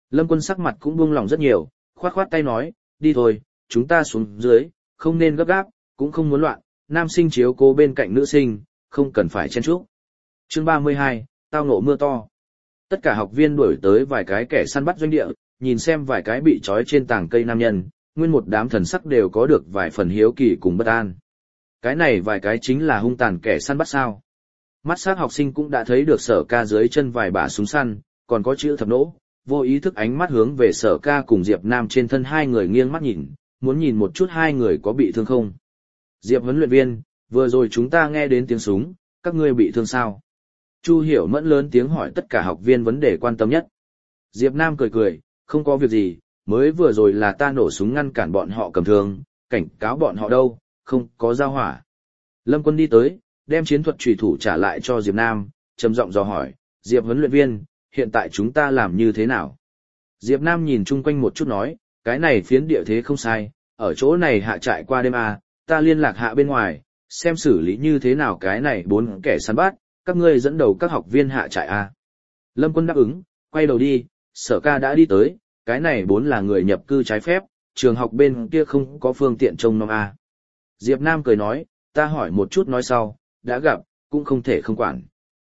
Lâm Quân sắc mặt cũng buông lòng rất nhiều, khoát khoát tay nói, đi thôi, chúng ta xuống dưới, không nên gấp gáp, cũng không muốn loạn, nam sinh chiếu cố bên cạnh nữ sinh, không cần phải chen chúc. Chương 32, tao ngộ mưa to. Tất cả học viên đuổi tới vài cái kẻ săn bắt doanh địa, nhìn xem vài cái bị trói trên tảng cây nam nhân, nguyên một đám thần sắc đều có được vài phần hiếu kỳ cùng bất an. Cái này vài cái chính là hung tàn kẻ săn bắt sao. Mắt sắc học sinh cũng đã thấy được Sở Ca dưới chân vài bả súng săn, còn có chữ thập nỗ, vô ý thức ánh mắt hướng về Sở Ca cùng Diệp Nam trên thân hai người nghiêng mắt nhìn, muốn nhìn một chút hai người có bị thương không. Diệp huấn luyện viên, vừa rồi chúng ta nghe đến tiếng súng, các ngươi bị thương sao? Chu Hiểu Mẫn lớn tiếng hỏi tất cả học viên vấn đề quan tâm nhất. Diệp Nam cười cười, không có việc gì, mới vừa rồi là ta nổ súng ngăn cản bọn họ cầm thương, cảnh cáo bọn họ đâu, không có giao hỏa. Lâm Quân đi tới, đem chiến thuật chủy thủ trả lại cho Diệp Nam, trầm giọng dò hỏi, Diệp huấn luyện viên, hiện tại chúng ta làm như thế nào? Diệp Nam nhìn chung quanh một chút nói, cái này phiến địa thế không sai, ở chỗ này hạ trại qua đêm à, ta liên lạc hạ bên ngoài, xem xử lý như thế nào cái này bốn kẻ săn bắt, các ngươi dẫn đầu các học viên hạ trại à. Lâm Quân đáp ứng, quay đầu đi, Sở Ca đã đi tới, cái này bốn là người nhập cư trái phép, trường học bên kia không có phương tiện trông nom à. Diệp Nam cười nói, ta hỏi một chút nói sau, đã gặp, cũng không thể không quản.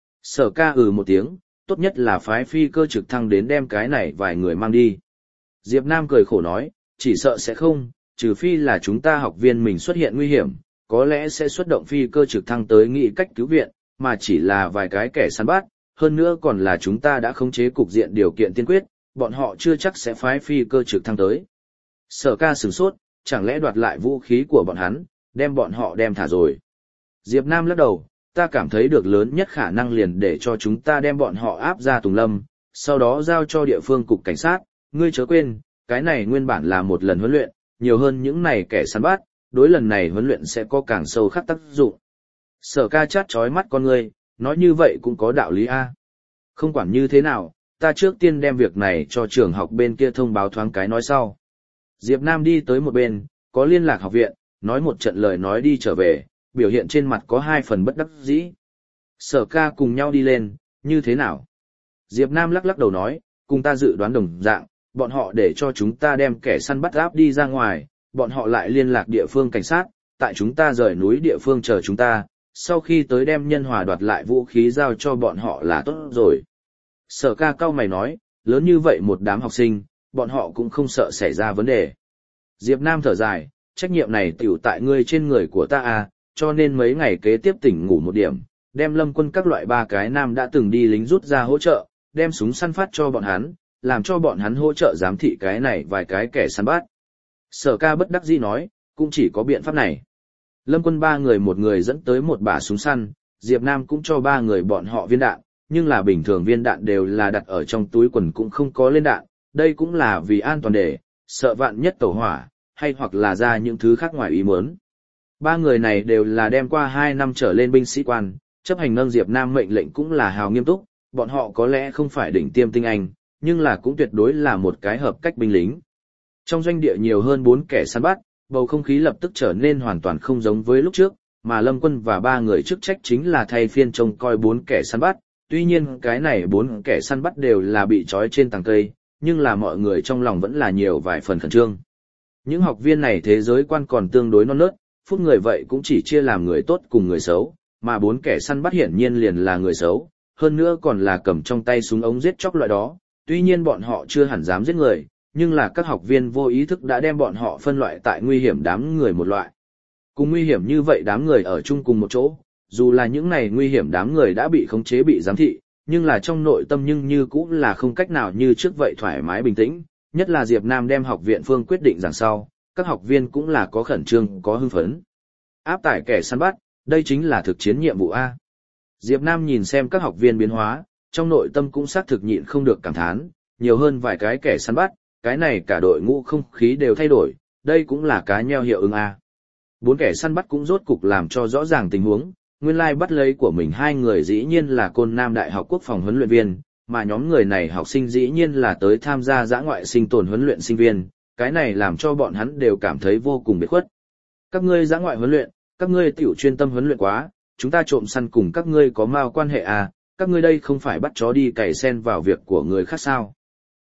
Sở Ca một tiếng, tốt nhất là phái phi cơ trực thăng đến đem cái này vài người mang đi. Diệp Nam cười khổ nói, chỉ sợ sẽ không, trừ phi là chúng ta học viên mình xuất hiện nguy hiểm, có lẽ sẽ xuất động phi cơ trực thăng tới nghĩ cách cứu viện, mà chỉ là vài cái kẻ săn bắt, hơn nữa còn là chúng ta đã khống chế cục diện điều kiện tiên quyết, bọn họ chưa chắc sẽ phái phi cơ trực thăng tới. Sở Ca sửng sốt, chẳng lẽ đoạt lại vũ khí của bọn hắn, đem bọn họ đem thả rồi. Diệp Nam lắc đầu, ta cảm thấy được lớn nhất khả năng liền để cho chúng ta đem bọn họ áp ra Tùng Lâm, sau đó giao cho địa phương cục cảnh sát, ngươi chớ quên, cái này nguyên bản là một lần huấn luyện, nhiều hơn những này kẻ săn bắt, đối lần này huấn luyện sẽ có càng sâu khắc tác dụng. Sở Ca chát chói mắt con ngươi, nói như vậy cũng có đạo lý a. Không quản như thế nào, ta trước tiên đem việc này cho trường học bên kia thông báo thoáng cái nói sau. Diệp Nam đi tới một bên, có liên lạc học viện, nói một trận lời nói đi trở về, biểu hiện trên mặt có hai phần bất đắc dĩ. Sở Ca cùng nhau đi lên, như thế nào? Diệp Nam lắc lắc đầu nói, cùng ta dự đoán đồng dạng, bọn họ để cho chúng ta đem kẻ săn bắt áp đi ra ngoài, bọn họ lại liên lạc địa phương cảnh sát, tại chúng ta rời núi địa phương chờ chúng ta, sau khi tới đem nhân hòa đoạt lại vũ khí giao cho bọn họ là tốt rồi. Sở Ca cau mày nói, lớn như vậy một đám học sinh, bọn họ cũng không sợ xảy ra vấn đề. Diệp Nam thở dài, trách nhiệm này tiểu tại ngươi trên người của ta à, cho nên mấy ngày kế tiếp tỉnh ngủ một điểm, đem Lâm Quân các loại ba cái nam đã từng đi lính rút ra hỗ trợ, đem súng săn phát cho bọn hắn, làm cho bọn hắn hỗ trợ giám thị cái này vài cái kẻ săn bắt. Sở Ca bất đắc dĩ nói, cũng chỉ có biện pháp này. Lâm Quân ba người một người dẫn tới một bả súng săn, Diệp Nam cũng cho ba người bọn họ viên đạn, nhưng là bình thường viên đạn đều là đặt ở trong túi quần cũng không có lên đạn, đây cũng là vì an toàn để, sợ vạn nhất tẩu hỏa, hay hoặc là ra những thứ khác ngoài ý muốn. Ba người này đều là đem qua 2 năm trở lên binh sĩ quan, chấp hành nâng Diệp Nam mệnh lệnh cũng là hào nghiêm túc, bọn họ có lẽ không phải đỉnh tiêm tinh anh, nhưng là cũng tuyệt đối là một cái hợp cách binh lính. Trong doanh địa nhiều hơn 4 kẻ săn bắt, bầu không khí lập tức trở nên hoàn toàn không giống với lúc trước, mà Lâm Quân và 3 người chức trách chính là thay phiên trông coi 4 kẻ săn bắt, tuy nhiên cái này 4 kẻ săn bắt đều là bị trói trên tàng cây, nhưng là mọi người trong lòng vẫn là nhiều vài phần khẩn trương. Những học viên này thế giới quan còn tương đối non nớt, phút người vậy cũng chỉ chia làm người tốt cùng người xấu, mà 4 kẻ săn bắt hiển nhiên liền là người xấu, hơn nữa còn là cầm trong tay súng ống giết chóc loại đó, tuy nhiên bọn họ chưa hẳn dám giết người, nhưng là các học viên vô ý thức đã đem bọn họ phân loại tại nguy hiểm đám người một loại. Cùng nguy hiểm như vậy đám người ở chung cùng một chỗ, dù là những này nguy hiểm đám người đã bị khống chế bị giám thị, nhưng là trong nội tâm nhưng như cũng là không cách nào như trước vậy thoải mái bình tĩnh, nhất là Diệp Nam đem học viện phương quyết định rằng sau, các học viên cũng là có khẩn trương, có hưng phấn. Áp tải kẻ săn bắt, đây chính là thực chiến nhiệm vụ A. Diệp Nam nhìn xem các học viên biến hóa, trong nội tâm cũng xác thực nhịn không được cảm thán, nhiều hơn vài cái kẻ săn bắt, cái này cả đội ngũ không khí đều thay đổi, đây cũng là cá nheo hiệu ứng A. 4 kẻ săn bắt cũng rốt cục làm cho rõ ràng tình huống, nguyên lai bắt lấy của mình 2 người dĩ nhiên là Côn Nam Đại học Quốc phòng huấn luyện viên, mà nhóm người này học sinh dĩ nhiên là tới tham gia dã ngoại sinh tồn huấn luyện sinh viên, cái này làm cho bọn hắn đều cảm thấy vô cùng biệt khuất. Các ngươi dã ngoại huấn luyện, các ngươi tiểu chuyên tâm huấn luyện quá, chúng ta trộm săn cùng các ngươi có mao quan hệ à, các ngươi đây không phải bắt chó đi cày sen vào việc của người khác sao.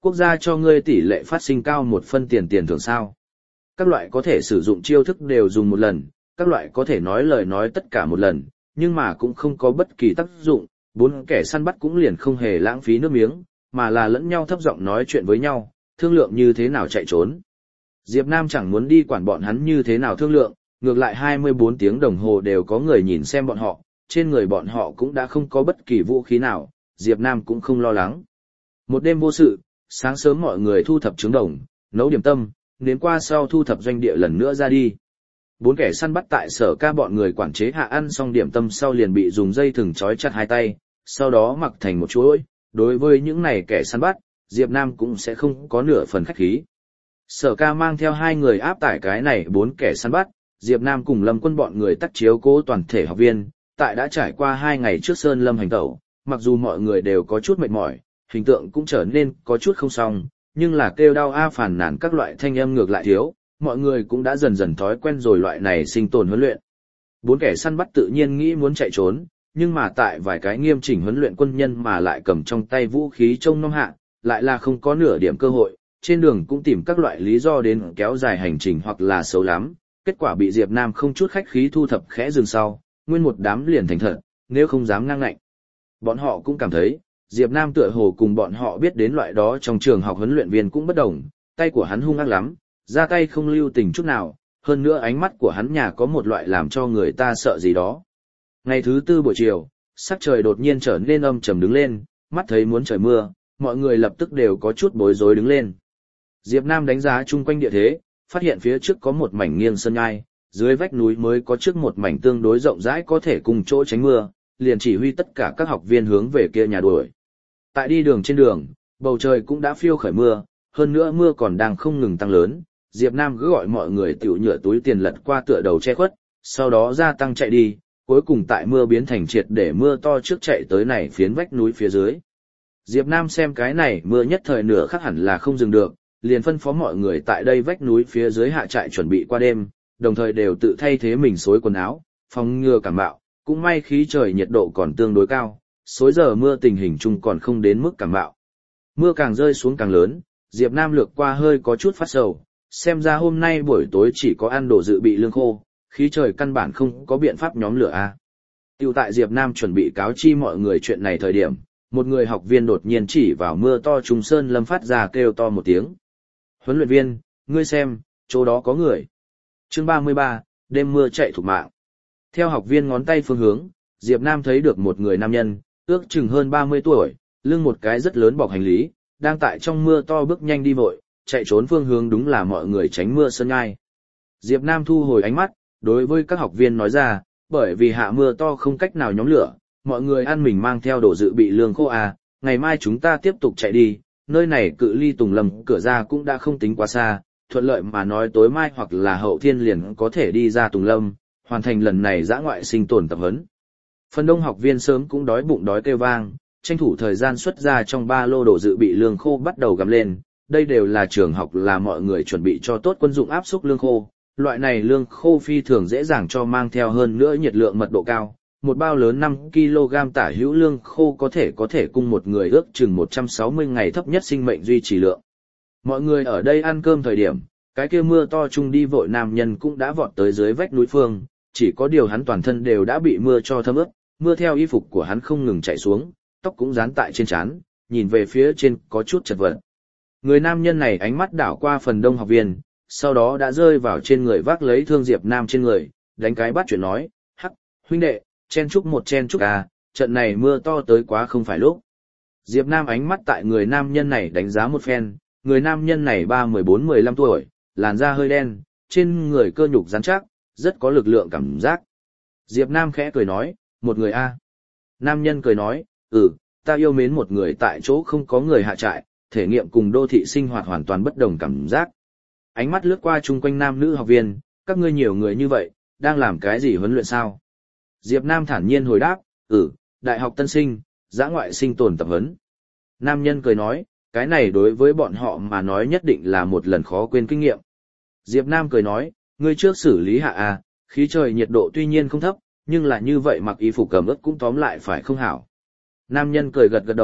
Quốc gia cho ngươi tỷ lệ phát sinh cao 1 phân tiền thưởng sao. Các loại có thể sử dụng chiêu thức đều dùng một lần, các loại có thể nói lời nói tất cả một lần, nhưng mà cũng không có bất kỳ tác dụng, 4 kẻ săn bắt cũng liền không hề lãng phí nước miếng, mà là lẫn nhau thấp giọng nói chuyện với nhau, thương lượng như thế nào chạy trốn. Diệp Nam chẳng muốn đi quản bọn hắn như thế nào thương lượng, ngược lại 24 tiếng đồng hồ đều có người nhìn xem bọn họ, trên người bọn họ cũng đã không có bất kỳ vũ khí nào, Diệp Nam cũng không lo lắng. Một đêm vô sự, sáng sớm mọi người thu thập trứng đồng, nấu điểm tâm, đến qua sau thu thập doanh địa lần nữa ra đi. 4 kẻ săn bắt tại Sở Ca bọn người quản chế hạ ăn xong điểm tâm sau liền bị dùng dây thừng trói chặt hai tay, sau đó mặc thành một chuỗi. Đối với những này kẻ săn bắt, Diệp Nam cũng sẽ không có nửa phần khách khí. Sở Ca mang theo 2 người áp tải cái này 4 kẻ săn bắt, Diệp Nam cùng Lâm Quân bọn người tắc chiếu cố toàn thể học viên, tại đã trải qua 2 ngày trước Sơn Lâm hành tẩu, mặc dù mọi người đều có chút mệt mỏi, hình tượng cũng trở nên có chút không xong, nhưng là kêu đau phản nàn các loại thanh âm ngược lại thiếu, mọi người cũng đã dần dần thói quen rồi loại này sinh tồn huấn luyện. 4 kẻ săn bắt tự nhiên nghĩ muốn chạy trốn, nhưng mà tại vài cái nghiêm chỉnh huấn luyện quân nhân mà lại cầm trong tay vũ khí trông nom hạ, lại là không có nửa điểm cơ hội, trên đường cũng tìm các loại lý do đến kéo dài hành trình hoặc là xấu lắm, kết quả bị Diệp Nam không chút khách khí thu thập khẽ dừng sau, nguyên một đám liền thành thật, nếu không dám ngang ngạnh. Bọn họ cũng cảm thấy, Diệp Nam tựa hồ cùng bọn họ biết đến loại đó trong trường học huấn luyện viên cũng bất đồng, tay của hắn hung ác lắm, ra tay không lưu tình chút nào, hơn nữa ánh mắt của hắn nhà có một loại làm cho người ta sợ gì đó. Ngày thứ 4 buổi chiều, sắc trời đột nhiên trở nên âm trầm đứng lên, mắt thấy muốn trời mưa, mọi người lập tức đều có chút bối rối đứng lên. Diệp Nam đánh giá chung quanh địa thế, phát hiện phía trước có một mảnh nghiêng sơn ngai, dưới vách núi mới có trước một mảnh tương đối rộng rãi có thể cùng chỗ tránh mưa, liền chỉ huy tất cả các học viên hướng về kia nhà đuổi. Tại đi đường trên đường, bầu trời cũng đã phiêu khởi mưa, hơn nữa mưa còn đang không ngừng tăng lớn, Diệp Nam cứ gọi mọi người tiểu nhựa túi tiền lật qua tựa đầu che khuất, sau đó gia tăng chạy đi, cuối cùng tại mưa biến thành triệt để mưa to trước chạy tới này phiến vách núi phía dưới. Diệp Nam xem cái này mưa nhất thời nửa khắc hẳn là không dừng được, liền phân phó mọi người tại đây vách núi phía dưới hạ trại chuẩn bị qua đêm, đồng thời đều tự thay thế mình xối quần áo, phòng ngừa cảm mạo, cũng may khí trời nhiệt độ còn tương đối cao, xối giờ mưa tình hình chung còn không đến mức cảm mạo. Mưa càng rơi xuống càng lớn, Diệp Nam lược qua hơi có chút phát sầu, xem ra hôm nay buổi tối chỉ có ăn đồ dự bị lương khô, khí trời căn bản không có biện pháp nhóm lửa a. Tiểu tại Diệp Nam chuẩn bị cáo chi mọi người chuyện này thời điểm, một người học viên đột nhiên chỉ vào mưa to trùng sơn lâm phát ra kêu to một tiếng. Huấn luyện viên, ngươi xem, chỗ đó có người. Chương 33, đêm mưa chạy thục mạng. Theo học viên ngón tay phương hướng, Diệp Nam thấy được một người nam nhân, ước chừng hơn 30 tuổi, lưng một cái rất lớn bọc hành lý, đang tại trong mưa to bước nhanh đi vội, chạy trốn phương hướng đúng là mọi người tránh mưa sơn ngai. Diệp Nam thu hồi ánh mắt, đối với các học viên nói ra, bởi vì hạ mưa to không cách nào nhóm lửa, mọi người ăn mình mang theo đồ dự bị lương khô ngày mai chúng ta tiếp tục chạy đi, nơi này cự ly Tùng Lâm cửa ra cũng đã không tính quá xa, thuận lợi mà nói tối mai hoặc là hậu thiên liền có thể đi ra Tùng Lâm, hoàn thành lần này dã ngoại sinh tồn tập huấn. Phần đông học viên sớm cũng đói bụng đói kêu vang, tranh thủ thời gian xuất ra trong ba lô đồ dự bị lương khô bắt đầu gặm lên, đây đều là trường học là mọi người chuẩn bị cho tốt quân dụng áp xúc lương khô, loại này lương khô phi thường dễ dàng cho mang theo hơn nữa nhiệt lượng mật độ cao. Một bao lớn 5 kg tả hữu lương khô có thể cung một người ước chừng 160 ngày thấp nhất sinh mệnh duy trì lượng. Mọi người ở đây ăn cơm thời điểm, cái kia mưa to chung đi vội nam nhân cũng đã vọt tới dưới vách núi phương, chỉ có điều hắn toàn thân đều đã bị mưa cho thấm ướt, mưa theo y phục của hắn không ngừng chảy xuống, tóc cũng dán tại trên trán, nhìn về phía trên có chút chật vật. Người nam nhân này ánh mắt đảo qua phần đông học viên, sau đó đã rơi vào trên người vác lấy thương Diệp Nam trên người, đánh cái bắt chuyện nói, hắc, huynh đệ, chen chúc trận này mưa to tới quá không phải lúc. Diệp Nam ánh mắt tại người nam nhân này đánh giá một phen, người nam nhân này 14-15 tuổi, làn da hơi đen, trên người cơ nhục rắn chắc, rất có lực lượng cảm giác. Diệp Nam khẽ cười nói, một người a. Nam nhân cười nói, ta yêu mến một người tại chỗ không có người hạ trại, thể nghiệm cùng đô thị sinh hoạt hoàn toàn bất đồng cảm giác. Ánh mắt lướt qua chung quanh nam nữ học viên, các ngươi nhiều người như vậy, đang làm cái gì huấn luyện sao? Diệp Nam thản nhiên hồi đáp, đại học tân sinh, dã ngoại sinh tồn tập huấn. Nam nhân cười nói, cái này đối với bọn họ mà nói nhất định là một lần khó quên kinh nghiệm. Diệp Nam cười nói, ngươi trước xử lý hạ khí trời nhiệt độ tuy nhiên không thấp, nhưng là như vậy mặc y phục cầm ướt cũng tóm lại phải không hảo. Nam nhân cười gật gật đầu,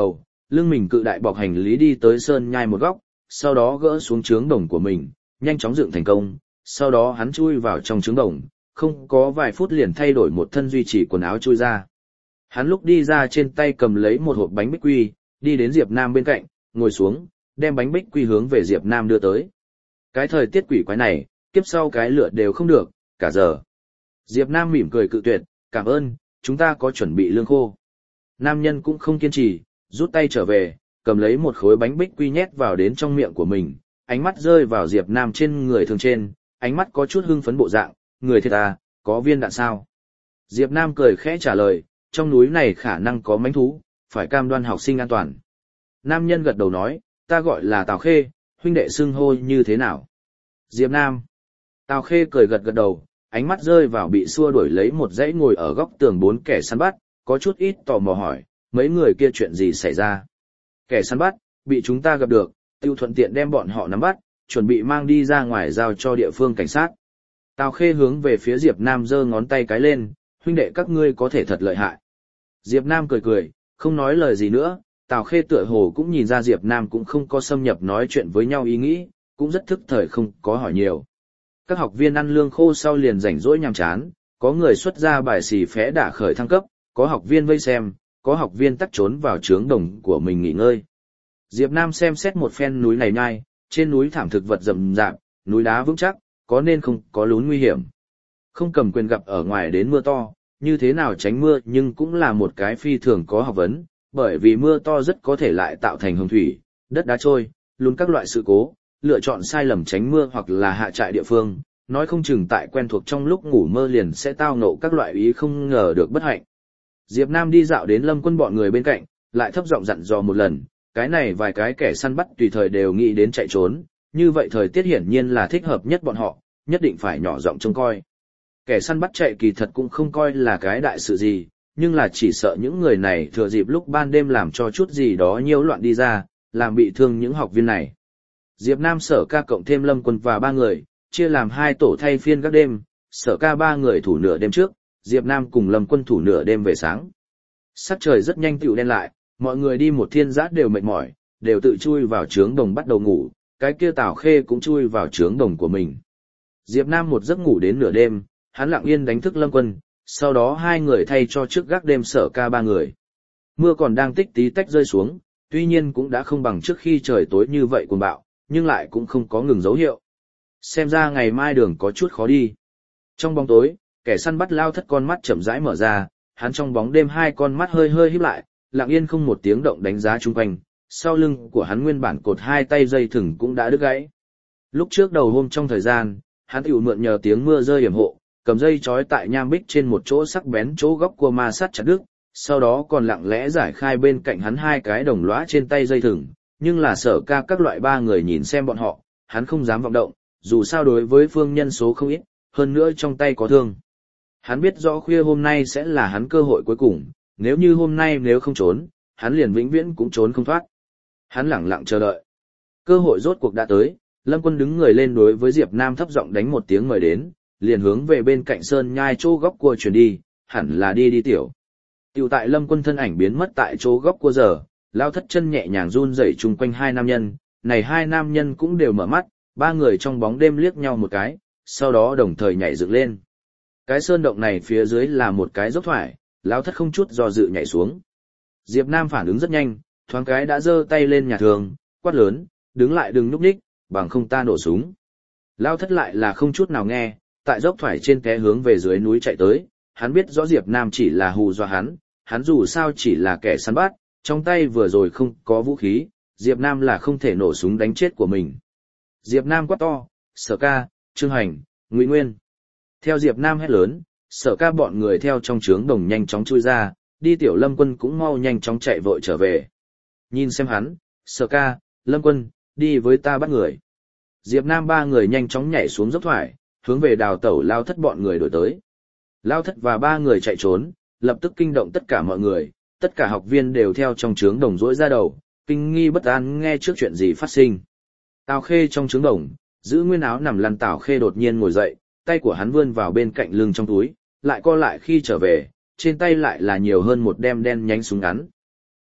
Lưng mình cự đại bọc hành lý đi tới sơn nhai một góc, sau đó gỡ xuống trướng đồng của mình, nhanh chóng dựng thành công, sau đó hắn chui vào trong trướng đồng, không có vài phút liền thay đổi một thân duy trì quần áo chui ra. Hắn lúc đi ra trên tay cầm lấy một hộp bánh bích quy, đi đến Diệp Nam bên cạnh, ngồi xuống, đem bánh bích quy hướng về Diệp Nam đưa tới. Cái thời tiết quỷ quái này, kiếp sau cái lửa đều không được, cả giờ. Diệp Nam mỉm cười cự tuyệt, cảm ơn, chúng ta có chuẩn bị lương khô. Nam nhân cũng không kiên trì, rút tay trở về, cầm lấy một khối bánh bích quy nhét vào đến trong miệng của mình, ánh mắt rơi vào Diệp Nam trên người thường trên, ánh mắt có chút hưng phấn bộ dạng, người thiệt à, có viên đạn sao? Diệp Nam cười khẽ trả lời, trong núi này khả năng có mãnh thú, phải cam đoan học sinh an toàn. Nam nhân gật đầu nói, ta gọi là Tào Khê, huynh đệ xưng hô như thế nào? Diệp Nam. Tào Khê cười gật gật đầu, ánh mắt rơi vào bị xua đuổi lấy một dãy ngồi ở góc tường 4 kẻ săn bắt, có chút ít tò mò hỏi, mấy người kia chuyện gì xảy ra? Kẻ săn bắt, bị chúng ta gặp được, tiêu thuận tiện đem bọn họ nắm bắt, chuẩn bị mang đi ra ngoài giao cho địa phương cảnh sát. Tào Khê hướng về phía Diệp Nam giơ ngón tay cái lên, huynh đệ các ngươi có thể thật lợi hại. Diệp Nam cười cười, không nói lời gì nữa, Tào Khê tựa hồ cũng nhìn ra Diệp Nam cũng không có xâm nhập nói chuyện với nhau ý nghĩ, cũng rất thức thời không có hỏi nhiều. Các học viên ăn lương khô sau liền rảnh rỗi nhàm chán, có người xuất ra bài xì phé đả khởi thăng cấp, có học viên vây xem, có học viên tắc trốn vào trướng đồng của mình nghỉ ngơi. Diệp Nam xem xét một phen núi này nhai, trên núi thảm thực vật rậm rạp, núi đá vững chắc, có nên không có lún nguy hiểm. Không cầm quyền gặp ở ngoài đến mưa to, như thế nào tránh mưa nhưng cũng là một cái phi thường có học vấn, bởi vì mưa to rất có thể lại tạo thành hồng thủy, đất đá trôi, lún các loại sự cố, lựa chọn sai lầm tránh mưa hoặc là hạ trại địa phương, nói không chừng tại quen thuộc trong lúc ngủ mơ liền sẽ tao ngộ các loại ý không ngờ được bất hạnh. Diệp Nam đi dạo đến Lâm Quân bọn người bên cạnh, lại thấp giọng dặn dò một lần, cái này vài cái kẻ săn bắt tùy thời đều nghĩ đến chạy trốn, như vậy thời tiết hiển nhiên là thích hợp nhất bọn họ, nhất định phải nhỏ giọng trông coi. Kẻ săn bắt chạy kỳ thật cũng không coi là cái đại sự gì, nhưng là chỉ sợ những người này thừa dịp lúc ban đêm làm cho chút gì đó nhiễu loạn đi ra, làm bị thương những học viên này. Diệp Nam Sở Ca cộng thêm Lâm Quân và 3 người, chia làm 2 tổ thay phiên các đêm, Sở Ca 3 người thủ nửa đêm trước, Diệp Nam cùng Lâm Quân thủ nửa đêm về sáng. Sắc trời rất nhanh tựu đen lại, mọi người đi một thiên giã đều mệt mỏi, đều tự chui vào trướng đồng bắt đầu ngủ, cái kia Tào Khê cũng chui vào trướng đồng của mình. Diệp Nam một giấc ngủ đến nửa đêm, hắn lặng yên đánh thức Lâm Quân, sau đó 2 người thay cho trước gác đêm Sở Ca 3 người. Mưa còn đang tích tí tách rơi xuống, tuy nhiên cũng đã không bằng trước khi trời tối như vậy cuồng bạo, nhưng lại cũng không có ngừng dấu hiệu. Xem ra ngày mai đường có chút khó đi. Trong bóng tối, kẻ săn bắt Lao Thất con mắt chậm rãi mở ra, hắn trong bóng đêm 2 con mắt hơi hơi híp lại, lặng yên không một tiếng động đánh giá chung quanh, sau lưng của hắn nguyên bản cột 2 tay dây thừng cũng đã đứt gãy. Lúc trước đầu hôm trong thời gian, hắn tiểu mượn nhờ tiếng mưa rơi yểm hộ, cầm dây trói tại nham bích trên một chỗ sắc bén chỗ góc cua ma sát chặt đứt, sau đó còn lặng lẽ giải khai bên cạnh hắn 2 cái đồng lõa trên tay dây thừng, nhưng là Sở Ca các loại 3 người nhìn xem bọn họ, hắn không dám vọng động, dù sao đối với phương nhân số không ít, hơn nữa trong tay có thương. Hắn biết rõ khuya hôm nay sẽ là hắn cơ hội cuối cùng, nếu như hôm nay nếu không trốn, hắn liền vĩnh viễn cũng trốn không thoát. Hắn lẳng lặng chờ đợi. Cơ hội rốt cuộc đã tới, Lâm Quân đứng người lên đối với Diệp Nam thấp giọng đánh một tiếng mời đến, liền hướng về bên cạnh sơn nhai chỗ góc cua chuyển đi, hẳn là đi tiểu. Tiểu tại Lâm Quân thân ảnh biến mất tại chỗ góc cua giờ, Lao Thất chân nhẹ nhàng run rẩy chung quanh 2 nam nhân, này 2 nam nhân cũng đều mở mắt, 3 người trong bóng đêm liếc nhau một cái, sau đó đồng thời nhảy dựng lên. Cái sơn động này phía dưới là một cái dốc thoải, Lao Thất không chút do dự nhảy xuống. Diệp Nam phản ứng rất nhanh, thoáng cái đã giơ tay lên nhà thường, quát lớn, đứng lại đừng núp ních, bằng không ta nổ súng. Lao Thất lại là không chút nào nghe, tại dốc thoải trên té hướng về dưới núi chạy tới, hắn biết rõ Diệp Nam chỉ là hù dọa hắn dù sao chỉ là kẻ săn bắt, trong tay vừa rồi không có vũ khí, Diệp Nam là không thể nổ súng đánh chết của mình. Diệp Nam quát to, Sở Ca, Trương Hành, Ngụy Nguyên. Theo Diệp Nam hét lớn, Sở Ca bọn người theo trong trướng đồng nhanh chóng chui ra, đi tiểu Lâm Quân cũng mau nhanh chóng chạy vội trở về. Nhìn xem hắn, Sở Ca, Lâm Quân, đi với ta bắt người. Diệp Nam 3 người nhanh chóng nhảy xuống dốc thoải, hướng về đào tẩu Lao Thất bọn người đuổi tới. Lao Thất và 3 người chạy trốn, lập tức kinh động tất cả mọi người, tất cả học viên đều theo trong trướng đồng rỗi ra đầu, kinh nghi bất an nghe trước chuyện gì phát sinh. Tào Khê trong trướng đồng, giữ nguyên áo nằm lăn Tào Khê đột nhiên ngồi dậy, tay của hắn vươn vào bên cạnh lưng trong túi, lại co lại khi trở về, trên tay lại là nhiều hơn một đem đen nhánh súng ngắn.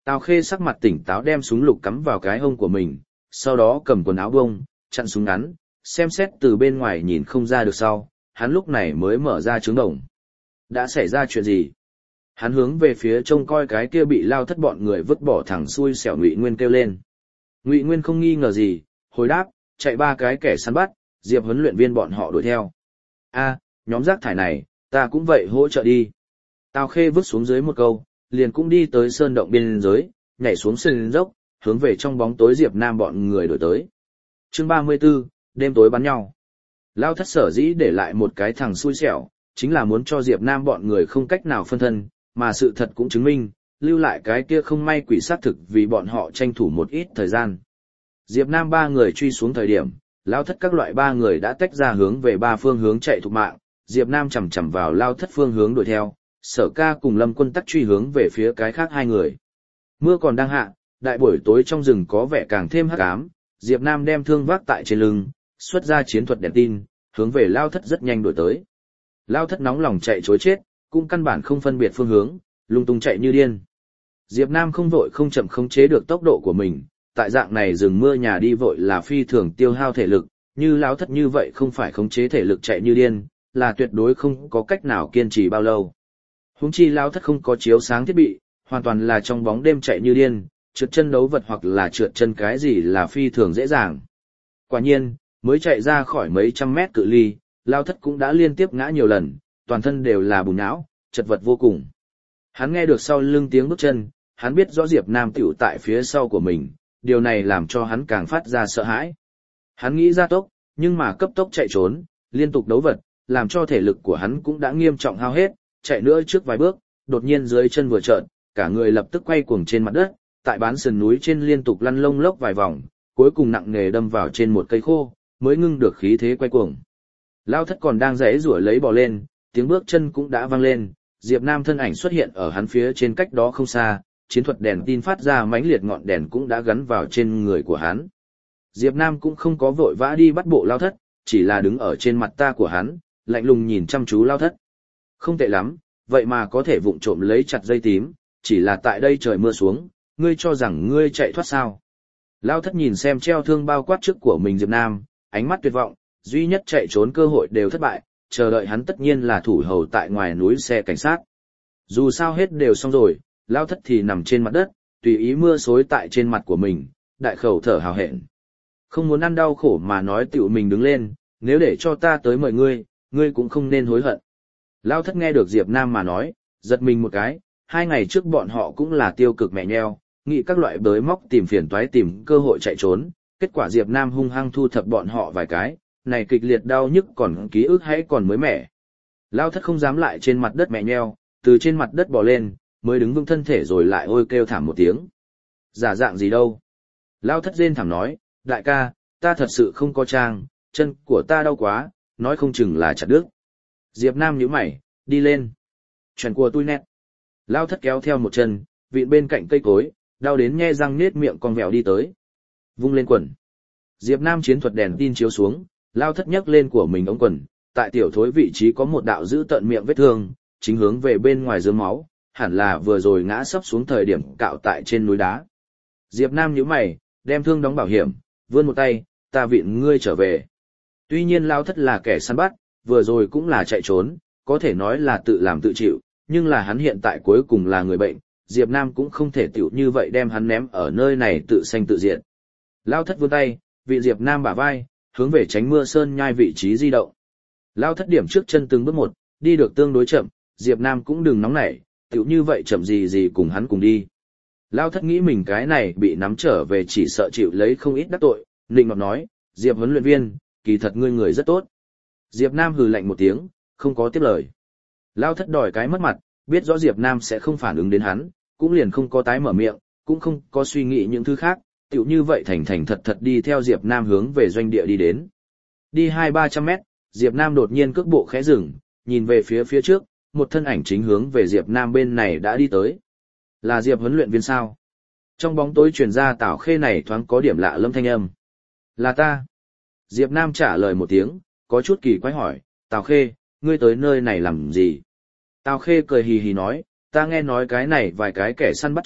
Tào Khê sắc mặt tỉnh táo đem súng lục cắm vào cái hông của mình, sau đó cầm quần áo bông, chặn súng ngắn, xem xét từ bên ngoài nhìn không ra được sau, hắn lúc này mới mở ra trướng đồng. Đã xảy ra chuyện gì? Hắn hướng về phía trông coi cái kia bị Lao Thất bọn người vứt bỏ thẳng xui xẻo Ngụy Nguyên kêu lên. Ngụy Nguyên không nghi ngờ gì, hồi đáp, chạy 3 cái kẻ săn bắt, Diệp huấn luyện viên bọn họ đuổi theo. A, nhóm rác thải này, ta cũng vậy hỗ trợ đi. Tào Khê vứt xuống dưới một câu, liền cũng đi tới sơn động biên giới, nhảy xuống sườn dốc, hướng về trong bóng tối Diệp Nam bọn người đuổi tới. Chương 34, đêm tối bắn nhau. Lao Thất sở dĩ để lại một cái thằng xui xẻo, chính là muốn cho Diệp Nam bọn người không cách nào phân thân, mà sự thật cũng chứng minh, lưu lại cái kia không may quỷ sát thực vì bọn họ tranh thủ một ít thời gian. Diệp Nam 3 người truy xuống thời điểm, Lao Thất các loại 3 người đã tách ra hướng về 3 phương hướng chạy thục mạng, Diệp Nam chầm chậm vào Lao Thất phương hướng đuổi theo, Sở Ca cùng Lâm Quân tắc truy hướng về phía cái khác 2 người. Mưa còn đang hạ, đại buổi tối trong rừng có vẻ càng thêm hắc ám, Diệp Nam đem thương vác tại trên lưng, xuất ra chiến thuật đèn tin, hướng về Lao Thất rất nhanh đuổi tới. Lao Thất nóng lòng chạy trối chết, cũng căn bản không phân biệt phương hướng, lung tung chạy như điên. Diệp Nam không vội không chậm khống chế được tốc độ của mình, tại dạng này rừng mưa nhà đi vội là phi thường tiêu hao thể lực, như Lao Thất như vậy không phải khống chế thể lực chạy như điên, là tuyệt đối không có cách nào kiên trì bao lâu. Huống chi Lao Thất không có chiếu sáng thiết bị, hoàn toàn là trong bóng đêm chạy như điên, trượt chân đấu vật hoặc là trượt chân cái gì là phi thường dễ dàng. Quả nhiên, mới chạy ra khỏi mấy trăm mét cự ly, Lao Thất cũng đã liên tiếp ngã nhiều lần, toàn thân đều là bùn não, chật vật vô cùng. Hắn nghe được sau lưng tiếng bước chân, hắn biết rõ Diệp Nam tiểu tại phía sau của mình, điều này làm cho hắn càng phát ra sợ hãi. Hắn nghĩ ra tốc, nhưng mà cấp tốc chạy trốn, liên tục đấu vật, làm cho thể lực của hắn cũng đã nghiêm trọng hao hết, chạy nữa trước vài bước, đột nhiên dưới chân vừa trợn, cả người lập tức quay cuồng trên mặt đất, tại bán sườn núi trên liên tục lăn lông lốc vài vòng, cuối cùng nặng nề đâm vào trên một cây khô, mới ngưng được khí thế quay cuồng. Lao Thất còn đang giãy giụa lấy bò lên, tiếng bước chân cũng đã vang lên, Diệp Nam thân ảnh xuất hiện ở hắn phía trên cách đó không xa, chiến thuật đèn tin phát ra mãnh liệt ngọn đèn cũng đã gắn vào trên người của hắn. Diệp Nam cũng không có vội vã đi bắt bộ Lao Thất, chỉ là đứng ở trên mặt ta của hắn, lạnh lùng nhìn chăm chú Lao Thất. Không tệ lắm, vậy mà có thể vụng trộm lấy chặt dây tím, chỉ là tại đây trời mưa xuống, ngươi cho rằng ngươi chạy thoát sao? Lao Thất nhìn xem treo thương bao quát trước của mình Diệp Nam, ánh mắt tuyệt vọng, duy nhất chạy trốn cơ hội đều thất bại, chờ đợi hắn tất nhiên là thủ hầu tại ngoài núi xe cảnh sát. Dù sao hết đều xong rồi, Lao Thất thì nằm trên mặt đất, tùy ý mưa xối tại trên mặt của mình, đại khẩu thở hào hẹn. Không muốn ăn đau khổ mà nói tiểu mình đứng lên, nếu để cho ta tới mời ngươi, ngươi cũng không nên hối hận. Lao Thất nghe được Diệp Nam mà nói, giật mình một cái, 2 ngày trước bọn họ cũng là tiêu cực mẹ nheo, nghĩ các loại bới móc tìm phiền toái tìm cơ hội chạy trốn, kết quả Diệp Nam hung hăng thu thập bọn họ vài cái, này kịch liệt đau nhức còn ký ức hãy còn mới mẻ. Lao Thất không dám lại trên mặt đất mẹ nheo, từ trên mặt đất bò lên, mới đứng vững thân thể rồi lại ôi kêu thảm một tiếng. Giả dạng gì đâu? Lao Thất rên thảm nói, đại ca, ta thật sự không có trang, chân của ta đau quá, nói không chừng là chặt đứt. Diệp Nam nhíu mày, đi lên. Chuyện của tôi nét. Lao Thất kéo theo một chân, vịn bên cạnh cây cối, đau đến nhe răng nết miệng con vẹo đi tới. Vung lên quần. Diệp Nam chiến thuật đèn tin chiếu xuống, Lao Thất nhấc lên của mình ống quần, tại tiểu thối vị trí có một đạo giữ tận miệng vết thương, chính hướng về bên ngoài rớm máu, hẳn là vừa rồi ngã sấp xuống thời điểm cạo tại trên núi đá. Diệp Nam nhíu mày, đem thương đóng bảo hiểm, vươn một tay, ta vịn ngươi trở về. Tuy nhiên Lao Thất là kẻ săn bắt, vừa rồi cũng là chạy trốn, có thể nói là tự làm tự chịu, nhưng là hắn hiện tại cuối cùng là người bệnh, Diệp Nam cũng không thể tiểu như vậy đem hắn ném ở nơi này tự sanh tự diệt. Lao Thất vươn tay, vị Diệp Nam bả vai, hướng về tránh mưa sơn nhai vị trí di động. Lao Thất điểm trước chân từng bước một, đi được tương đối chậm, Diệp Nam cũng đừng nóng nảy, tiểu như vậy chậm gì cùng hắn cùng đi. Lao Thất nghĩ mình cái này bị nắm trở về chỉ sợ chịu lấy không ít đắc tội, nịnh nọt nói, Diệp huấn luyện viên, kỳ thật ngươi người rất tốt. Diệp Nam hừ lạnh một tiếng, không có tiếp lời. Lao Thất đòi cái mất mặt, biết rõ Diệp Nam sẽ không phản ứng đến hắn, cũng liền không có tái mở miệng, cũng không có suy nghĩ những thứ khác, tiểu như vậy thành thật đi theo Diệp Nam hướng về doanh địa đi đến. Đi 200-300 mét, Diệp Nam đột nhiên cước bộ khẽ dừng, nhìn về phía trước, một thân ảnh chính hướng về Diệp Nam bên này đã đi tới. Là Diệp huấn luyện viên sao? Trong bóng tối truyền ra Tào Khê này thoáng có điểm lạ lâm thanh âm. Là ta. Diệp Nam trả lời một tiếng, có chút kỳ quái hỏi, Tào Khê, ngươi tới nơi này làm gì? Tào Khê cười hì hì nói, ta nghe nói cái này vài cái kẻ săn bắt chạy,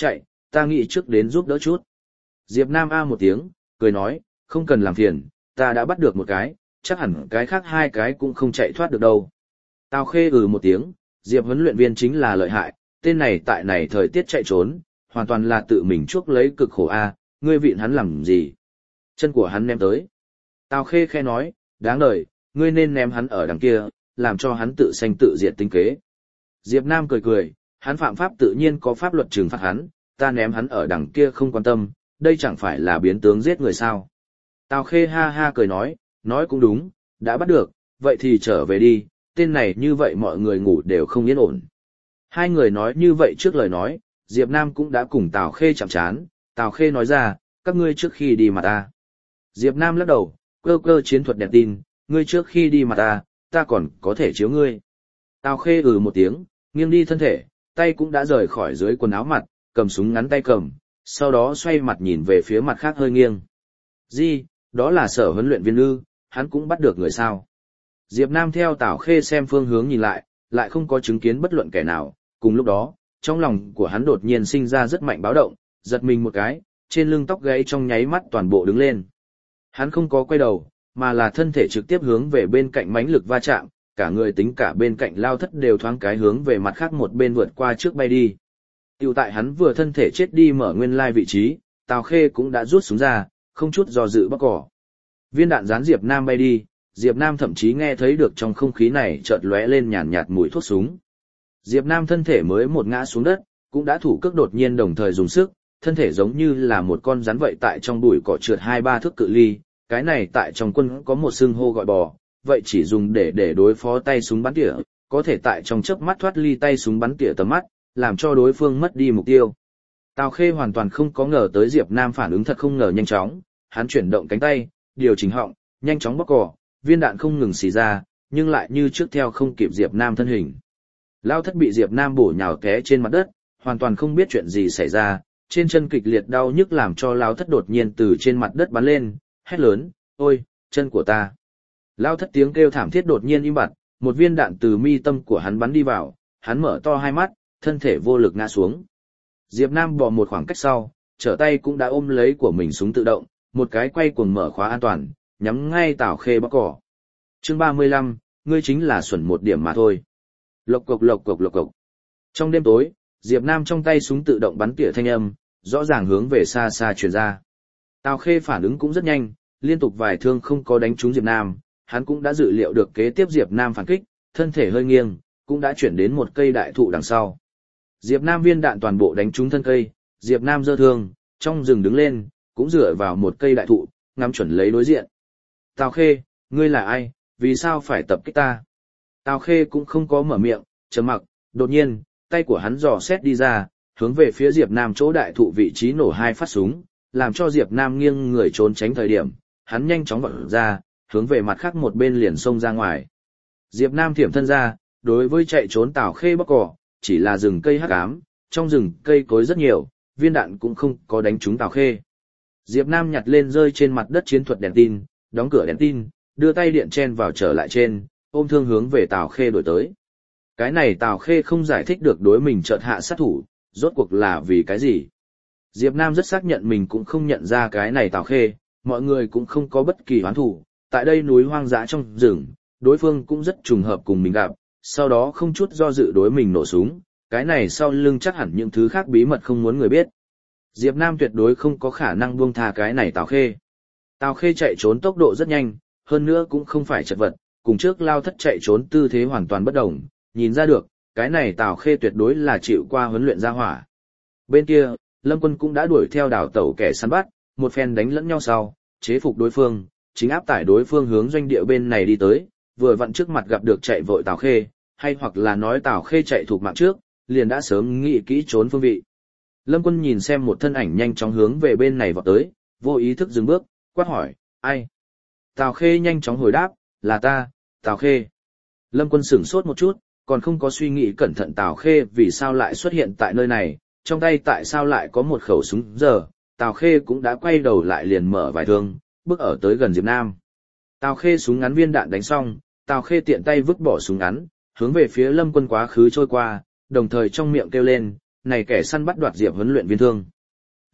ta nghĩ trước đến giúp đỡ chút. Diệp Nam a một tiếng, cười nói, không cần làm phiền, ta đã bắt được một cái, chắc hẳn cái khác hai cái cũng không chạy thoát được đâu. Tào Khê một tiếng, Diệp huấn luyện viên chính là lợi hại, tên này tại này thời tiết chạy trốn, hoàn toàn là tự mình chuốc lấy cực khổ a, ngươi vịn hắn làm gì? Chân của hắn ném tới. Tào Khê khẽ nói, đáng đời, ngươi nên ném hắn ở đằng kia, làm cho hắn tự sanh tự diệt tính kế. Diệp Nam cười cười, hắn phạm pháp tự nhiên có pháp luật trừng phạt hắn, ta ném hắn ở đằng kia không quan tâm, đây chẳng phải là biến tướng giết người sao. Tào Khê ha ha cười nói cũng đúng, đã bắt được, vậy thì trở về đi, tên này như vậy mọi người ngủ đều không yên ổn. Hai người nói như vậy trước lời nói, Diệp Nam cũng đã cùng Tào Khê chạm trán, Tào Khê nói ra, các ngươi trước khi đi mà ta. Diệp Nam lắc đầu, cơ chiến thuật đèn tin, ngươi trước khi đi mà ta còn có thể chiếu ngươi. Tào Khê một tiếng, nghiêng đi thân thể, tay cũng đã rời khỏi dưới quần áo mặt, cầm súng ngắn tay cầm, sau đó xoay mặt nhìn về phía mặt khác hơi nghiêng. Gì, đó là Sở huấn luyện viên ư, hắn cũng bắt được người sao. Diệp Nam theo Tào Khê xem phương hướng nhìn lại không có chứng kiến bất luận kẻ nào, cùng lúc đó, trong lòng của hắn đột nhiên sinh ra rất mạnh báo động, giật mình một cái, trên lưng tóc gáy trong nháy mắt toàn bộ đứng lên. Hắn không có quay đầu, mà là thân thể trực tiếp hướng về bên cạnh mãnh lực va chạm, cả người tính cả bên cạnh Lao Thất đều thoáng cái hướng về mặt khác một bên vượt qua trước bay đi. Tiểu tại hắn vừa thân thể chết đi mở nguyên lai vị trí, Tào Khê cũng đã rút súng ra, không chút do dự bóc cỏ. Viên đạn gián Diệp Nam bay đi, Diệp Nam thậm chí nghe thấy được trong không khí này chợt lóe lên nhàn nhạt mùi thuốc súng. Diệp Nam thân thể mới một ngã xuống đất, cũng đã thủ cước đột nhiên đồng thời dùng sức, thân thể giống như là một con rắn vậy tại trong bụi cỏ trượt 2-3 thước cự ly, cái này tại trong quân có một xưng hô gọi bò, vậy chỉ dùng để đối phó tay súng bắn tỉa, có thể tại trong chớp mắt thoát ly tay súng bắn tỉa tầm mắt, làm cho đối phương mất đi mục tiêu. Tào Khê hoàn toàn không có ngờ tới Diệp Nam phản ứng thật không ngờ nhanh chóng, hắn chuyển động cánh tay, điều chỉnh họng, nhanh chóng bóc cỏ, viên đạn không ngừng xì ra, nhưng lại như trước theo không kịp Diệp Nam thân hình. Lao Thất bị Diệp Nam bổ nhào té trên mặt đất, hoàn toàn không biết chuyện gì xảy ra, trên chân kịch liệt đau nhức làm cho Lao Thất đột nhiên từ trên mặt đất bắn lên, hét lớn, ôi, chân của ta. Lao Thất tiếng kêu thảm thiết đột nhiên im bặt, một viên đạn từ mi tâm của hắn bắn đi vào, hắn mở to hai mắt, thân thể vô lực ngã xuống. Diệp Nam bò một khoảng cách sau, trở tay cũng đã ôm lấy của mình súng tự động, một cái quay cuồng mở khóa an toàn, nhắm ngay Tào Khê bóc cỏ. Chương 35, ngươi chính là xuẩn một điểm mà thôi. Lộc cộc lộc cộc lộc cộc. Trong đêm tối, Diệp Nam trong tay súng tự động bắn tỉa thanh âm, rõ ràng hướng về xa xa truyền ra. Tào Khê phản ứng cũng rất nhanh, liên tục vài thương không có đánh trúng Diệp Nam, hắn cũng đã dự liệu được kế tiếp Diệp Nam phản kích, thân thể hơi nghiêng, cũng đã chuyển đến một cây đại thụ đằng sau. Diệp Nam viên đạn toàn bộ đánh trúng thân cây, Diệp Nam giơ thương, trong rừng đứng lên, cũng dựa vào một cây đại thụ, ngắm chuẩn lấy đối diện. Tào Khê, ngươi là ai, vì sao phải tập kích ta? Tào Khê cũng không có mở miệng, trầm mặc, đột nhiên, tay của hắn dò xét đi ra, hướng về phía Diệp Nam chỗ đại thụ vị trí nổ hai phát súng, làm cho Diệp Nam nghiêng người trốn tránh thời điểm, hắn nhanh chóng vọt ra, hướng về mặt khác một bên liền xông ra ngoài. Diệp Nam thiểm thân ra, đối với chạy trốn Tào Khê bóc cỏ, chỉ là rừng cây hắc ám, trong rừng cây cối rất nhiều, viên đạn cũng không có đánh trúng Tào Khê. Diệp Nam nhặt lên rơi trên mặt đất chiến thuật đèn tin, đóng cửa đèn tin, đưa tay điện chen vào trở lại trên, ôm thương hướng về Tào Khê đuổi tới. Cái này Tào Khê không giải thích được đối mình chợt hạ sát thủ, rốt cuộc là vì cái gì. Diệp Nam rất xác nhận mình cũng không nhận ra cái này Tào Khê, mọi người cũng không có bất kỳ oán thù, tại đây núi hoang dã trong rừng, đối phương cũng rất trùng hợp cùng mình gặp, sau đó không chút do dự đối mình nổ súng, cái này sau lưng chắc hẳn những thứ khác bí mật không muốn người biết. Diệp Nam tuyệt đối không có khả năng buông tha cái này Tào Khê. Tào Khê chạy trốn tốc độ rất nhanh, hơn nữa cũng không phải chật vật, cùng trước Lao Thất chạy trốn tư thế hoàn toàn bất đồng, nhìn ra được, cái này Tào Khê tuyệt đối là chịu qua huấn luyện ra hỏa. Bên kia, Lâm Quân cũng đã đuổi theo đảo tẩu kẻ săn bắt, một phen đánh lẫn nhau sau, chế phục đối phương, chính áp tải đối phương hướng doanh địa bên này đi tới, vừa vặn trước mặt gặp được chạy vội Tào Khê, hay hoặc là nói Tào Khê chạy thuộc mạng trước, liền đã sớm nghĩ kỹ trốn phương vị. Lâm Quân nhìn xem một thân ảnh nhanh chóng hướng về bên này vọt tới, vô ý thức dừng bước, quát hỏi, ai? Tào Khê nhanh chóng hồi đáp, là ta, Tào Khê. Lâm Quân sửng sốt một chút, còn không có suy nghĩ cẩn thận Tào Khê vì sao lại xuất hiện tại nơi này, trong tay tại sao lại có một khẩu súng giờ, Tào Khê cũng đã quay đầu lại liền mở vài thương, bước ở tới gần Diệp Nam. Tào Khê súng ngắn viên đạn đánh xong, Tào Khê tiện tay vứt bỏ súng ngắn, hướng về phía Lâm Quân quá khứ trôi qua, đồng thời trong miệng kêu lên, này kẻ săn bắt đoạt Diệp huấn luyện viên thương.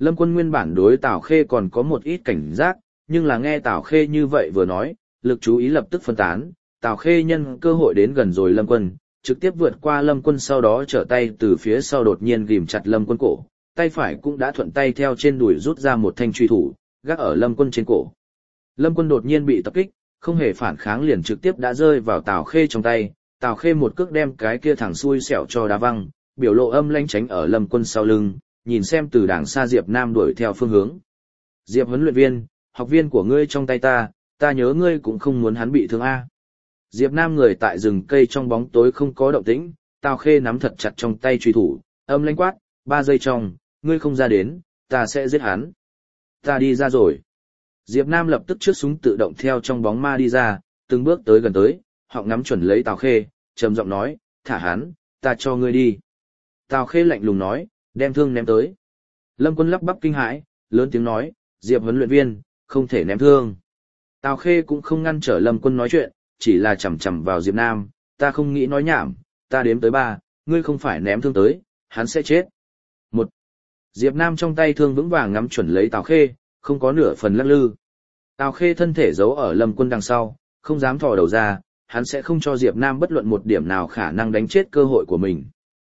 Lâm Quân nguyên bản đối Tào Khê còn có một ít cảnh giác, nhưng là nghe Tào Khê như vậy vừa nói, lực chú ý lập tức phân tán, Tào Khê nhân cơ hội đến gần rồi Lâm Quân, trực tiếp vượt qua Lâm Quân, sau đó trở tay từ phía sau đột nhiên ghim chặt Lâm Quân cổ, tay phải cũng đã thuận tay theo trên đùi rút ra một thanh truy thủ, gác ở Lâm Quân trên cổ. Lâm Quân đột nhiên bị tập kích, không hề phản kháng liền trực tiếp đã rơi vào Tào Khê trong tay, Tào Khê một cước đem cái kia thẳng xui xẻo cho đá văng, biểu lộ âm lãnh tránh ở Lâm Quân sau lưng, nhìn xem từ đằng xa Diệp Nam đuổi theo phương hướng. Diệp huấn luyện viên, học viên của ngươi trong tay ta nhớ ngươi cũng không muốn hắn bị thương a. Diệp Nam người tại rừng cây trong bóng tối không có động tĩnh, Tào Khê nắm thật chặt trong tay truy thủ, âm lãnh quát, 3 giây trong, ngươi không ra đến, ta sẽ giết hắn. Ta đi ra rồi. Diệp Nam lập tức trước súng tự động theo trong bóng ma đi ra, từng bước tới gần tới, họng ngắm chuẩn lấy Tào Khê, trầm giọng nói, thả hắn, ta cho ngươi đi. Tào Khê lạnh lùng nói, đem thương ném tới. Lâm Quân lắp bắp kinh hãi, lớn tiếng nói, Diệp huấn luyện viên, không thể ném thương. Tào Khê cũng không ngăn trở Lâm Quân nói chuyện, chỉ là chầm chầm vào Diệp Nam, ta không nghĩ nói nhảm, ta đếm tới 3, ngươi không phải ném thương tới, hắn sẽ chết. 1. Diệp Nam trong tay thương vững vàng ngắm chuẩn lấy Tào Khê, không có nửa phần lắc lư. Tào Khê thân thể giấu ở Lâm Quân đằng sau, không dám thò đầu ra, hắn sẽ không cho Diệp Nam bất luận một điểm nào khả năng đánh chết cơ hội của mình.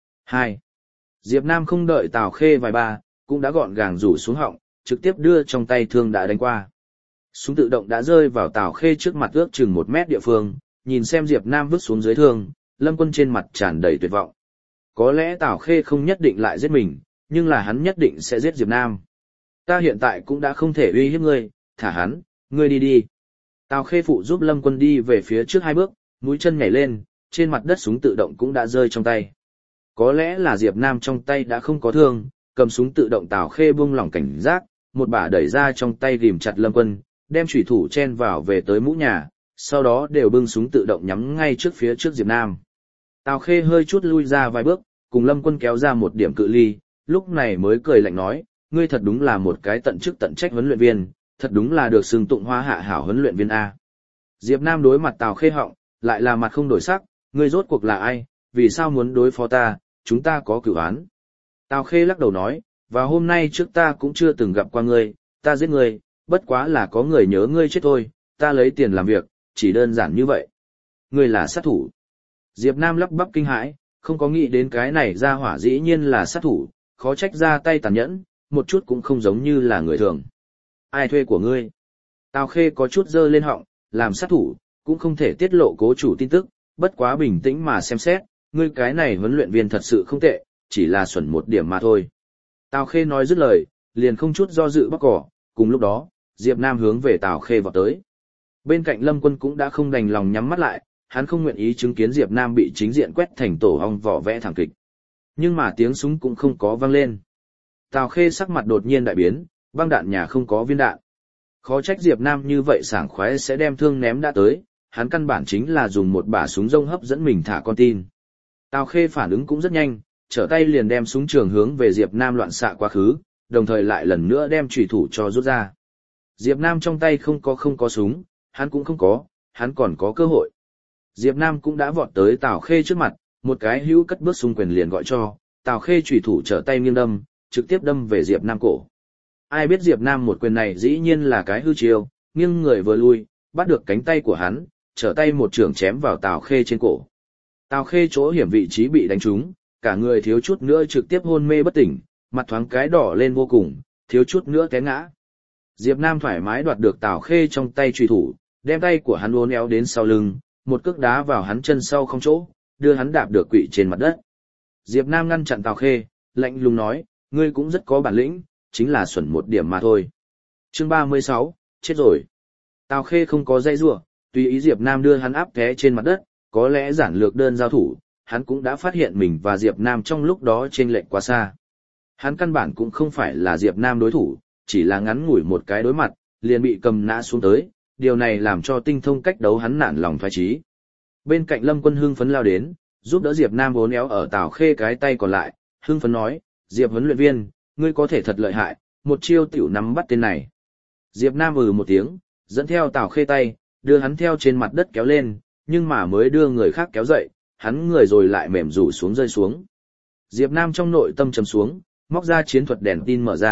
2. Diệp Nam không đợi Tào Khê vài ba, cũng đã gọn gàng rủ xuống họng, trực tiếp đưa trong tay thương đã đánh qua. Súng tự động đã rơi vào Tào Khê trước mặt ước chừng 1 mét địa phương, nhìn xem Diệp Nam vứt xuống dưới thương, Lâm Quân trên mặt tràn đầy tuyệt vọng. Có lẽ Tào Khê không nhất định lại giết mình, nhưng là hắn nhất định sẽ giết Diệp Nam. Ta hiện tại cũng đã không thể uy hiếp ngươi, thả hắn, ngươi đi đi. Tào Khê phụ giúp Lâm Quân đi về phía trước 2 bước, mũi chân nhảy lên, trên mặt đất súng tự động cũng đã rơi trong tay. Có lẽ là Diệp Nam trong tay đã không có thương, cầm súng tự động Tào Khê buông lỏng cảnh giác, một bả đẩy ra trong tay ghìm chặt Lâm Quân, đem chủy thủ chen vào về tới mũ nhà, sau đó đều bưng súng tự động nhắm ngay trước phía trước Diệp Nam. Tào Khê hơi chút lui ra vài bước, cùng Lâm Quân kéo ra một điểm cự ly, lúc này mới cười lạnh nói, ngươi thật đúng là một cái tận chức tận trách huấn luyện viên, thật đúng là được xưng tụng hoa hạ hảo huấn luyện viên A. Diệp Nam đối mặt Tào Khê họng, lại là mặt không đổi sắc, ngươi rốt cuộc là ai, vì sao muốn đối phó ta, chúng ta có cửu án. Tào Khê lắc đầu nói, và hôm nay trước ta cũng chưa từng gặp qua ngươi, ta giết ngươi, bất quá là có người nhớ ngươi chết thôi, ta lấy tiền làm việc, chỉ đơn giản như vậy. Ngươi là sát thủ. Diệp Nam lắp bắp kinh hãi, không có nghĩ đến cái này ra hỏa dĩ nhiên là sát thủ, khó trách ra tay tàn nhẫn, một chút cũng không giống như là người thường. Ai thuê của ngươi? Tào Khê có chút dơ lên họng, làm sát thủ, cũng không thể tiết lộ cố chủ tin tức, bất quá bình tĩnh mà xem xét, ngươi cái này huấn luyện viên thật sự không tệ, chỉ là xuẩn một điểm mà thôi. Tào Khê nói dứt lời, liền không chút do dự bóc cỏ, cùng lúc đó, Diệp Nam hướng về Tào Khê vọt tới. Bên cạnh Lâm Quân cũng đã không đành lòng nhắm mắt lại, hắn không nguyện ý chứng kiến Diệp Nam bị chính diện quét thành tổ ong vỏ vẽ thảm kịch. Nhưng mà tiếng súng cũng không có vang lên. Tào Khê sắc mặt đột nhiên đại biến, băng đạn nhà không có viên đạn. Khó trách Diệp Nam như vậy sảng khoái sẽ đem thương ném đã tới, hắn căn bản chính là dùng một bả súng rông hấp dẫn mình thả con tin. Tào Khê phản ứng cũng rất nhanh, trở tay liền đem súng trường hướng về Diệp Nam loạn xạ quá khứ, đồng thời lại lần nữa đem chủy thủ cho rút ra. Diệp Nam trong tay không có súng, hắn cũng không có, hắn còn có cơ hội. Diệp Nam cũng đã vọt tới Tào Khê trước mặt, một cái hữu cất bước xung quyền liền gọi cho, Tào Khê chủy thủ trở tay nghiêng đâm, trực tiếp đâm về Diệp Nam cổ. Ai biết Diệp Nam một quyền này dĩ nhiên là cái hư chiêu, nghiêng người vừa lui, bắt được cánh tay của hắn, trở tay một trường chém vào Tào Khê trên cổ. Tào Khê chỗ hiểm vị trí bị đánh trúng, cả người thiếu chút nữa trực tiếp hôn mê bất tỉnh, mặt thoáng cái đỏ lên vô cùng, thiếu chút nữa té ngã. Diệp Nam thoải mái đoạt được Tào Khê trong tay truy thủ, đem tay của hắn uốn éo đến sau lưng, một cước đá vào hắn chân sau không chỗ, đưa hắn đạp được quỵ trên mặt đất. Diệp Nam ngăn chặn Tào Khê, lạnh lùng nói, ngươi cũng rất có bản lĩnh, chính là xuẩn một điểm mà thôi. Chương 36, chết rồi. Tào Khê không có dây rủa, tùy ý Diệp Nam đưa hắn áp té trên mặt đất, có lẽ giản lược đơn giao thủ, hắn cũng đã phát hiện mình và Diệp Nam trong lúc đó chênh lệch quá xa. Hắn căn bản cũng không phải là Diệp Nam đối thủ, chỉ là ngắn ngủi một cái đối mặt, liền bị cầm nã xuống tới, điều này làm cho tinh thông cách đấu hắn nản lòng phái trí. Bên cạnh Lâm Quân hưng phấn lao đến, giúp đỡ Diệp Nam uốn éo ở Tào Khê cái tay còn lại, hưng phấn nói, Diệp huấn luyện viên, ngươi có thể thật lợi hại, một chiêu tiểu nắm bắt tên này. Diệp Nam một tiếng, dẫn theo Tào Khê tay, đưa hắn theo trên mặt đất kéo lên, nhưng mà mới đưa người khác kéo dậy, hắn người rồi lại mềm rủ xuống rơi xuống. Diệp Nam trong nội tâm trầm xuống, móc ra chiến thuật đèn tin mở ra,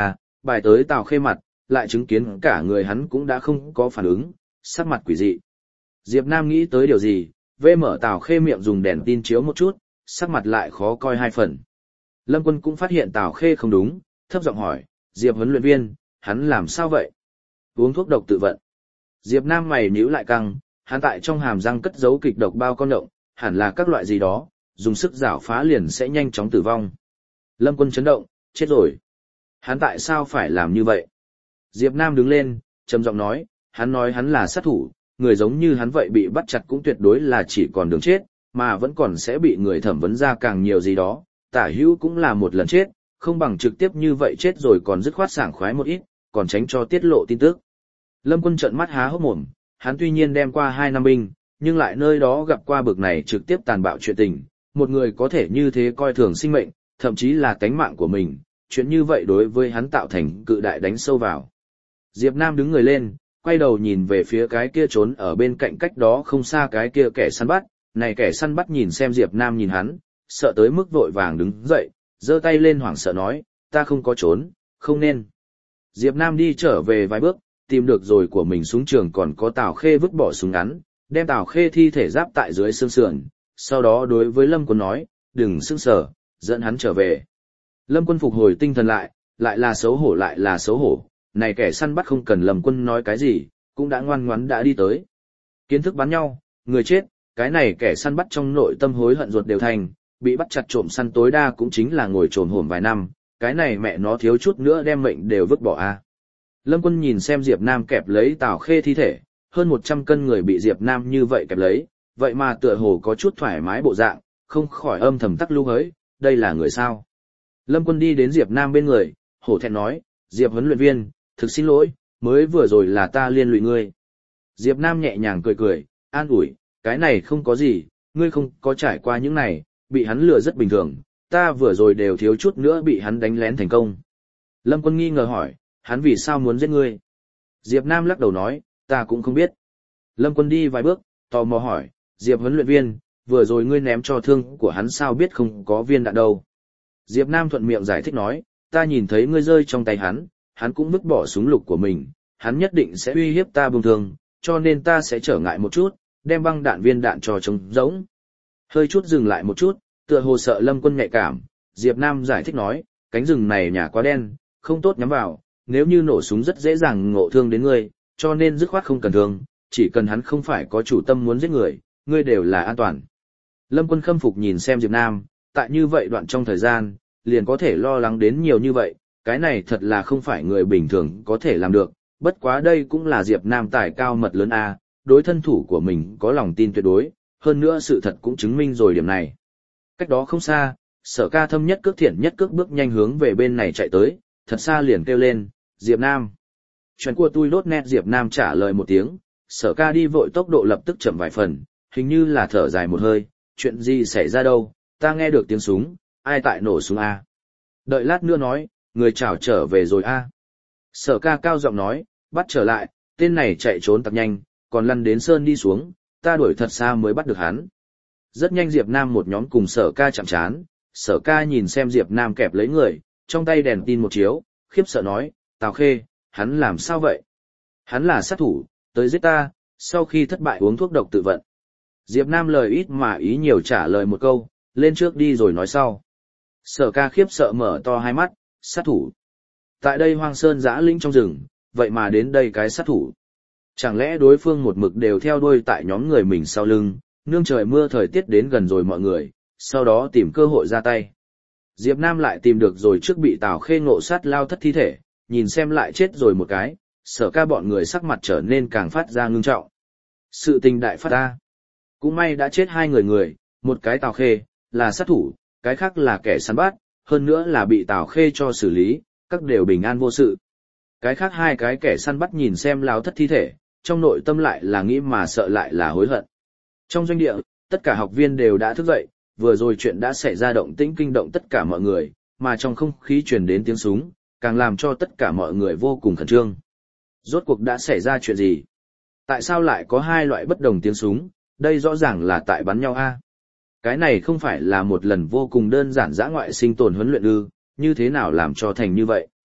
Bài tới Tào Khê mặt, lại chứng kiến cả người hắn cũng đã không có phản ứng, sắc mặt quỷ dị. Diệp Nam nghĩ tới điều gì, vê mở Tào Khê miệng dùng đèn tin chiếu một chút, sắc mặt lại khó coi hai phần. Lâm Quân cũng phát hiện Tào Khê không đúng, thấp giọng hỏi, Diệp huấn luyện viên, hắn làm sao vậy? Uống thuốc độc tự vận. Diệp Nam mày nhíu lại căng, hắn tại trong hàm răng cất giấu kịch độc bao con động, hẳn là các loại gì đó, dùng sức giảo phá liền sẽ nhanh chóng tử vong. Lâm Quân chấn động, chết rồi. Hắn tại sao phải làm như vậy? Diệp Nam đứng lên, trầm giọng nói hắn là sát thủ, người giống như hắn vậy bị bắt chặt cũng tuyệt đối là chỉ còn đường chết, mà vẫn còn sẽ bị người thẩm vấn ra càng nhiều gì đó, tả hữu cũng là một lần chết, không bằng trực tiếp như vậy chết rồi còn dứt khoát sảng khoái một ít, còn tránh cho tiết lộ tin tức. Lâm Quân trợn mắt há hốc mồm, hắn tuy nhiên đem qua 2 năm binh, nhưng lại nơi đó gặp qua bực này trực tiếp tàn bạo chuyện tình, một người có thể như thế coi thường sinh mệnh, thậm chí là tánh mạng của mình, chuyện như vậy đối với hắn tạo thành cự đại đánh sâu vào. Diệp Nam đứng người lên, quay đầu nhìn về phía cái kia trốn ở bên cạnh cách đó không xa cái kia kẻ săn bắt, này kẻ săn bắt nhìn xem Diệp Nam nhìn hắn, sợ tới mức vội vàng đứng dậy, giơ tay lên hoảng sợ nói, ta không có trốn, không nên. Diệp Nam đi trở về vài bước, tìm được rồi của mình súng trường còn có Tào Khê vứt bỏ súng ngắn, đem Tào Khê thi thể giáp tại dưới xương sườn, sau đó đối với Lâm Quân nói, đừng sững sờ, dẫn hắn trở về. Lâm Quân phục hồi tinh thần lại là xấu hổ lại là xấu hổ, này kẻ săn bắt không cần Lâm Quân nói cái gì, cũng đã ngoan ngoãn đã đi tới. Kiến thức bắn nhau, người chết, cái này kẻ săn bắt trong nội tâm hối hận ruột đều thành, bị bắt chặt trộm săn tối đa cũng chính là ngồi trồm hổm vài năm, cái này mẹ nó thiếu chút nữa đem mệnh đều vứt bỏ a. Lâm Quân nhìn xem Diệp Nam kẹp lấy Tào Khê thi thể, hơn 100 cân người bị Diệp Nam như vậy kẹp lấy, vậy mà tựa hồ có chút thoải mái bộ dạng, không khỏi âm thầm tắc lưu hới, đây là người sao. Lâm Quân đi đến Diệp Nam bên người, hổ thẹn nói, Diệp huấn luyện viên, thực xin lỗi, mới vừa rồi là ta liên lụy ngươi. Diệp Nam nhẹ nhàng cười cười, an ủi, cái này không có gì, ngươi không có trải qua những này, bị hắn lừa rất bình thường, ta vừa rồi đều thiếu chút nữa bị hắn đánh lén thành công. Lâm Quân nghi ngờ hỏi, hắn vì sao muốn giết ngươi? Diệp Nam lắc đầu nói, ta cũng không biết. Lâm Quân đi vài bước, tò mò hỏi, Diệp huấn luyện viên, vừa rồi ngươi ném cho thương của hắn sao biết không có viên đạn đâu? Diệp Nam thuận miệng giải thích nói, ta nhìn thấy ngươi rơi trong tay hắn cũng vứt bỏ súng lục của mình, hắn nhất định sẽ uy hiếp ta buông thương, cho nên ta sẽ trở ngại một chút, đem băng đạn viên đạn cho trống rỗng. Hơi chút dừng lại một chút, tựa hồ sợ Lâm Quân nhạy cảm, Diệp Nam giải thích nói, cánh rừng này nhà quá đen, không tốt nhắm vào, nếu như nổ súng rất dễ dàng ngộ thương đến ngươi, cho nên dứt khoát không cần thương, chỉ cần hắn không phải có chủ tâm muốn giết người, ngươi đều là an toàn. Lâm Quân khâm phục nhìn xem Diệp Nam, tại như vậy đoạn trong thời gian, liền có thể lo lắng đến nhiều như vậy, cái này thật là không phải người bình thường có thể làm được, bất quá đây cũng là Diệp Nam tài cao mật lớn a, đối thân thủ của mình có lòng tin tuyệt đối, hơn nữa sự thật cũng chứng minh rồi điểm này. Cách đó không xa, Sở Ca thâm nhất cước thiện nhất cước bước nhanh hướng về bên này chạy tới, thật xa liền kêu lên, Diệp Nam. Chuyện của tôi đốt nét Diệp Nam trả lời một tiếng, Sở Ca đi vội tốc độ lập tức chậm vài phần, hình như là thở dài một hơi, chuyện gì xảy ra đâu, ta nghe được tiếng súng, ai tại nổ súng a? Đợi lát nữa nói, người chào trở về rồi a. Sở Ca cao giọng nói, bắt trở lại, tên này chạy trốn tặc nhanh, còn lăn đến sơn đi xuống, ta đuổi thật xa mới bắt được hắn. Rất nhanh Diệp Nam một nhóm cùng Sở Ca chạm trán, Sở Ca nhìn xem Diệp Nam kẹp lấy người, trong tay đèn tin một chiếu, khiếp sợ nói, Tào Khê, hắn làm sao vậy? Hắn là sát thủ, tới giết ta, sau khi thất bại uống thuốc độc tự vận. Diệp Nam lời ít mà ý nhiều trả lời một câu, lên trước đi rồi nói sau. Sở Ca khiếp sợ mở to hai mắt, sát thủ. Tại đây hoang sơn dã lĩnh trong rừng, vậy mà đến đây cái sát thủ. Chẳng lẽ đối phương một mực đều theo đuôi tại nhóm người mình sau lưng, nương trời mưa thời tiết đến gần rồi mọi người, sau đó tìm cơ hội ra tay. Diệp Nam lại tìm được rồi trước bị Tào Khê ngộ sát lao thất thi thể, nhìn xem lại chết rồi một cái, Sở Ca bọn người sắc mặt trở nên càng phát ra ngưng trọng. Sự tình đại phát ra. Cũng may đã chết 2 người, một cái Tào Khê, là sát thủ, cái khác là kẻ săn bắt, hơn nữa là bị Tào Khê cho xử lý, các đều bình an vô sự. Cái khác 2 cái kẻ săn bắt nhìn xem lao thất thi thể, trong nội tâm lại là nghĩ mà sợ lại là hối hận. Trong doanh địa, tất cả học viên đều đã thức dậy, vừa rồi chuyện đã xảy ra động tĩnh kinh động tất cả mọi người, mà trong không khí truyền đến tiếng súng, càng làm cho tất cả mọi người vô cùng khẩn trương. Rốt cuộc đã xảy ra chuyện gì? Tại sao lại có 2 loại bất đồng tiếng súng, đây rõ ràng là tại bắn nhau a. Cái này không phải là một lần vô cùng đơn giản dã ngoại sinh tồn huấn luyện ư, như thế nào làm cho thành như vậy?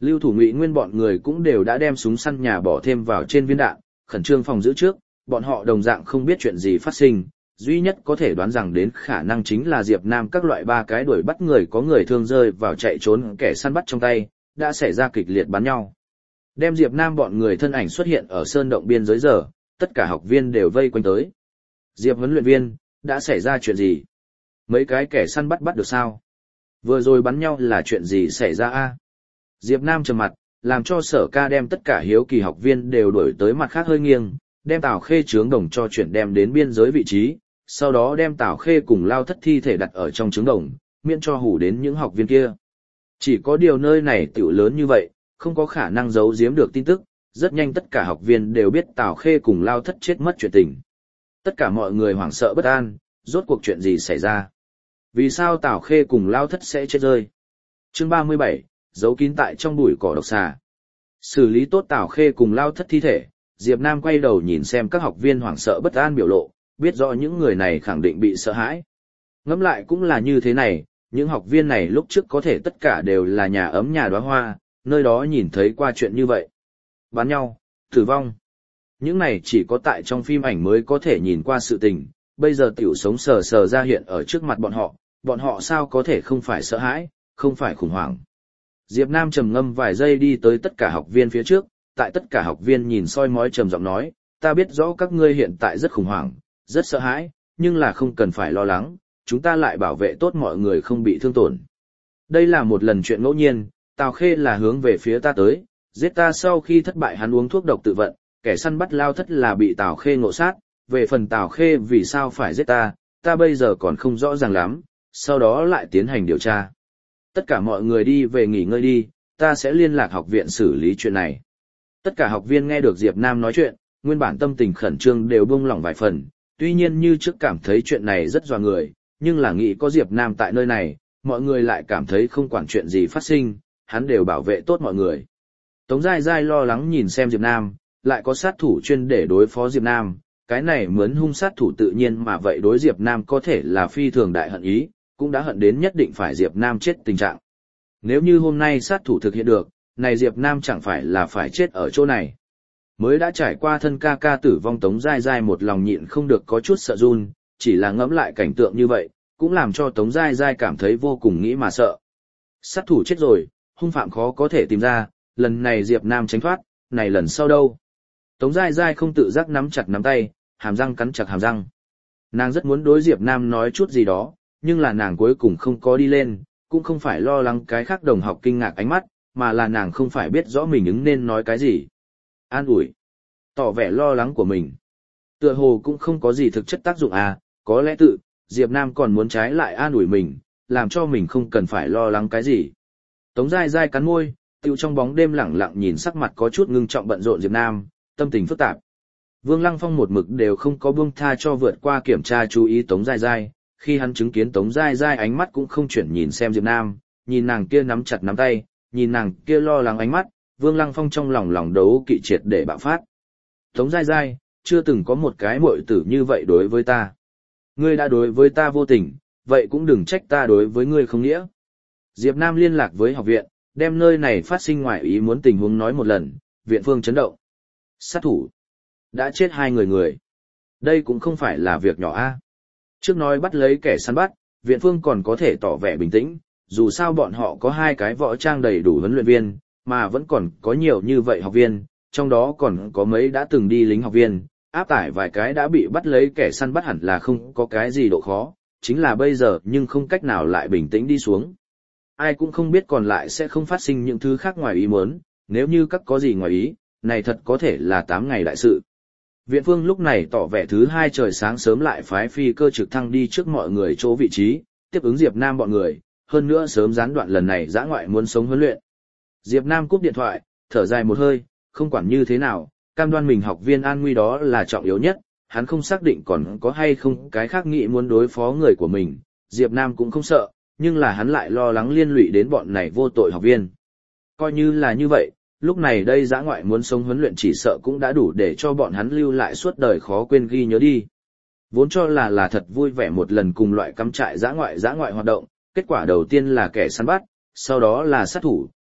Lưu Thủ Ngụy Nguyên bọn người cũng đều đã đem súng săn nhà bỏ thêm vào trên viên đạn, khẩn trương phòng giữ trước, bọn họ đồng dạng không biết chuyện gì phát sinh, duy nhất có thể đoán rằng đến khả năng chính là Diệp Nam các loại ba cái đuổi bắt người có người thương rơi vào chạy trốn kẻ săn bắt trong tay, đã xảy ra kịch liệt bắn nhau. Đem Diệp Nam bọn người thân ảnh xuất hiện ở sơn động biên giới giờ, tất cả học viên đều vây quanh tới. Diệp huấn luyện viên, đã xảy ra chuyện gì? Mấy cái kẻ săn bắt được sao? Vừa rồi bắn nhau là chuyện gì xảy ra a? Diệp Nam trầm mặt, làm cho Sở Ca đem tất cả hiếu kỳ học viên đều đuổi tới mặt khác hơi nghiêng, đem Tào Khê trướng đồng cho chuyển đem đến biên giới vị trí, sau đó đem Tào Khê cùng Lao Thất thi thể đặt ở trong trướng đồng, miễn cho hù đến những học viên kia. Chỉ có điều nơi này tiểu lớn như vậy, không có khả năng giấu giếm được tin tức, rất nhanh tất cả học viên đều biết Tào Khê cùng Lao Thất chết mất chuyện tình. Tất cả mọi người hoảng sợ bất an, rốt cuộc chuyện gì xảy ra? Vì sao Tào Khê cùng Lao Thất sẽ chết rơi? Chương 37, giấu kín tại trong bụi cỏ độc xà. Xử lý tốt Tào Khê cùng Lao Thất thi thể, Diệp Nam quay đầu nhìn xem các học viên hoảng sợ bất an biểu lộ, biết rõ những người này khẳng định bị sợ hãi. Ngẫm lại cũng là như thế này, những học viên này lúc trước có thể tất cả đều là nhà ấm nhà đóa hoa, nơi đó nhìn thấy qua chuyện như vậy. Bắn nhau, tử vong. Những này chỉ có tại trong phim ảnh mới có thể nhìn qua sự tình, bây giờ tiểu sống sờ sờ ra hiện ở trước mặt bọn họ sao có thể không phải sợ hãi, không phải khủng hoảng. Diệp Nam trầm ngâm vài giây đi tới tất cả học viên phía trước, tại tất cả học viên nhìn soi mói trầm giọng nói, ta biết rõ các ngươi hiện tại rất khủng hoảng, rất sợ hãi, nhưng là không cần phải lo lắng, chúng ta lại bảo vệ tốt mọi người không bị thương tổn. Đây là một lần chuyện ngẫu nhiên, Tào Khê là hướng về phía ta tới, giết ta sau khi thất bại hắn uống thuốc độc tự vận, kẻ săn bắt Lao Thất là bị Tào Khê ngộ sát, về phần Tào Khê vì sao phải giết ta bây giờ còn không rõ ràng lắm, sau đó lại tiến hành điều tra. Tất cả mọi người đi về nghỉ ngơi đi, ta sẽ liên lạc học viện xử lý chuyện này. Tất cả học viên nghe được Diệp Nam nói chuyện, nguyên bản tâm tình khẩn trương đều buông lỏng vài phần, tuy nhiên như trước cảm thấy chuyện này rất dọa người, nhưng là nghĩ có Diệp Nam tại nơi này, mọi người lại cảm thấy không quản chuyện gì phát sinh, hắn đều bảo vệ tốt mọi người. Tống Giai Giai lo lắng nhìn xem Diệp Nam, lại có sát thủ chuyên để đối phó Diệp Nam, cái này mướn hung sát thủ tự nhiên mà vậy đối Diệp Nam có thể là phi thường đại hận ý, cũng đã hận đến nhất định phải Diệp Nam chết tình trạng. Nếu như hôm nay sát thủ thực hiện được, này Diệp Nam chẳng phải là phải chết ở chỗ này. Mới đã trải qua thân ca ca tử vong Tống Giai Giai một lòng nhịn không được có chút sợ run, chỉ là ngẫm lại cảnh tượng như vậy, cũng làm cho Tống Giai Giai cảm thấy vô cùng nghĩ mà sợ. Sát thủ chết rồi, hung phạm khó có thể tìm ra, lần này Diệp Nam tránh thoát, này lần sau đâu. Tống Giai Giai không tự giác nắm chặt nắm tay, hàm răng cắn chặt hàm răng. Nàng rất muốn đối Diệp Nam nói chút gì đó, nhưng là nàng cuối cùng không có đi lên, cũng không phải lo lắng cái khác đồng học kinh ngạc ánh mắt, mà là nàng không phải biết rõ mình ứng nên nói cái gì. An ủi, tỏ vẻ lo lắng của mình. Tựa hồ cũng không có gì thực chất tác dụng à, có lẽ Diệp Nam còn muốn trái lại an ủi mình, làm cho mình không cần phải lo lắng cái gì. Tống Giai Giai cắn môi, tiêu trong bóng đêm lẳng lặng nhìn sắc mặt có chút ngưng trọng bận rộn Diệp Nam, tâm tình phức tạp. Vương Lăng Phong một mực đều không có buông tha cho vượt qua kiểm tra chú ý Tống Giai Giai, khi hắn chứng kiến Tống Giai Giai ánh mắt cũng không chuyển nhìn xem Diệp Nam, nhìn nàng kia nắm chặt nắm tay, nhìn nàng kia lo lắng ánh mắt, Vương Lăng Phong trong lòng đấu kỵ triệt để bạo phát. Tống Giai Giai, chưa từng có một cái muội tử như vậy đối với ta. Ngươi đã đối với ta vô tình, vậy cũng đừng trách ta đối với ngươi không nghĩa. Diệp Nam liên lạc với học viện, đem nơi này phát sinh ngoài ý muốn tình huống nói một lần, viện phương chấn động. Sát thủ. Đã chết 2 người. Đây cũng không phải là việc nhỏ a. Trước nói bắt lấy kẻ săn bắt, viện phương còn có thể tỏ vẻ bình tĩnh, dù sao bọn họ có 2 cái võ trang đầy đủ huấn luyện viên, mà vẫn còn có nhiều như vậy học viên, trong đó còn có mấy đã từng đi lính học viên, áp tải vài cái đã bị bắt lấy kẻ săn bắt hẳn là không có cái gì độ khó, chính là bây giờ nhưng không cách nào lại bình tĩnh đi xuống. Ai cũng không biết còn lại sẽ không phát sinh những thứ khác ngoài ý muốn, nếu như các có gì ngoài ý, này thật có thể là 8 ngày đại sự. Viện phương lúc này tỏ vẻ thứ 2 trời sáng sớm lại phái phi cơ trực thăng đi trước mọi người chỗ vị trí, tiếp ứng Diệp Nam bọn người, hơn nữa sớm gián đoạn lần này dã ngoại muốn sống huấn luyện. Diệp Nam cúp điện thoại, thở dài một hơi, không quản như thế nào, cam đoan mình học viên an nguy đó là trọng yếu nhất, hắn không xác định còn có hay không cái khác nghĩ muốn đối phó người của mình, Diệp Nam cũng không sợ, nhưng là hắn lại lo lắng liên lụy đến bọn này vô tội học viên. Coi như là như vậy, lúc này đây dã ngoại muốn sống huấn luyện chỉ sợ cũng đã đủ để cho bọn hắn lưu lại suốt đời khó quên ghi nhớ đi. Vốn cho là thật vui vẻ một lần cùng loại cắm trại dã ngoại hoạt động, kết quả đầu tiên là kẻ săn bắt, sau đó là sát thủ,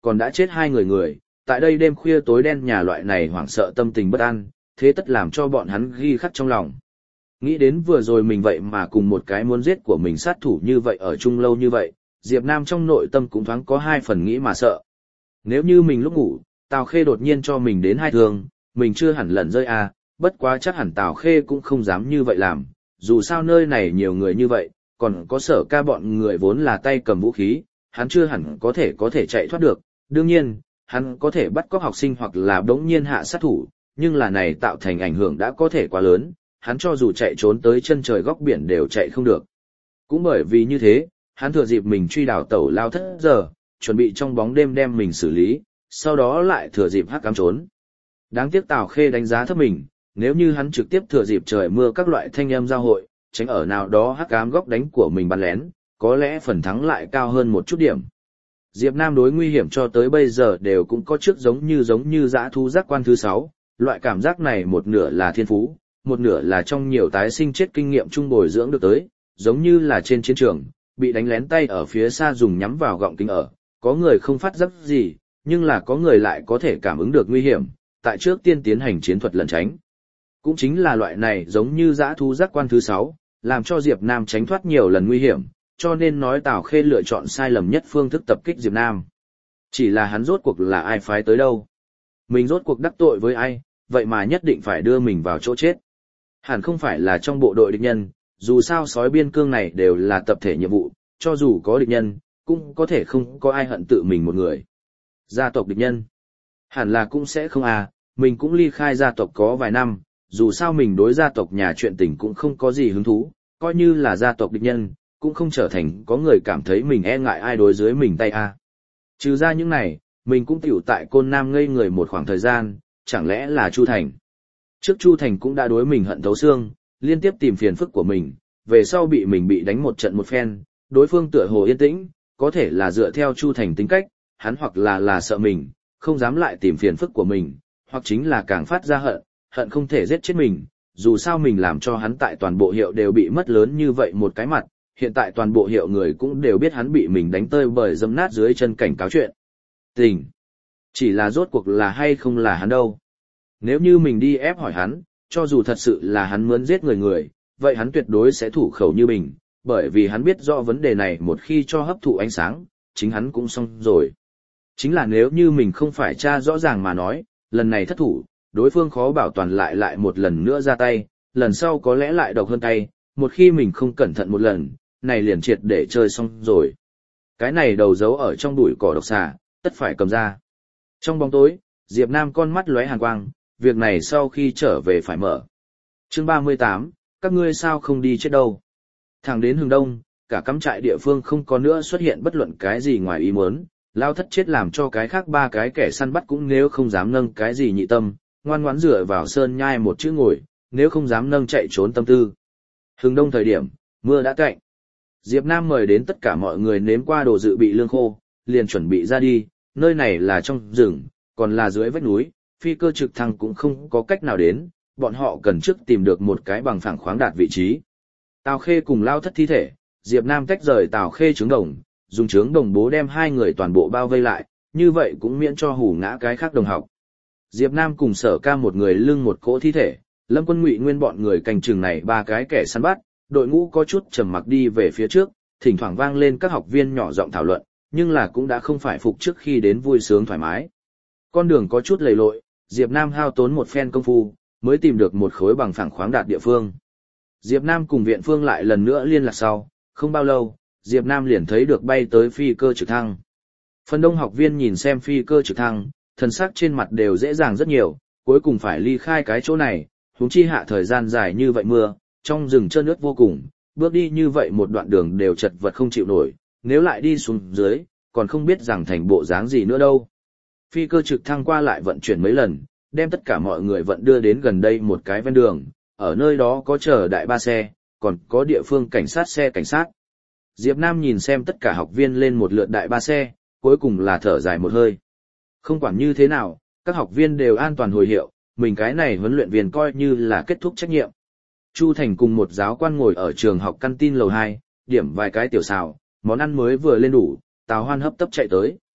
còn đã chết 2 người, tại đây đêm khuya tối đen nhà loại này hoảng sợ tâm tình bất an, thế tất làm cho bọn hắn ghi khắc trong lòng. Nghĩ đến vừa rồi mình vậy mà cùng một cái muốn giết của mình sát thủ như vậy ở chung lâu như vậy, Diệp Nam trong nội tâm cũng thoáng có 2 phần nghĩ mà sợ. Nếu như mình lúc ngủ, Tào Khê đột nhiên cho mình đến 2 thương, mình chưa hẳn lẩn rơi à, bất quá chắc hẳn Tào Khê cũng không dám như vậy làm, dù sao nơi này nhiều người như vậy, còn có Sở Ca bọn người vốn là tay cầm vũ khí, hắn chưa hẳn có thể chạy thoát được, đương nhiên, hắn có thể bắt cóc học sinh hoặc là đống nhiên hạ sát thủ, nhưng là này tạo thành ảnh hưởng đã có thể quá lớn, hắn cho dù chạy trốn tới chân trời góc biển đều chạy không được. Cũng bởi vì như thế, hắn thừa dịp mình truy đào tẩu lao thất giờ, chuẩn bị trong bóng đêm đem mình xử lý, sau đó lại thừa dịp hắc cám trốn. Đáng tiếc Tào Khê đánh giá thấp mình, nếu như hắn trực tiếp thừa dịp trời mưa các loại thanh âm giao hội, tránh ở nào đó hắc ám góc đánh của mình bắn lén, có lẽ phần thắng lại cao hơn một chút điểm. Diệp Nam đối nguy hiểm cho tới bây giờ đều cũng có trước giống như dã thú giác quan thứ 6, loại cảm giác này một nửa là thiên phú, một nửa là trong nhiều tái sinh chết kinh nghiệm trung bồi dưỡng được tới, giống như là trên chiến trường, bị đánh lén tay ở phía xa dùng nhắm vào gọng kính ở, có người không phát giác gì, nhưng là có người lại có thể cảm ứng được nguy hiểm, tại trước tiên tiến hành chiến thuật lẩn tránh. Cũng chính là loại này giống như dã thú giác quan thứ 6, làm cho Diệp Nam tránh thoát nhiều lần nguy hiểm, cho nên nói Tào Khê lựa chọn sai lầm nhất phương thức tập kích Diệp Nam. Chỉ là hắn rốt cuộc là ai phái tới đâu? Mình rốt cuộc đắc tội với ai, vậy mà nhất định phải đưa mình vào chỗ chết. Hẳn không phải là trong bộ đội địch nhân, dù sao sói biên cương này đều là tập thể nhiệm vụ, cho dù có địch nhân, cũng có thể không có ai hận tự mình một người. Gia tộc địch nhân? Hẳn là cũng sẽ không à, mình cũng ly khai gia tộc có vài năm, dù sao mình đối gia tộc nhà chuyện tình cũng không có gì hứng thú, coi như là gia tộc địch nhân, cũng không trở thành có người cảm thấy mình e ngại ai đối dưới mình tay a. Trừ ra những này, mình cũng tiểu tại Côn Nam ngây người một khoảng thời gian, chẳng lẽ là Chu Thành. Trước Chu Thành cũng đã đối mình hận thấu xương, liên tiếp tìm phiền phức của mình, về sau bị mình bị đánh một trận một phen, đối phương tựa hồ yên tĩnh, có thể là dựa theo Chu Thành tính cách, hắn hoặc là sợ mình, không dám lại tìm phiền phức của mình, hoặc chính là càng phát ra hận không thể giết chết mình, dù sao mình làm cho hắn tại toàn bộ hiệu đều bị mất lớn như vậy một cái mặt, hiện tại toàn bộ hiệu người cũng đều biết hắn bị mình đánh tơi bời dâm nát dưới chân cảnh cáo chuyện. Tình. Chỉ là rốt cuộc là hay không là hắn đâu. Nếu như mình đi ép hỏi hắn, cho dù thật sự là hắn muốn giết người, vậy hắn tuyệt đối sẽ thủ khẩu như mình, bởi vì hắn biết rõ vấn đề này một khi cho hấp thụ ánh sáng, chính hắn cũng xong rồi. Chính là nếu như mình không phải tra rõ ràng mà nói, lần này thất thủ, đối phương khó bảo toàn lại một lần nữa ra tay, lần sau có lẽ lại độc hơn tay, một khi mình không cẩn thận một lần, này liền triệt để chơi xong rồi. Cái này đầu giấu ở trong bụi cỏ độc xà, tất phải cầm ra. Trong bóng tối, Diệp Nam con mắt lóe hàn quang, việc này sau khi trở về phải mở. Chương 38, các ngươi sao không đi chết đâu. Thẳng đến hướng đông, cả cắm trại địa phương không có nữa xuất hiện bất luận cái gì ngoài ý muốn, lao thất chết làm cho cái khác 3 cái kẻ săn bắt cũng nếu không dám nâng cái gì nhị tâm, ngoan ngoãn dựa vào sơn nhai một chữ ngồi, nếu không dám nâng chạy trốn tâm tư. Hướng đông thời điểm, mưa đã cạnh. Diệp Nam mời đến tất cả mọi người nếm qua đồ dự bị lương khô, liền chuẩn bị ra đi, nơi này là trong rừng, còn là dưới vách núi, phi cơ trực thăng cũng không có cách nào đến, bọn họ cần trước tìm được một cái bằng phẳng khoáng đạt vị trí. Tào Khê cùng lao thất thi thể, Diệp Nam tách rời Tào Khê trứng đồng, dùng trứng đồng bố đem 2 người toàn bộ bao vây lại, như vậy cũng miễn cho hù ngã cái khác đồng học. Diệp Nam cùng Sở Ca một người lưng một cỗ thi thể, Lâm Quân Ngụy Nguyên bọn người canh chừng này 3 cái kẻ săn bắt, đội ngũ có chút trầm mặc đi về phía trước, thỉnh thoảng vang lên các học viên nhỏ giọng thảo luận, nhưng là cũng đã không phải phục trước khi đến vui sướng thoải mái. Con đường có chút lầy lội, Diệp Nam hao tốn một phen công phu, mới tìm được một khối bằng phẳng khoáng đạt địa phương. Diệp Nam cùng viện phương lại lần nữa liên lạc sau, không bao lâu, Diệp Nam liền thấy được bay tới phi cơ trực thăng. Phần đông học viên nhìn xem phi cơ trực thăng, thần sắc trên mặt đều dễ dàng rất nhiều, cuối cùng phải ly khai cái chỗ này, huống chi hạ thời gian dài như vậy mưa, trong rừng trơn ướt vô cùng, bước đi như vậy một đoạn đường đều chật vật không chịu nổi, nếu lại đi xuống dưới, còn không biết rằng thành bộ dáng gì nữa đâu. Phi cơ trực thăng qua lại vận chuyển mấy lần, đem tất cả mọi người vận đưa đến gần đây một cái ven đường, ở nơi đó có chờ đại 3 xe, còn có địa phương cảnh sát xe cảnh sát. Diệp Nam nhìn xem tất cả học viên lên một lượt đại 3 xe, cuối cùng là thở dài một hơi. Không quản như thế nào, các học viên đều an toàn hồi hiệu, mình cái này huấn luyện viên coi như là kết thúc trách nhiệm. Chu Thành cùng một giáo quan ngồi ở trường học căn tin lầu 2, điểm vài cái tiểu xào, món ăn mới vừa lên đủ, Tào Hoan hấp tấp chạy tới.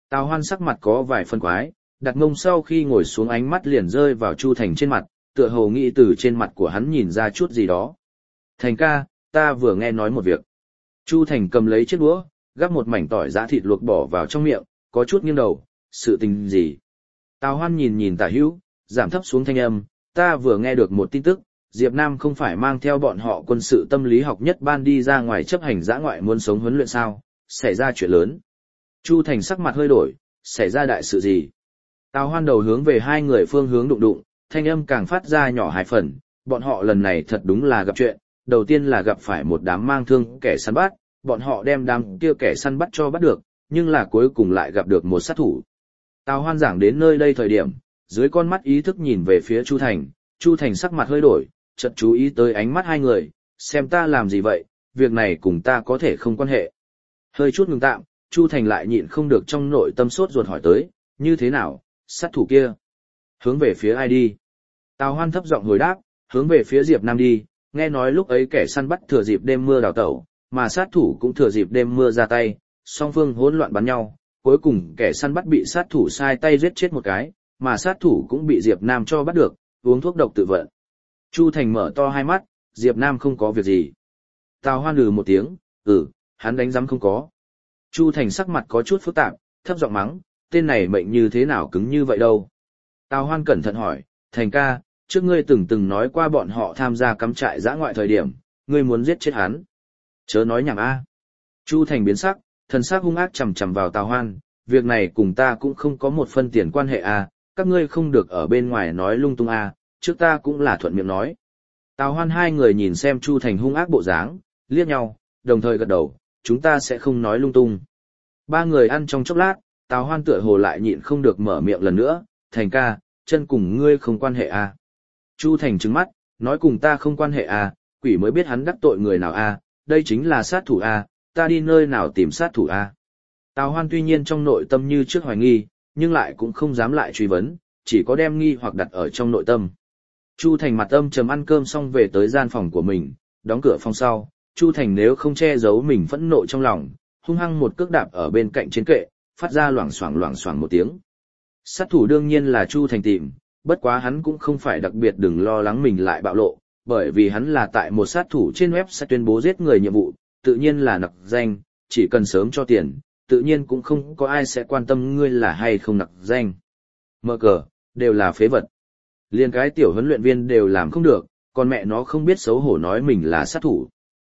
Tào Hoan sắc mặt có vài phân quái, đặt mông sau khi ngồi xuống ánh mắt liền rơi vào Chu Thành trên mặt, tựa hồ nghĩ từ trên mặt của hắn nhìn ra chút gì đó. Thành ca, ta vừa nghe nói một việc. Chu Thành cầm lấy chiếc đũa, gắp một mảnh tỏi giã thịt luộc bỏ vào trong miệng, có chút nghiêng đầu, sự tình gì? Tào Hoan nhìn nhìn Tả Hữu, giảm thấp xuống thanh âm, ta vừa nghe được một tin tức, Diệp Nam không phải mang theo bọn họ quân sự tâm lý học nhất ban đi ra ngoài chấp hành dã ngoại muốn sống huấn luyện sao, xảy ra chuyện lớn. Chu Thành sắc mặt hơi đổi, xảy ra đại sự gì? Tào Hoan đầu hướng về hai người phương hướng đụng đụng, thanh âm càng phát ra nhỏ hai phần, bọn họ lần này thật đúng là gặp chuyện, đầu tiên là gặp phải một đám mang thương kẻ săn bắt, bọn họ đem đám kia kẻ săn bắt cho bắt được, nhưng là cuối cùng lại gặp được một sát thủ. Tào Hoan giảng đến nơi đây thời điểm, dưới con mắt ý thức nhìn về phía Chu Thành sắc mặt hơi đổi, chợt chú ý tới ánh mắt hai người, xem ta làm gì vậy, việc này cùng ta có thể không quan hệ. Hơi chút ngừng tạm, Chu Thành lại nhịn không được trong nội tâm sốt ruột hỏi tới, như thế nào, sát thủ kia? Hướng về phía ai đi? Tào Hoan thấp giọng hồi đáp, hướng về phía Diệp Nam đi, nghe nói lúc ấy kẻ săn bắt thừa dịp đêm mưa đào tẩu, mà sát thủ cũng thừa dịp đêm mưa ra tay, song phương hỗn loạn bắn nhau, cuối cùng kẻ săn bắt bị sát thủ sai tay giết chết một cái, mà sát thủ cũng bị Diệp Nam cho bắt được, uống thuốc độc tự vận. Chu Thành mở to hai mắt, Diệp Nam không có việc gì. Tào Hoan một tiếng, hắn đánh rắm không có. Chu Thành sắc mặt có chút phức tạp, thấp giọng mắng, tên này mệnh như thế nào cứng như vậy đâu. Tào Hoan cẩn thận hỏi, Thành ca, trước ngươi từng nói qua bọn họ tham gia cắm trại dã ngoại thời điểm, ngươi muốn giết chết hắn. Chớ nói nhảm a. Chu Thành biến sắc, thần sắc hung ác chằm chằm vào Tào Hoan, việc này cùng ta cũng không có một phân tiền quan hệ a, các ngươi không được ở bên ngoài nói lung tung a, trước ta cũng là thuận miệng nói. Tào Hoan hai người nhìn xem Chu Thành hung ác bộ dáng, liếc nhau, đồng thời gật đầu, chúng ta sẽ không nói lung tung. Ba người ăn trong chốc lát, Tào Hoan tựa hồ lại nhịn không được mở miệng lần nữa, Thành ca, chân cùng ngươi không quan hệ a. Chu Thành trừng mắt, nói cùng ta không quan hệ a, quỷ mới biết hắn đắc tội người nào a, đây chính là sát thủ a, ta đi nơi nào tìm sát thủ a. Tào Hoan tuy nhiên trong nội tâm như trước hoài nghi, nhưng lại cũng không dám lại truy vấn, chỉ có đem nghi hoặc đặt ở trong nội tâm. Chu Thành mặt âm trầm ăn cơm xong về tới gian phòng của mình, đóng cửa phòng sau, Chu Thành nếu không che giấu mình phẫn nộ trong lòng, hung hăng một cước đạp ở bên cạnh trên kệ, phát ra loảng xoảng một tiếng. Sát thủ đương nhiên là Chu Thành tìm, bất quá hắn cũng không phải đặc biệt đừng lo lắng mình lại bạo lộ, bởi vì hắn là tại một sát thủ trên web sẽ tuyên bố giết người nhiệm vụ, tự nhiên là nặc danh, chỉ cần sớm cho tiền, tự nhiên cũng không có ai sẽ quan tâm ngươi là hay không nặc danh. Mơ cờ, đều là phế vật. Liên cái tiểu huấn luyện viên đều làm không được, còn mẹ nó không biết xấu hổ nói mình là sát thủ.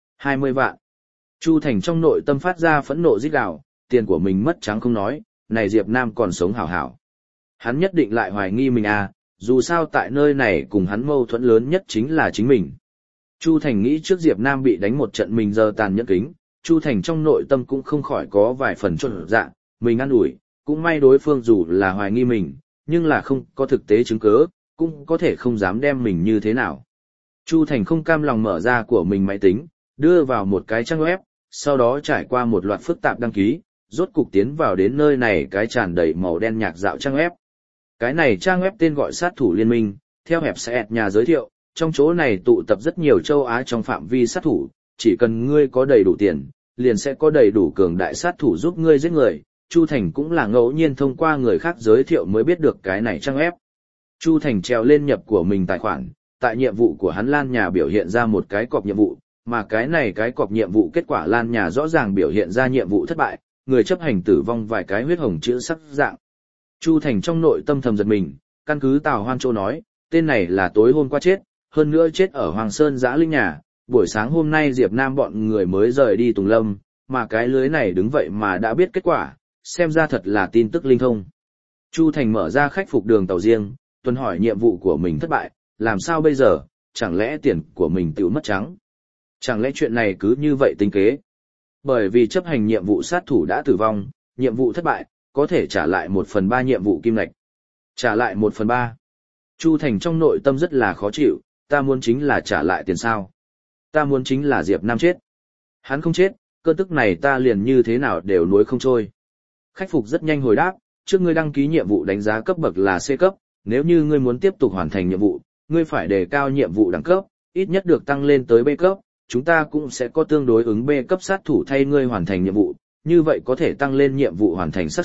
20 vạn. Chu Thành trong nội tâm phát ra phẫn nộ rít gào, tiền của mình mất trắng không nói, này Diệp Nam còn sống hảo hảo. Hắn nhất định lại hoài nghi mình à, dù sao tại nơi này cùng hắn mâu thuẫn lớn nhất chính là chính mình. Chu Thành nghĩ trước Diệp Nam bị đánh một trận mình giờ tàn nhẫn kính, Chu Thành trong nội tâm cũng không khỏi có vài phần chột dạ, mình ăn ủi, cũng may đối phương dù là hoài nghi mình, nhưng là không có thực tế chứng cứ, cũng có thể không dám đem mình như thế nào. Chu Thành không cam lòng mở ra của mình máy tính, đưa vào một cái trang web, sau đó trải qua một loạt phức tạp đăng ký, rốt cục tiến vào đến nơi này cái tràn đầy màu đen nhạc dạo trang web. Cái này trang web tên gọi sát thủ liên minh, theo hẹp sẽ nhà giới thiệu, trong chỗ này tụ tập rất nhiều châu Á trong phạm vi sát thủ, chỉ cần ngươi có đầy đủ tiền, liền sẽ có đầy đủ cường đại sát thủ giúp ngươi giết người. Chu Thành cũng là ngẫu nhiên thông qua người khác giới thiệu mới biết được cái này trang web. Chu Thành treo lên nhập của mình tài khoản, tại nhiệm vụ của hắn Lan Nhà biểu hiện ra một cái cọc nhiệm vụ, mà cái này cái cọc nhiệm vụ kết quả Lan Nhà rõ ràng biểu hiện ra nhiệm vụ thất bại, người chấp hành tử vong vài cái huyết hồng chữ sắc dạng. Chu Thành trong nội tâm thầm giật mình, căn cứ Tào Hoan Châu nói, tên này là tối hôm qua chết, hơn nữa chết ở Hoàng Sơn Giã Linh Nhà, buổi sáng hôm nay Diệp Nam bọn người mới rời đi Tùng Lâm, mà cái lưới này đứng vậy mà đã biết kết quả, xem ra thật là tin tức linh thông. Chu Thành mở ra khách phục đường tàu riêng, tuần hỏi nhiệm vụ của mình thất bại, làm sao bây giờ, chẳng lẽ tiền của mình tiêu mất trắng? Chẳng lẽ chuyện này cứ như vậy tính kế? Bởi vì chấp hành nhiệm vụ sát thủ đã tử vong, nhiệm vụ thất bại, có thể trả lại 1/3 nhiệm vụ kim ngạch. Trả lại 1/3. Chu Thành trong nội tâm rất là khó chịu, ta muốn chính là trả lại tiền sao. Ta muốn chính là Diệp Nam chết. Hắn không chết, cơn tức này ta liền như thế nào đều nuối không trôi. Khách phục rất nhanh hồi đáp, trước ngươi đăng ký nhiệm vụ đánh giá cấp bậc là C cấp, nếu như ngươi muốn tiếp tục hoàn thành nhiệm vụ, ngươi phải đề cao nhiệm vụ đẳng cấp, ít nhất được tăng lên tới B cấp, chúng ta cũng sẽ có tương đối ứng B cấp sát thủ thay ngươi hoàn thành nhiệm vụ, như vậy có thể tăng lên nhiệm vụ hoàn thành xác suất,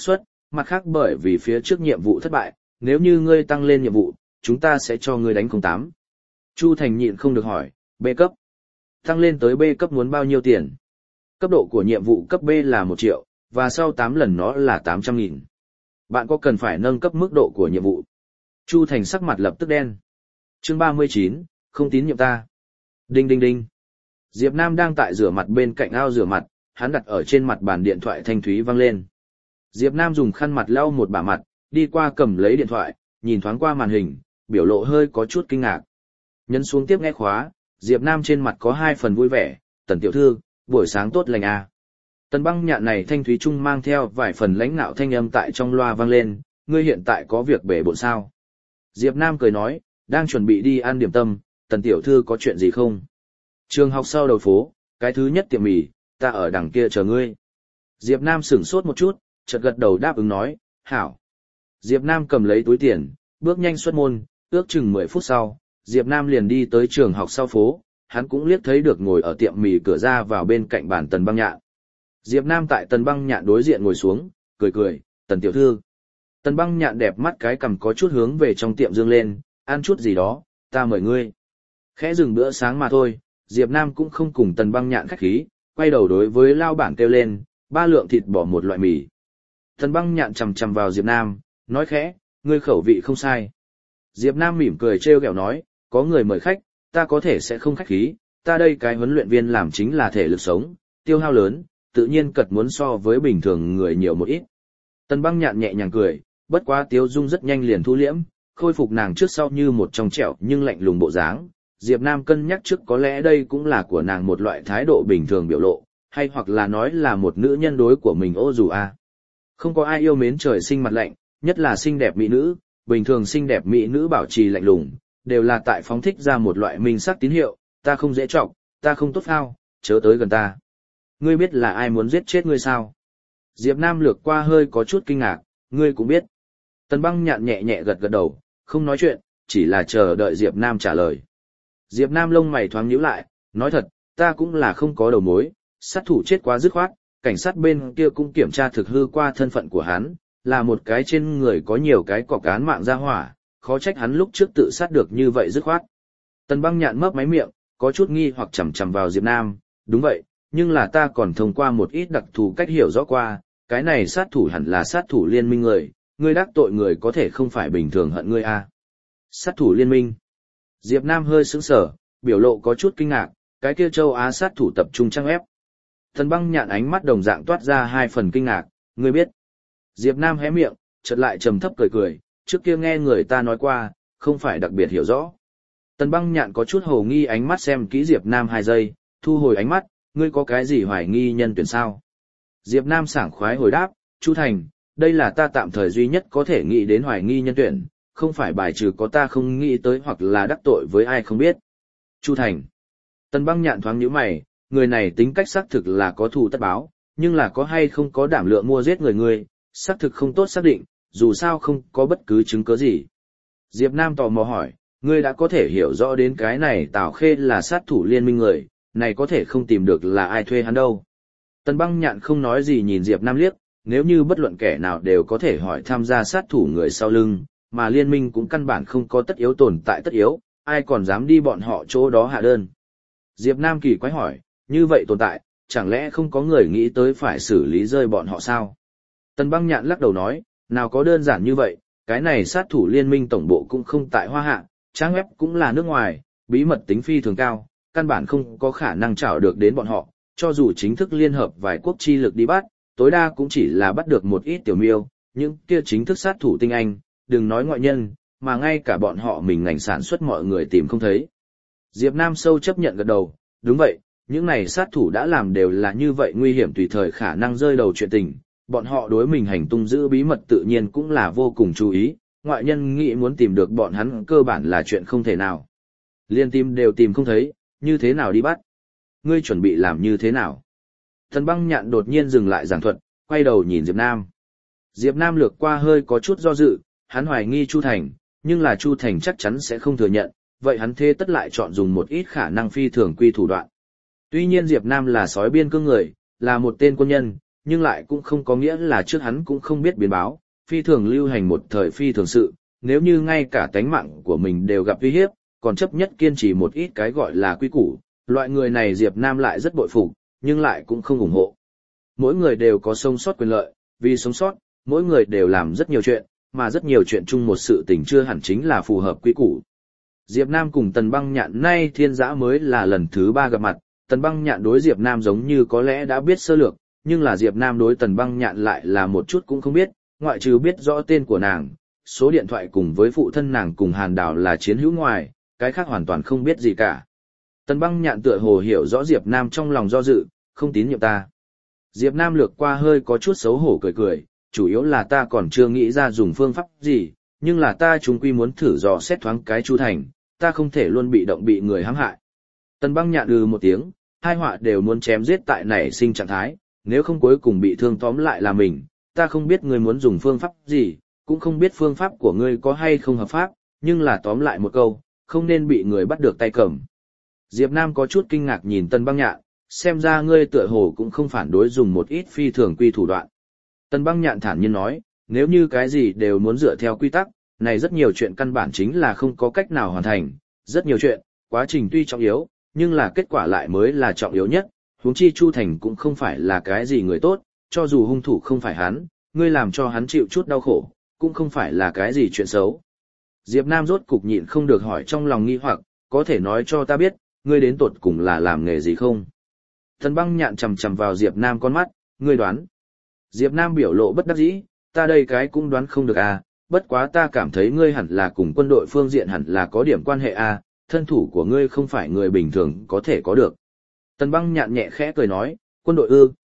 mặt khác bởi vì phía trước nhiệm vụ thất bại, nếu như ngươi tăng lên nhiệm vụ, chúng ta sẽ cho ngươi đánh 08. Chu Thành nhịn không được hỏi, B cấp. Tăng lên tới B cấp muốn bao nhiêu tiền? Cấp độ của nhiệm vụ cấp B là 1 triệu, và sau 8 lần nó là 800.000. Bạn có cần phải nâng cấp mức độ của nhiệm vụ? Chu Thành sắc mặt lập tức đen. Chương 39, không tín nhiệm ta. Đinh đinh đinh. Diệp Nam đang tại rửa mặt bên cạnh ao rửa mặt, hắn đặt ở trên mặt bàn điện thoại thanh thúy vang lên. Diệp Nam dùng khăn mặt lau một bả mặt, đi qua cầm lấy điện thoại, nhìn thoáng qua màn hình, biểu lộ hơi có chút kinh ngạc. Nhấn xuống tiếp nghe khóa, Diệp Nam trên mặt có 2 phần vui vẻ, Tần tiểu thư, buổi sáng tốt lành à. Tần Băng Nhạn này thanh thúy trung mang theo vài phần lãnh nạo thanh âm tại trong loa vang lên, ngươi hiện tại có việc bể bộn sao? Diệp Nam cười nói, đang chuẩn bị đi ăn điểm tâm, Tần tiểu thư có chuyện gì không? Trường học sau đầu phố, cái thứ nhất tiệm mì, ta ở đằng kia chờ ngươi. Diệp Nam sửng sốt một chút, chợt gật đầu đáp ứng nói, hảo. Diệp Nam cầm lấy túi tiền, bước nhanh xuất môn, ước chừng 10 phút sau, Diệp Nam liền đi tới trường học sau phố, hắn cũng liếc thấy được ngồi ở tiệm mì cửa ra vào bên cạnh bàn Tần Băng Nhạn. Diệp Nam tại Tần Băng Nhạn đối diện ngồi xuống, cười cười, Tần tiểu thư. Tần Băng Nhạn đẹp mắt cái cằm có chút hướng về trong tiệm dương lên, ăn chút gì đó, ta mời ngươi. Khẽ dừng bữa sáng mà thôi, Diệp Nam cũng không cùng Tần Băng Nhạn khách khí, quay đầu đối với lao bản kêu lên, 3 lượng thịt bò một loại mì. Tần Băng Nhạn chằm chằm vào Diệp Nam, nói khẽ, ngươi khẩu vị không sai. Diệp Nam mỉm cười trêu ghẹo nói, có người mời khách, ta có thể sẽ không khách khí, ta đây cái huấn luyện viên làm chính là thể lực sống, tiêu hao lớn, tự nhiên cật muốn so với bình thường người nhiều một ít. Tần Băng Nhạn nhẹ nhàng cười, bất quá Tiếu Dung rất nhanh liền thu liễm, khôi phục nàng trước sau như một trong trẻo nhưng lạnh lùng bộ dáng. Diệp Nam cân nhắc trước có lẽ đây cũng là của nàng một loại thái độ bình thường biểu lộ, hay hoặc là nói là một nữ nhân đối của mình ô dù a. Không có ai yêu mến trời sinh mặt lạnh, nhất là xinh đẹp mỹ nữ, bình thường xinh đẹp mỹ nữ bảo trì lạnh lùng, đều là tại phóng thích ra một loại minh sắc tín hiệu, ta không dễ trọng, ta không tốt phao, chớ tới gần ta. Ngươi biết là ai muốn giết chết ngươi sao? Diệp Nam lược qua hơi có chút kinh ngạc, ngươi cũng biết. Tần Băng Nhạn nhẹ nhẹ gật gật đầu, không nói chuyện, chỉ là chờ đợi Diệp Nam trả lời. Diệp Nam lông mày thoáng nhíu lại, nói thật, ta cũng là không có đầu mối, sát thủ chết quá dứt khoát, cảnh sát bên kia cũng kiểm tra thực hư qua thân phận của hắn, là một cái trên người có nhiều cái cọc án mạng ra hỏa, khó trách hắn lúc trước tự sát được như vậy dứt khoát. Tần Băng Nhạn mấp máy miệng, có chút nghi hoặc chằm chằm vào Diệp Nam, đúng vậy, nhưng là ta còn thông qua một ít đặc thù cách hiểu rõ qua, cái này sát thủ hẳn là sát thủ liên minh người, ngươi đắc tội người có thể không phải bình thường hận ngươi a. Sát thủ liên minh. Diệp Nam hơi sững sờ, biểu lộ có chút kinh ngạc, cái kia châu Á sát thủ tập trung trang ép. Tần Băng Nhạn ánh mắt đồng dạng toát ra 2 phần kinh ngạc, ngươi biết. Diệp Nam hé miệng, chợt lại trầm thấp cười cười, trước kia nghe người ta nói qua, không phải đặc biệt hiểu rõ. Tần Băng Nhạn có chút hồ nghi ánh mắt xem kỹ Diệp Nam 2 giây, thu hồi ánh mắt, ngươi có cái gì hoài nghi nhân tuyển sao? Diệp Nam sảng khoái hồi đáp, Chu Thành, đây là ta tạm thời duy nhất có thể nghĩ đến hoài nghi nhân tuyển, không phải bài trừ có ta không nghĩ tới hoặc là đắc tội với ai không biết. Chu Thành. Tần Băng Nhạn thoáng nhíu mày, người này tính cách xác thực là có thù tất báo, nhưng là có hay không có đảm lượng mua giết người, xác thực không tốt xác định, dù sao không có bất cứ chứng cứ gì. Diệp Nam tò mò hỏi, ngươi đã có thể hiểu rõ đến cái này Tào Khê là sát thủ liên minh người, này có thể không tìm được là ai thuê hắn đâu. Tần Băng Nhạn không nói gì nhìn Diệp Nam liếc, nếu như bất luận kẻ nào đều có thể hỏi tham gia sát thủ người sau lưng, mà liên minh cũng căn bản không có tất yếu tồn tại tất yếu, ai còn dám đi bọn họ chỗ đó hạ đơn. Diệp Nam kỳ quái hỏi, như vậy tồn tại, chẳng lẽ không có người nghĩ tới phải xử lý rơi bọn họ sao? Tần Băng Nhạn lắc đầu nói, nào có đơn giản như vậy, cái này sát thủ liên minh tổng bộ cũng không tại Hoa Hạ, trang web cũng là nước ngoài, bí mật tính phi thường cao, căn bản không có khả năng trảo được đến bọn họ, cho dù chính thức liên hợp vài quốc chi lực đi bắt, tối đa cũng chỉ là bắt được một ít tiểu miêu, những kia chính thức sát thủ tinh anh, đừng nói ngoại nhân, mà ngay cả bọn họ mình ngành sản xuất mọi người tìm không thấy. Diệp Nam sâu chấp nhận gật đầu, đúng vậy, những này sát thủ đã làm đều là như vậy nguy hiểm tùy thời khả năng rơi đầu chuyện tình, bọn họ đối mình hành tung giữ bí mật tự nhiên cũng là vô cùng chú ý, ngoại nhân nghĩ muốn tìm được bọn hắn cơ bản là chuyện không thể nào. Liên tìm đều tìm không thấy, như thế nào đi bắt? Ngươi chuẩn bị làm như thế nào? Tần Băng Nhạn đột nhiên dừng lại giảng thuật, quay đầu nhìn Diệp Nam. Diệp Nam lược qua hơi có chút do dự, hắn hoài nghi Chu Thành, nhưng là Chu Thành chắc chắn sẽ không thừa nhận, vậy hắn thế tất lại chọn dùng một ít khả năng phi thường quy thủ đoạn. Tuy nhiên Diệp Nam là sói biên cương người, là một tên quân nhân, nhưng lại cũng không có nghĩa là trước hắn cũng không biết biến báo, phi thường lưu hành một thời phi thường sự, nếu như ngay cả tánh mạng của mình đều gặp uy hiếp, còn chấp nhất kiên trì một ít cái gọi là quy củ, loại người này Diệp Nam lại rất bội phục, nhưng lại cũng không ủng hộ. Mỗi người đều có sống sót quyền lợi, vì sống sót, mỗi người đều làm rất nhiều chuyện, mà rất nhiều chuyện chung một sự tình chưa hẳn chính là phù hợp quy củ. Diệp Nam cùng Tần Băng Nhạn nay thiên giã mới là lần thứ 3 gặp mặt, Tần Băng Nhạn đối Diệp Nam giống như có lẽ đã biết sơ lược, nhưng là Diệp Nam đối Tần Băng Nhạn lại là một chút cũng không biết, ngoại trừ biết rõ tên của nàng, số điện thoại cùng với phụ thân nàng cùng Hàn Đào là chiến hữu ngoài, cái khác hoàn toàn không biết gì cả. Tần Băng Nhạn tựa hồ hiểu rõ Diệp Nam trong lòng do dự, không tín nhiệm ta. Diệp Nam lược qua hơi có chút xấu hổ cười cười, chủ yếu là ta còn chưa nghĩ ra dùng phương pháp gì, nhưng là ta chúng quy muốn thử dò xét thoáng cái Chu Thành, ta không thể luôn bị động bị người hãm hại. Tần Băng Nhạn một tiếng, hai họa đều muốn chém giết tại nảy sinh trạng thái, nếu không cuối cùng bị thương tóm lại là mình, ta không biết ngươi muốn dùng phương pháp gì, cũng không biết phương pháp của ngươi có hay không hợp pháp, nhưng là tóm lại một câu, không nên bị người bắt được tay cầm. Diệp Nam có chút kinh ngạc nhìn Tần Băng Nhạn, xem ra ngươi tựa hồ cũng không phản đối dùng một ít phi thường quy thủ đoạn. Tần Băng Nhạn thản nhiên nói, nếu như cái gì đều muốn dựa theo quy tắc, này rất nhiều chuyện căn bản chính là không có cách nào hoàn thành, rất nhiều chuyện, quá trình tuy trọng yếu, nhưng là kết quả lại mới là trọng yếu nhất, huống chi Chu Thành cũng không phải là cái gì người tốt, cho dù hung thủ không phải hắn, ngươi làm cho hắn chịu chút đau khổ, cũng không phải là cái gì chuyện xấu. Diệp Nam rốt cục nhịn không được hỏi trong lòng nghi hoặc, có thể nói cho ta biết, ngươi đến tột cùng là làm nghề gì không? Tần Băng Nhạn chằm chằm vào Diệp Nam con mắt, ngươi đoán. Diệp Nam biểu lộ bất đắc dĩ, ta đây cái cũng đoán không được à, bất quá ta cảm thấy ngươi hẳn là cùng quân đội phương diện hẳn là có điểm quan hệ à, thân thủ của ngươi không phải người bình thường có thể có được. Tần Băng Nhạn nhẹ khẽ cười nói, quân đội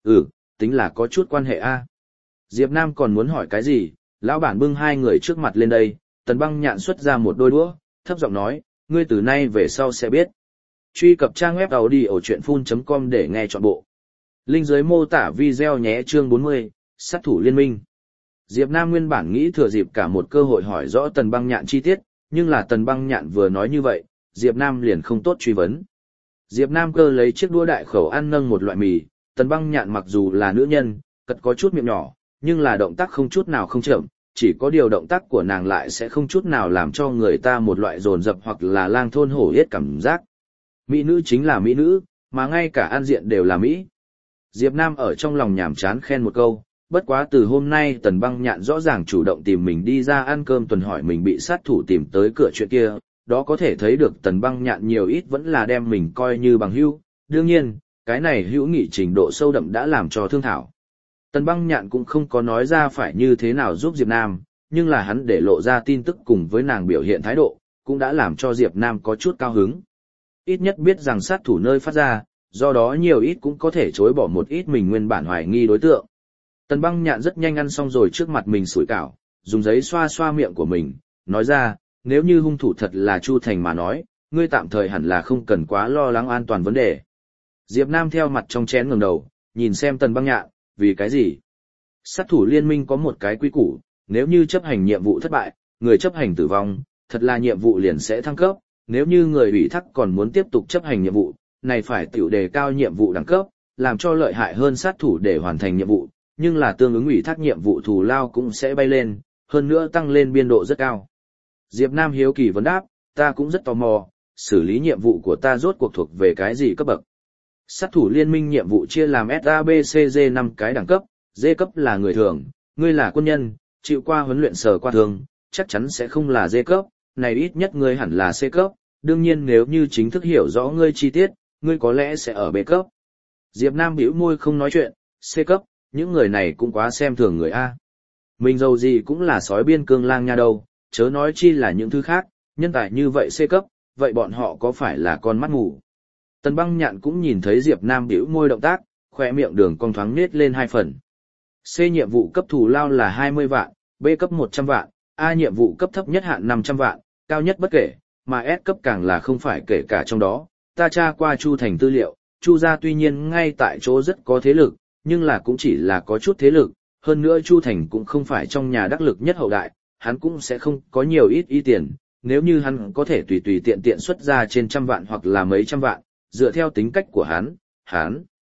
tính là có chút quan hệ à. Diệp Nam còn muốn hỏi cái gì, lão bản bưng hai người trước mặt lên đây, Tần Băng Nhạn xuất ra một đôi đũa, thấp giọng nói, ngươi từ nay về sau sẽ biết. Truy cập trang web audiochuyenphun.com để nghe trọn bộ. Link dưới mô tả video nhé chương 40, sát thủ liên minh. Diệp Nam nguyên bản nghĩ thừa dịp cả một cơ hội hỏi rõ Tần Băng Nhạn chi tiết, nhưng là Tần Băng Nhạn vừa nói như vậy, Diệp Nam liền không tốt truy vấn. Diệp Nam cơ lấy chiếc đũa đại khẩu ăn nâng một loại mì, Tần Băng Nhạn mặc dù là nữ nhân, cật có chút miệng nhỏ, nhưng là động tác không chút nào không chậm, chỉ có điều động tác của nàng lại sẽ không chút nào làm cho người ta một loại dồn dập hoặc là lang thôn hổ yết cảm giác. Mỹ nữ chính là mỹ nữ, mà ngay cả an diện đều là mỹ. Diệp Nam ở trong lòng nhảm chán khen một câu, bất quá từ hôm nay Tần Băng Nhạn rõ ràng chủ động tìm mình đi ra ăn cơm tuần hỏi mình bị sát thủ tìm tới cửa chuyện kia, đó có thể thấy được Tần Băng Nhạn nhiều ít vẫn là đem mình coi như bằng hữu, đương nhiên, cái này hữu nghị trình độ sâu đậm đã làm cho thương thảo. Tần Băng Nhạn cũng không có nói ra phải như thế nào giúp Diệp Nam, nhưng là hắn để lộ ra tin tức cùng với nàng biểu hiện thái độ, cũng đã làm cho Diệp Nam có chút cao hứng. Ít nhất biết rằng sát thủ nơi phát ra, do đó nhiều ít cũng có thể chối bỏ một ít mình nguyên bản hoài nghi đối tượng. Tần Băng Nhạn rất nhanh ăn xong rồi trước mặt mình sủi cảo, dùng giấy xoa xoa miệng của mình, nói ra, nếu như hung thủ thật là Chu Thành mà nói, ngươi tạm thời hẳn là không cần quá lo lắng an toàn vấn đề. Diệp Nam theo mặt trong chén ngẩng đầu, nhìn xem Tần Băng Nhạn, vì cái gì? Sát thủ liên minh có một cái quy củ, nếu như chấp hành nhiệm vụ thất bại, người chấp hành tử vong, thật là nhiệm vụ liền sẽ thăng cấp, nếu như người ủy thác còn muốn tiếp tục chấp hành nhiệm vụ, này phải tiểu đề cao nhiệm vụ đẳng cấp, làm cho lợi hại hơn sát thủ để hoàn thành nhiệm vụ, nhưng là tương ứng ủy thác nhiệm vụ thù lao cũng sẽ bay lên, hơn nữa tăng lên biên độ rất cao. Diệp Nam hiếu kỳ vấn đáp, ta cũng rất tò mò, xử lý nhiệm vụ của ta rốt cuộc thuộc về cái gì cấp bậc. Sát thủ liên minh nhiệm vụ chia làm SABCD 5 cái đẳng cấp, D cấp là người thường, ngươi là quân nhân, chịu qua huấn luyện sở qua thường, chắc chắn sẽ không là D cấp, này ít nhất ngươi hẳn là C cấp, đương nhiên nếu như chính thức hiểu rõ ngươi chi tiết, ngươi có lẽ sẽ ở B cấp. Diệp Nam bĩu môi không nói chuyện, C cấp, những người này cũng quá xem thường người A. Mình dầu gì cũng là sói biên cương lang nha đâu, chớ nói chi là những thứ khác, nhân tài như vậy C cấp, vậy bọn họ có phải là con mắt mù? Tần Băng Nhạn cũng nhìn thấy Diệp Nam bĩu môi động tác, khóe miệng đường cong thoáng nết lên 2 phần. C nhiệm vụ cấp thù lao là 20 vạn, B cấp 100 vạn, A nhiệm vụ cấp thấp nhất hạn 500 vạn, cao nhất bất kể, mà S cấp càng là không phải kể cả trong đó. Ta tra qua Chu Thành tư liệu, Chu gia tuy nhiên ngay tại chỗ rất có thế lực, nhưng là cũng chỉ là có chút thế lực, hơn nữa Chu Thành cũng không phải trong nhà đắc lực nhất hậu đại, hắn cũng sẽ không có nhiều ít tiền, nếu như hắn có thể tùy tiện xuất ra trên trăm vạn hoặc là mấy trăm vạn, dựa theo tính cách của hắn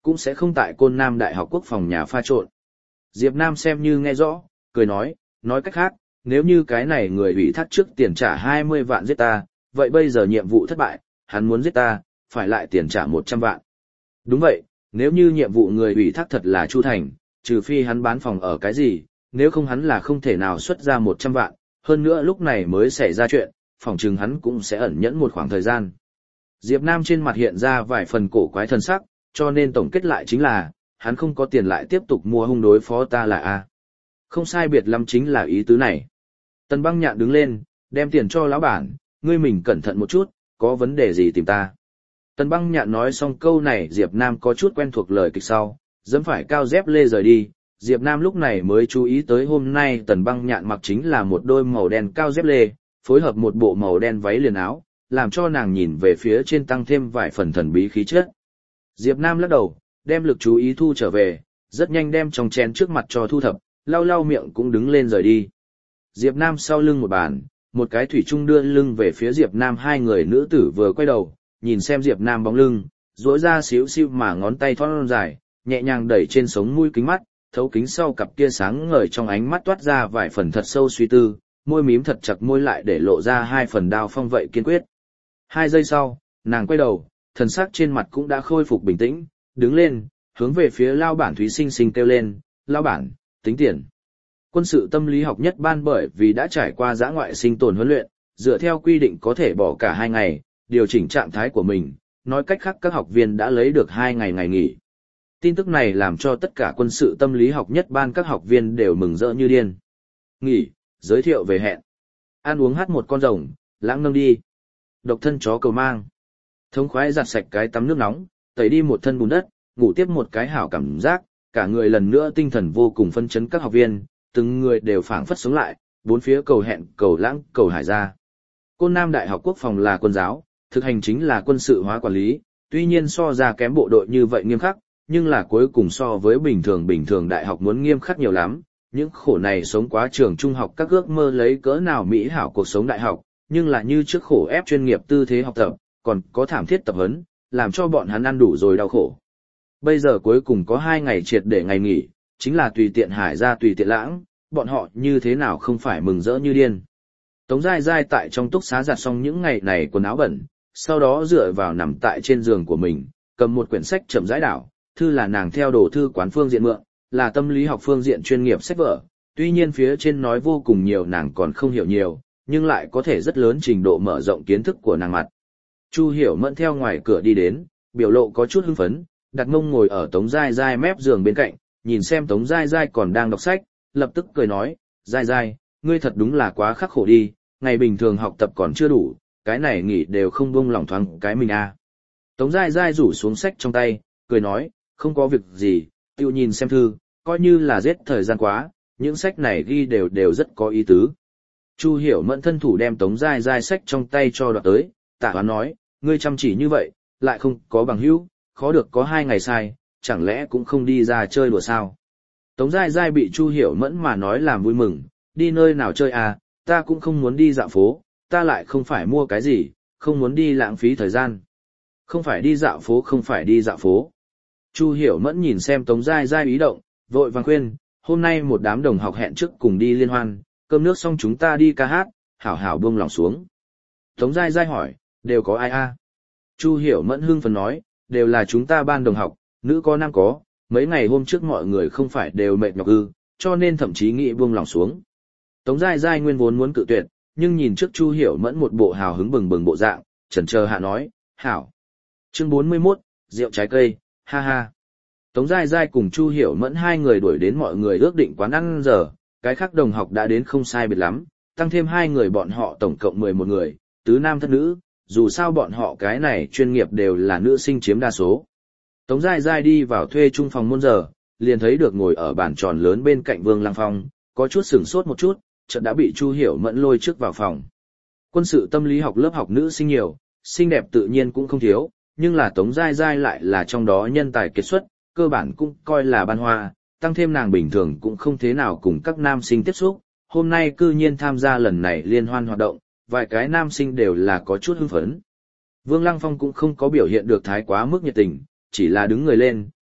cũng sẽ không tại Côn Nam Đại học Quốc phòng nhà pha trộn. Diệp Nam xem như nghe rõ, cười nói cách khác, nếu như cái này người ủy thác trước tiền trả 20 vạn giết ta, vậy bây giờ nhiệm vụ thất bại, hắn muốn giết ta, phải lại tiền trả 100 vạn. Đúng vậy, nếu như nhiệm vụ người ủy thác thật là Chu Thành, trừ phi hắn bán phòng ở cái gì, nếu không hắn là không thể nào xuất ra 100 vạn, hơn nữa lúc này mới xảy ra chuyện, phòng chừng hắn cũng sẽ ẩn nhẫn một khoảng thời gian. Diệp Nam trên mặt hiện ra vài phần cổ quái thần sắc, cho nên tổng kết lại chính là, hắn không có tiền lại tiếp tục mua hung đối phó ta là A. Không sai biệt lắm chính là ý tứ này. Tần Băng Nhạn đứng lên, đem tiền cho lão bản, ngươi mình cẩn thận một chút, có vấn đề gì tìm ta. Tần Băng Nhạn nói xong câu này Diệp Nam có chút quen thuộc lời kịch sau, dẫm phải cao dép lê rời đi. Diệp Nam lúc này mới chú ý tới hôm nay Tần Băng Nhạn mặc chính là một đôi màu đen cao dép lê, phối hợp một bộ màu đen váy liền áo, làm cho nàng nhìn về phía trên tăng thêm vài phần thần bí khí chất. Diệp Nam lắc đầu, đem lực chú ý thu trở về, rất nhanh đem trong chén trước mặt cho thu thập, lau lau miệng cũng đứng lên rời đi. Diệp Nam sau lưng một bàn, một cái thủy chung đưa lưng về phía Diệp Nam, hai người nữ tử vừa quay đầu, nhìn xem Diệp Nam bóng lưng, duỗi ra xíu xiu mà ngón tay thon dài, nhẹ nhàng đẩy trên sống mũi kính mắt, thấu kính sau cặp kia sáng ngời trong ánh mắt toát ra vài phần thật sâu suy tư, môi mím thật chặt môi lại để lộ ra hai phần đao phong vậy kiên quyết. 2 giây sau, nàng quay đầu, thần sắc trên mặt cũng đã khôi phục bình tĩnh, đứng lên, hướng về phía lao bản Thúy Sinh Sinh kêu lên, lao bản, tính tiền. Quân sự tâm lý học nhất ban bởi vì đã trải qua dã ngoại sinh tồn huấn luyện, dựa theo quy định có thể bỏ cả 2 ngày, điều chỉnh trạng thái của mình, nói cách khác các học viên đã lấy được 2 ngày ngày nghỉ. Tin tức này làm cho tất cả quân sự tâm lý học nhất ban các học viên đều mừng rỡ như điên. Nghỉ, giới thiệu về hẹn. Ăn uống hát một con rồng, lãng nâng đi. Độc thân chó cầu mang. Thống khoái giặt sạch cái tắm nước nóng, tẩy đi một thân bùn đất, ngủ tiếp một cái hảo cảm giác, cả người lần nữa tinh thần vô cùng phấn chấn các học viên, từng người đều phảng phất sống lại, bốn phía cầu hẹn, cầu lãng, cầu hải ra. Côn Nam Đại học Quốc phòng là quân giáo, thực hành chính là quân sự hóa quản lý, tuy nhiên so ra kém bộ đội như vậy nghiêm khắc, nhưng là cuối cùng so với bình thường đại học muốn nghiêm khắc nhiều lắm. Những khổ này sống quá trường trung học các ước mơ lấy cỡ nào mỹ hảo cuộc sống đại học, nhưng là như trước khổ ép chuyên nghiệp tư thế học tập, còn có thảm thiết tập huấn, làm cho bọn hắn ăn đủ rồi đau khổ. Bây giờ cuối cùng có 2 ngày triệt để ngày nghỉ, chính là tùy tiện hải ra tùy tiện lãng, bọn họ như thế nào không phải mừng rỡ như điên. Tống Giai Giai tại trong túc xá giặt xong những ngày này quần áo bẩn, sau đó dựa vào nằm tại trên giường của mình, cầm một quyển sách chậm rãi đảo, thư là nàng theo đồ thư quán phương diện mượn, là tâm lý học phương diện chuyên nghiệp sách vở, tuy nhiên phía trên nói vô cùng nhiều nàng còn không hiểu nhiều, nhưng lại có thể rất lớn trình độ mở rộng kiến thức của nàng mặt. Chu Hiểu Mẫn theo ngoài cửa đi đến, biểu lộ có chút hưng phấn, đặt mông ngồi ở Tống Giai Giai mép giường bên cạnh, nhìn xem Tống Giai Giai còn đang đọc sách, lập tức cười nói, Giai Giai, ngươi thật đúng là quá khắc khổ đi, ngày bình thường học tập còn chưa đủ, cái này nghỉ đều không buông lỏng thoáng cái mình à. Tống Giai Giai rủ xuống sách trong tay, cười nói, không có việc gì, tiêu nhìn xem thư, coi như là giết thời gian quá, những sách này ghi đều rất có ý tứ. Chu Hiểu Mẫn thân thủ đem Tống Giai Giai sách trong tay cho đoạt tới, Tạ Hoán nói, ngươi chăm chỉ như vậy, lại không có bằng hữu, khó được có 2 ngày sai, chẳng lẽ cũng không đi ra chơi đùa sao? Tống Giai Giai bị Chu Hiểu Mẫn mà nói làm vui mừng, đi nơi nào chơi à, ta cũng không muốn đi dạo phố, ta lại không phải mua cái gì, không muốn đi lãng phí thời gian. Không phải đi dạo phố, không phải đi dạo phố. Chu Hiểu Mẫn nhìn xem Tống Giai Giai ý động, vội vàng khuyên, hôm nay một đám đồng học hẹn trước cùng đi liên hoan, cơm nước xong chúng ta đi ca hát, hảo hảo buông lòng xuống. Tống Giai Giai hỏi, đều có ai a? Chu Hiểu Mẫn hưng phấn nói, đều là chúng ta ban đồng học, nữ có nam có, mấy ngày hôm trước mọi người không phải đều mệt nhọc ư, cho nên thậm chí nghĩ buông lòng xuống. Tống Giai Giai nguyên vốn muốn cự tuyệt, nhưng nhìn trước Chu Hiểu Mẫn một bộ hào hứng bừng bừng bộ dạng, chần chờ hạ nói, hảo. Chương 41, rượu trái cây, ha ha. Tống Giai Giai cùng Chu Hiểu Mẫn hai người đuổi đến mọi người ước định quán ăn giờ, cái khác đồng học đã đến không sai biệt lắm, tăng thêm 2 người bọn họ tổng cộng 11 người, tứ nam thất nữ, dù sao bọn họ cái này chuyên nghiệp đều là nữ sinh chiếm đa số. Tống Giai Giai đi vào thuê chung phòng môn giờ, liền thấy được ngồi ở bàn tròn lớn bên cạnh Vương Lăng Phong, có chút sửng sốt một chút, chợt đã bị Chu Hiểu Mẫn lôi trước vào phòng. Quân sự tâm lý học lớp học nữ sinh nhiều, xinh đẹp tự nhiên cũng không thiếu, nhưng là Tống Giai Giai lại là trong đó nhân tài kiệt xuất, cơ bản cũng coi là ban hoa, tăng thêm nàng bình thường cũng không thế nào cùng các nam sinh tiếp xúc, hôm nay cư nhiên tham gia lần này liên hoan hoạt động, vài cái nam sinh đều là có chút hưng phấn. Vương Lăng Phong cũng không có biểu hiện được thái quá mức nhiệt tình, chỉ là đứng người lên,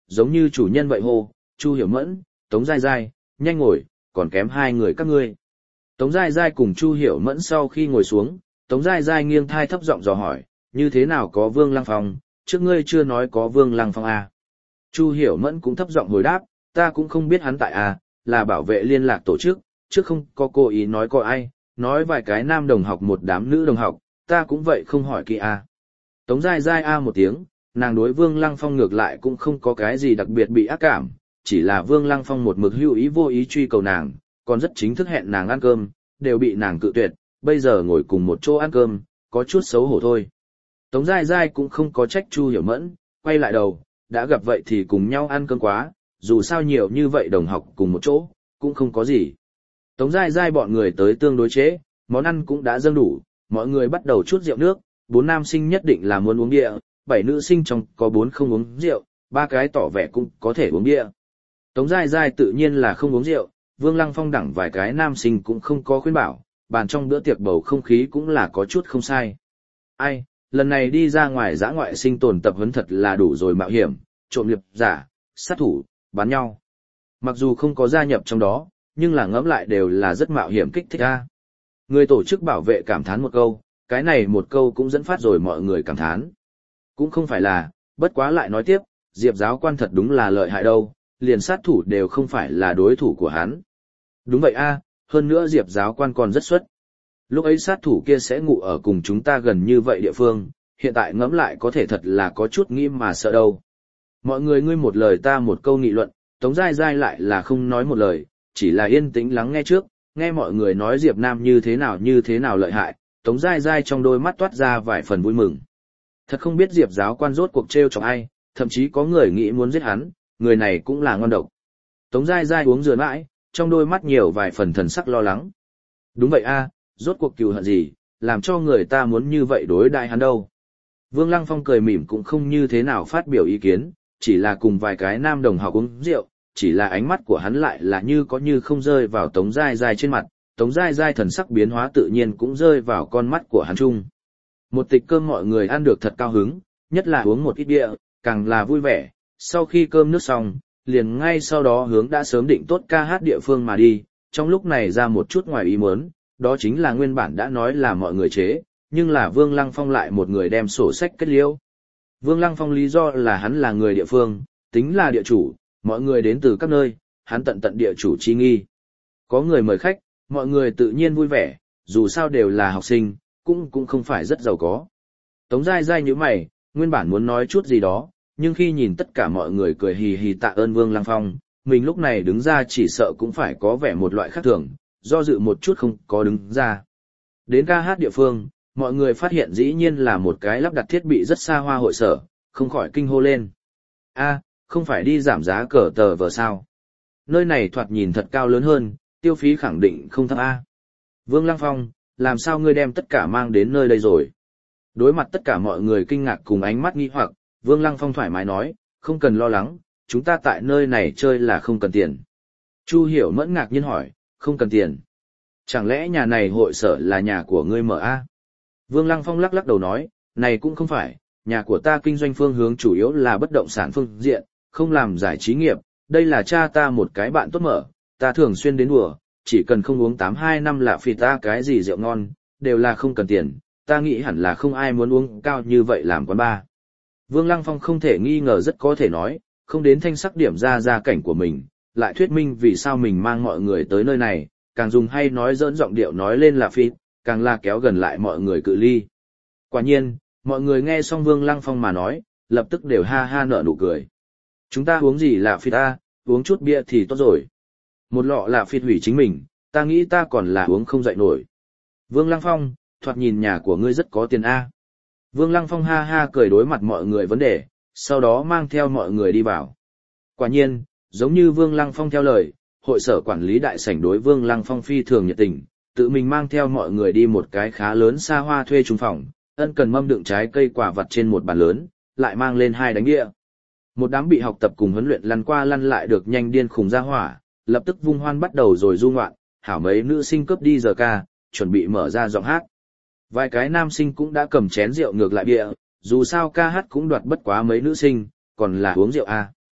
giống như chủ nhân vậy hô, Chu Hiểu Mẫn, Tống Giai Giai, nhanh ngồi, còn kém hai người các ngươi. Tống Giai Giai cùng Chu Hiểu Mẫn sau khi ngồi xuống, Tống Giai Giai nghiêng thai thấp giọng dò hỏi, như thế nào có Vương Lăng Phong, trước ngươi chưa nói có Vương Lăng Phong à. Chu Hiểu Mẫn cũng thấp giọng hồi đáp, ta cũng không biết hắn tại à, là bảo vệ liên lạc tổ chức, chứ không có cố ý nói có ai, nói vài cái nam đồng học một đám nữ đồng học, ta cũng vậy không hỏi kỹ à. Tống Giai Giai a một tiếng, nàng đối Vương Lăng Phong ngược lại cũng không có cái gì đặc biệt bị ác cảm, chỉ là Vương Lăng Phong một mực hữu ý vô ý truy cầu nàng, còn rất chính thức hẹn nàng ăn cơm, đều bị nàng cự tuyệt, bây giờ ngồi cùng một chỗ ăn cơm, có chút xấu hổ thôi. Tống Giai Giai cũng không có trách Chu Hiểu Mẫn, quay lại đầu, đã gặp vậy thì cùng nhau ăn cơm quá, dù sao nhiều như vậy đồng học cùng một chỗ, cũng không có gì. Tống Giai Giai bọn người tới tương đối chế, món ăn cũng đã dâng đủ, mọi người bắt đầu chút rượu nước, 4 nam sinh nhất định là muốn uống bia, 7 nữ sinh trong có 4 không uống rượu, 3 cái tỏ vẻ cũng có thể uống bia. Tống Giai Giai tự nhiên là không uống rượu, Vương Lăng Phong đẳng vài cái nam sinh cũng không có khuyên bảo, bàn trong bữa tiệc bầu không khí cũng là có chút không sai. Ai, lần này đi ra ngoài dã ngoại sinh tồn tập huấn thật là đủ rồi mạo hiểm, trộm nghiệp giả, sát thủ, bắn nhau. Mặc dù không có gia nhập trong đó, nhưng là ngẫm lại đều là rất mạo hiểm kích thích a. Người tổ chức bảo vệ cảm thán một câu, cái này một câu cũng dẫn phát rồi mọi người cảm thán. Cũng không phải là, bất quá lại nói tiếp, Diệp giáo quan thật đúng là lợi hại đâu, liền sát thủ đều không phải là đối thủ của hắn. Đúng vậy a, hơn nữa Diệp giáo quan còn rất xuất. Lúc ấy sát thủ kia sẽ ngủ ở cùng chúng ta gần như vậy địa phương, hiện tại ngẫm lại có thể thật là có chút nghĩ mà sợ đâu. Mọi người ngươi một lời ta một câu nghị luận, Tống Giai Giai lại là không nói một lời, chỉ là yên tĩnh lắng nghe trước, nghe mọi người nói Diệp Nam như thế nào lợi hại, Tống Giai Giai trong đôi mắt toát ra vài phần vui mừng. Thật không biết Diệp giáo quan rốt cuộc trêu chọc ai, thậm chí có người nghĩ muốn giết hắn, người này cũng là ngon độc. Tống Giai Giai uống dừa mãi, trong đôi mắt nhiều vài phần thần sắc lo lắng. Đúng vậy a, rốt cuộc cừu hận gì, làm cho người ta muốn như vậy đối đại hắn đâu. Vương Lăng Phong cười mỉm cũng không như thế nào phát biểu ý kiến, chỉ là cùng vài cái nam đồng học uống rượu, chỉ là ánh mắt của hắn lại là như có như không rơi vào Tống Giai Giai trên mặt, Tống Giai Giai thần sắc biến hóa tự nhiên cũng rơi vào con mắt của hắn chung. Một tịch cơm mọi người ăn được thật cao hứng, nhất là uống một ít bia, càng là vui vẻ, sau khi cơm nước xong, liền ngay sau đó hướng đã sớm định tốt ca hát địa phương mà đi, trong lúc này ra một chút ngoài ý muốn, đó chính là nguyên bản đã nói là mọi người chế, nhưng là Vương Lăng Phong lại một người đem sổ sách kết liễu. Vương Lăng Phong lý do là hắn là người địa phương, tính là địa chủ, mọi người đến từ các nơi, hắn tận địa chủ chi nghi. Có người mời khách, mọi người tự nhiên vui vẻ, dù sao đều là học sinh, cũng không phải rất giàu có. Tống Giai Giai như mày, nguyên bản muốn nói chút gì đó, nhưng khi nhìn tất cả mọi người cười hì hì tạ ơn Vương Lăng Phong, mình lúc này đứng ra chỉ sợ cũng phải có vẻ một loại khác thường, do dự một chút không có đứng ra. Đến ca hát địa phương, mọi người phát hiện dĩ nhiên là một cái lắp đặt thiết bị rất xa hoa hội sở, không khỏi kinh hô lên. A, không phải đi giảm giá cờ tờ vờ sao? Nơi này thoạt nhìn thật cao lớn hơn, tiêu phí khẳng định không thấp A. Vương Lăng Phong, làm sao ngươi đem tất cả mang đến nơi đây rồi? Đối mặt tất cả mọi người kinh ngạc cùng ánh mắt nghi hoặc, Vương Lăng Phong thoải mái nói, không cần lo lắng, chúng ta tại nơi này chơi là không cần tiền. Chu Hiểu Mẫn ngạc nhiên hỏi, không cần tiền. Chẳng lẽ nhà này hội sở là nhà của ngươi mở A? Vương Lăng Phong lắc lắc đầu nói, này cũng không phải, nhà của ta kinh doanh phương hướng chủ yếu là bất động sản phương diện, không làm giải trí nghiệp, đây là cha ta một cái bạn tốt mở, ta thường xuyên đến đùa, chỉ cần không uống 82 năm là phì ta cái gì rượu ngon, đều là không cần tiền, ta nghĩ hẳn là không ai muốn uống cao như vậy làm quán bar. Vương Lăng Phong không thể nghi ngờ rất có thể nói, không đến thanh sắc điểm ra gia cảnh của mình, lại thuyết minh vì sao mình mang mọi người tới nơi này, càng dùng hay nói dỡn giọng điệu nói lên là phì, càng là kéo gần lại mọi người cự ly. Quả nhiên, mọi người nghe xong Vương Lăng Phong mà nói, lập tức đều ha ha nở nụ cười. Chúng ta uống gì là phì ta, uống chút bia thì tốt rồi. Một lọ là phì hủy chính mình, ta nghĩ ta còn là uống không dậy nổi. Vương Lăng Phong, thoạt nhìn nhà của ngươi rất có tiền A. Vương Lăng Phong ha ha cười đối mặt mọi người vấn đề, sau đó mang theo mọi người đi vào. Quả nhiên, giống như Vương Lăng Phong theo lời, hội sở quản lý đại sảnh đối Vương Lăng Phong phi thường nhiệt tình, tự mình mang theo mọi người đi một cái khá lớn xa hoa thuê trung phòng, ân cần mâm đựng trái cây quả vặt trên một bàn lớn, lại mang lên 2 đánh đĩa. Một đám bị học tập cùng huấn luyện lăn qua lăn lại được nhanh điên khùng ra hỏa, lập tức vung hoan bắt đầu rồi du ngoạn, hảo mấy nữ sinh cướp đi giờ ca, chuẩn bị mở ra giọng hát. Vài cái nam sinh cũng đã cầm chén rượu ngược lại bia, dù sao ca hát cũng đoạt bất quá mấy nữ sinh, còn là uống rượu A.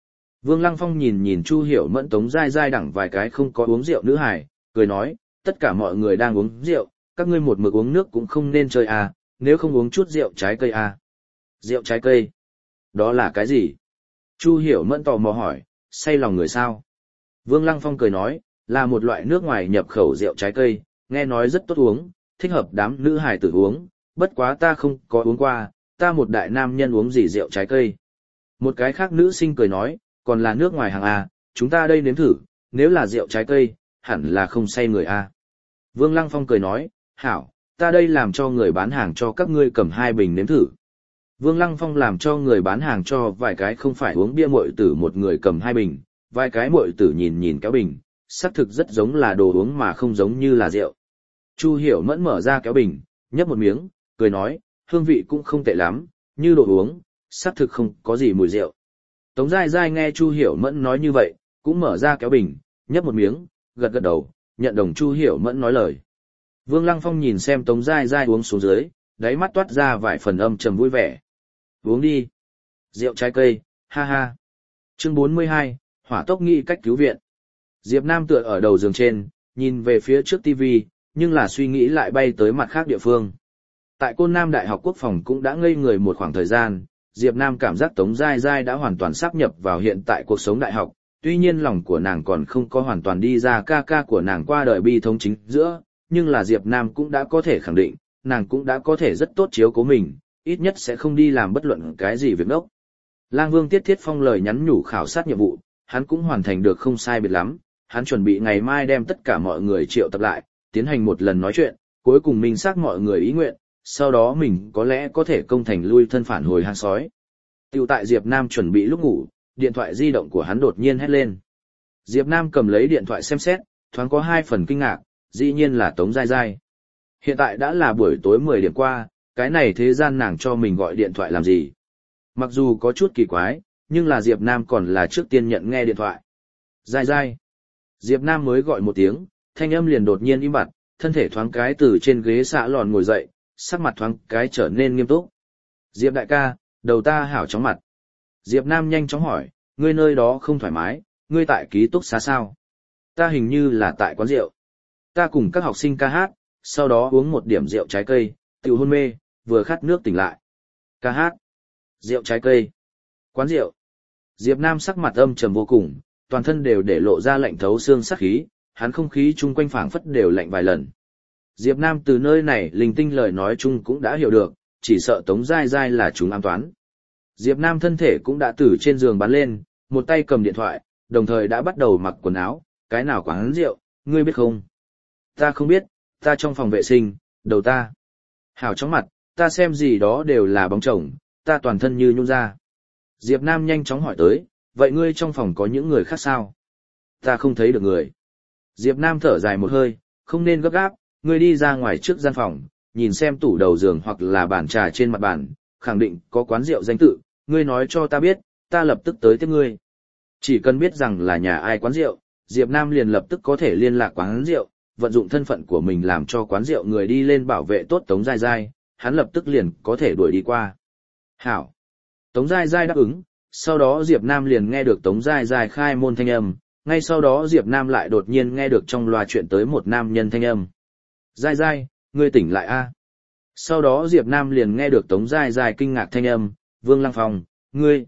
Vương Lăng Phong nhìn nhìn Chu Hiểu Mẫn Tống Giai Giai đẳng vài cái không có uống rượu nữ hài, cười nói, tất cả mọi người đang uống rượu, các ngươi một mực uống nước cũng không nên chơi à, nếu không uống chút rượu trái cây à. Rượu trái cây? Đó là cái gì? Chu Hiểu Mẫn tò mò hỏi, say lòng người sao? Vương Lăng Phong cười nói, là một loại nước ngoài nhập khẩu rượu trái cây, nghe nói rất tốt uống, thích hợp đám nữ hài tử uống, bất quá ta không có uống qua, ta một đại nam nhân uống gì rượu trái cây. Một cái khác nữ sinh cười nói, còn là nước ngoài hàng à, chúng ta đây nếm thử, nếu là rượu trái cây, hẳn là không say người à. Vương Lăng Phong cười nói, hảo, ta đây làm cho người bán hàng cho các ngươi cầm 2 bình nếm thử. Vương Lăng Phong làm cho người bán hàng cho vài cái không phải uống bia muội tử một người cầm 2 bình, vài cái muội tử nhìn nhìn kéo bình, xác thực rất giống là đồ uống mà không giống như là rượu. Chu Hiểu Mẫn mở ra kéo bình, nhấp một miếng, cười nói, hương vị cũng không tệ lắm, như đồ uống, xác thực không có gì mùi rượu. Tống Giai Giai nghe Chu Hiểu Mẫn nói như vậy, cũng mở ra kéo bình, nhấp một miếng, gật gật đầu, nhận đồng Chu Hiểu Mẫn nói lời. Vương Lăng Phong nhìn xem Tống Giai Giai uống xuống dưới, đáy mắt toát ra vài phần âm trầm vui vẻ. Uống đi. Rượu trái cây, ha ha. Chương 42, hỏa tốc nghĩ cách cứu viện. Diệp Nam tựa ở đầu giường trên, nhìn về phía trước TV, nhưng là suy nghĩ lại bay tới mặt khác địa phương. Tại Côn Nam Đại học Quốc phòng cũng đã ngây người một khoảng thời gian, Diệp Nam cảm giác Tống Giai Giai đã hoàn toàn sáp nhập vào hiện tại cuộc sống đại học, tuy nhiên lòng của nàng còn không có hoàn toàn đi ra ca ca của nàng qua đời bi thống chính giữa, nhưng là Diệp Nam cũng đã có thể khẳng định, nàng cũng đã có thể rất tốt chiếu cố mình, ít nhất sẽ không đi làm bất luận cái gì việc ngốc. Lang Vương Tiết Thiết Phong lời nhắn nhủ khảo sát nhiệm vụ, hắn cũng hoàn thành được không sai biệt lắm, hắn chuẩn bị ngày mai đem tất cả mọi người triệu tập lại, tiến hành một lần nói chuyện, cuối cùng minh xác mọi người ý nguyện, sau đó mình có lẽ có thể công thành lui thân phản hồi hang sói. Tiểu tại Diệp Nam chuẩn bị lúc ngủ, điện thoại di động của hắn đột nhiên hét lên. Diệp Nam cầm lấy điện thoại xem xét, thoáng có 2 phần kinh ngạc, dĩ nhiên là Tống Giai Giai. Hiện tại đã là buổi tối 10 điểm qua, cái này thế gian nàng cho mình gọi điện thoại làm gì? Mặc dù có chút kỳ quái, nhưng là Diệp Nam còn là trước tiên nhận nghe điện thoại. Giai Giai. Diệp Nam mới gọi một tiếng, thanh âm liền đột nhiên im bặt, thân thể thoáng cái từ trên ghế xạ lòn ngồi dậy, sắc mặt thoáng cái trở nên nghiêm túc. Diệp đại ca, đầu ta hảo chóng mặt. Diệp Nam nhanh chóng hỏi, ngươi nơi đó không thoải mái, ngươi tại ký túc xá sao? Ta hình như là tại quán rượu. Ta cùng các học sinh ca hát, sau đó uống một điểm rượu trái cây, tiểu hôn mê, vừa khát nước tỉnh lại. Ca hát, rượu trái cây, quán rượu. Diệp Nam sắc mặt âm trầm vô cùng, toàn thân đều để lộ ra lạnh thấu xương sắc khí, hắn không khí chung quanh phảng phất đều lạnh vài lần. Diệp Nam từ nơi này linh tinh lời nói chung cũng đã hiểu được, chỉ sợ Tống Giai Giai là chúng ám toán. Diệp Nam thân thể cũng đã từ trên giường bắn lên, một tay cầm điện thoại, đồng thời đã bắt đầu mặc quần áo, cái nào quán rượu, ngươi biết không? Ta không biết, ta trong phòng vệ sinh, đầu ta. Hảo chóng mặt, ta xem gì đó đều là bóng chồng, ta toàn thân như nhung ra. Diệp Nam nhanh chóng hỏi tới, vậy ngươi trong phòng có những người khác sao? Ta không thấy được người. Diệp Nam thở dài một hơi, không nên gấp gáp, ngươi đi ra ngoài trước gian phòng, nhìn xem tủ đầu giường hoặc là bàn trà trên mặt bàn, khẳng định có quán rượu danh tự, ngươi nói cho ta biết, ta lập tức tới tiếp ngươi. Chỉ cần biết rằng là nhà ai quán rượu, Diệp Nam liền lập tức có thể liên lạc quán rượu, vận dụng thân phận của mình làm cho quán rượu người đi lên bảo vệ tốt Tống Giai Giai, hắn lập tức liền có thể đuổi đi qua. Hảo. Tống Giai Giai đáp ứng, sau đó Diệp Nam liền nghe được Tống Giai Giai khai môn thanh âm, ngay sau đó Diệp Nam lại đột nhiên nghe được trong loa chuyện tới một nam nhân thanh âm. Giai Giai, ngươi tỉnh lại a? Sau đó Diệp Nam liền nghe được Tống Giai Giai kinh ngạc thanh âm, Vương Lăng Phong, ngươi,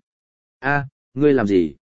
ngươi làm gì?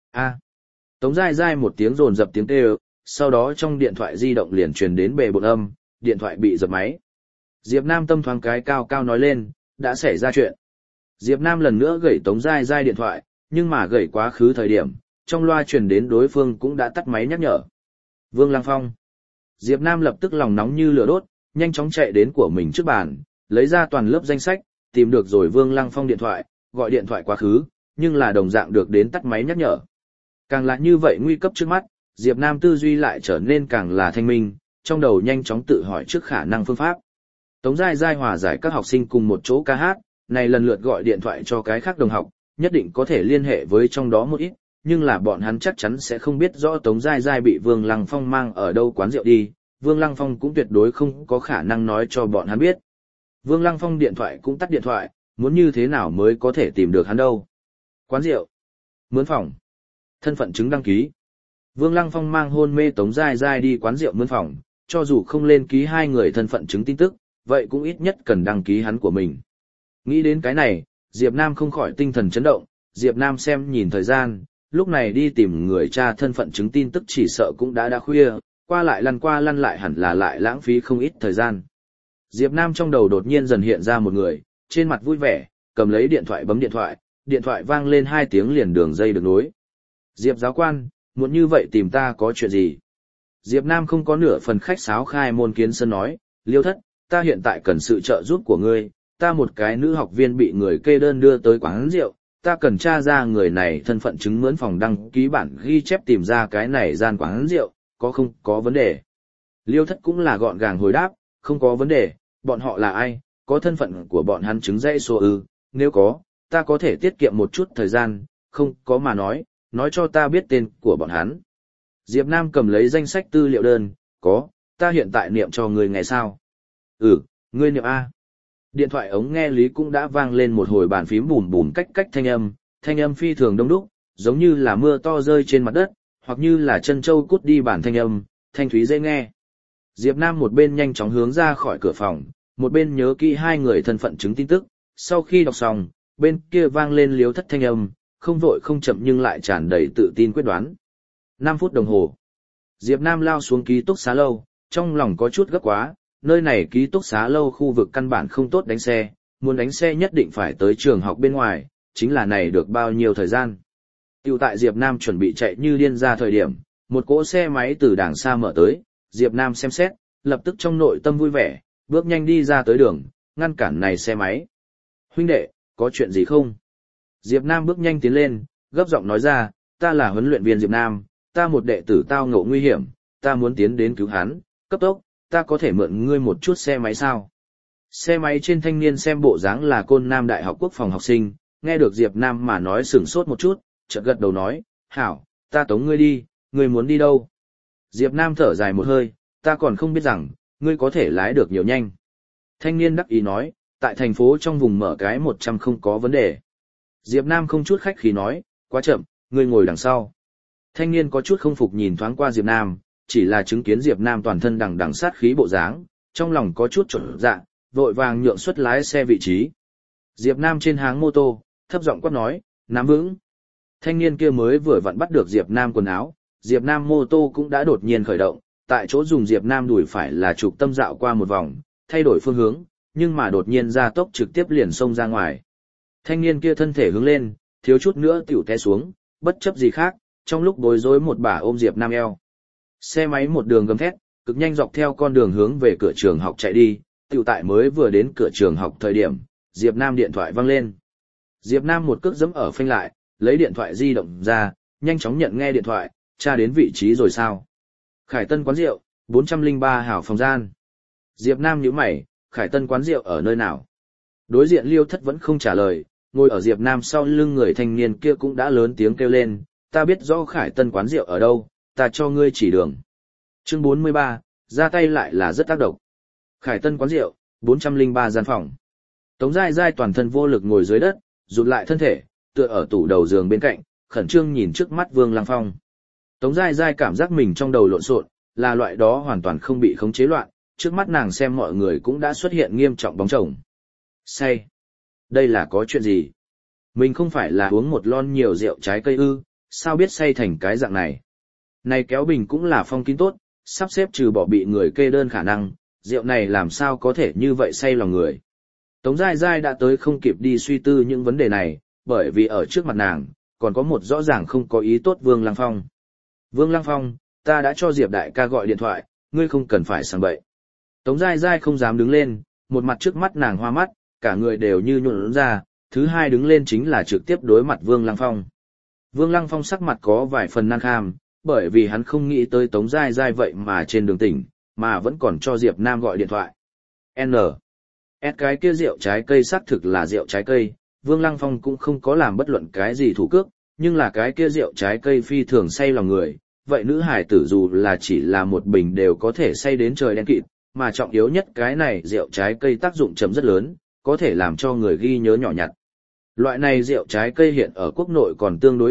Tống Giai Giai một tiếng rồn dập tiếng kêu, sau đó trong điện thoại di động liền truyền đến bề bộn âm, điện thoại bị dập máy. Diệp Nam tâm thoáng cái cao cao nói lên, đã xảy ra chuyện. Diệp Nam lần nữa gẩy Tống Giai Giai điện thoại, nhưng mà gẩy quá khứ thời điểm, trong loa truyền đến đối phương cũng đã tắt máy nhắc nhở. Vương Lăng Phong. Diệp Nam lập tức lòng nóng như lửa đốt, nhanh chóng chạy đến của mình trước bàn, lấy ra toàn lớp danh sách, tìm được rồi Vương Lăng Phong điện thoại, gọi điện thoại quá khứ, nhưng là đồng dạng được đến tắt máy nhắc nhở. Càng là như vậy nguy cấp trước mắt, Diệp Nam tư duy lại trở nên càng là thanh minh, trong đầu nhanh chóng tự hỏi trước khả năng phương pháp. Tống Giai Giai hòa giải các học sinh cùng một chỗ ca hát, này lần lượt gọi điện thoại cho cái khác đồng học, nhất định có thể liên hệ với trong đó một ít, nhưng là bọn hắn chắc chắn sẽ không biết rõ Tống Giai Giai bị Vương Lăng Phong mang ở đâu quán rượu đi, Vương Lăng Phong cũng tuyệt đối không có khả năng nói cho bọn hắn biết. Vương Lăng Phong điện thoại cũng tắt điện thoại, muốn như thế nào mới có thể tìm được hắn đâu. Quán rượu, mướn phòng, Thân phận chứng đăng ký. Vương Lăng Phong mang hôn mê Tống Giai Giai đi quán rượu mướn phòng, cho dù không lên ký hai người thân phận chứng tin tức, vậy cũng ít nhất cần đăng ký hắn của mình. Nghĩ đến cái này, Diệp Nam không khỏi tinh thần chấn động, Diệp Nam xem nhìn thời gian, lúc này đi tìm người tra thân phận chứng tin tức chỉ sợ cũng đã khuya, qua lăn lại hẳn là lại lãng phí không ít thời gian. Diệp Nam trong đầu đột nhiên dần hiện ra một người, trên mặt vui vẻ, cầm lấy điện thoại bấm điện thoại vang lên 2 tiếng liền đường dây được nối. Diệp giáo quan, muốn như vậy tìm ta có chuyện gì? Diệp Nam không có nửa phần khách sáo khai môn kiến sơn nói, Liêu thất, ta hiện tại cần sự trợ giúp của ngươi, ta một cái nữ học viên bị người kê đơn đưa tới quán rượu, ta cần tra ra người này thân phận chứng mướn phòng đăng ký bản ghi chép tìm ra cái này gian quán rượu, có không có vấn đề. Liêu thất cũng là gọn gàng hồi đáp, không có vấn đề, bọn họ là ai, có thân phận của bọn hắn chứng dãy số ư, nếu có, ta có thể tiết kiệm một chút thời gian, không có mà nói cho ta biết tên của bọn hắn. Diệp Nam cầm lấy danh sách tư liệu đơn, có, ta hiện tại niệm cho người nghe sao. Ngươi niệm A. Điện thoại ống nghe lý cũng đã vang lên một hồi bàn phím bùm bùm cách thanh âm phi thường đông đúc, giống như là mưa to rơi trên mặt đất, hoặc như là chân châu cút đi bản thanh âm, thanh thúy dễ nghe. Diệp Nam một bên nhanh chóng hướng ra khỏi cửa phòng, một bên nhớ kỹ hai người thân phận chứng tin tức, sau khi đọc xong, bên kia vang lên Liêu thất thanh âm, không vội không chậm nhưng lại tràn đầy tự tin quyết đoán. 5 phút đồng hồ. Diệp Nam lao xuống ký túc xá lâu, trong lòng có chút gấp quá, nơi này ký túc xá lâu khu vực căn bản không tốt đánh xe, muốn đánh xe nhất định phải tới trường học bên ngoài, chính là này được bao nhiêu thời gian. Tiểu tại Diệp Nam chuẩn bị chạy như điên ra thời điểm, một cỗ xe máy từ đằng xa mở tới, Diệp Nam xem xét, lập tức trong nội tâm vui vẻ, bước nhanh đi ra tới đường, ngăn cản này xe máy. Huynh đệ, có chuyện gì không? Diệp Nam bước nhanh tiến lên, gấp giọng nói ra, ta là huấn luyện viên Diệp Nam, ta một đệ tử tao ngộ nguy hiểm, ta muốn tiến đến cứu hắn, cấp tốc, ta có thể mượn ngươi một chút xe máy sao? Xe máy trên thanh niên xem bộ dáng là Côn Nam Đại học Quốc phòng học sinh, nghe được Diệp Nam mà nói sửng sốt một chút, chợt gật đầu nói, hảo, ta tống ngươi đi, ngươi muốn đi đâu? Diệp Nam thở dài một hơi, ta còn không biết rằng, ngươi có thể lái được nhiều nhanh. Thanh niên đắc ý nói, tại thành phố trong vùng mở cái 100 không có vấn đề. Diệp Nam không chút khách khí nói, quá chậm, ngươi ngồi đằng sau. Thanh niên có chút không phục nhìn thoáng qua Diệp Nam, chỉ là chứng kiến Diệp Nam toàn thân đằng sát khí bộ dáng, trong lòng có chút chột dạ, vội vàng nhượng suất lái xe vị trí. Diệp Nam trên háng mô tô, thấp giọng quát nói, nắm vững. Thanh niên kia mới vừa vặn bắt được Diệp Nam quần áo, Diệp Nam mô tô cũng đã đột nhiên khởi động, tại chỗ dùng Diệp Nam đuổi phải là trục tâm dạo qua một vòng, thay đổi phương hướng, nhưng mà đột nhiên ra tốc trực tiếp liền xông ra ngoài. Thanh niên kia thân thể hướng lên, thiếu chút nữa tiểu té xuống, bất chấp gì khác, trong lúc bối rối một bà ôm Diệp Nam eo. Xe máy một đường gầm thét, cực nhanh dọc theo con đường hướng về cửa trường học chạy đi, tiểu tại mới vừa đến cửa trường học thời điểm, Diệp Nam điện thoại vang lên. Diệp Nam một cước giẫm ở phanh lại, lấy điện thoại di động ra, nhanh chóng nhận nghe điện thoại, tra đến vị trí rồi sao? Khải Tân quán rượu, 403 hảo phòng gian. Diệp Nam nhíu mày, Khải Tân quán rượu ở nơi nào? Đối diện Liêu Thất vẫn không trả lời, ngồi ở Diệp Nam sau lưng người thanh niên kia cũng đã lớn tiếng kêu lên, ta biết rõ Khải Tân quán rượu ở đâu, ta cho ngươi chỉ đường. Chương 43, ra tay lại là rất tác động. Khải Tân quán rượu, 403 gian phòng. Tống Giai Giai toàn thân vô lực ngồi dưới đất, rụt lại thân thể, tựa ở tủ đầu giường bên cạnh, khẩn trương nhìn trước mắt Vương Lăng Phong. Tống Giai Giai cảm giác mình trong đầu lộn xộn, là loại đó hoàn toàn không bị khống chế loạn, trước mắt nàng xem mọi người cũng đã xuất hiện nghiêm trọng bóng chồng. Say. Đây là có chuyện gì? Mình không phải là uống một lon nhiều rượu trái cây ư, sao biết say thành cái dạng này? Này kéo bình cũng là phong kín tốt, sắp xếp trừ bỏ bị người kê đơn khả năng, rượu này làm sao có thể như vậy say lòng người. Tống Giai Giai đã tới không kịp đi suy tư những vấn đề này, bởi vì ở trước mặt nàng, còn có một rõ ràng không có ý tốt Vương Lăng Phong. Vương Lăng Phong, ta đã cho Diệp đại ca gọi điện thoại, ngươi không cần phải sang bậy. Tống Giai Giai không dám đứng lên, một mặt trước mắt nàng hoa mắt, cả người đều như nhuộn ra, thứ hai đứng lên chính là trực tiếp đối mặt Vương Lăng Phong. Vương Lăng Phong sắc mặt có vài phần nan kham, bởi vì hắn không nghĩ tới Tống Giai Giai vậy mà trên đường tỉnh, mà vẫn còn cho Diệp Nam gọi điện thoại. Cái kia rượu trái cây xác thực là rượu trái cây, Vương Lăng Phong cũng không có làm bất luận cái gì thủ cước, nhưng là cái kia rượu trái cây phi thường say lòng người, vậy nữ hải tử dù là chỉ là một bình đều có thể say đến trời đen kịt, mà trọng yếu nhất cái này rượu trái cây tác dụng chấm rất lớn, có thể làm cho người ghi nhớ nhỏ nhặt. Loại này rượu trái cây hiện ở quốc nội còn tương đối ít,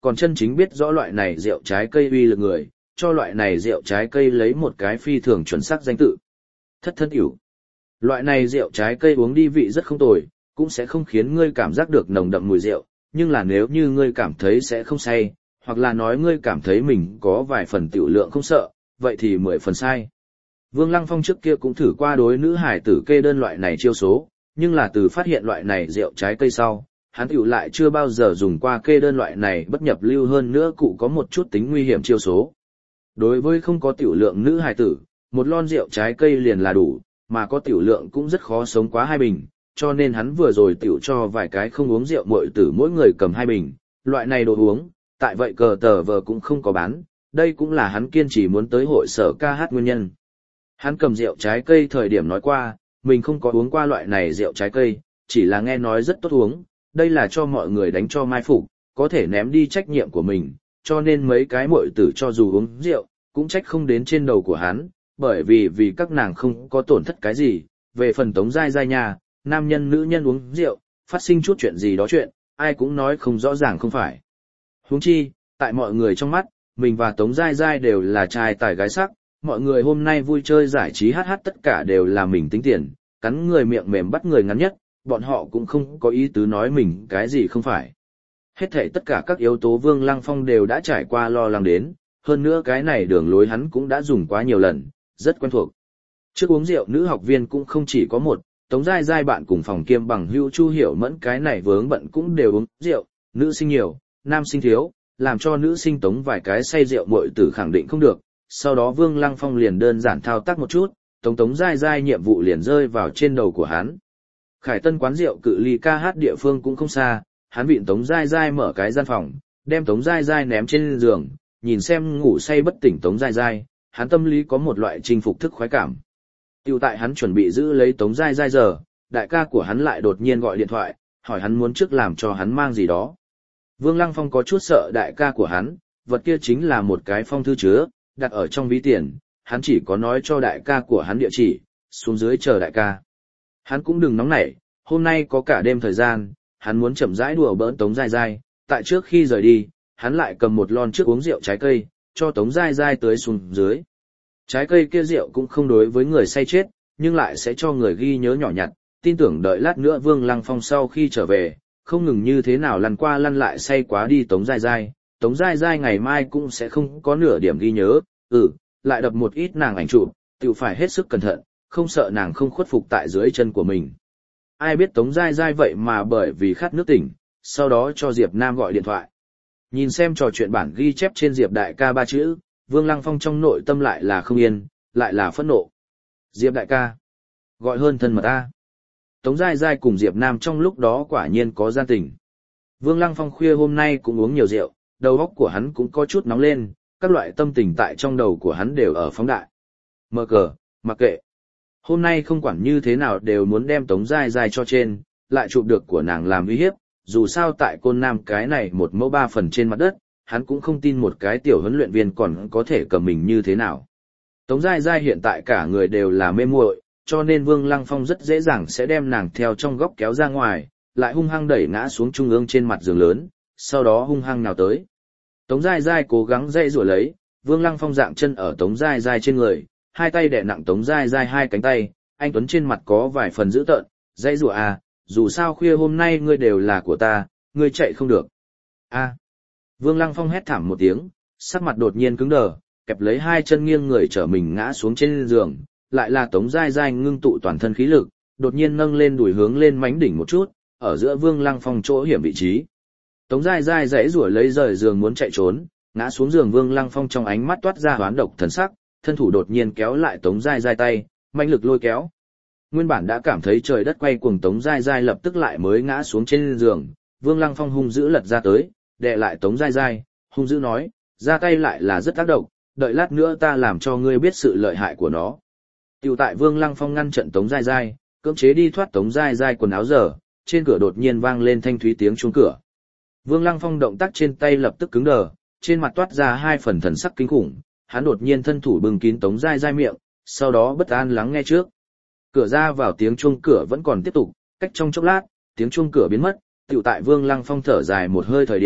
còn chân chính biết rõ loại này rượu trái cây uy lực người, cho loại này rượu trái cây lấy một cái phi thường chuẩn xác danh tự. Thất thân ỉu. Loại này rượu trái cây uống đi vị rất không tồi, cũng sẽ không khiến ngươi cảm giác được nồng đậm mùi rượu, nhưng là nếu như ngươi cảm thấy sẽ không say, hoặc là nói ngươi cảm thấy mình có vài phần tiểu lượng không sợ, vậy thì 10 phần sai. Vương Lăng Phong trước kia cũng thử qua đối nữ hải tử kê đơn loại này chiêu số, nhưng là từ phát hiện loại này rượu trái cây sau, hắn tiểu lại chưa bao giờ dùng qua kê đơn loại này bất nhập lưu hơn nữa cụ có một chút tính nguy hiểm chiêu số. Đối với không có tiểu lượng nữ hải tử, một lon rượu trái cây liền là đủ, mà có tiểu lượng cũng rất khó sống quá 2 bình, cho nên hắn vừa rồi tiểu cho vài cái không uống rượu muội tử mỗi người cầm 2 bình, loại này đồ uống, tại vậy cờ tờ vờ cũng không có bán, đây cũng là hắn kiên trì muốn tới hội sở ca hát nguyên nhân. Hắn cầm rượu trái cây thời điểm nói qua, mình không có uống qua loại này rượu trái cây, chỉ là nghe nói rất tốt uống, đây là cho mọi người đánh cho mai phục, có thể ném đi trách nhiệm của mình, cho nên mấy cái muội tử cho dù uống rượu, cũng trách không đến trên đầu của hắn, bởi vì các nàng không có tổn thất cái gì, về phần Tống Giai Giai nhà, nam nhân nữ nhân uống rượu, phát sinh chút chuyện gì đó chuyện, ai cũng nói không rõ ràng không phải. Huống chi, tại mọi người trong mắt, mình và Tống Giai Giai đều là trai tài gái sắc, mọi người hôm nay vui chơi giải trí hát hát tất cả đều là mình tính tiền, cắn người miệng mềm bắt người ngắn nhất, bọn họ cũng không có ý tứ nói mình cái gì không phải. Hết thảy tất cả các yếu tố Vương Lăng Phong đều đã trải qua lo lắng đến, hơn nữa cái này đường lối hắn cũng đã dùng quá nhiều lần, rất quen thuộc. Trước uống rượu nữ học viên cũng không chỉ có một, Tống Giai Giai bạn cùng phòng kiêm bằng hữu Chu Hiểu Mẫn cái này vướng bận cũng đều uống rượu, nữ sinh nhiều, nam sinh thiếu, làm cho nữ sinh Tống vài cái say rượu muội tử khẳng định không được. Sau đó Vương Lăng Phong liền đơn giản thao tác một chút, Tống Giai Giai nhiệm vụ liền rơi vào trên đầu của hắn. Khải Tân quán rượu cự ly ca hát địa phương cũng không xa, hắn vịn Tống Giai Giai mở cái gian phòng, đem Tống Giai Giai ném trên giường, nhìn xem ngủ say bất tỉnh Tống Giai Giai, hắn tâm lý có một loại chinh phục thức khoái cảm. Tiểu tại hắn chuẩn bị giữ lấy Tống Giai Giai giờ, đại ca của hắn lại đột nhiên gọi điện thoại, hỏi hắn muốn trước làm cho hắn mang gì đó. Vương Lăng Phong có chút sợ đại ca của hắn, vật kia chính là một cái phong thư chứa, đặt ở trong ví tiền, hắn chỉ có nói cho đại ca của hắn địa chỉ, xuống dưới chờ đại ca. Hắn cũng đừng nóng nảy, hôm nay có cả đêm thời gian, hắn muốn chậm rãi đùa bỡn Tống Giai Giai, tại trước khi rời đi, hắn lại cầm một lon trước uống rượu trái cây, cho Tống Giai Giai tới xuống dưới. Trái cây kia rượu cũng không đối với người say chết, nhưng lại sẽ cho người ghi nhớ nhỏ nhặt, tin tưởng đợi lát nữa Vương Lăng Phong sau khi trở về, không ngừng như thế nào lăn qua lăn lại say quá đi Tống Giai Giai, Tống Giai Giai ngày mai cũng sẽ không có nửa điểm ghi nhớ, lại đập một ít nàng ảnh chụp, tự phải hết sức cẩn thận, không sợ nàng không khuất phục tại dưới chân của mình. Ai biết Tống Giai Giai vậy mà bởi vì khát nước tỉnh, sau đó cho Diệp Nam gọi điện thoại. Nhìn xem trò chuyện bản ghi chép trên Diệp đại ca 3 chữ, Vương Lăng Phong trong nội tâm lại là không yên, lại là phẫn nộ. Diệp đại ca, gọi hơn thân mật ta. Tống Giai Giai cùng Diệp Nam trong lúc đó quả nhiên có gian tình. Vương Lăng Phong khuya hôm nay cũng uống nhiều rượu, đầu óc của hắn cũng có chút nóng lên, các loại tâm tình tại trong đầu của hắn đều ở phóng đại. Mở cờ, mặc kệ. Hôm nay không quản như thế nào đều muốn đem Tống Giai Giai cho trên, lại chụp được của nàng làm uy hiếp, dù sao tại Côn Nam cái này 1 mẫu 3 phần trên mặt đất, hắn cũng không tin một cái tiểu huấn luyện viên còn có thể cầm mình như thế nào. Tống Giai Giai hiện tại cả người đều là mê muội, cho nên Vương Lăng Phong rất dễ dàng sẽ đem nàng theo trong góc kéo ra ngoài, lại hung hăng đẩy ngã xuống trung ương trên mặt giường lớn, sau đó hung hăng nào tới. Tống Giai Giai cố gắng dây rủa lấy, Vương Lăng Phong dạng chân ở Tống Giai Giai trên người, hai tay đè nặng Tống Giai Giai hai cánh tay, anh Tuấn trên mặt có vài phần dữ tợn, dây rủa à, dù sao khuya hôm nay ngươi đều là của ta, ngươi chạy không được. A. Vương Lăng Phong hét thảm một tiếng, sắc mặt đột nhiên cứng đờ, kẹp lấy hai chân nghiêng người trở mình ngã xuống trên giường, lại là Tống Giai Giai ngưng tụ toàn thân khí lực, đột nhiên nâng lên đùi hướng lên mánh đỉnh một chút, ở giữa Vương Lăng Phong chỗ hiểm vị trí. Tống Giai Giai giãy giụa lấy rời giường muốn chạy trốn, ngã xuống giường Vương Lăng Phong trong ánh mắt toát ra hoán độc thần sắc, thân thủ đột nhiên kéo lại Tống Giai Giai tay, mạnh lực lôi kéo. Nguyên bản đã cảm thấy trời đất quay cuồng Tống Giai Giai lập tức lại mới ngã xuống trên giường, Vương Lăng Phong hung dữ lật ra tới, đè lại Tống Giai Giai, hung dữ nói, ra tay lại là rất tác động, đợi lát nữa ta làm cho ngươi biết sự lợi hại của nó. Tiểu tại Vương Lăng Phong ngăn trận Tống Giai Giai, cưỡng chế đi thoát Tống Giai Giai quần áo dở, trên cửa đột nhiên vang lên thanh thúy tiếng chuông cửa. Vương Lăng Phong động tác trên tay lập tức cứng đờ, trên mặt toát ra hai phần thần sắc kinh khủng, hắn đột nhiên thân thủ bưng kín Tống Giai Giai miệng, sau đó bất an lắng nghe trước. Cửa ra vào tiếng chuông cửa vẫn còn tiếp tục, cách trong chốc lát, tiếng chuông cửa biến mất, tiểu tại Vương Lăng Phong thở dài một hơi thời điểm,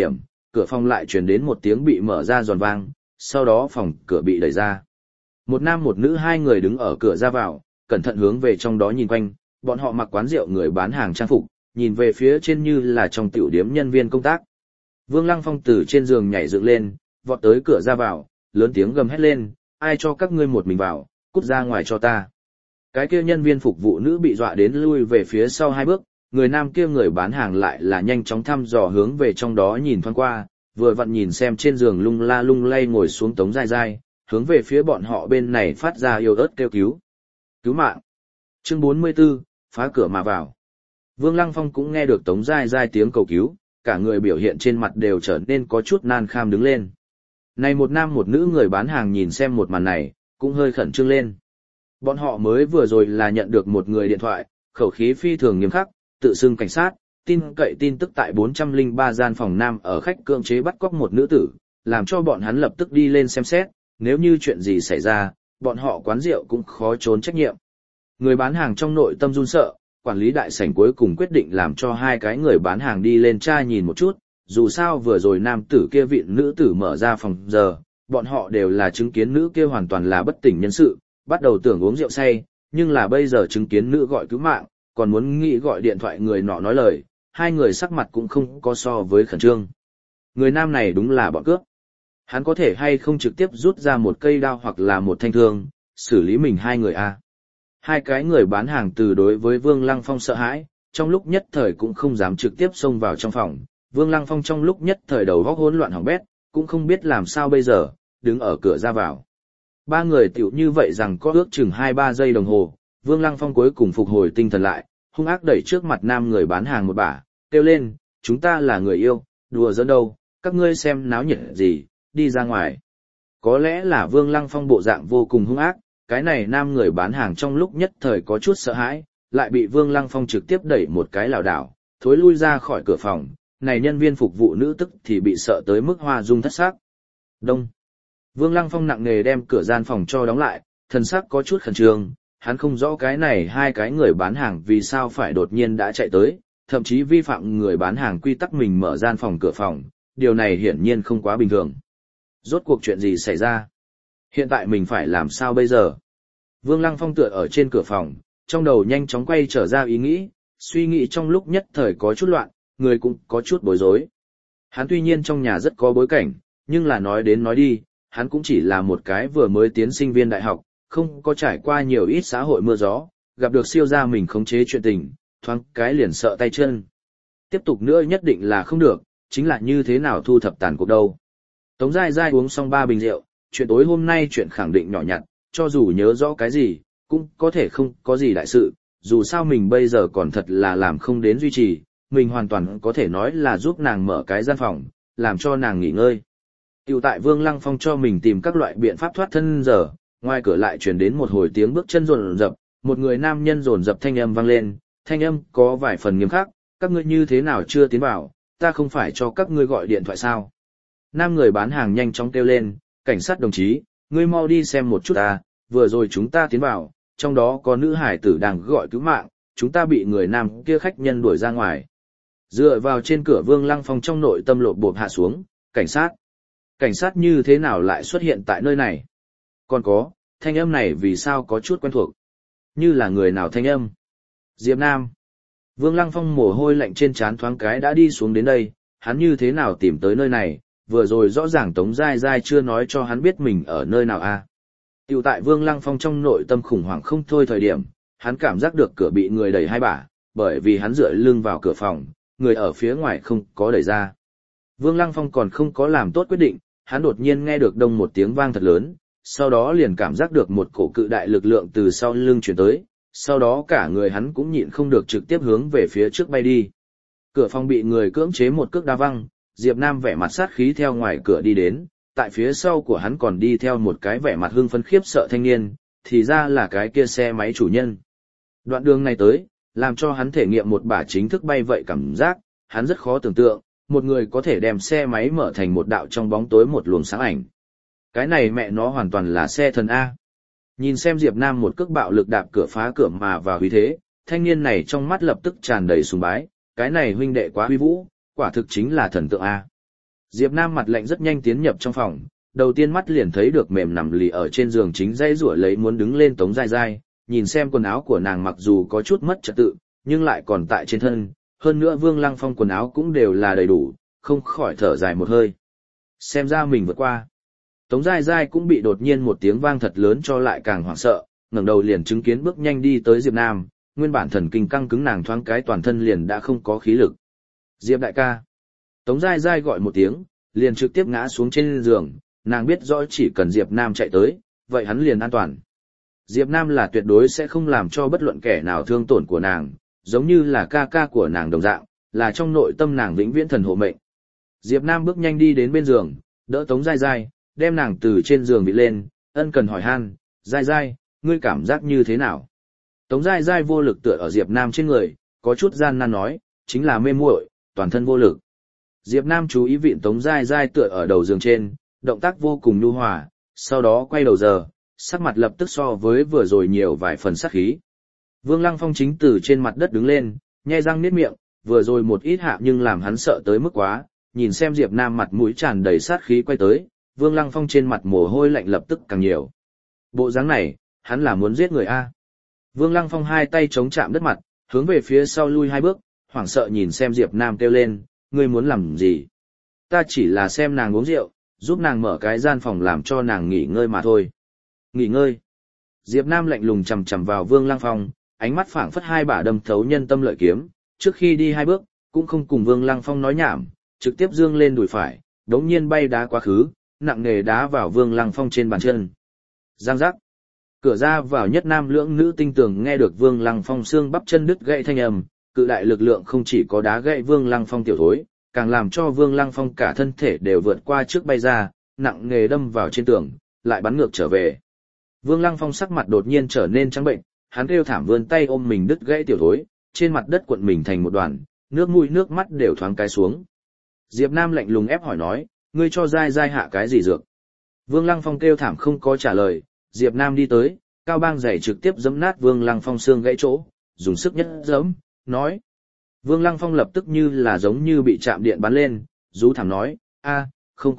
cửa phòng lại truyền đến một tiếng bị mở ra giòn vang, sau đó phòng cửa bị đẩy ra. Một nam một nữ hai người đứng ở cửa ra vào, cẩn thận hướng về trong đó nhìn quanh, bọn họ mặc quán rượu người bán hàng trang phục, nhìn về phía trên như là trong tiểu điếm nhân viên công tác. Vương Lăng Phong từ trên giường nhảy dựng lên, vọt tới cửa ra vào, lớn tiếng gầm hét lên, ai cho các ngươi một mình vào, cút ra ngoài cho ta. Cái kia nhân viên phục vụ nữ bị dọa đến lui về phía sau hai bước, người nam kia người bán hàng lại là nhanh chóng thăm dò hướng về trong đó nhìn thoáng qua, vừa vặn nhìn xem trên giường lung la lung lay ngồi xuống Tống Giai Giai, hướng về phía bọn họ bên này phát ra yêu ớt kêu cứu. Cứu mạng. Chương 44, phá cửa mà vào. Vương Lăng Phong cũng nghe được Tống Giai Giai tiếng cầu cứu, cả người biểu hiện trên mặt đều trở nên có chút nan kham đứng lên. Này một nam một nữ người bán hàng nhìn xem một màn này, cũng hơi khẩn trương lên. Bọn họ mới vừa rồi là nhận được một người điện thoại, khẩu khí phi thường nghiêm khắc, tự xưng cảnh sát, tin cậy tin tức tại 403 gian phòng nam ở khách cưỡng chế bắt cóc một nữ tử, làm cho bọn hắn lập tức đi lên xem xét, nếu như chuyện gì xảy ra, bọn họ quán rượu cũng khó trốn trách nhiệm. Người bán hàng trong nội tâm run sợ, quản lý đại sảnh cuối cùng quyết định làm cho hai cái người bán hàng đi lên tra nhìn một chút, dù sao vừa rồi nam tử kia vịn nữ tử mở ra phòng giờ, bọn họ đều là chứng kiến nữ kia hoàn toàn là bất tỉnh nhân sự, bắt đầu tưởng uống rượu say, nhưng là bây giờ chứng kiến nữ gọi cứu mạng, còn muốn nghĩ gọi điện thoại người nọ nói lời, hai người sắc mặt cũng không có so với khẩn trương. Người nam này đúng là bọn cướp. Hắn có thể hay không trực tiếp rút ra một cây đao hoặc là một thanh thương, xử lý mình hai người a. Hai cái người bán hàng từ đối với Vương Lăng Phong sợ hãi, trong lúc nhất thời cũng không dám trực tiếp xông vào trong phòng. Vương Lăng Phong trong lúc nhất thời đầu óc hỗn loạn hỏng bét, cũng không biết làm sao bây giờ, đứng ở cửa ra vào. Ba người tiểu như vậy rằng có ước chừng 2-3 giây đồng hồ, Vương Lăng Phong cuối cùng phục hồi tinh thần lại, hung ác đẩy trước mặt nam người bán hàng một bả, kêu lên, chúng ta là người yêu, đùa giỡn đâu, các ngươi xem náo nhiệt gì, đi ra ngoài. Có lẽ là Vương Lăng Phong bộ dạng vô cùng hung ác, cái này nam người bán hàng trong lúc nhất thời có chút sợ hãi, lại bị Vương Lăng Phong trực tiếp đẩy một cái lảo đảo, thối lui ra khỏi cửa phòng, này nhân viên phục vụ nữ tức thì bị sợ tới mức hoa dung thất sắc. Đông. Vương Lăng Phong nặng nề đem cửa gian phòng cho đóng lại, thần sắc có chút khẩn trương, hắn không rõ cái này hai cái người bán hàng vì sao phải đột nhiên đã chạy tới, thậm chí vi phạm người bán hàng quy tắc mình mở gian phòng cửa phòng, điều này hiển nhiên không quá bình thường. Rốt cuộc chuyện gì xảy ra? Hiện tại mình phải làm sao bây giờ? Vương Lăng Phong tựa ở trên cửa phòng, trong đầu nhanh chóng quay trở ra ý nghĩ, suy nghĩ trong lúc nhất thời có chút loạn, người cũng có chút bối rối. Hắn tuy nhiên trong nhà rất có bối cảnh, nhưng là nói đến nói đi, hắn cũng chỉ là một cái vừa mới tiến sinh viên đại học, không có trải qua nhiều ít xã hội mưa gió, gặp được siêu gia mình khống chế chuyện tình, thoáng cái liền sợ tay chân. Tiếp tục nữa nhất định là không được, chính là như thế nào thu thập tàn cuộc đâu. Tống Giai Giai uống xong 3 bình rượu, chuyện tối hôm nay chuyện khẳng định nhỏ nhặt, cho dù nhớ rõ cái gì, cũng có thể không có gì đại sự, dù sao mình bây giờ còn thật là làm không đến duy trì, mình hoàn toàn có thể nói là giúp nàng mở cái gian phòng, làm cho nàng nghỉ ngơi. Tiểu tại Vương Lăng Phong cho mình tìm các loại biện pháp thoát thân giờ, ngoài cửa lại truyền đến một hồi tiếng bước chân rồn rập, một người nam nhân rồn rập thanh âm vang lên, thanh âm có vài phần nghiêm khắc, các ngươi như thế nào chưa tiến vào, ta không phải cho các ngươi gọi điện thoại sao. Nam người bán hàng nhanh chóng kêu lên, cảnh sát đồng chí, ngươi mau đi xem một chút ta, vừa rồi chúng ta tiến vào, trong đó có nữ hải tử đang gọi cứu mạng, chúng ta bị người nam kia khách nhân đuổi ra ngoài. Dựa vào trên cửa Vương Lăng Phong trong nội tâm lột bột hạ xuống, cảnh sát như thế nào lại xuất hiện tại nơi này? Còn có, thanh âm này vì sao có chút quen thuộc? Như là người nào thanh âm? Diệp Nam. Vương Lăng Phong mồ hôi lạnh trên trán thoáng cái đã đi xuống đến đây, hắn như thế nào tìm tới nơi này, vừa rồi rõ ràng Tống Giai Giai chưa nói cho hắn biết mình ở nơi nào a. Tiểu tại Vương Lăng Phong trong nội tâm khủng hoảng không thôi thời điểm, hắn cảm giác được cửa bị người đẩy hai bả, bởi vì hắn dựa lưng vào cửa phòng, người ở phía ngoài không có đẩy ra. Vương Lăng Phong còn không có làm tốt quyết định, hắn đột nhiên nghe được đông một tiếng vang thật lớn, sau đó liền cảm giác được một cổ cự đại lực lượng từ sau lưng chuyển tới, sau đó cả người hắn cũng nhịn không được trực tiếp hướng về phía trước bay đi. Cửa phòng bị người cưỡng chế một cước đá văng, Diệp Nam vẻ mặt sát khí theo ngoài cửa đi đến, tại phía sau của hắn còn đi theo một cái vẻ mặt hưng phấn khiếp sợ thanh niên, thì ra là cái kia xe máy chủ nhân. Đoạn đường này tới, làm cho hắn thể nghiệm một bả chính thức bay vậy cảm giác, hắn rất khó tưởng tượng, một người có thể đem xe máy mở thành một đạo trong bóng tối một luồng sáng ảnh. Cái này mẹ nó hoàn toàn là xe thần A. Nhìn xem Diệp Nam một cước bạo lực đạp cửa phá cửa mà vào huy thế, thanh niên này trong mắt lập tức tràn đầy sùng bái, cái này huynh đệ quá huy vũ, quả thực chính là thần tượng A. Diệp Nam mặt lạnh rất nhanh tiến nhập trong phòng, đầu tiên mắt liền thấy được mềm nằm lì ở trên giường chính dãy rủa lấy muốn đứng lên Tống Giai Giai, nhìn xem quần áo của nàng mặc dù có chút mất trật tự, nhưng lại còn tại trên thân, hơn nữa Vương Lăng Phong quần áo cũng đều là đầy đủ, không khỏi thở dài một hơi. Xem ra mình vượt qua. Tống Giai Giai cũng bị đột nhiên một tiếng vang thật lớn cho lại càng hoảng sợ, ngẩng đầu liền chứng kiến bước nhanh đi tới Diệp Nam, nguyên bản thần kinh căng cứng nàng thoáng cái toàn thân liền đã không có khí lực. Diệp đại ca. Tống Giai Giai gọi một tiếng, liền trực tiếp ngã xuống trên giường, nàng biết rõ chỉ cần Diệp Nam chạy tới, vậy hắn liền an toàn. Diệp Nam là tuyệt đối sẽ không làm cho bất luận kẻ nào thương tổn của nàng, giống như là ca ca của nàng đồng dạng, là trong nội tâm nàng vĩnh viễn thần hộ mệnh. Diệp Nam bước nhanh đi đến bên giường, đỡ Tống Giai Giai, đem nàng từ trên giường bị lên, ân cần hỏi han, Giai Giai, ngươi cảm giác như thế nào? Tống Giai Giai vô lực tựa ở Diệp Nam trên người, có chút gian nan nói, chính là mê muội, toàn thân vô lực. Diệp Nam chú ý vịn Tống Giai Giai tựa ở đầu giường trên, động tác vô cùng nhu hòa, sau đó quay đầu giờ, sắc mặt lập tức so với vừa rồi nhiều vài phần sát khí. Vương Lăng Phong chính từ trên mặt đất đứng lên, nhe răng niết miệng, vừa rồi một ít hạ nhưng làm hắn sợ tới mức quá, nhìn xem Diệp Nam mặt mũi tràn đầy sát khí quay tới, Vương Lăng Phong trên mặt mồ hôi lạnh lập tức càng nhiều. Bộ dáng này, hắn là muốn giết người a. Vương Lăng Phong hai tay chống chạm đất mặt, hướng về phía sau lui hai bước, hoảng sợ nhìn xem Diệp Nam kêu lên, ngươi muốn làm gì? Ta chỉ là xem nàng uống rượu, giúp nàng mở cái gian phòng làm cho nàng nghỉ ngơi mà thôi. Nghỉ ngơi. Diệp Nam lạnh lùng chằm chằm vào Vương Lăng Phong, ánh mắt phảng phất hai bả đâm thấu nhân tâm lợi kiếm, trước khi đi hai bước, cũng không cùng Vương Lăng Phong nói nhảm, trực tiếp dương lên đùi phải, đống nhiên bay đá quá khứ, nặng nề đá vào Vương Lăng Phong trên bàn chân. Giang giác. Cửa ra vào nhất nam lưỡng nữ tinh tường nghe được Vương Lăng Phong xương bắp chân đứt gãy thanh âm, cự đại lực lượng không chỉ có đá gãy Vương Lăng Phong tiểu thối, càng làm cho Vương Lăng Phong cả thân thể đều vượt qua trước bay ra, nặng nề đâm vào trên tường, lại bắn ngược trở về. Vương Lăng Phong sắc mặt đột nhiên trở nên trắng bệnh, hắn kêu thảm vươn tay ôm mình đứt gãy tiểu thối, trên mặt đất cuộn mình thành một đoàn, nước mũi nước mắt đều thoáng cái xuống. Diệp Nam lạnh lùng ép hỏi nói, ngươi cho Giai Giai hạ cái gì dược? Vương Lăng Phong kêu thảm không có trả lời, Diệp Nam đi tới, cao bang giày trực tiếp giẫm nát Vương Lăng Phong xương gãy chỗ, dùng sức nhất giẫm, nói. Vương Lăng Phong lập tức như là giống như bị chạm điện bắn lên, rú thảm nói, không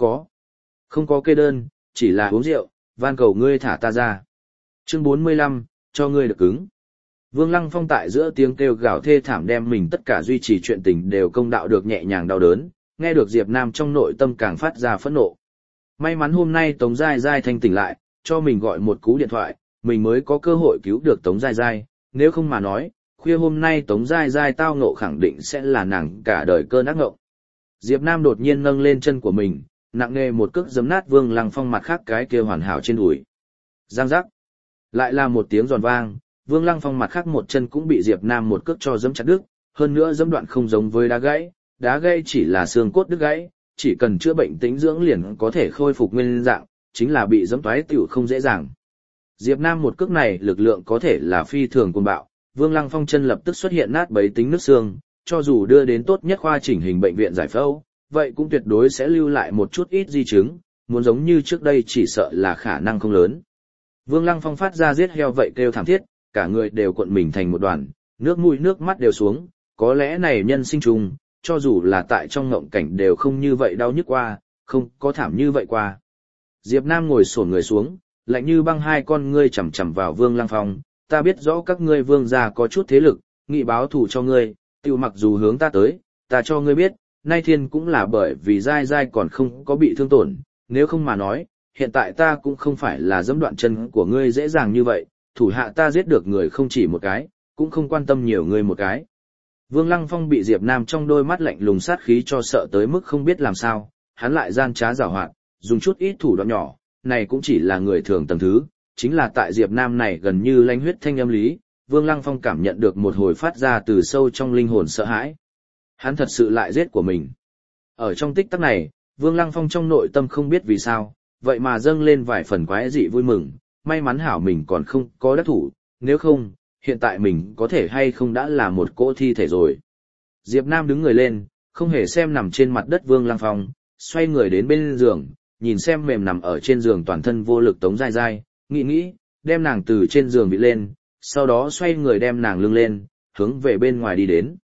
có kê đơn, chỉ là uống rượu, van cầu ngươi thả ta ra. Chương 45, cho ngươi được cứng. Vương Lăng Phong tại giữa tiếng kêu gào thê thảm đem mình tất cả duy trì chuyện tình đều công đạo được nhẹ nhàng đau đớn, nghe được Diệp Nam trong nội tâm càng phát ra phẫn nộ. May mắn hôm nay Tống Giai Giai thanh tỉnh lại, cho mình gọi một cú điện thoại, mình mới có cơ hội cứu được Tống Giai Giai, nếu không mà nói, khuya hôm nay Tống Giai Giai tao ngộ khẳng định sẽ là nàng cả đời cơn ác ngộ. Diệp Nam đột nhiên nâng lên chân của mình, nặng nề một cước giấm nát Vương Lăng Phong mặt khác cái kia hoàn hảo trên đùi. Giang giác. Lại là một tiếng giòn vang, Vương Lăng Phong mặt khác một chân cũng bị Diệp Nam một cước cho giẫm chặt đứt, hơn nữa giẫm đoạn không giống với đá gãy chỉ là xương cốt đứt gãy, chỉ cần chữa bệnh tĩnh dưỡng liền có thể khôi phục nguyên dạng, chính là bị giẫm toái tiểu không dễ dàng. Diệp Nam một cước này lực lượng có thể là phi thường cuồng bạo, Vương Lăng Phong chân lập tức xuất hiện nát bấy tính nứt xương, cho dù đưa đến tốt nhất khoa chỉnh hình bệnh viện giải phẫu, vậy cũng tuyệt đối sẽ lưu lại một chút ít di chứng, muốn giống như trước đây chỉ sợ là khả năng không lớn. Vương Lăng Phong phát ra giết heo vậy kêu thảm thiết, cả người đều cuộn mình thành một đoàn, nước mũi nước mắt đều xuống, có lẽ này nhân sinh trùng, cho dù là tại trong ngộng cảnh đều không như vậy đau nhức qua, không có thảm như vậy qua. Diệp Nam ngồi xổm người xuống, lạnh như băng hai con ngươi chằm chằm vào Vương Lăng Phong, ta biết rõ các ngươi Vương gia có chút thế lực, nghị báo thù cho ngươi, tiêu mặc dù hướng ta tới, ta cho ngươi biết, nay thiên cũng là bởi vì Giai Giai còn không có bị thương tổn, nếu không mà nói, hiện tại ta cũng không phải là giẫm đoạn chân của ngươi dễ dàng như vậy, thủ hạ ta giết được người không chỉ một cái, cũng không quan tâm nhiều người một cái. Vương Lăng Phong bị Diệp Nam trong đôi mắt lạnh lùng sát khí cho sợ tới mức không biết làm sao, hắn lại gian trá giảo hoạt, dùng chút ít thủ đoạn nhỏ, này cũng chỉ là người thường tầng thứ, chính là tại Diệp Nam này gần như lãnh huyết thanh âm lý, Vương Lăng Phong cảm nhận được một hồi phát ra từ sâu trong linh hồn sợ hãi. Hắn thật sự lại giết của mình. Ở trong tích tắc này, Vương Lăng Phong trong nội tâm không biết vì sao, vậy mà dâng lên vài phần quái dị vui mừng, may mắn hảo mình còn không có đắc thủ, nếu không, hiện tại mình có thể hay không đã là một cỗ thi thể rồi. Diệp Nam đứng người lên, không hề xem nằm trên mặt đất Vương Lăng Phong, xoay người đến bên giường, nhìn xem mềm nằm ở trên giường toàn thân vô lực Tống Giai Giai, nghĩ, đem nàng từ trên giường bị lên, sau đó xoay người đem nàng lưng lên, hướng về bên ngoài đi đến.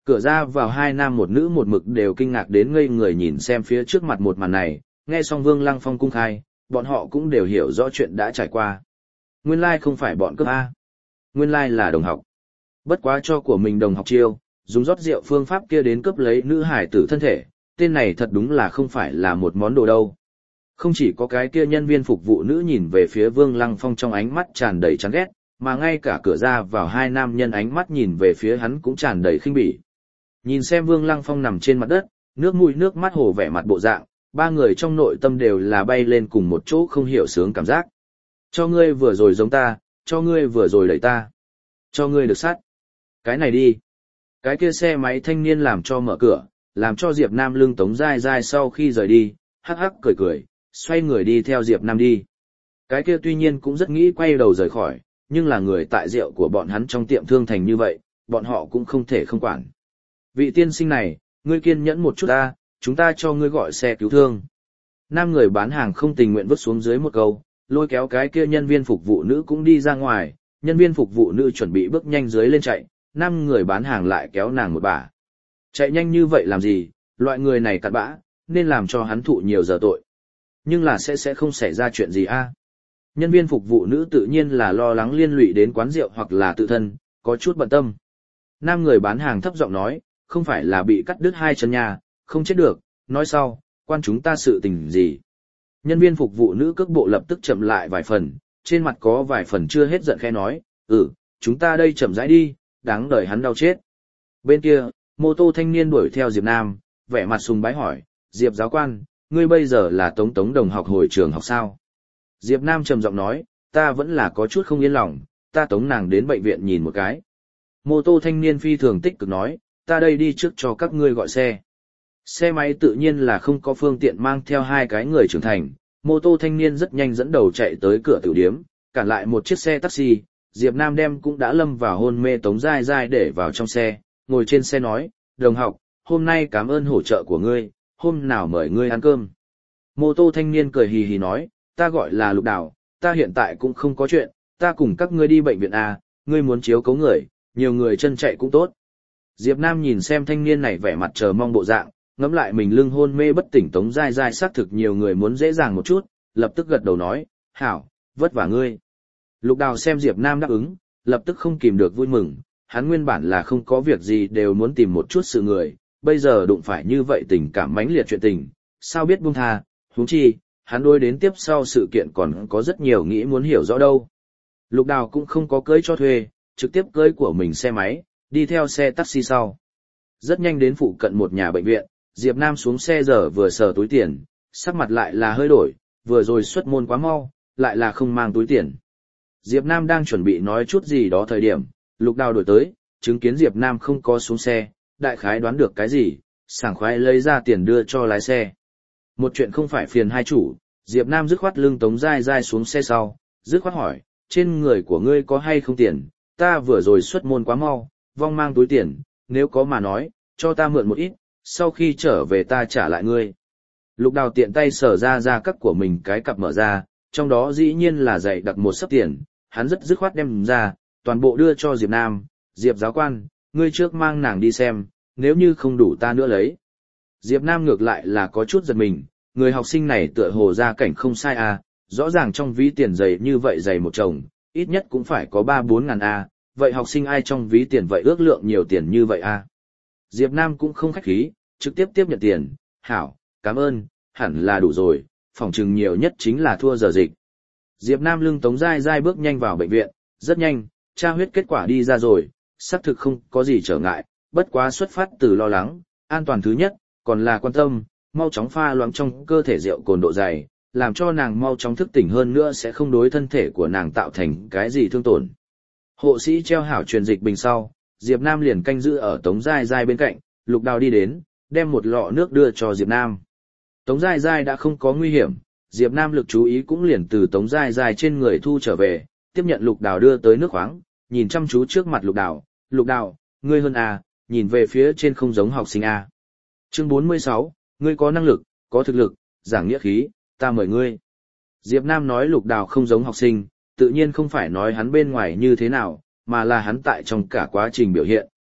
Cửa ra vào hai nam một nữ một mực đều kinh ngạc đến ngây người nhìn xem phía trước mặt một màn này, nghe xong Vương Lăng Phong cung khai, bọn họ cũng đều hiểu rõ chuyện đã trải qua. Nguyên lai không phải bọn cướp A. Nguyên lai là đồng học. Bất quá cho của mình đồng học chiêu, dùng rót rượu phương pháp kia đến cướp lấy nữ hải tử thân thể, tên này thật đúng là không phải là một món đồ đâu. Không chỉ có cái kia nhân viên phục vụ nữ nhìn về phía Vương Lăng Phong trong ánh mắt tràn đầy chán ghét, mà ngay cả cửa ra vào hai nam nhân ánh mắt nhìn về phía hắn cũng tràn đầy khinh bỉ. Nhìn xem Vương Lăng Phong nằm trên mặt đất, nước mũi nước mắt hồ vẻ mặt bộ dạng, ba người trong nội tâm đều là bay lên cùng một chỗ không hiểu sướng cảm giác. Cho ngươi vừa rồi giống ta, cho ngươi vừa rồi đẩy ta, cho ngươi được sát. Cái này đi. Cái kia xe máy thanh niên làm cho mở cửa, làm cho Diệp Nam lưng Tống Giai Giai sau khi rời đi, hắc hắc cười cười, xoay người đi theo Diệp Nam đi. Cái kia tuy nhiên cũng rất nghĩ quay đầu rời khỏi, nhưng là người tại rượu của bọn hắn trong tiệm thương thành như vậy, bọn họ cũng không thể không quản. Vị tiên sinh này, ngươi kiên nhẫn một chút ta, chúng ta cho ngươi gọi xe cứu thương. Nam người bán hàng không tình nguyện vứt xuống dưới một câu, lôi kéo cái kia nhân viên phục vụ nữ cũng đi ra ngoài, nhân viên phục vụ nữ chuẩn bị bước nhanh dưới lên chạy, nam người bán hàng lại kéo nàng một bà. Chạy nhanh như vậy làm gì, loại người này cặn bã, nên làm cho hắn thụ nhiều giờ tội. Nhưng là sẽ không xảy ra chuyện gì a? Nhân viên phục vụ nữ tự nhiên là lo lắng liên lụy đến quán rượu hoặc là tự thân, có chút bận tâm. Nam người bán hàng thấp giọng nói, không phải là bị cắt đứt hai chân nhà, không chết được, nói sau, quan chúng ta sự tình gì. Nhân viên phục vụ nữ cước bộ lập tức chậm lại vài phần, trên mặt có vài phần chưa hết giận khẽ nói, chúng ta đây chậm rãi đi, đáng đời hắn đau chết. Bên kia, mô tô thanh niên đuổi theo Diệp Nam, vẻ mặt sùng bái hỏi, Diệp giáo quan, ngươi bây giờ là Tống đồng học hồi trường học sao? Diệp Nam trầm giọng nói, ta vẫn là có chút không yên lòng, ta tống nàng đến bệnh viện nhìn một cái. Mô tô thanh niên phi thường tích cực nói, ta đây đi trước cho các ngươi gọi xe. Xe máy tự nhiên là không có phương tiện mang theo hai cái người trưởng thành, mô tô thanh niên rất nhanh dẫn đầu chạy tới cửa tiểu điếm, cản lại một chiếc xe taxi, Diệp Nam đem cũng đã lâm vào hôn mê Tống Giai Giai để vào trong xe, ngồi trên xe nói, đồng học, hôm nay cảm ơn hỗ trợ của ngươi, hôm nào mời ngươi ăn cơm. Mô tô thanh niên cười hì hì nói, ta gọi là Lục Đào, ta hiện tại cũng không có chuyện, ta cùng các ngươi đi bệnh viện à, ngươi muốn chiếu cấu người, nhiều người chân chạy cũng tốt. Diệp Nam nhìn xem thanh niên này vẻ mặt chờ mong bộ dạng, ngẫm lại mình lưng hôn mê bất tỉnh Tống Giai Giai xác thực nhiều người muốn dễ dàng một chút, lập tức gật đầu nói, hảo, vất vả ngươi. Lục Đào xem Diệp Nam đáp ứng, lập tức không kìm được vui mừng, hắn nguyên bản là không có việc gì đều muốn tìm một chút sự người, bây giờ đụng phải như vậy tình cảm mãnh liệt chuyện tình, sao biết buông tha, huống chi, hắn đối đến tiếp sau sự kiện còn có rất nhiều nghĩ muốn hiểu rõ đâu. Lục Đào cũng không có cưới cho thuê, trực tiếp cưới của mình xe máy, đi theo xe taxi sau. Rất nhanh đến phụ cận một nhà bệnh viện, Diệp Nam xuống xe giờ vừa sờ túi tiền, sắc mặt lại là hơi đổi, vừa rồi xuất môn quá mau, lại là không mang túi tiền. Diệp Nam đang chuẩn bị nói chút gì đó thời điểm, Lục Đào đổi tới, chứng kiến Diệp Nam không có xuống xe, đại khái đoán được cái gì, sảng khoái lấy ra tiền đưa cho lái xe. Một chuyện không phải phiền hai chủ, Diệp Nam dứt khoát lưng Tống Giai Giai xuống xe sau, dứt khoát hỏi, trên người của ngươi có hay không tiền, ta vừa rồi xuất môn quá mau, vong mang túi tiền, nếu có mà nói, cho ta mượn một ít, sau khi trở về ta trả lại ngươi. Lục Đào tiện tay sở ra các của mình cái cặp mở ra, trong đó dĩ nhiên là dạy đặt một sấp tiền, hắn rất dứt khoát đem ra, toàn bộ đưa cho Diệp Nam, Diệp giáo quan, ngươi trước mang nàng đi xem, nếu như không đủ ta nữa lấy. Diệp Nam ngược lại là có chút giật mình, người học sinh này tựa hồ gia cảnh không sai à, rõ ràng trong ví tiền dày như vậy dày một chồng, ít nhất cũng phải có 3-4 ngàn à, vậy học sinh ai trong ví tiền vậy ước lượng nhiều tiền như vậy à. Diệp Nam cũng không khách khí, trực tiếp tiếp nhận tiền, hảo, cảm ơn, hẳn là đủ rồi, phòng trừng nhiều nhất chính là thua giờ dịch. Diệp Nam lưng Tống Giai Giai bước nhanh vào bệnh viện, rất nhanh, tra huyết kết quả đi ra rồi, xác thực không có gì trở ngại, bất quá xuất phát từ lo lắng, an toàn thứ nhất, còn là quan tâm, mau chóng pha loãng trong cơ thể rượu cồn độ dày, làm cho nàng mau chóng thức tỉnh hơn nữa sẽ không đối thân thể của nàng tạo thành cái gì thương tổn. Hộ sĩ treo hảo truyền dịch bình sau, Diệp Nam liền canh giữ ở Tống Giai Giai bên cạnh, Lục Đào đi đến, đem một lọ nước đưa cho Diệp Nam. Tống Giai Giai đã không có nguy hiểm, Diệp Nam lực chú ý cũng liền từ Tống Giai Giai trên người thu trở về, tiếp nhận Lục Đào đưa tới nước khoáng, nhìn chăm chú trước mặt Lục Đào, ngươi hơn à, nhìn về phía trên không giống học sinh à. Chương 46, ngươi có năng lực, có thực lực, giảng nghĩa khí, ta mời ngươi. Diệp Nam nói Lục Đào không giống học sinh, tự nhiên không phải nói hắn bên ngoài như thế nào, mà là hắn tại trong cả quá trình biểu hiện,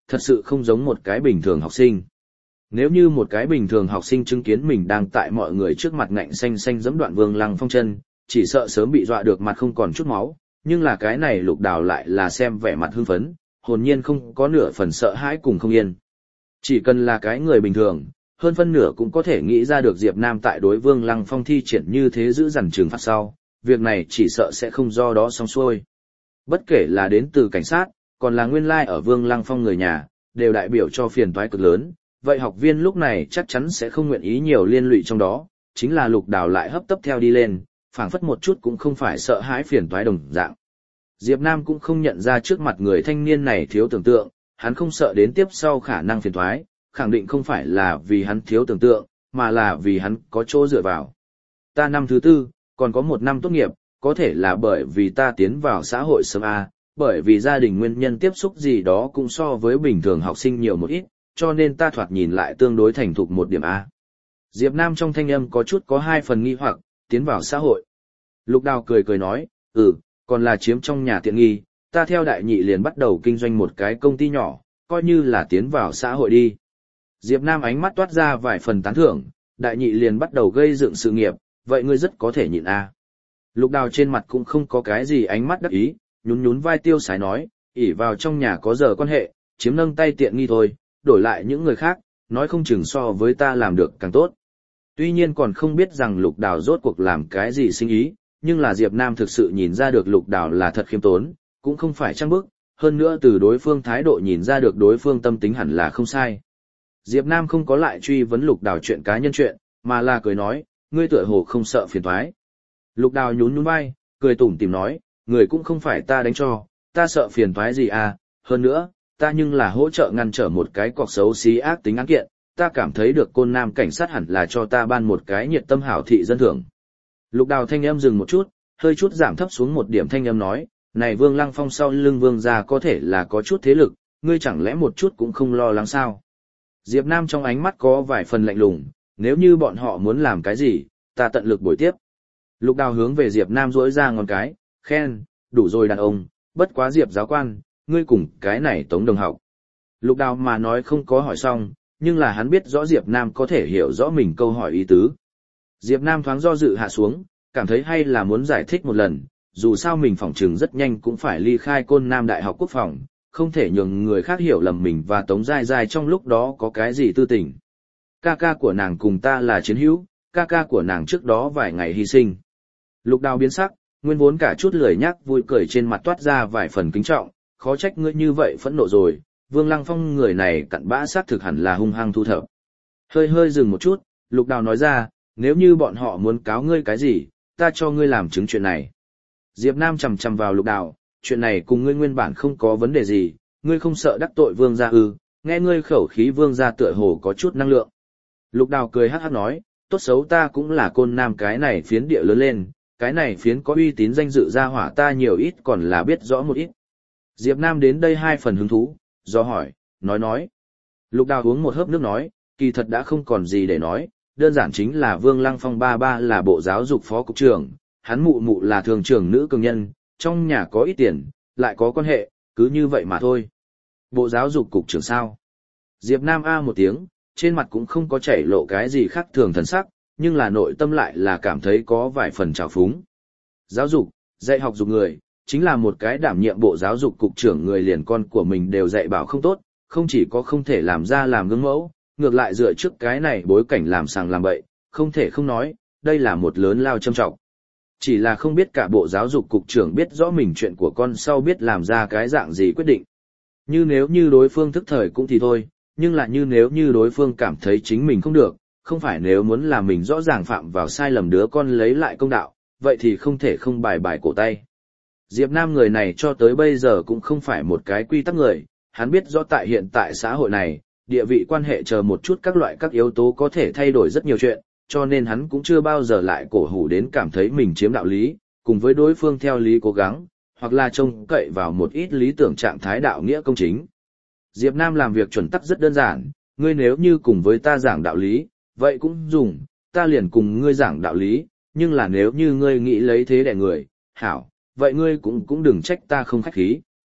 thật sự không giống một cái bình thường học sinh. Nếu như một cái bình thường học sinh chứng kiến mình đang tại mọi người trước mặt ngạnh xanh xanh giẫm đoạn Vương Lăng Phong chân, chỉ sợ sớm bị dọa được mặt không còn chút máu, nhưng là cái này Lục Đào lại là xem vẻ mặt hưng phấn, hồn nhiên không có nửa phần sợ hãi cùng không yên. Chỉ cần là cái người bình thường, hơn phân nửa cũng có thể nghĩ ra được Diệp Nam tại đối Vương Lăng Phong thi triển như thế giữ dằn trừng phạt sau, việc này chỉ sợ sẽ không do đó xong xuôi. Bất kể là đến từ cảnh sát, còn là nguyên lai ở Vương Lăng Phong người nhà, đều đại biểu cho phiền toái cực lớn, vậy học viên lúc này chắc chắn sẽ không nguyện ý nhiều liên lụy trong đó, chính là Lục Đào lại hấp tấp theo đi lên, phảng phất một chút cũng không phải sợ hãi phiền toái đồng dạng. Diệp Nam cũng không nhận ra trước mặt người thanh niên này thiếu tưởng tượng, hắn không sợ đến tiếp sau khả năng phiền toái, khẳng định không phải là vì hắn thiếu tưởng tượng, mà là vì hắn có chỗ dựa vào. Ta năm thứ tư, còn có một năm tốt nghiệp, có thể là bởi vì ta tiến vào xã hội sớm A, bởi vì gia đình nguyên nhân tiếp xúc gì đó cũng so với bình thường học sinh nhiều một ít, cho nên ta thoạt nhìn lại tương đối thành thục một điểm A. Diệp Nam trong thanh âm có chút có hai phần nghi hoặc, tiến vào xã hội. Lục Đào cười cười nói, còn là chiếm trong nhà tiện nghi, ta theo đại nhị liền bắt đầu kinh doanh một cái công ty nhỏ, coi như là tiến vào xã hội đi. Diệp Nam ánh mắt toát ra vài phần tán thưởng, đại nhị liền bắt đầu gây dựng sự nghiệp, vậy ngươi rất có thể nhịn A. Lục Đào trên mặt cũng không có cái gì ánh mắt đắc ý, nhún nhún vai tiêu sái nói, ỷ vào trong nhà có giờ quan hệ, chiếm nâng tay tiện nghi thôi, đổi lại những người khác, nói không chừng so với ta làm được càng tốt. Tuy nhiên còn không biết rằng Lục Đào rốt cuộc làm cái gì sinh ý, nhưng là Diệp Nam thực sự nhìn ra được Lục Đào là thật khiêm tốn, cũng không phải trang bức, hơn nữa từ đối phương thái độ nhìn ra được đối phương tâm tính hẳn là không sai. Diệp Nam không có lại truy vấn Lục Đào chuyện cá nhân chuyện, mà là cười nói, ngươi tựa hồ không sợ phiền toái. Lục Đào nhún nhún vai, cười tủm tỉm nói, người cũng không phải ta đánh cho, ta sợ phiền toái gì à, hơn nữa, ta nhưng là hỗ trợ ngăn trở một cái cọc xấu xí ác tính án kiện, ta cảm thấy được Côn Nam cảnh sát hẳn là cho ta ban một cái nhiệt tâm hảo thị dân thưởng. Lục Đào thanh âm dừng một chút, hơi chút giảm thấp xuống một điểm thanh âm nói, này Vương Lăng Phong sau lưng Vương gia có thể là có chút thế lực, ngươi chẳng lẽ một chút cũng không lo lắng sao? Diệp Nam trong ánh mắt có vài phần lạnh lùng, nếu như bọn họ muốn làm cái gì, ta tận lực bồi tiếp. Lục Đào hướng về Diệp Nam duỗi ra ngón cái, khen, đủ rồi đàn ông, bất quá Diệp giáo quan, ngươi cùng cái này Tống đồng học. Lục Đào mà nói không có hỏi xong, nhưng là hắn biết rõ Diệp Nam có thể hiểu rõ mình câu hỏi ý tứ. Diệp Nam thoáng do dự hạ xuống, cảm thấy hay là muốn giải thích một lần, dù sao mình phỏng chừng rất nhanh cũng phải ly khai Côn Nam Đại học Quốc phòng, không thể nhường người khác hiểu lầm mình và Tống Giai Giai trong lúc đó có cái gì tư tình. Ca ca của nàng cùng ta là chiến hữu, ca ca của nàng trước đó vài ngày hy sinh. Lục Đào biến sắc, nguyên vốn cả chút lười nhác vui cười trên mặt toát ra vài phần kính trọng, khó trách ngươi như vậy phẫn nộ rồi, Vương Lăng Phong người này cặn bã xác thực hẳn là hung hăng thu thập. Hơi hơi dừng một chút, Lục Đào nói ra, nếu như bọn họ muốn cáo ngươi cái gì, ta cho ngươi làm chứng chuyện này. Diệp Nam chầm chầm vào Lục Đào, chuyện này cùng ngươi nguyên bản không có vấn đề gì, ngươi không sợ đắc tội Vương gia ư? Nghe ngươi khẩu khí Vương gia tựa hồ có chút năng lượng. Lục Đào cười hắc hắc nói, tốt xấu ta cũng là Côn Nam cái này phiến địa lớn lên, cái này phiến có uy tín danh dự gia hỏa ta nhiều ít còn là biết rõ một ít. Diệp Nam đến đây hai phần hứng thú, do hỏi, nói. Lục Đào uống một hớp nước nói, kỳ thật đã không còn gì để nói, đơn giản chính là Vương Lăng Phong ba ba là bộ giáo dục phó cục trưởng, hắn mụ mụ là thường trưởng nữ cường nhân, trong nhà có ít tiền, lại có quan hệ, cứ như vậy mà thôi. Bộ giáo dục cục trưởng sao? Diệp Nam a một tiếng, trên mặt cũng không có chảy lộ cái gì khác thường thần sắc, nhưng là nội tâm lại là cảm thấy có vài phần trào phúng. Giáo dục, dạy học dục người, chính là một cái đảm nhiệm bộ giáo dục cục trưởng người liền con của mình đều dạy bảo không tốt, không chỉ có không thể làm ra làm gương mẫu, ngược lại dựa trước cái này bối cảnh làm sàng làm bậy, không thể không nói, đây là một lớn lao châm trọng. Chỉ là không biết cả bộ giáo dục cục trưởng biết rõ mình chuyện của con sau biết làm ra cái dạng gì quyết định. Như nếu như đối phương thức thời cũng thì thôi, nhưng là như nếu như đối phương cảm thấy chính mình không được, không phải nếu muốn làm mình rõ ràng phạm vào sai lầm đứa con lấy lại công đạo, vậy thì không thể không bài cổ tay. Diệp Nam người này cho tới bây giờ cũng không phải một cái quy tắc người, hắn biết rõ tại hiện tại xã hội này, địa vị quan hệ chờ một chút các loại các yếu tố có thể thay đổi rất nhiều chuyện, cho nên hắn cũng chưa bao giờ lại cổ hủ đến cảm thấy mình chiếm đạo lý, cùng với đối phương theo lý cố gắng, hoặc là trông cậy vào một ít lý tưởng trạng thái đạo nghĩa công chính. Diệp Nam làm việc chuẩn tắc rất đơn giản, ngươi nếu như cùng với ta giảng đạo lý, vậy cũng dùng, ta liền cùng ngươi giảng đạo lý, nhưng là nếu như ngươi nghĩ lấy thế đè người, hảo, vậy ngươi cũng đừng trách ta không khách khí.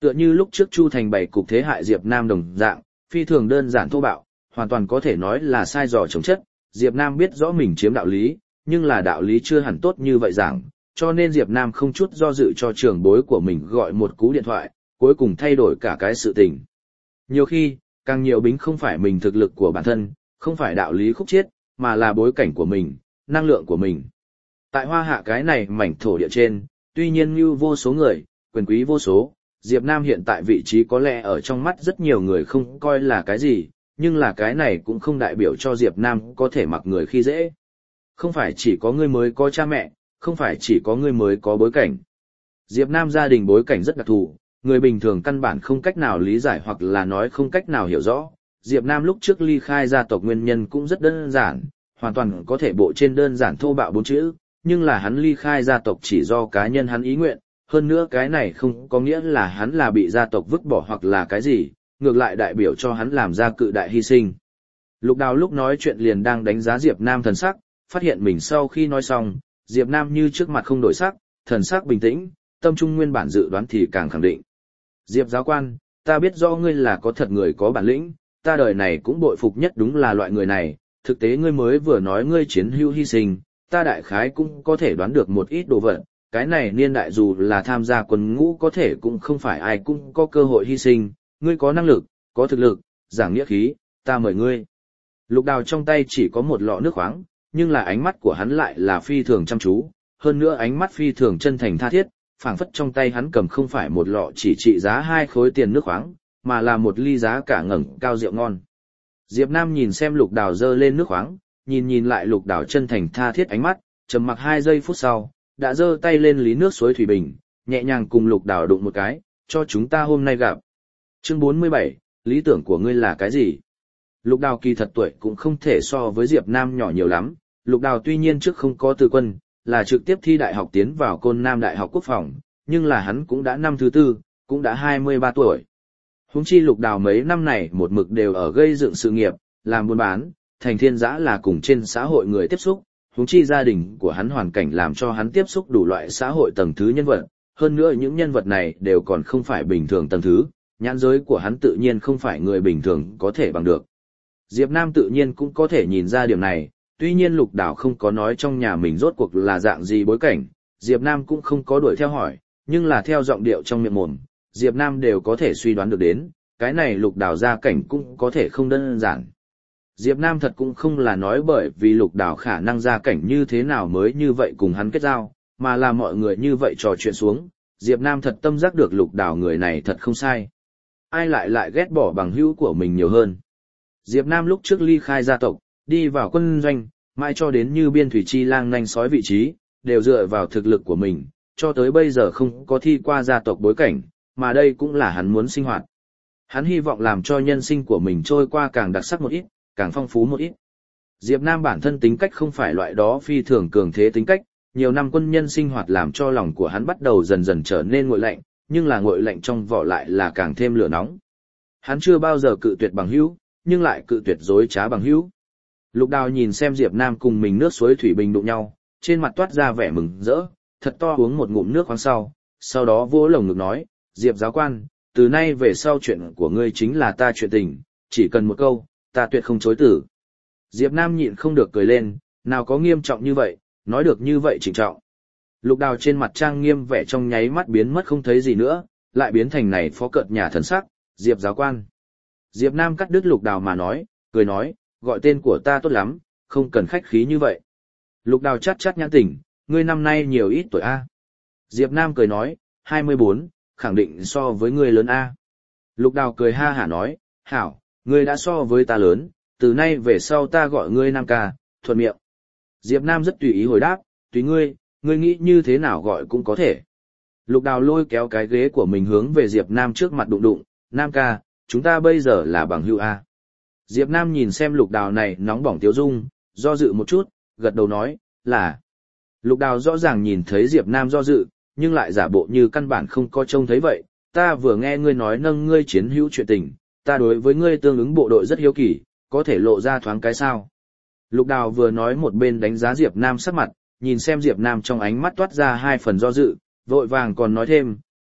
Tựa như lúc trước Chu Thành bày cục thế hại Diệp Nam đồng dạng, phi thường đơn giản thô bạo, hoàn toàn có thể nói là sai dò chống chất. Diệp Nam biết rõ mình chiếm đạo lý, nhưng là đạo lý chưa hẳn tốt như vậy giảng, cho nên Diệp Nam không chút do dự cho trưởng bối của mình gọi một cú điện thoại, cuối cùng thay đổi cả cái sự tình. Nhiều khi, càng nhiều bính không phải mình thực lực của bản thân, không phải đạo lý khúc chiết, mà là bối cảnh của mình, năng lượng của mình. Tại Hoa Hạ cái này mảnh thổ địa trên, tuy nhiên như vô số người, quyền quý vô số, Diệp Nam hiện tại vị trí có lẽ ở trong mắt rất nhiều người không coi là cái gì, nhưng là cái này cũng không đại biểu cho Diệp Nam có thể mặc người khi dễ. Không phải chỉ có ngươi mới có cha mẹ, không phải chỉ có ngươi mới có bối cảnh. Diệp Nam gia đình bối cảnh rất đặc thù, người bình thường căn bản không cách nào lý giải hoặc là nói không cách nào hiểu rõ. Diệp Nam lúc trước ly khai gia tộc nguyên nhân cũng rất đơn giản, hoàn toàn có thể bộ trên đơn giản thô bạo 4 chữ, nhưng là hắn ly khai gia tộc chỉ do cá nhân hắn ý nguyện, hơn nữa cái này không có nghĩa là hắn là bị gia tộc vứt bỏ hoặc là cái gì, ngược lại đại biểu cho hắn làm ra cự đại hy sinh. Lục Đào lúc nói chuyện liền đang đánh giá Diệp Nam thần sắc, phát hiện mình sau khi nói xong, Diệp Nam như trước mặt không đổi sắc, thần sắc bình tĩnh, tâm trung nguyên bản dự đoán thì càng khẳng định. Diệp giáo quan, ta biết rõ ngươi là có thật người có bản lĩnh, ta đời này cũng bội phục nhất đúng là loại người này, thực tế ngươi mới vừa nói ngươi chiến hữu hy sinh, ta đại khái cũng có thể đoán được một ít đồ vật, cái này niên đại dù là tham gia quân ngũ có thể cũng không phải ai cũng có cơ hội hy sinh, ngươi có năng lực, có thực lực, giảng nghĩa khí, ta mời ngươi. Lục Đào trong tay chỉ có một lọ nước khoáng, nhưng là ánh mắt của hắn lại là phi thường chăm chú, hơn nữa ánh mắt phi thường chân thành tha thiết, phảng phất trong tay hắn cầm không phải một lọ chỉ trị giá 2 khối tiền nước khoáng, mà là một ly giá cả ngẩng cao rượu ngon. Diệp Nam nhìn xem Lục Đào dơ lên nước khoáng, nhìn lại Lục Đào chân thành tha thiết ánh mắt, trầm mặc 2 giây phút sau, đã giơ tay lên lý nước suối thủy bình, nhẹ nhàng cùng Lục Đào đụng một cái, cho chúng ta hôm nay gặp. Chương 47, lý tưởng của ngươi là cái gì? Lục Đào kỳ thật tuổi cũng không thể so với Diệp Nam nhỏ nhiều lắm, Lục Đào tuy nhiên trước không có từ quân, là trực tiếp thi đại học tiến vào Côn Nam Đại học Quốc phòng, nhưng là hắn cũng đã năm thứ 4, cũng đã 23 tuổi. Huống chi Lục Đào mấy năm này một mực đều ở gây dựng sự nghiệp, làm buôn bán, thành thiên giã là cùng trên xã hội người tiếp xúc, huống chi gia đình của hắn hoàn cảnh làm cho hắn tiếp xúc đủ loại xã hội tầng thứ nhân vật, hơn nữa những nhân vật này đều còn không phải bình thường tầng thứ, nhãn giới của hắn tự nhiên không phải người bình thường có thể bằng được. Diệp Nam tự nhiên cũng có thể nhìn ra điểm này, tuy nhiên Lục Đào không có nói trong nhà mình rốt cuộc là dạng gì bối cảnh, Diệp Nam cũng không có đuổi theo hỏi, nhưng là theo giọng điệu trong miệng mồm, Diệp Nam đều có thể suy đoán được đến, cái này Lục Đào gia cảnh cũng có thể không đơn giản. Diệp Nam thật cũng không là nói bởi vì Lục Đào khả năng gia cảnh như thế nào mới như vậy cùng hắn kết giao, mà là mọi người như vậy trò chuyện xuống, Diệp Nam thật tâm giác được Lục Đào người này thật không sai. Ai lại ghét bỏ bằng hữu của mình nhiều hơn. Diệp Nam lúc trước ly khai gia tộc, đi vào quân doanh, mãi cho đến như biên thủy chi lang nhanh sói vị trí, đều dựa vào thực lực của mình, cho tới bây giờ không có thi qua gia tộc bối cảnh, mà đây cũng là hắn muốn sinh hoạt. Hắn hy vọng làm cho nhân sinh của mình trôi qua càng đặc sắc một ít, càng phong phú một ít. Diệp Nam bản thân tính cách không phải loại đó phi thường cường thế tính cách, nhiều năm quân nhân sinh hoạt làm cho lòng của hắn bắt đầu dần dần trở nên nguội lạnh, nhưng là nguội lạnh trong vỏ lại là càng thêm lửa nóng. Hắn chưa bao giờ cự tuyệt bằng hữu, nhưng lại cự tuyệt dối trá bằng hữu. Lục Đào nhìn xem Diệp Nam cùng mình nước suối thủy bình đụng nhau, trên mặt toát ra vẻ mừng rỡ, thật to uống một ngụm nước khoáng sau đó vỗ lồng ngực nói, Diệp giáo quan, từ nay về sau chuyện của ngươi chính là ta chuyện tình, chỉ cần một câu, ta tuyệt không chối từ. Diệp Nam nhịn không được cười lên, nào có nghiêm trọng như vậy, nói được như vậy trịnh trọng. Lục Đào trên mặt trang nghiêm vẻ trong nháy mắt biến mất không thấy gì nữa, lại biến thành này phó cợt nhà thần sắc, Diệp giáo quan. Diệp Nam cắt đứt Lục Đào mà nói, cười nói, gọi tên của ta tốt lắm, không cần khách khí như vậy. Lục Đào chát nhãn tỉnh, ngươi năm nay nhiều ít tuổi a? Diệp Nam cười nói, 24, khẳng định so với ngươi lớn a. Lục Đào cười ha hả nói, hảo, ngươi đã so với ta lớn, từ nay về sau ta gọi ngươi Nam ca, thuận miệng. Diệp Nam rất tùy ý hồi đáp, tùy ngươi nghĩ như thế nào gọi cũng có thể. Lục Đào lôi kéo cái ghế của mình hướng về Diệp Nam trước mặt đụng, Nam ca, chúng ta bây giờ là bằng hữu a. Diệp Nam nhìn xem Lục Đào này nóng bỏng tiếu dung, do dự một chút, gật đầu nói, là. Lục Đào rõ ràng nhìn thấy Diệp Nam do dự, nhưng lại giả bộ như căn bản không có trông thấy vậy, ta vừa nghe ngươi nói nâng ngươi chiến hữu chuyện tình, ta đối với ngươi tương ứng bộ đội rất hiếu kỳ, có thể lộ ra thoáng cái sao. Lục Đào vừa nói một bên đánh giá Diệp Nam sắc mặt, nhìn xem Diệp Nam trong ánh mắt toát ra 2 phần do dự, vội vàng còn nói thêm,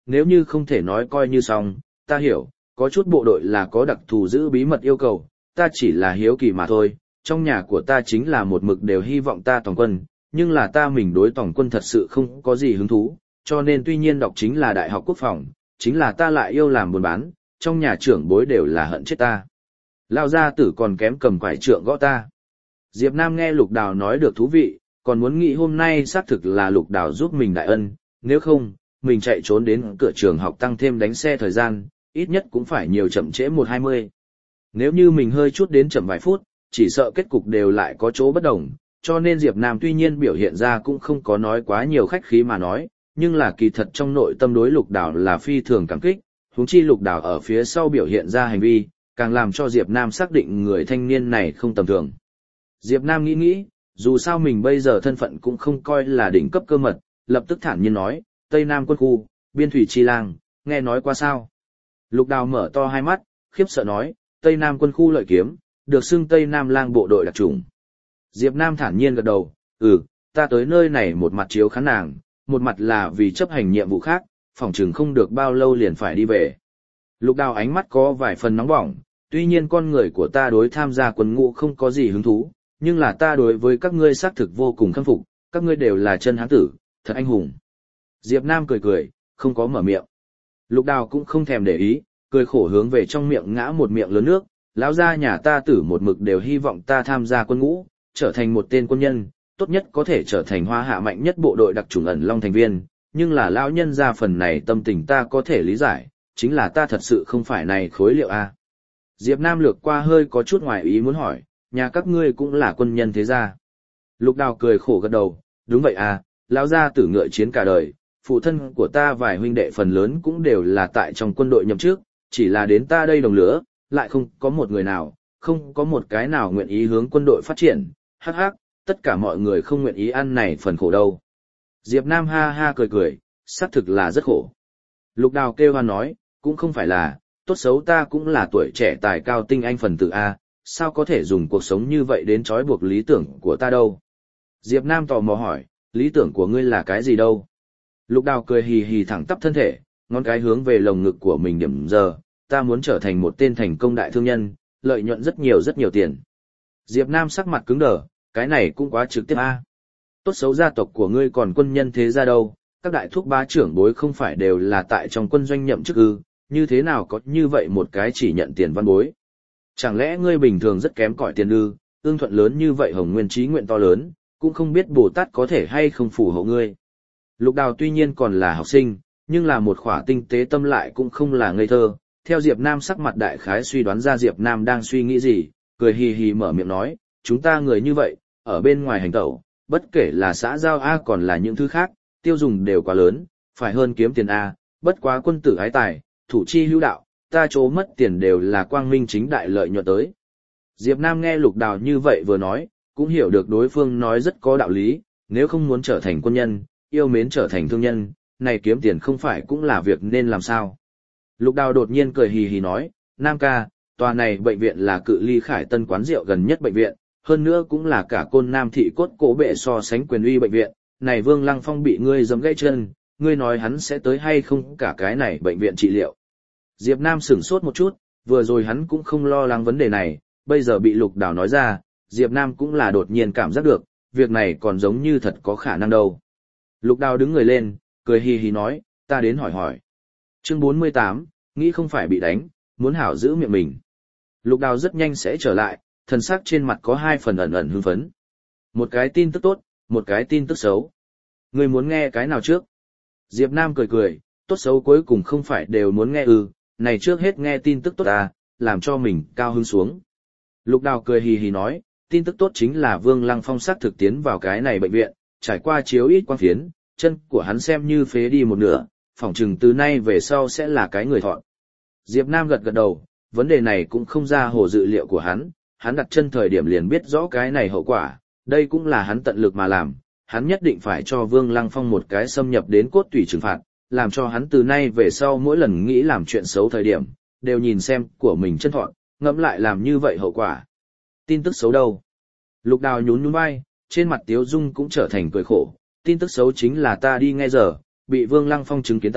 nếu như không thể nói coi như xong, ta hiểu, có chút bộ đội là có đặc thù giữ bí mật yêu cầu, ta chỉ là hiếu kỳ mà thôi, trong nhà của ta chính là một mực đều hy vọng ta toàn quân, nhưng là ta mình đối tổng quân thật sự không có gì hứng thú, cho nên tuy nhiên đọc chính là đại học quốc phòng, chính là ta lại yêu làm buôn bán, trong nhà trưởng bối đều là hận chết ta. Lao gia tử còn kém cầm quải trượng gõ ta. Diệp Nam nghe Lục Đào nói được thú vị, còn muốn nghĩ hôm nay xác thực là Lục Đào giúp mình đại ân, nếu không, mình chạy trốn đến cửa trường học tăng thêm đánh xe thời gian, ít nhất cũng phải nhiều chậm trễ 1:20. Nếu như mình hơi chút đến chậm vài phút, chỉ sợ kết cục đều lại có chỗ bất đồng, cho nên Diệp Nam tuy nhiên biểu hiện ra cũng không có nói quá nhiều khách khí mà nói, nhưng là kỳ thật trong nội tâm đối Lục Đào là phi thường cảm kích, huống chi Lục Đào ở phía sau biểu hiện ra hành vi, càng làm cho Diệp Nam xác định người thanh niên này không tầm thường. Diệp Nam nghĩ, dù sao mình bây giờ thân phận cũng không coi là đỉnh cấp cơ mật, lập tức thản nhiên nói, Tây Nam quân khu, biên thủy chi lang, nghe nói qua sao? Lục Đào mở to hai mắt, khiếp sợ nói, Tây Nam quân khu lợi kiếm, được xưng Tây Nam lang bộ đội đặc chủng. Diệp Nam thản nhiên gật đầu, ta tới nơi này một mặt chiếu khán nàng, một mặt là vì chấp hành nhiệm vụ khác, phòng chừng không được bao lâu liền phải đi về. Lục Đào ánh mắt có vài phần nóng bỏng, tuy nhiên con người của ta đối tham gia quân ngũ không có gì hứng thú, nhưng là ta đối với các ngươi xác thực vô cùng khâm phục, các ngươi đều là chân hán tử, thật anh hùng. Diệp Nam cười, không có mở miệng. Lục Đào cũng không thèm để ý, cười khổ hướng về trong miệng ngã một miệng lớn nước, lão gia nhà ta tử một mực đều hy vọng ta tham gia quân ngũ, trở thành một tên quân nhân, tốt nhất có thể trở thành hoa hạ mạnh nhất bộ đội đặc chủng ẩn long thành viên, nhưng là lão nhân gia phần này tâm tình ta có thể lý giải, chính là ta thật sự không phải này khối liệu a. Diệp Nam lược qua hơi có chút ngoài ý muốn hỏi, nhà các ngươi cũng là quân nhân thế gia? Lục Đào cười khổ gật đầu, đúng vậy à, lão gia tử ngựa chiến cả đời, phụ thân của ta vài huynh đệ phần lớn cũng đều là tại trong quân đội nhậm chức, chỉ là đến ta đây đồng lứa, lại không có một người nào, không có một cái nào nguyện ý hướng quân đội phát triển, hắc hắc, tất cả mọi người không nguyện ý ăn này phần khổ đâu. Diệp Nam ha ha cười, xác thực là rất khổ. Lục Đào kêu hoan nói, cũng không phải là, tốt xấu ta cũng là tuổi trẻ tài cao tinh anh phần tử A, sao có thể dùng cuộc sống như vậy đến trói buộc lý tưởng của ta đâu. Diệp Nam tò mò hỏi, lý tưởng của ngươi là cái gì đâu? Lục Đào cười hì hì thẳng tắp thân thể, ngón cái hướng về lồng ngực của mình điểm giờ, ta muốn trở thành một tên thành công đại thương nhân, lợi nhuận rất nhiều tiền. Diệp Nam sắc mặt cứng đờ, cái này cũng quá trực tiếp a. Tốt xấu gia tộc của ngươi còn quân nhân thế gia đâu, các đại thúc bá trưởng bối không phải đều là tại trong quân doanh nhậm chức ư, như thế nào có như vậy một cái chỉ nhận tiền văn bối. Chẳng lẽ ngươi bình thường rất kém cỏi tiền ư, ương thuận lớn như vậy hồng nguyên trí nguyện to lớn, cũng không biết Bồ Tát có thể hay không phù hộ ngươi. Lục Đào tuy nhiên còn là học sinh, nhưng là một khỏa tinh tế tâm lại cũng không là ngây thơ. Theo Diệp Nam sắc mặt đại khái suy đoán ra Diệp Nam đang suy nghĩ gì, cười hì hì mở miệng nói, chúng ta người như vậy, ở bên ngoài hành tẩu, bất kể là xã giao A còn là những thứ khác, tiêu dùng đều quá lớn, phải hơn kiếm tiền A, bất quá quân tử ái tài, thủ chi hữu đạo, ta chỗ mất tiền đều là quang minh chính đại lợi nhuận tới. Diệp Nam nghe Lục Đào như vậy vừa nói, cũng hiểu được đối phương nói rất có đạo lý, nếu không muốn trở thành quân nhân, yêu mến trở thành thương nhân, này kiếm tiền không phải cũng là việc nên làm sao. Lục Đào đột nhiên cười hì hì nói, Nam ca, tòa này bệnh viện là cự ly Khải Tân quán rượu gần nhất bệnh viện, hơn nữa cũng là cả côn Nam thị cốt cố bệ so sánh quyền uy bệnh viện, này Vương Lăng Phong bị ngươi giẫm gãy chân, ngươi nói hắn sẽ tới hay không cả cái này bệnh viện trị liệu. Diệp Nam sửng sốt một chút, vừa rồi hắn cũng không lo lắng vấn đề này, bây giờ bị Lục Đào nói ra, Diệp Nam cũng là đột nhiên cảm giác được, việc này còn giống như thật có khả năng đâu. Lục Đào đứng người lên, cười hì hì nói, ta đến hỏi. Chương 48, nghĩ không phải bị đánh, muốn hảo giữ miệng mình. Lục Đào rất nhanh sẽ trở lại, thần sắc trên mặt có hai phần ẩn ẩn hưng phấn. Một cái tin tức tốt, một cái tin tức xấu. Ngươi muốn nghe cái nào trước? Diệp Nam cười, tốt xấu cuối cùng không phải đều muốn nghe ư, này trước hết nghe tin tức tốt làm cho mình cao hứng xuống. Lục Đào cười hì hì nói, tin tức tốt chính là Vương Lăng Phong sắc thực tiến vào cái này bệnh viện, trải qua chiếu ít quang phiến, chân của hắn xem như phế đi một nửa, phỏng chừng từ nay về sau sẽ là cái người thọn. Diệp Nam gật đầu, vấn đề này cũng không ra hồ dự liệu của hắn đặt chân thời điểm liền biết rõ cái này hậu quả, đây cũng là hắn tận lực mà làm, hắn nhất định phải cho Vương Lăng Phong một cái xâm nhập đến cốt tủy trừng phạt, làm cho hắn từ nay về sau mỗi lần nghĩ làm chuyện xấu thời điểm, đều nhìn xem của mình chân thọn, ngẫm lại làm như vậy hậu quả. Tin tức xấu đâu? Lục Đào nhún vai, trên mặt Tiếu Dung cũng trở thành cười khổ, tin tức xấu chính là ta đi ngay giờ, bị Vương Lăng Phong chứng kiến ta,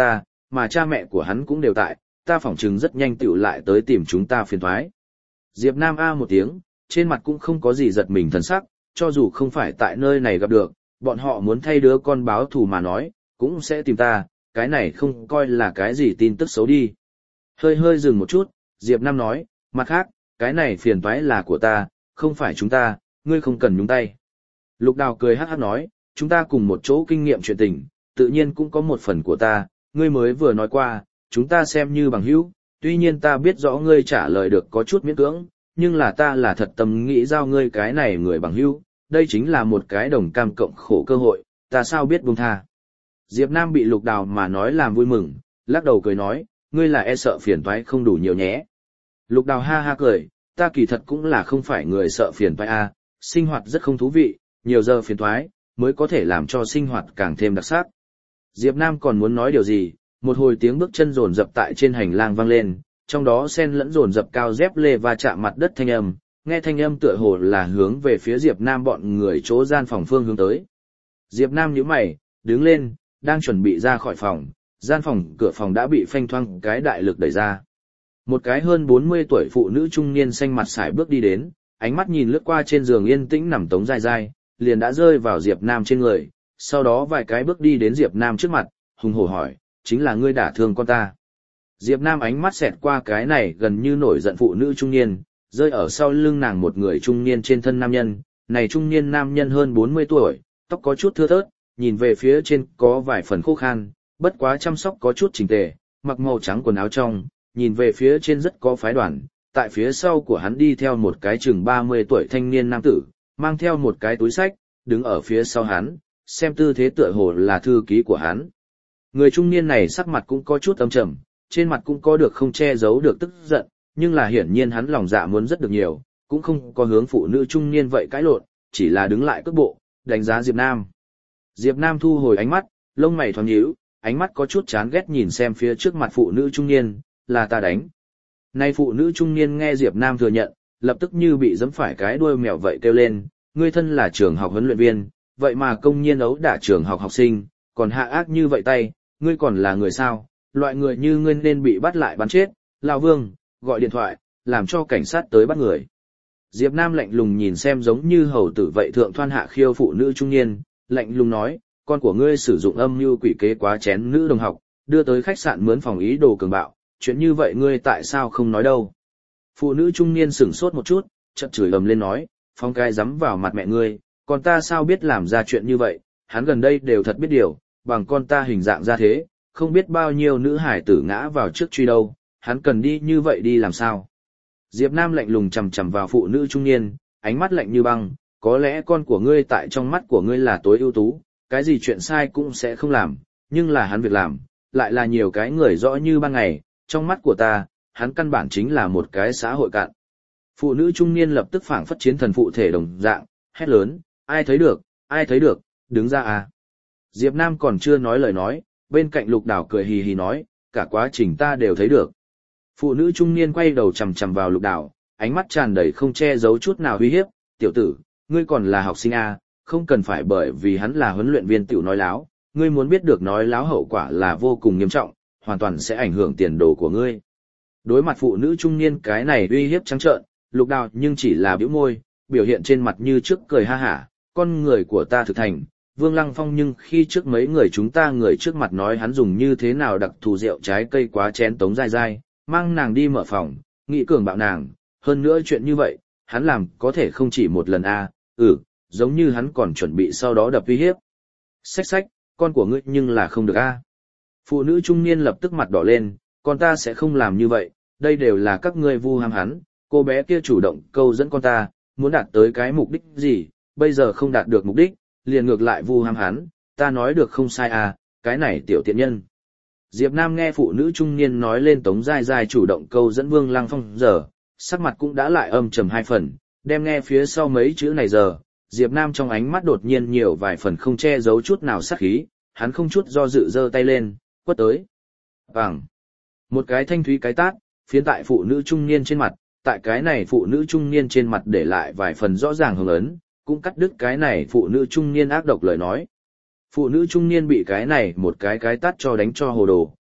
mà cha mẹ của hắn cũng đều tại, ta phỏng chừng rất nhanh tựu lại tới tìm chúng ta phiền thoái. Diệp Nam a một tiếng, trên mặt cũng không có gì giật mình thần sắc, cho dù không phải tại nơi này gặp được, bọn họ muốn thay đứa con báo thù mà nói, cũng sẽ tìm ta, cái này không coi là cái gì tin tức xấu đi. Hơi hơi dừng một chút, Diệp Nam nói, mặt khác, cái này phiền toái là của ta, không phải chúng ta, ngươi không cần nhúng tay. Lục Đào cười hắc hắc nói, chúng ta cùng một chỗ kinh nghiệm chuyện tình, tự nhiên cũng có một phần của ta, ngươi mới vừa nói qua, chúng ta xem như bằng hữu, tuy nhiên ta biết rõ ngươi trả lời được có chút miễn cưỡng, nhưng là ta là thật tâm nghĩ giao ngươi cái này người bằng hữu, đây chính là một cái đồng cam cộng khổ cơ hội, ta sao biết buông tha. Diệp Nam bị Lục Đào mà nói làm vui mừng, lắc đầu cười nói, ngươi là e sợ phiền toái không đủ nhiều nhé. Lục Đào ha ha cười, ta kỳ thật cũng là không phải người sợ phiền toái a, sinh hoạt rất không thú vị, nhiều giờ phiền toái mới có thể làm cho sinh hoạt càng thêm đặc sắc. Diệp Nam còn muốn nói điều gì, một hồi tiếng bước chân rồn rập tại trên hành lang vang lên, trong đó xen lẫn rồn rập cao dép lê va chạm mặt đất thanh âm, nghe thanh âm tựa hồ là hướng về phía Diệp Nam bọn người chỗ gian phòng phương hướng tới. Diệp Nam nhíu mày, đứng lên, đang chuẩn bị ra khỏi phòng, gian phòng cửa phòng đã bị phanh thoang cái đại lực đẩy ra. Một cái hơn 40 tuổi phụ nữ trung niên xanh mặt sải bước đi đến, ánh mắt nhìn lướt qua trên giường yên tĩnh nằm Tống Giai Giai, liền đã rơi vào Diệp Nam trên người, sau đó vài cái bước đi đến Diệp Nam trước mặt, hùng hổ hỏi, chính là ngươi đả thương con ta. Diệp Nam ánh mắt xẹt qua cái này gần như nổi giận phụ nữ trung niên, rơi ở sau lưng nàng một người trung niên trên thân nam nhân, này trung niên nam nhân hơn 40 tuổi, tóc có chút thưa thớt, nhìn về phía trên có vài phần khô khan, bất quá chăm sóc có chút chỉnh tề, mặc màu trắng quần áo trong, nhìn về phía trên rất có phái đoàn, tại phía sau của hắn đi theo một cái chừng 30 tuổi thanh niên nam tử, mang theo một cái túi sách, đứng ở phía sau hắn, xem tư thế tựa hồ là thư ký của hắn. Người trung niên này sắc mặt cũng có chút âm trầm, trên mặt cũng có được không che giấu được tức giận, nhưng là hiển nhiên hắn lòng dạ muốn rất được nhiều, cũng không có hướng phụ nữ trung niên vậy cãi lộn, chỉ là đứng lại cước bộ, đánh giá Diệp Nam. Diệp Nam thu hồi ánh mắt, lông mày thoáng nhíu, ánh mắt có chút chán ghét nhìn xem phía trước mặt phụ nữ trung niên, là ta đánh. Nay phụ nữ trung niên nghe Diệp Nam thừa nhận, lập tức như bị giẫm phải cái đuôi mèo vậy kêu lên, ngươi thân là trường học huấn luyện viên, vậy mà công nhiên ấu đả trường học học sinh, còn hạ ác như vậy tay, ngươi còn là người sao? Loại người như ngươi nên bị bắt lại bắn chết, Lão Vương, gọi điện thoại, làm cho cảnh sát tới bắt người. Diệp Nam lạnh lùng nhìn xem giống như hầu tử vậy thượng thoan hạ khiêu phụ nữ trung niên, lạnh lùng nói, con của ngươi sử dụng âm mưu quỷ kế quá chén nữ đồng học, đưa tới khách sạn mướn phòng ý đồ cường bạo, chuyện như vậy ngươi tại sao không nói đâu? Phụ nữ trung niên sững sốt một chút, chợt chửi ầm lên nói, phong cái dám vào mặt mẹ ngươi, còn ta sao biết làm ra chuyện như vậy, hắn gần đây đều thật biết điều, bằng con ta hình dạng ra thế, không biết bao nhiêu nữ hải tử ngã vào trước truy đâu, hắn cần đi như vậy đi làm sao? Diệp Nam lạnh lùng chằm chằm vào phụ nữ trung niên, ánh mắt lạnh như băng, có lẽ con của ngươi tại trong mắt của ngươi là tối ưu tú, cái gì chuyện sai cũng sẽ không làm, nhưng là hắn việc làm, lại là nhiều cái người rõ như ban ngày, trong mắt của ta, hắn căn bản chính là một cái xã hội cạn. Phụ nữ trung niên lập tức phảng phất chiến thần phụ thể đồng dạng, hét lớn, ai thấy được, đứng ra à. Diệp Nam còn chưa nói lời nói, bên cạnh Lục Đào cười hì hì nói, cả quá trình ta đều thấy được. Phụ nữ trung niên quay đầu chằm chằm vào Lục Đào, ánh mắt tràn đầy không che giấu chút nào uy hiếp, tiểu tử, ngươi còn là học sinh à, không cần phải bởi vì hắn là huấn luyện viên tiểu nói láo, ngươi muốn biết được nói láo hậu quả là vô cùng nghiêm trọng, hoàn toàn sẽ ảnh hưởng tiền đồ của ngươi. Đối mặt phụ nữ trung niên cái này uy hiếp trắng trợn, Lục Đào nhưng chỉ là bĩu môi, biểu hiện trên mặt như trước cười ha hả, con người của ta thực thành, Vương Lăng Phong nhưng khi trước mấy người chúng ta người trước mặt nói hắn dùng như thế nào đặc thù rượu trái cây quá chén Tống Giai Giai, mang nàng đi mở phòng, nghị cường bạo nàng, hơn nữa chuyện như vậy, hắn làm có thể không chỉ một lần a, giống như hắn còn chuẩn bị sau đó đập uy hiếp. Xách, con của ngươi nhưng là không được a. Phụ nữ trung niên lập tức mặt đỏ lên, con ta sẽ không làm như vậy, đây đều là các ngươi vu ham hắn, cô bé kia chủ động câu dẫn con ta, muốn đạt tới cái mục đích gì, bây giờ không đạt được mục đích, liền ngược lại vu ham hắn, ta nói được không sai à, cái này tiểu tiện nhân. Diệp Nam nghe phụ nữ trung niên nói lên Tống Giai Giai chủ động câu dẫn Vương Lăng Phong giờ, sắc mặt cũng đã lại âm trầm hai phần, đem nghe phía sau mấy chữ này giờ, Diệp Nam trong ánh mắt đột nhiên nhiều vài phần không che giấu chút nào sát khí, hắn không chút do dự giơ tay lên, quất tới. Bằng một cái thanh thúy cái tát, phiến tại phụ nữ trung niên trên mặt, tại cái này phụ nữ trung niên trên mặt để lại vài phần rõ ràng hồng ấn, cũng cắt đứt cái này phụ nữ trung niên ác độc lời nói. Phụ nữ trung niên bị cái này một cái tát cho đánh cho hồ đồ,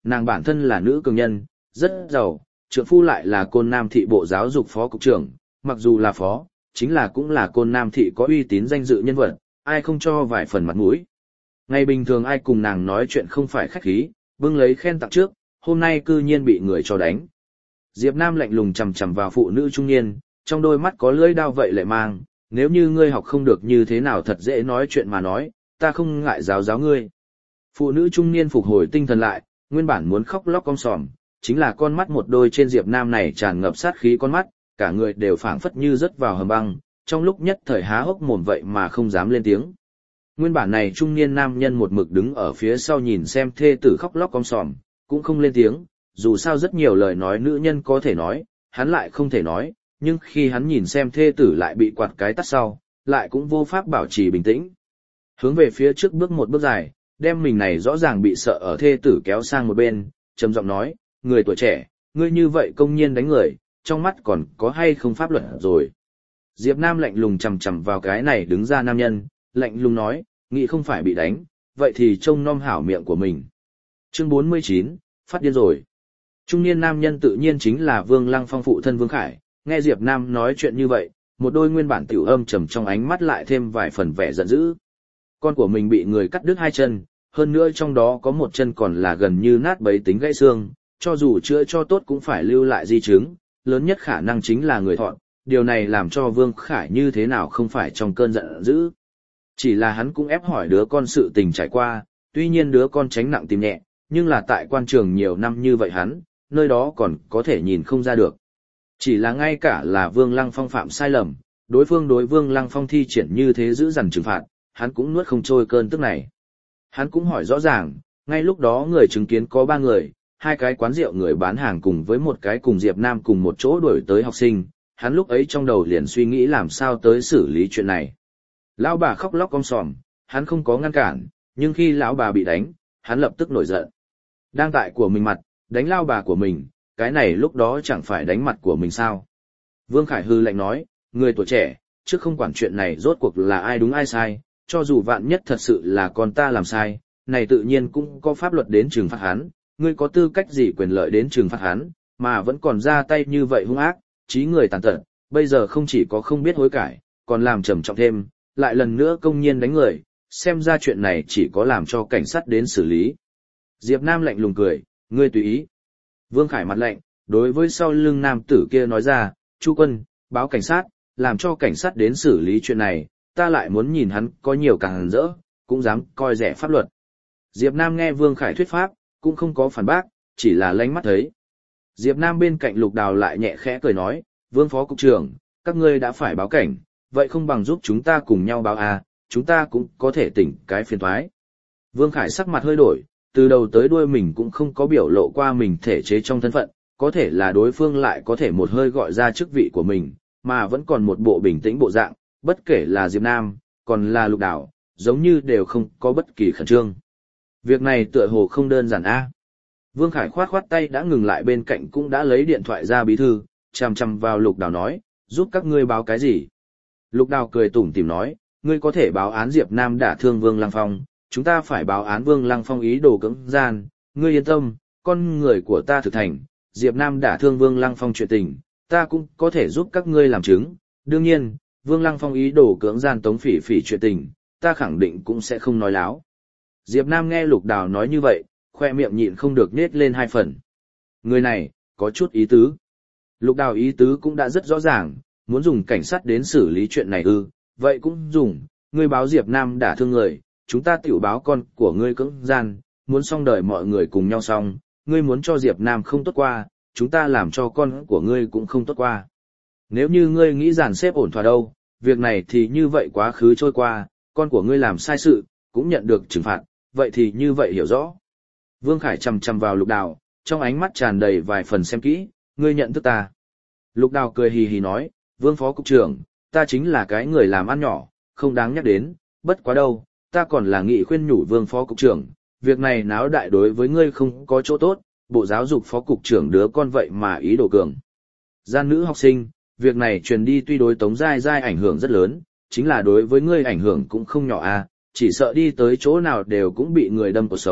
Nàng bản thân là nữ cường nhân, rất giàu, trượng phu lại là Côn Nam thị bộ giáo dục phó cục trưởng, mặc dù là phó, chính là cũng là Côn Nam thị có uy tín danh dự nhân vật, ai không cho vài phần mặt mũi. Ngày bình thường ai cùng nàng nói chuyện không phải khách khí, bưng lấy khen tặng trước, hôm nay cư nhiên bị người cho đánh. Diệp Nam lạnh lùng chằm chằm vào phụ nữ trung niên, trong đôi mắt có lưỡi dao vậy lại mang, nếu như ngươi học không được như thế nào thật dễ nói chuyện mà nói, ta không ngại giáo giáo ngươi. Phụ nữ trung niên phục hồi tinh thần lại, nguyên bản muốn khóc lóc om sòm, chính là con mắt một đôi trên Diệp Nam này tràn ngập sát khí con mắt, cả người đều phảng phất như rớt vào hầm băng, trong lúc nhất thời há hốc mồm vậy mà không dám lên tiếng. Nguyên bản này trung niên nam nhân một mực đứng ở phía sau nhìn xem thê tử khóc lóc om sòm, cũng không lên tiếng, dù sao rất nhiều lời nói nữ nhân có thể nói, hắn lại không thể nói, nhưng khi hắn nhìn xem thê tử lại bị quạt cái tát sau, lại cũng vô pháp bảo trì bình tĩnh. Hướng về phía trước bước một bước dài, đem mình này rõ ràng bị sợ ở thê tử kéo sang một bên, trầm giọng nói, người tuổi trẻ, ngươi như vậy công nhiên đánh người, trong mắt còn có hay không pháp luật rồi. Diệp Nam lạnh lùng chầm chầm vào cái này đứng ra nam nhân, lạnh lùng nói, nghĩ không phải bị đánh, vậy thì trông nom hảo miệng của mình. Chương 49, phát điên rồi. Trung niên nam nhân tự nhiên chính là Vương Lăng Phong phụ thân Vương Khải, nghe Diệp Nam nói chuyện như vậy, một đôi nguyên bản tiểu âm trầm trong ánh mắt lại thêm vài phần vẻ giận dữ. Con của mình bị người cắt đứt hai chân, hơn nữa trong đó có một chân còn là gần như nát bấy tính gãy xương, cho dù chữa cho tốt cũng phải lưu lại di chứng, lớn nhất khả năng chính là người thọn, điều này làm cho Vương Khải như thế nào không phải trong cơn giận dữ. Chỉ là hắn cũng ép hỏi đứa con sự tình trải qua, tuy nhiên đứa con tránh nặng tìm nhẹ, nhưng là tại quan trường nhiều năm như vậy hắn, nơi đó còn có thể nhìn không ra được. Chỉ là ngay cả là Vương Lăng Phong phạm sai lầm, đối phương đối Vương Lăng Phong thi triển như thế giữ dằn trừng phạt, hắn cũng nuốt không trôi cơn tức này. Hắn cũng hỏi rõ ràng, ngay lúc đó người chứng kiến có 3 người, 2 cái quán rượu người bán hàng cùng với một cái cùng Diệp Nam cùng một chỗ đuổi tới học sinh, hắn lúc ấy trong đầu liền suy nghĩ làm sao tới xử lý chuyện này. Lão bà khóc lóc om sòm, hắn không có ngăn cản, nhưng khi lão bà bị đánh, hắn lập tức nổi giận. Đang tại của mình mặt, đánh lão bà của mình, cái này lúc đó chẳng phải đánh mặt của mình sao. Vương Khải hư lạnh nói, người tuổi trẻ, trước không quản chuyện này rốt cuộc là ai đúng ai sai, cho dù vạn nhất thật sự là con ta làm sai, này tự nhiên cũng có pháp luật đến trừng phạt hắn, ngươi có tư cách gì quyền lợi đến trừng phạt hắn, mà vẫn còn ra tay như vậy hung ác, trí người tàn tật, bây giờ không chỉ có không biết hối cải, còn làm trầm trọng thêm, lại lần nữa công nhiên đánh người, xem ra chuyện này chỉ có làm cho cảnh sát đến xử lý. Diệp Nam lạnh lùng cười, ngươi tùy ý. Vương Khải mặt lạnh, đối với sau lưng nam tử kia nói ra, Chu Quân, báo cảnh sát, làm cho cảnh sát đến xử lý chuyện này, ta lại muốn nhìn hắn có nhiều càng rỡ, cũng dám coi rẻ pháp luật. Diệp Nam nghe Vương Khải thuyết pháp, cũng không có phản bác, chỉ là lánh mắt thấy. Diệp Nam bên cạnh Lục Đào lại nhẹ khẽ cười nói, Vương Phó Cục trưởng, các ngươi đã phải báo cảnh, vậy không bằng giúp chúng ta cùng nhau báo à, chúng ta cũng có thể tỉnh cái phiền toái. Vương Khải sắc mặt hơi đổi, từ đầu tới đuôi mình cũng không có biểu lộ qua mình thể chế trong thân phận, có thể là đối phương lại có thể một hơi gọi ra chức vị của mình, mà vẫn còn một bộ bình tĩnh bộ dạng, bất kể là Diệp Nam, còn là Lục Đào, giống như đều không có bất kỳ khẩn trương. Việc này tựa hồ không đơn giản a. Vương Khải khoát khoát tay đã ngừng lại bên cạnh cũng đã lấy điện thoại ra bí thư, chằm chằm vào Lục Đào nói, giúp các ngươi báo cái gì? Lục Đào cười tủm tỉm nói, ngươi có thể báo án Diệp Nam đả thương Vương Lăng Phong, chúng ta phải báo án Vương Lăng Phong ý đồ cưỡng gian, ngươi yên tâm, con người của ta thực thành, Diệp Nam đả thương Vương Lăng Phong chuyện tình, ta cũng có thể giúp các ngươi làm chứng, đương nhiên, Vương Lăng Phong ý đồ cưỡng gian Tống Phỉ Phỉ chuyện tình, ta khẳng định cũng sẽ không nói láo. Diệp Nam nghe Lục Đào nói như vậy, khoe miệng nhịn không được nết lên 2 phần. Người này, có chút ý tứ. Lục Đào ý tứ cũng đã rất rõ ràng, muốn dùng cảnh sát đến xử lý chuyện này ư, vậy cũng dùng, ngươi báo Diệp Nam đả thương người, chúng ta tiểu báo con của ngươi cưỡng gian, muốn xong đời mọi người cùng nhau xong, ngươi muốn cho Diệp Nam không tốt qua, chúng ta làm cho con của ngươi cũng không tốt qua. Nếu như ngươi nghĩ dàn xếp ổn thỏa đâu, việc này thì như vậy quá khứ trôi qua, con của ngươi làm sai sự, cũng nhận được trừng phạt, vậy thì như vậy hiểu rõ. Vương Khải chằm chằm vào Lục Đào, trong ánh mắt tràn đầy vài phần xem kỹ, ngươi nhận thức ta. Lục Đào cười hì hì nói, Vương Phó Cục trưởng, ta chính là cái người làm ăn nhỏ, không đáng nhắc đến, bất quá đâu, ta còn là nghị khuyên nhủ Vương Phó Cục trưởng, việc này náo đại đối với ngươi không có chỗ tốt, Bộ Giáo dục Phó Cục trưởng đứa con vậy mà ý đồ cường. Gian nữ học sinh, việc này truyền đi tuy đối Tống Giai Giai ảnh hưởng rất lớn, chính là đối với ngươi ảnh hưởng cũng không nhỏ à, chỉ sợ đi tới chỗ nào đều cũng bị người đâm cuộc sống,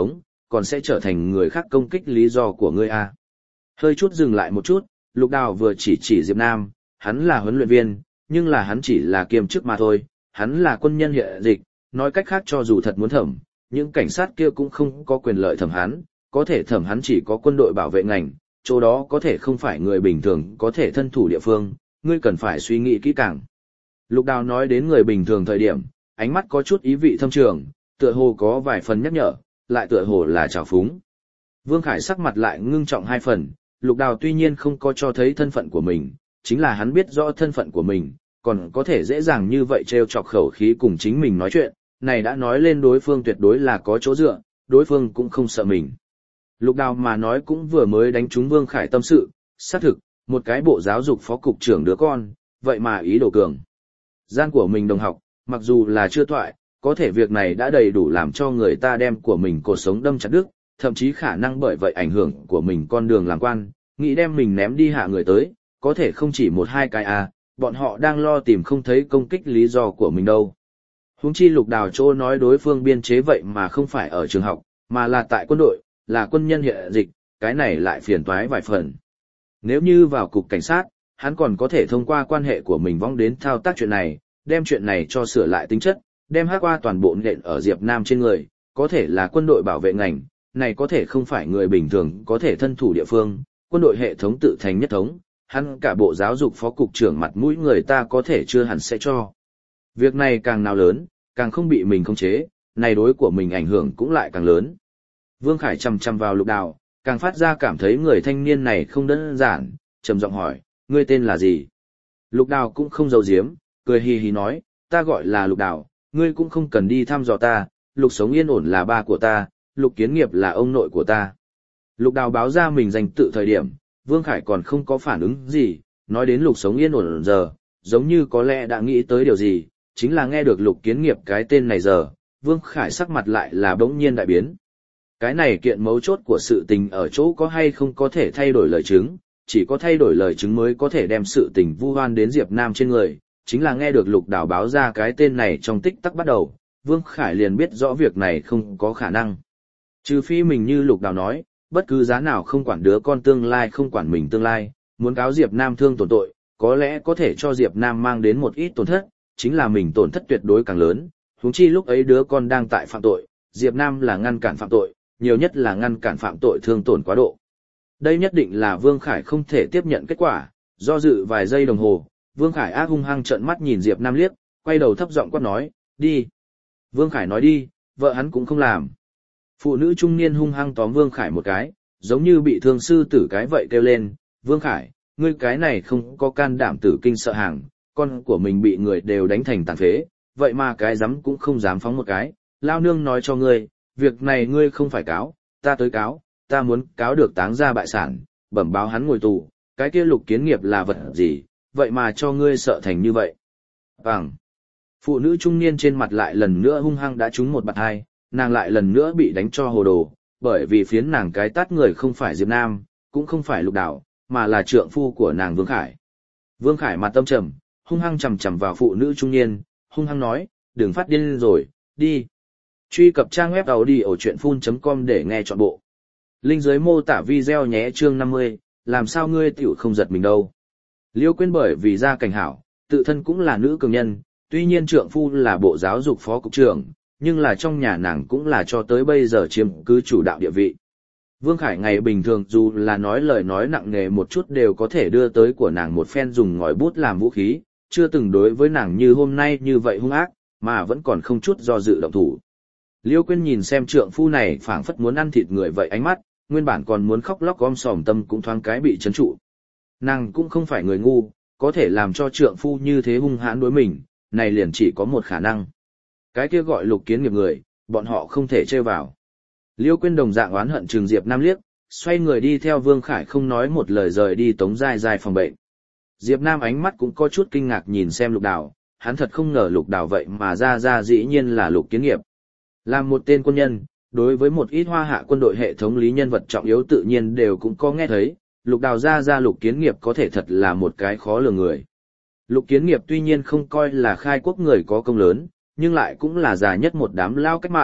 còn sẽ trở thành người khác công kích lý do của ngươi à. Hơi chút dừng lại một chút, Lục Đào vừa chỉ Diệp Nam, hắn là huấn luyện viên, nhưng là hắn chỉ là kiêm chức mà thôi, hắn là quân nhân hiện dịch, nói cách khác cho dù thật muốn thẩm, những cảnh sát kia cũng không có quyền lợi thẩm hắn, có thể thẩm hắn chỉ có quân đội bảo vệ ngành, chỗ đó có thể không phải người bình thường có thể thân thủ địa phương, ngươi cần phải suy nghĩ kỹ càng. Lục Đào nói đến người bình thường thời điểm, ánh mắt có chút ý vị thâm trường, tựa hồ có vài phần nhắc nhở, lại tựa hồ là trào phúng. Vương Khải sắc mặt lại ngưng trọng hai phần, Lục Đào tuy nhiên không có cho thấy thân phận của mình, chính là hắn biết rõ thân phận của mình, còn có thể dễ dàng như vậy trêu chọc khẩu khí cùng chính mình nói chuyện, này đã nói lên đối phương tuyệt đối là có chỗ dựa, đối phương cũng không sợ mình. Lục Đào mà nói cũng vừa mới đánh trúng Vương Khải tâm sự, xác thực, một cái bộ giáo dục phó cục trưởng đứa con, vậy mà ý đồ cường gian của mình đồng học, mặc dù là chưa thoại, có thể việc này đã đầy đủ làm cho người ta đem của mình cuộc sống đâm chặt đứt, thậm chí khả năng bởi vậy ảnh hưởng của mình con đường làm quan, nghĩ đem mình ném đi hạ người tới, có thể không chỉ một hai cái à, bọn họ đang lo tìm không thấy công kích lý do của mình đâu. Huống chi Lục Đào chỗ nói đối phương biên chế vậy mà không phải ở trường học, mà là tại quân đội, là quân nhân hiện dịch, cái này lại phiền toái vài phần. Nếu như vào cục cảnh sát, hắn còn có thể thông qua quan hệ của mình vong đến thao tác chuyện này, đem chuyện này cho sửa lại tính chất, đem hắc qua toàn bộ nện ở Diệp Nam trên người, có thể là quân đội bảo vệ ngành, này có thể không phải người bình thường có thể thân thủ địa phương, quân đội hệ thống tự thành nhất thống, hắn cả bộ giáo dục phó cục trưởng mặt mũi người ta có thể chưa hẳn sẽ cho. Việc này càng nào lớn, càng không bị mình khống chế, này đối của mình ảnh hưởng cũng lại càng lớn. Vương Khải chằm chằm vào Lục Đào, càng phát ra cảm thấy người thanh niên này không đơn giản, trầm giọng hỏi, ngươi tên là gì? Lục Đào cũng không giấu giếm, cười hì hì nói, ta gọi là Lục Đào, ngươi cũng không cần đi thăm dò ta, Lục Sống Yên Ổn là ba của ta, Lục Kiến Nghiệp là ông nội của ta. Lục Đào báo ra mình danh tự thời điểm, Vương Khải còn không có phản ứng gì, nói đến Lục Sống Yên Ổn giờ, giống như có lẽ đã nghĩ tới điều gì, chính là nghe được Lục Kiến Nghiệp cái tên này giờ, Vương Khải sắc mặt lại là bỗng nhiên đại biến. Cái này kiện mấu chốt của sự tình ở chỗ có hay không có thể thay đổi lời chứng, chỉ có thay đổi lời chứng mới có thể đem sự tình vu oan đến Diệp Nam trên người, chính là nghe được Lục Đào báo ra cái tên này trong tích tắc bắt đầu, Vương Khải liền biết rõ việc này không có khả năng. Trừ phi mình như Lục Đào nói, bất cứ giá nào không quản đứa con tương lai không quản mình tương lai, muốn cáo Diệp Nam thương tổn tội, có lẽ có thể cho Diệp Nam mang đến một ít tổn thất, chính là mình tổn thất tuyệt đối càng lớn, huống chi lúc ấy đứa con đang tại phạm tội, Diệp Nam là ngăn cản phạm tội, nhiều nhất là ngăn cản phạm tội thương tổn quá độ. Đây nhất định là Vương Khải không thể tiếp nhận kết quả, do dự vài giây đồng hồ, Vương Khải ác hung hăng trợn mắt nhìn Diệp Nam liếc, quay đầu thấp giọng quát nói, đi. Vương Khải nói đi, vợ hắn cũng không làm. Phụ nữ trung niên hung hăng tóm Vương Khải một cái, giống như bị thương sư tử cái vậy kêu lên, Vương Khải, ngươi cái này không có can đảm tử kinh sợ hàng, con của mình bị người đều đánh thành tàn phế, vậy mà cái dám cũng không dám phóng một cái, lao nương nói cho ngươi, việc này ngươi không phải cáo, ta tới cáo, ta muốn cáo được táng ra bại sản, bẩm báo hắn ngồi tù, cái kia Lục Kiến Nghiệp là vật gì, vậy mà cho ngươi sợ thành như vậy. Vâng. Phụ nữ trung niên trên mặt lại lần nữa hung hăng đã trúng một bạt hai, nàng lại lần nữa bị đánh cho hồ đồ, bởi vì phiến nàng cái tát người không phải Diệp Nam, cũng không phải Lục Đào, mà là trượng phu của nàng Vương Khải. Vương Khải mặt tâm trầm, hung hăng chầm chầm vào phụ nữ trung niên, hung hăng nói, đừng phát điên rồi, đi. Truy cập trang web audiochuyenphun.com để nghe trọn bộ. Link dưới mô tả video nhé. Chương 50, làm sao ngươi tiểu không giật mình đâu. Liêu Quyên bởi vì gia cảnh hảo, tự thân cũng là nữ cường nhân, tuy nhiên trượng phu là bộ giáo dục phó cục trưởng, nhưng là trong nhà nàng cũng là cho tới bây giờ chiếm cứ chủ đạo địa vị. Vương Khải ngày bình thường dù là nói lời nói nặng nề một chút đều có thể đưa tới của nàng một phen dùng ngòi bút làm vũ khí, chưa từng đối với nàng như hôm nay như vậy hung ác, mà vẫn còn không chút do dự động thủ. Liêu Quyên nhìn xem trượng phu này phảng phất muốn ăn thịt người vậy ánh mắt, nguyên bản còn muốn khóc lóc gom sòm tâm cũng thoáng cái bị chấn trụ. Nàng cũng không phải người ngu, có thể làm cho trượng phu như thế hung hãn đối mình, này liền chỉ có một khả năng. Cái kia gọi Lục Kiến Nghiệp người, bọn họ không thể chơi vào. Liêu Quyên đồng dạng oán hận trừng Diệp Nam liếc, xoay người đi theo Vương Khải không nói một lời rời đi Tống Giai Giai phòng bệnh. Diệp Nam ánh mắt cũng có chút kinh ngạc nhìn xem Lục Đào, hắn thật không ngờ Lục Đào vậy mà ra dĩ nhiên là Lục Kiến Nghiệp. Làm một tên quân nhân, đối với một ít hoa hạ quân đội hệ thống lý nhân vật trọng yếu tự nhiên đều cũng có nghe thấy, Lục Đào ra Lục Kiến Nghiệp có thể thật là một cái khó lường người. Lục Kiến Nghiệp tuy nhiên không coi là khai quốc người có công lớn, nhưng lại cũng là già nhất một đám lao cách mạng,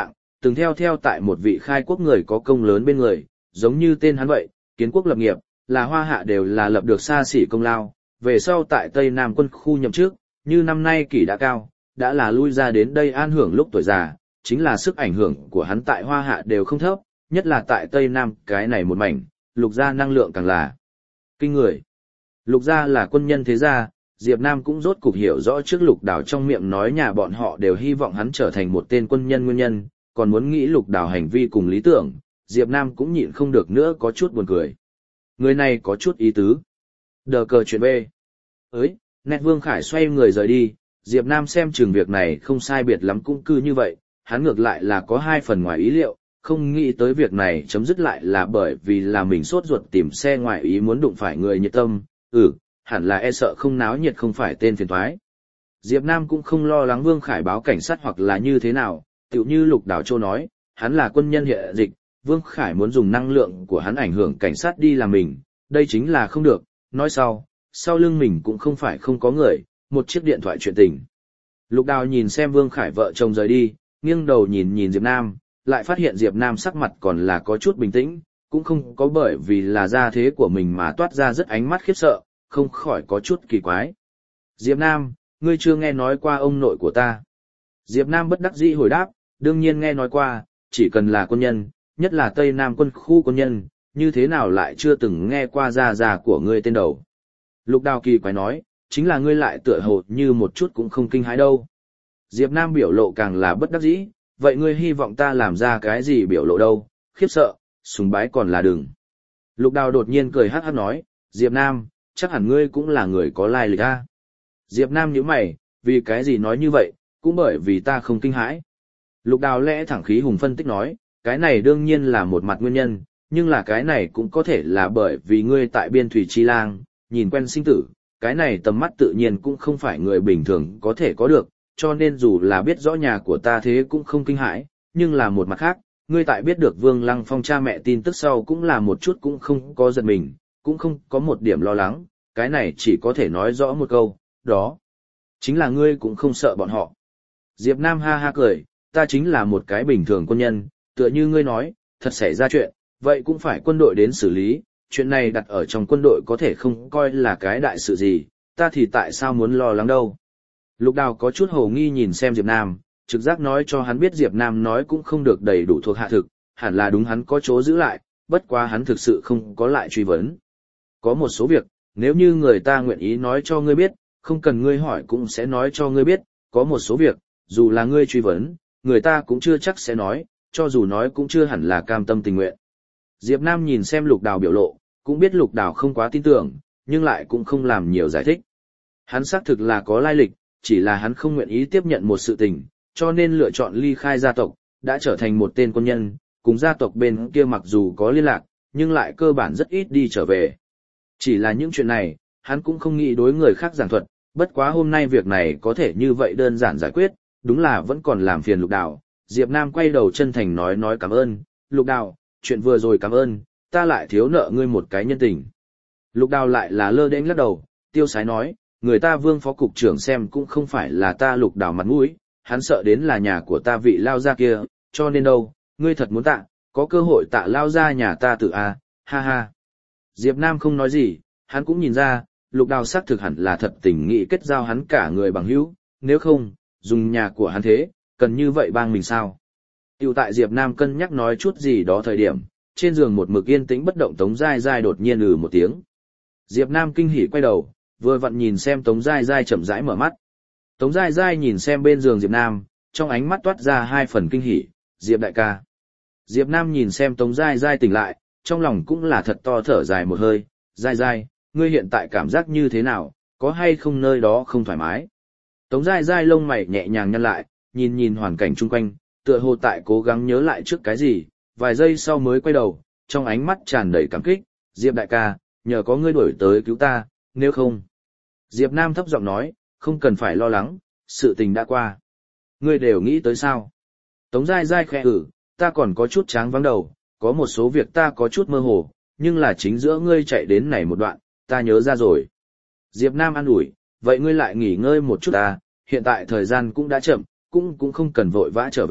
từng theo tại một vị khai quốc người có công lớn bên người, giống như tên hắn vậy, kiến quốc lập nghiệp, là Hoa Hạ đều là lập được xa xỉ công lao, về sau tại Tây Nam quân khu nhậm chức, như năm nay kỷ đã cao, đã là lui ra đến đây an hưởng lúc tuổi già, chính là sức ảnh hưởng của hắn tại Hoa Hạ đều không thấp, nhất là tại Tây Nam cái này một mảnh, Lục gia năng lượng càng là kinh người. Lục gia là quân nhân thế gia, Diệp Nam cũng rốt cục hiểu rõ trước Lục Đào trong miệng nói nhà bọn họ đều hy vọng hắn trở thành một tên quân nhân nguyên nhân, còn muốn nghĩ Lục Đào hành vi cùng lý tưởng, Diệp Nam cũng nhịn không được nữa có chút buồn cười. Người này có chút ý tứ. Đờ cờ chuyện B. Nét Vương Khải xoay người rời đi, Diệp Nam xem chừng việc này không sai biệt lắm cũng cứ như vậy, hắn ngược lại là có 2 phần ngoài ý liệu, không nghĩ tới việc này chấm dứt lại là bởi vì là mình sốt ruột tìm xe ngoài ý muốn đụng phải người nhiệt tâm, hẳn là e sợ không náo nhiệt không phải tên phiền toái. Diệp Nam cũng không lo lắng Vương Khải báo cảnh sát hoặc là như thế nào, tựu như Lục Đào Châu nói, hắn là quân nhân hiện dịch, Vương Khải muốn dùng năng lượng của hắn ảnh hưởng cảnh sát đi làm mình, đây chính là không được, nói sau lưng mình cũng không phải không có người, một chiếc điện thoại chuyện tình. Lục Đào nhìn xem Vương Khải vợ chồng rời đi, nghiêng đầu nhìn Diệp Nam, lại phát hiện Diệp Nam sắc mặt còn là có chút bình tĩnh, cũng không có bởi vì là gia thế của mình mà toát ra rất ánh mắt khiếp sợ, không khỏi có chút kỳ quái. Diệp Nam, ngươi chưa nghe nói qua ông nội của ta. Diệp Nam bất đắc dĩ hồi đáp, đương nhiên nghe nói qua, chỉ cần là quân nhân, nhất là Tây Nam quân khu quân nhân, như thế nào lại chưa từng nghe qua gia của ngươi tên đầu. Lục Đào kỳ quái nói, chính là ngươi lại tựa hồ như một chút cũng không kinh hãi đâu. Diệp Nam biểu lộ càng là bất đắc dĩ, vậy ngươi hy vọng ta làm ra cái gì biểu lộ đâu, khiếp sợ, sùng bái còn là đừng. Lục Đào đột nhiên cười hắc hắc nói, Diệp Nam, chắc hẳn ngươi cũng là người có lai lịch a. Diệp Nam nhíu mày, vì cái gì nói như vậy, cũng bởi vì ta không kinh hãi. Lục Đào lẽ thẳng khí hùng phân tích nói, cái này đương nhiên là một mặt nguyên nhân, nhưng là cái này cũng có thể là bởi vì ngươi tại biên thủy chi lang, nhìn quen sinh tử, cái này tầm mắt tự nhiên cũng không phải người bình thường có thể có được, cho nên dù là biết rõ nhà của ta thế cũng không kinh hãi, nhưng là một mặt khác, ngươi tại biết được Vương Lăng Phong cha mẹ tin tức sau cũng là một chút cũng không có giật mình, cũng không có một điểm lo lắng, cái này chỉ có thể nói rõ một câu, đó chính là ngươi cũng không sợ bọn họ. Diệp Nam ha ha cười, ta chính là một cái bình thường quân nhân, tựa như ngươi nói, thật xảy ra chuyện, vậy cũng phải quân đội đến xử lý, chuyện này đặt ở trong quân đội có thể không coi là cái đại sự gì, ta thì tại sao muốn lo lắng đâu. Lục Đào có chút hồ nghi nhìn xem Diệp Nam, trực giác nói cho hắn biết Diệp Nam nói cũng không được đầy đủ thuộc hạ thực, hẳn là đúng hắn có chỗ giữ lại, bất quá hắn thực sự không có lại truy vấn. Có một số việc, nếu như người ta nguyện ý nói cho ngươi biết, không cần ngươi hỏi cũng sẽ nói cho ngươi biết, có một số việc, dù là ngươi truy vấn, người ta cũng chưa chắc sẽ nói, cho dù nói cũng chưa hẳn là cam tâm tình nguyện. Diệp Nam nhìn xem Lục Đào biểu lộ, cũng biết Lục Đào không quá tin tưởng, nhưng lại cũng không làm nhiều giải thích. Hắn xác thực là có lai lịch, chỉ là hắn không nguyện ý tiếp nhận một sự tình, cho nên lựa chọn ly khai gia tộc, đã trở thành một tên quân nhân, cùng gia tộc bên kia mặc dù có liên lạc, nhưng lại cơ bản rất ít đi trở về. Chỉ là những chuyện này, hắn cũng không nghĩ đối người khác giảng thuật, bất quá hôm nay việc này có thể như vậy đơn giản giải quyết, đúng là vẫn còn làm phiền Lục Đào. Diệp Nam quay đầu chân thành nói cảm ơn, Lục Đào, chuyện vừa rồi cảm ơn, ta lại thiếu nợ ngươi một cái nhân tình. Lục Đào lại là lơ đễnh lắc đầu, tiêu sái nói, người ta Vương phó cục trưởng xem cũng không phải là ta Lục Đào mặt mũi, hắn sợ đến là nhà của ta vị lao gia kia, cho nên đâu, ngươi thật muốn tạ, có cơ hội tạ lao gia nhà ta tự a, ha ha. Diệp Nam không nói gì, hắn cũng nhìn ra, Lục Đào xác thực hẳn là thật tình nghĩ kết giao hắn cả người bằng hữu, nếu không, dùng nhà của hắn thế, cần như vậy bang mình sao? Tiểu tại Diệp Nam cân nhắc nói chút gì đó thời điểm, trên giường một mực yên tĩnh bất động Tống Giai Giai đột nhiên một tiếng. Diệp Nam kinh hỉ quay đầu, vừa vặn nhìn xem Tống Giai Giai chậm rãi mở mắt. Tống Giai Giai nhìn xem bên giường Diệp Nam, trong ánh mắt toát ra 2 phần kinh hỉ, Diệp đại ca. Diệp Nam nhìn xem Tống Giai Giai tỉnh lại, trong lòng cũng là thật to thở dài một hơi, Giai Giai, ngươi hiện tại cảm giác như thế nào, có hay không nơi đó không thoải mái? Tống Giai Giai lông mày nhẹ nhàng nhăn lại, nhìn hoàn cảnh chung quanh, tựa hồ tại cố gắng nhớ lại trước cái gì, vài giây sau mới quay đầu, trong ánh mắt tràn đầy cảm kích, Diệp đại ca, nhờ có ngươi đuổi tới cứu ta, nếu không. Diệp Nam thấp giọng nói, không cần phải lo lắng, sự tình đã qua. Ngươi đều nghĩ tới sao? Tống Giai Giai khẽ ta còn có chút tráng vắng đầu, có một số việc ta có chút mơ hồ, nhưng là chính giữa ngươi chạy đến này một đoạn, ta nhớ ra rồi. Diệp Nam an ủi, vậy ngươi lại nghỉ ngơi một chút ta, hiện tại thời gian cũng đã chậm, cũng không cần vội vã trở về,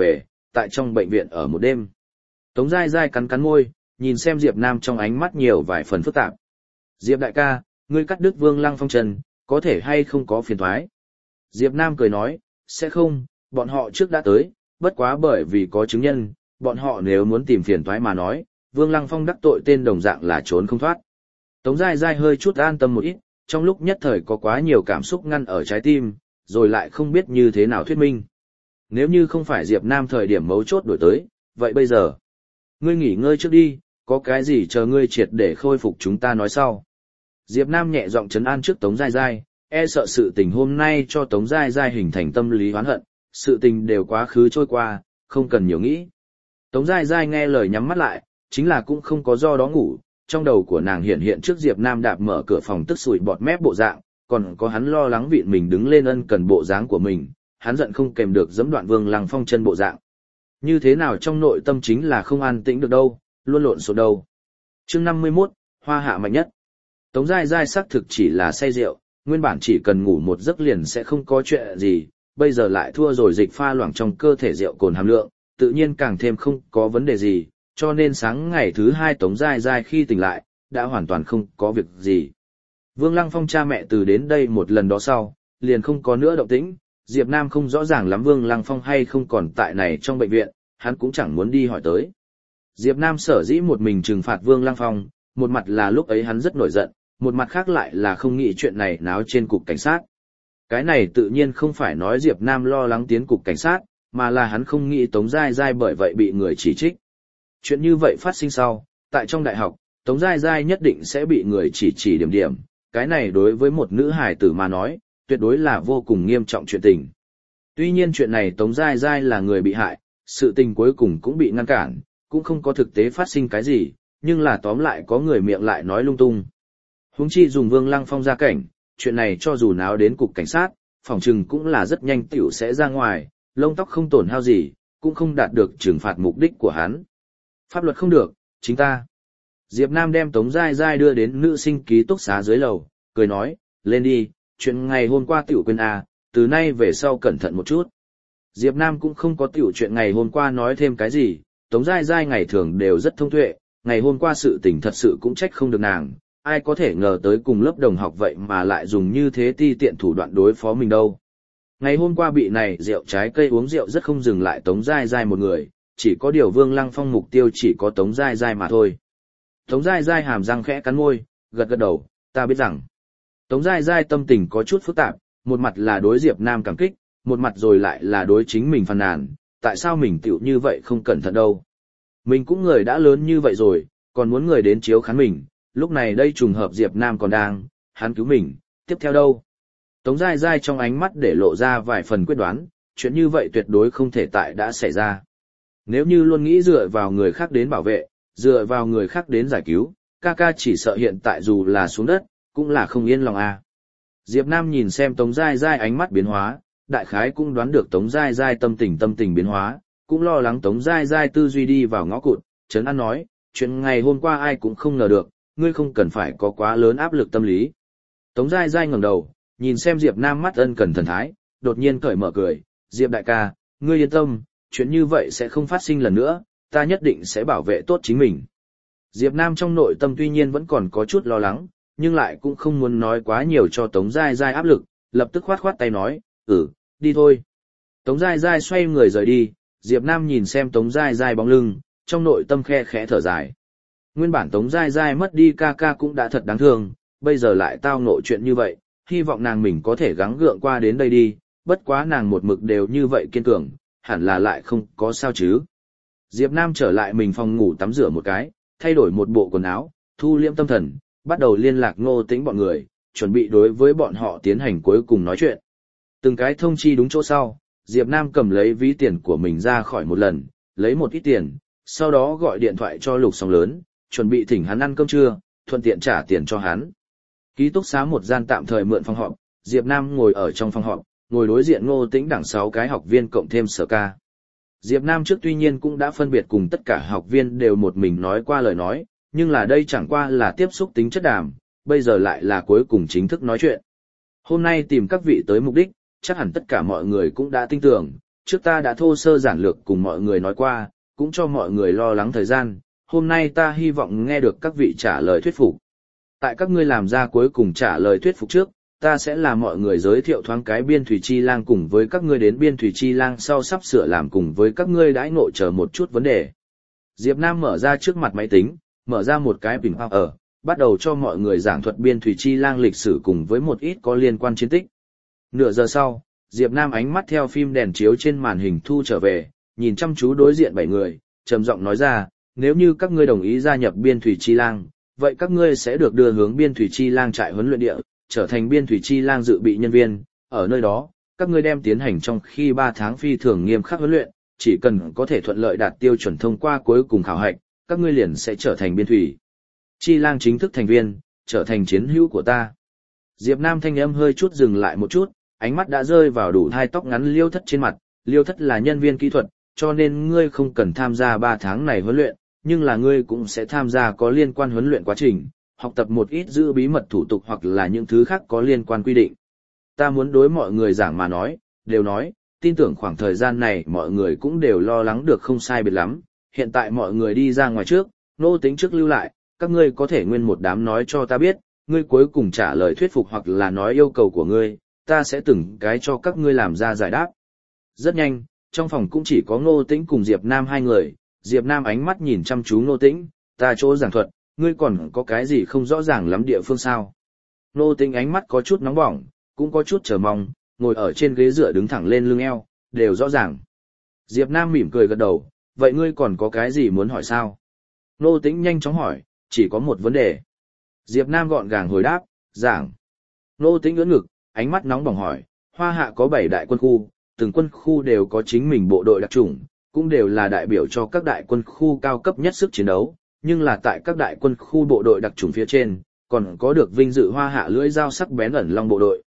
tại trong bệnh viện ở một đêm. Tống Giai Giai cắn cắn môi, nhìn xem Diệp Nam trong ánh mắt nhiều vài phần phức tạp. Diệp đại ca, ngươi cắt đứt Vương Lăng Phong chân, có thể hay không có phiền toái? Diệp Nam cười nói, sẽ không, bọn họ trước đã tới, bất quá bởi vì có chứng nhân, bọn họ nếu muốn tìm phiền toái mà nói, Vương Lăng Phong đắc tội tên đồng dạng là trốn không thoát. Tống Giai Giai hơi chút an tâm một ít, trong lúc nhất thời có quá nhiều cảm xúc ngăn ở trái tim, rồi lại không biết như thế nào thuyết minh. Nếu như không phải Diệp Nam thời điểm mấu chốt đổi tới, vậy bây giờ, ngươi nghỉ ngơi trước đi, có cái gì chờ ngươi triệt để khôi phục chúng ta nói sau. Diệp Nam nhẹ giọng trấn an trước Tống Giai Giai, e sợ sự tình hôm nay cho Tống Giai Giai hình thành tâm lý oán hận, sự tình đều quá khứ trôi qua, không cần nhiều nghĩ. Tống Giai Giai nghe lời nhắm mắt lại, chính là cũng không có do đó ngủ, trong đầu của nàng hiện trước Diệp Nam đạp mở cửa phòng tức sủi bọt mép bộ dạng, còn có hắn lo lắng vịn mình đứng lên ân cần bộ dáng của mình, hắn giận không kèm được giẫm đoạn Vương Lăng Phong chân bộ dạng. Như thế nào trong nội tâm chính là không an tĩnh được đâu, luôn lộn xộn đâu. Chương 51, hoa hạ mạnh nhất. Tống Giai Giai xác thực chỉ là say rượu, nguyên bản chỉ cần ngủ một giấc liền sẽ không có chuyện gì, bây giờ lại thua rồi dịch pha loãng trong cơ thể rượu cồn hàm lượng, tự nhiên càng thêm không có vấn đề gì, cho nên sáng ngày thứ 2 Tống Giai Giai khi tỉnh lại, đã hoàn toàn không có việc gì. Vương Lăng Phong cha mẹ từ đến đây một lần đó sau, liền không có nữa động tĩnh, Diệp Nam không rõ ràng lắm Vương Lăng Phong hay không còn tại này trong bệnh viện, hắn cũng chẳng muốn đi hỏi tới. Diệp Nam sở dĩ một mình trừng phạt Vương Lăng Phong, một mặt là lúc ấy hắn rất nổi giận, một mặt khác lại là không nghĩ chuyện này náo trên cục cảnh sát. Cái này tự nhiên không phải nói Diệp Nam lo lắng tiến cục cảnh sát, mà là hắn không nghĩ Tống Giai Giai bởi vậy bị người chỉ trích. Chuyện như vậy phát sinh sau, tại trong đại học, Tống Giai Giai nhất định sẽ bị người chỉ điểm, cái này đối với một nữ hài tử mà nói, tuyệt đối là vô cùng nghiêm trọng chuyện tình. Tuy nhiên chuyện này Tống Giai Giai là người bị hại, sự tình cuối cùng cũng bị ngăn cản, cũng không có thực tế phát sinh cái gì, nhưng là tóm lại có người miệng lại nói lung tung. Huống chi dùng Vương Lăng Phong ra cảnh, chuyện này cho dù náo đến cục cảnh sát, phòng trừng cũng là rất nhanh tiểu sẽ ra ngoài, lông tóc không tổn hao gì, cũng không đạt được trừng phạt mục đích của hắn. Pháp luật không được, chính ta. Diệp Nam đem Tống Giai Giai đưa đến nữ sinh ký túc xá dưới lầu, cười nói, lên đi, chuyện ngày hôm qua tiểu quên à, từ nay về sau cẩn thận một chút. Diệp Nam cũng không có tiểu chuyện ngày hôm qua nói thêm cái gì, Tống Giai Giai ngày thường đều rất thông tuệ, ngày hôm qua sự tình thật sự cũng trách không được nàng, ai có thể ngờ tới cùng lớp đồng học vậy mà lại dùng như thế ti tiện thủ đoạn đối phó mình đâu. Ngày hôm qua bị này rượu trái cây uống rượu rất không dừng lại Tống Giai Giai một người, chỉ có điều Vương Lăng Phong mục tiêu chỉ có Tống Giai Giai mà thôi. Tống Giai Giai hàm răng khẽ cắn môi, gật gật đầu, ta biết rằng. Tống Giai Giai tâm tình có chút phức tạp, một mặt là đối Diệp Nam cảm kích, một mặt rồi lại là đối chính mình phàn nàn, tại sao mình tiểu như vậy không cẩn thận đâu. Mình cũng người đã lớn như vậy rồi, còn muốn người đến chiếu khán mình, lúc này đây trùng hợp Diệp Nam còn đang, hắn cứu mình, tiếp theo đâu. Tống Giai Giai trong ánh mắt để lộ ra vài phần quyết đoán, chuyện như vậy tuyệt đối không thể tại đã xảy ra. Nếu như luôn nghĩ dựa vào người khác đến bảo vệ, dựa vào người khác đến giải cứu, ca ca chỉ sợ hiện tại dù là xuống đất, cũng là không yên lòng à. Diệp Nam nhìn xem Tống Giai Giai ánh mắt biến hóa, đại khái cũng đoán được Tống Giai Giai tâm tình biến hóa, cũng lo lắng Tống Giai Giai tư duy đi vào ngõ cụt, trấn an nói, chuyện ngày hôm qua ai cũng không ngờ được, ngươi không cần phải có quá lớn áp lực tâm lý. Tống Giai Giai ngẩng đầu, nhìn xem Diệp Nam mắt ân cần thần thái, đột nhiên cởi mở cười, Diệp đại ca, ngươi yên tâm, chuyện như vậy sẽ không phát sinh lần nữa, ta nhất định sẽ bảo vệ tốt chính mình. Diệp Nam trong nội tâm tuy nhiên vẫn còn có chút lo lắng, nhưng lại cũng không muốn nói quá nhiều cho Tống Giai Giai áp lực, lập tức khoát khoát tay nói, đi thôi. Tống Giai Giai xoay người rời đi, Diệp Nam nhìn xem Tống Giai Giai bóng lưng, trong nội tâm khe khẽ thở dài. Nguyên bản Tống Giai Giai mất đi ca ca cũng đã thật đáng thương, bây giờ lại tao ngộ chuyện như vậy, hy vọng nàng mình có thể gắng gượng qua đến đây đi, bất quá nàng một mực đều như vậy kiên cường, hẳn là lại không có sao chứ. Diệp Nam trở lại mình phòng ngủ tắm rửa một cái, thay đổi một bộ quần áo, thu liễm tâm thần, bắt đầu liên lạc Ngô Tĩnh bọn người, chuẩn bị đối với bọn họ tiến hành cuối cùng nói chuyện. Từng cái thông chi đúng chỗ sau, Diệp Nam cầm lấy ví tiền của mình ra khỏi một lần, lấy một ít tiền, sau đó gọi điện thoại cho Lục Sóng Lớn, chuẩn bị thỉnh hắn ăn cơm trưa, thuận tiện trả tiền cho hắn. Ký túc xá một gian tạm thời mượn phòng họp, Diệp Nam ngồi ở trong phòng họp, ngồi đối diện Ngô Tĩnh đẳng 6 cái học viên cộng thêm Sở Ca. Diệp Nam trước tuy nhiên cũng đã phân biệt cùng tất cả học viên đều một mình nói qua lời nói, nhưng là đây chẳng qua là tiếp xúc tính chất đàm, bây giờ lại là cuối cùng chính thức nói chuyện. Hôm nay tìm các vị tới mục đích, chắc hẳn tất cả mọi người cũng đã tin tưởng, trước ta đã thô sơ giản lược cùng mọi người nói qua, cũng cho mọi người lo lắng thời gian, hôm nay ta hy vọng nghe được các vị trả lời thuyết phục. Tại các ngươi làm ra cuối cùng trả lời thuyết phục trước, ta sẽ làm mọi người giới thiệu thoáng cái Biên Thủy Chi Lang cùng với các ngươi đến Biên Thủy Chi Lang sau sắp sửa làm cùng với các ngươi đãi ngộ chờ một chút vấn đề. Diệp Nam mở ra trước mặt máy tính, mở ra một cái bình hoa ở, bắt đầu cho mọi người giảng thuật Biên Thủy Chi Lang lịch sử cùng với một ít có liên quan chiến tích. Nửa giờ sau, Diệp Nam ánh mắt theo phim đèn chiếu trên màn hình thu trở về, nhìn chăm chú đối diện 7 người, trầm giọng nói ra, nếu như các ngươi đồng ý gia nhập Biên Thủy Chi Lang, vậy các ngươi sẽ được đưa hướng Biên Thủy Chi Lang trại huấn luyện địa, trở thành Biên Thủy Chi Lang dự bị nhân viên, ở nơi đó, các ngươi đem tiến hành trong khi 3 tháng phi thường nghiêm khắc huấn luyện, chỉ cần có thể thuận lợi đạt tiêu chuẩn thông qua cuối cùng khảo hạch, các ngươi liền sẽ trở thành Biên Thủy Chi Lang chính thức thành viên, trở thành chiến hữu của ta. Diệp Nam thanh âm hơi chút dừng lại một chút, ánh mắt đã rơi vào đủ hai tóc ngắn Liêu Thất trên mặt, Liêu Thất là nhân viên kỹ thuật, cho nên ngươi không cần tham gia 3 tháng này huấn luyện, nhưng là ngươi cũng sẽ tham gia có liên quan huấn luyện quá trình, học tập một ít giữ bí mật thủ tục hoặc là những thứ khác có liên quan quy định. Ta muốn đối mọi người giảng mà nói, đều nói, tin tưởng khoảng thời gian này mọi người cũng đều lo lắng được không sai biệt lắm, hiện tại mọi người đi ra ngoài trước, Ngô Tĩnh trước lưu lại, các ngươi có thể nguyên một đám nói cho ta biết, ngươi cuối cùng trả lời thuyết phục hoặc là nói yêu cầu của ngươi, ta sẽ từng cái cho các ngươi làm ra giải đáp. Rất nhanh, trong phòng cũng chỉ có Ngô Tĩnh cùng Diệp Nam 2 người, Diệp Nam ánh mắt nhìn chăm chú Ngô Tĩnh, ta chỗ giảng thuật, ngươi còn có cái gì không rõ ràng lắm địa phương sao? Ngô Tĩnh ánh mắt có chút nóng bỏng, cũng có chút chờ mong, ngồi ở trên ghế dựa đứng thẳng lên lưng eo, đều rõ ràng. Diệp Nam mỉm cười gật đầu, vậy ngươi còn có cái gì muốn hỏi sao? Ngô Tĩnh nhanh chóng hỏi, chỉ có một vấn đề. Diệp Nam gọn gàng hồi đáp, giảng. Ngô Tĩnh ưỡn ngực, ánh mắt nóng bỏng hỏi, Hoa Hạ có 7 đại quân khu, từng quân khu đều có chính mình bộ đội đặc chủng, cũng đều là đại biểu cho các đại quân khu cao cấp nhất sức chiến đấu, nhưng là tại các đại quân khu bộ đội đặc chủng phía trên, còn có được vinh dự Hoa Hạ lưỡi dao sắc bén ẩn long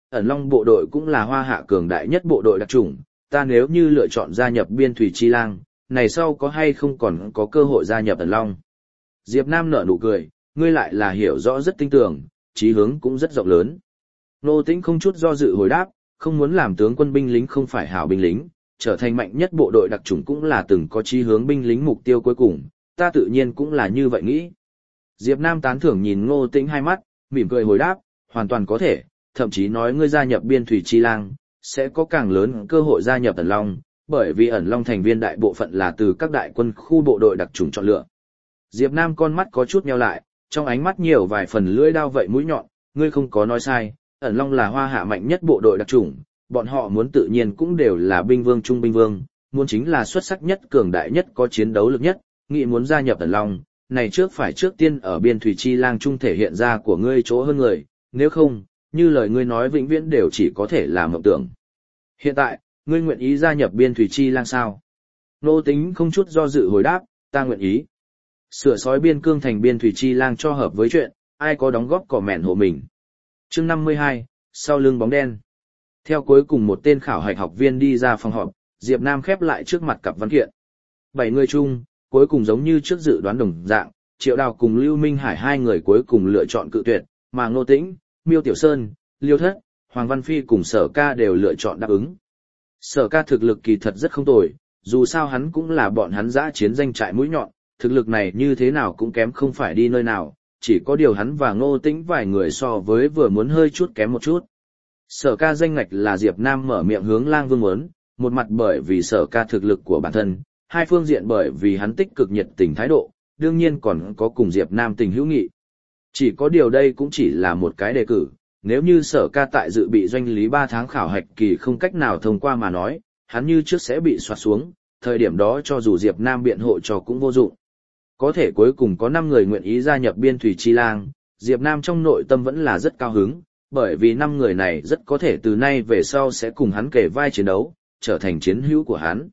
bộ đội cũng là Hoa Hạ cường đại nhất bộ đội đặc chủng, ta nếu như lựa chọn gia nhập Biên Thủy Chi Lang, này sau có hay không còn có cơ hội gia nhập ẩn long? Diệp Nam nở nụ cười, ngươi lại là hiểu rõ rất tinh tường, chí hướng cũng rất rộng lớn. Ngô Tĩnh không chút do dự hồi đáp, không muốn làm tướng quân binh lính không phải hảo binh lính, trở thành mạnh nhất bộ đội đặc chủng cũng là từng có chí hướng binh lính mục tiêu cuối cùng, ta tự nhiên cũng là như vậy nghĩ. Diệp Nam tán thưởng nhìn Ngô Tĩnh hai mắt, mỉm cười hồi đáp, hoàn toàn có thể, thậm chí nói ngươi gia nhập Biên Thủy Chi Lang, sẽ có càng lớn cơ hội gia nhập ẩn long, bởi vì ẩn long thành viên đại bộ phận là từ các đại quân khu bộ đội đặc chủng chọn lựa. Diệp Nam con mắt có chút nheo lại, trong ánh mắt nhiều vài phần lưỡi đao vậy mũi nhọn, ngươi không có nói sai, ẩn long là Hoa Hạ mạnh nhất bộ đội đặc chủng, bọn họ muốn tự nhiên cũng đều là binh vương trung binh vương, muốn chính là xuất sắc nhất cường đại nhất có chiến đấu lực nhất, nghĩ muốn gia nhập ẩn long, này trước tiên ở Biên Thủy Chi Lang trung thể hiện ra của ngươi chỗ hơn người, nếu không, như lời ngươi nói vĩnh viễn đều chỉ có thể là mộng tưởng. Hiện tại, ngươi nguyện ý gia nhập Biên Thủy Chi Lang sao? Ngô Tĩnh không chút do dự hồi đáp, ta nguyện ý. Sửa sói biên cương thành Biên Thủy Chi Lang cho hợp với chuyện, ai có đóng góp cỏ mẹn hộ mình. Chương 52, sau lưng bóng đen. Theo cuối cùng một tên khảo hạch học viên đi ra phòng họp, Diệp Nam khép lại trước mặt cặp văn kiện. 7 người chung, cuối cùng giống như trước dự đoán đồng dạng, Triệu Đào cùng Lưu Minh Hải 2 người cuối cùng lựa chọn cự tuyệt, mà Ngô Tĩnh, Miêu Tiểu Sơn, Liêu Thất, Hoàng Văn Phi cùng Sở Ca đều lựa chọn đáp ứng. Sở Ca thực lực kỳ thật rất không tồi, dù sao hắn cũng là bọn hắn dã chiến danh trại mũi nhọn, thực lực này như thế nào cũng kém không phải đi nơi nào, chỉ có điều hắn và Ngô Tĩnh vài người so với vừa muốn hơi chút kém một chút. Sở Ca danh ngạch là Diệp Nam mở miệng hướng Lang Vương muốn, một mặt bởi vì Sở Ca thực lực của bản thân, hai phương diện bởi vì hắn tích cực nhiệt tình thái độ, đương nhiên còn có cùng Diệp Nam tình hữu nghị. Chỉ có điều đây cũng chỉ là một cái đề cử, nếu như Sở Ca tại dự bị doanh lý 3 tháng khảo hạch kỳ không cách nào thông qua mà nói, hắn như trước sẽ bị soạt xuống, thời điểm đó cho dù Diệp Nam biện hộ cho cũng vô dụng. Có thể cuối cùng có 5 người nguyện ý gia nhập Biên Thủy Chi Lang, Diệp Nam trong nội tâm vẫn là rất cao hứng, bởi vì 5 người này rất có thể từ nay về sau sẽ cùng hắn kề vai chiến đấu, trở thành chiến hữu của hắn.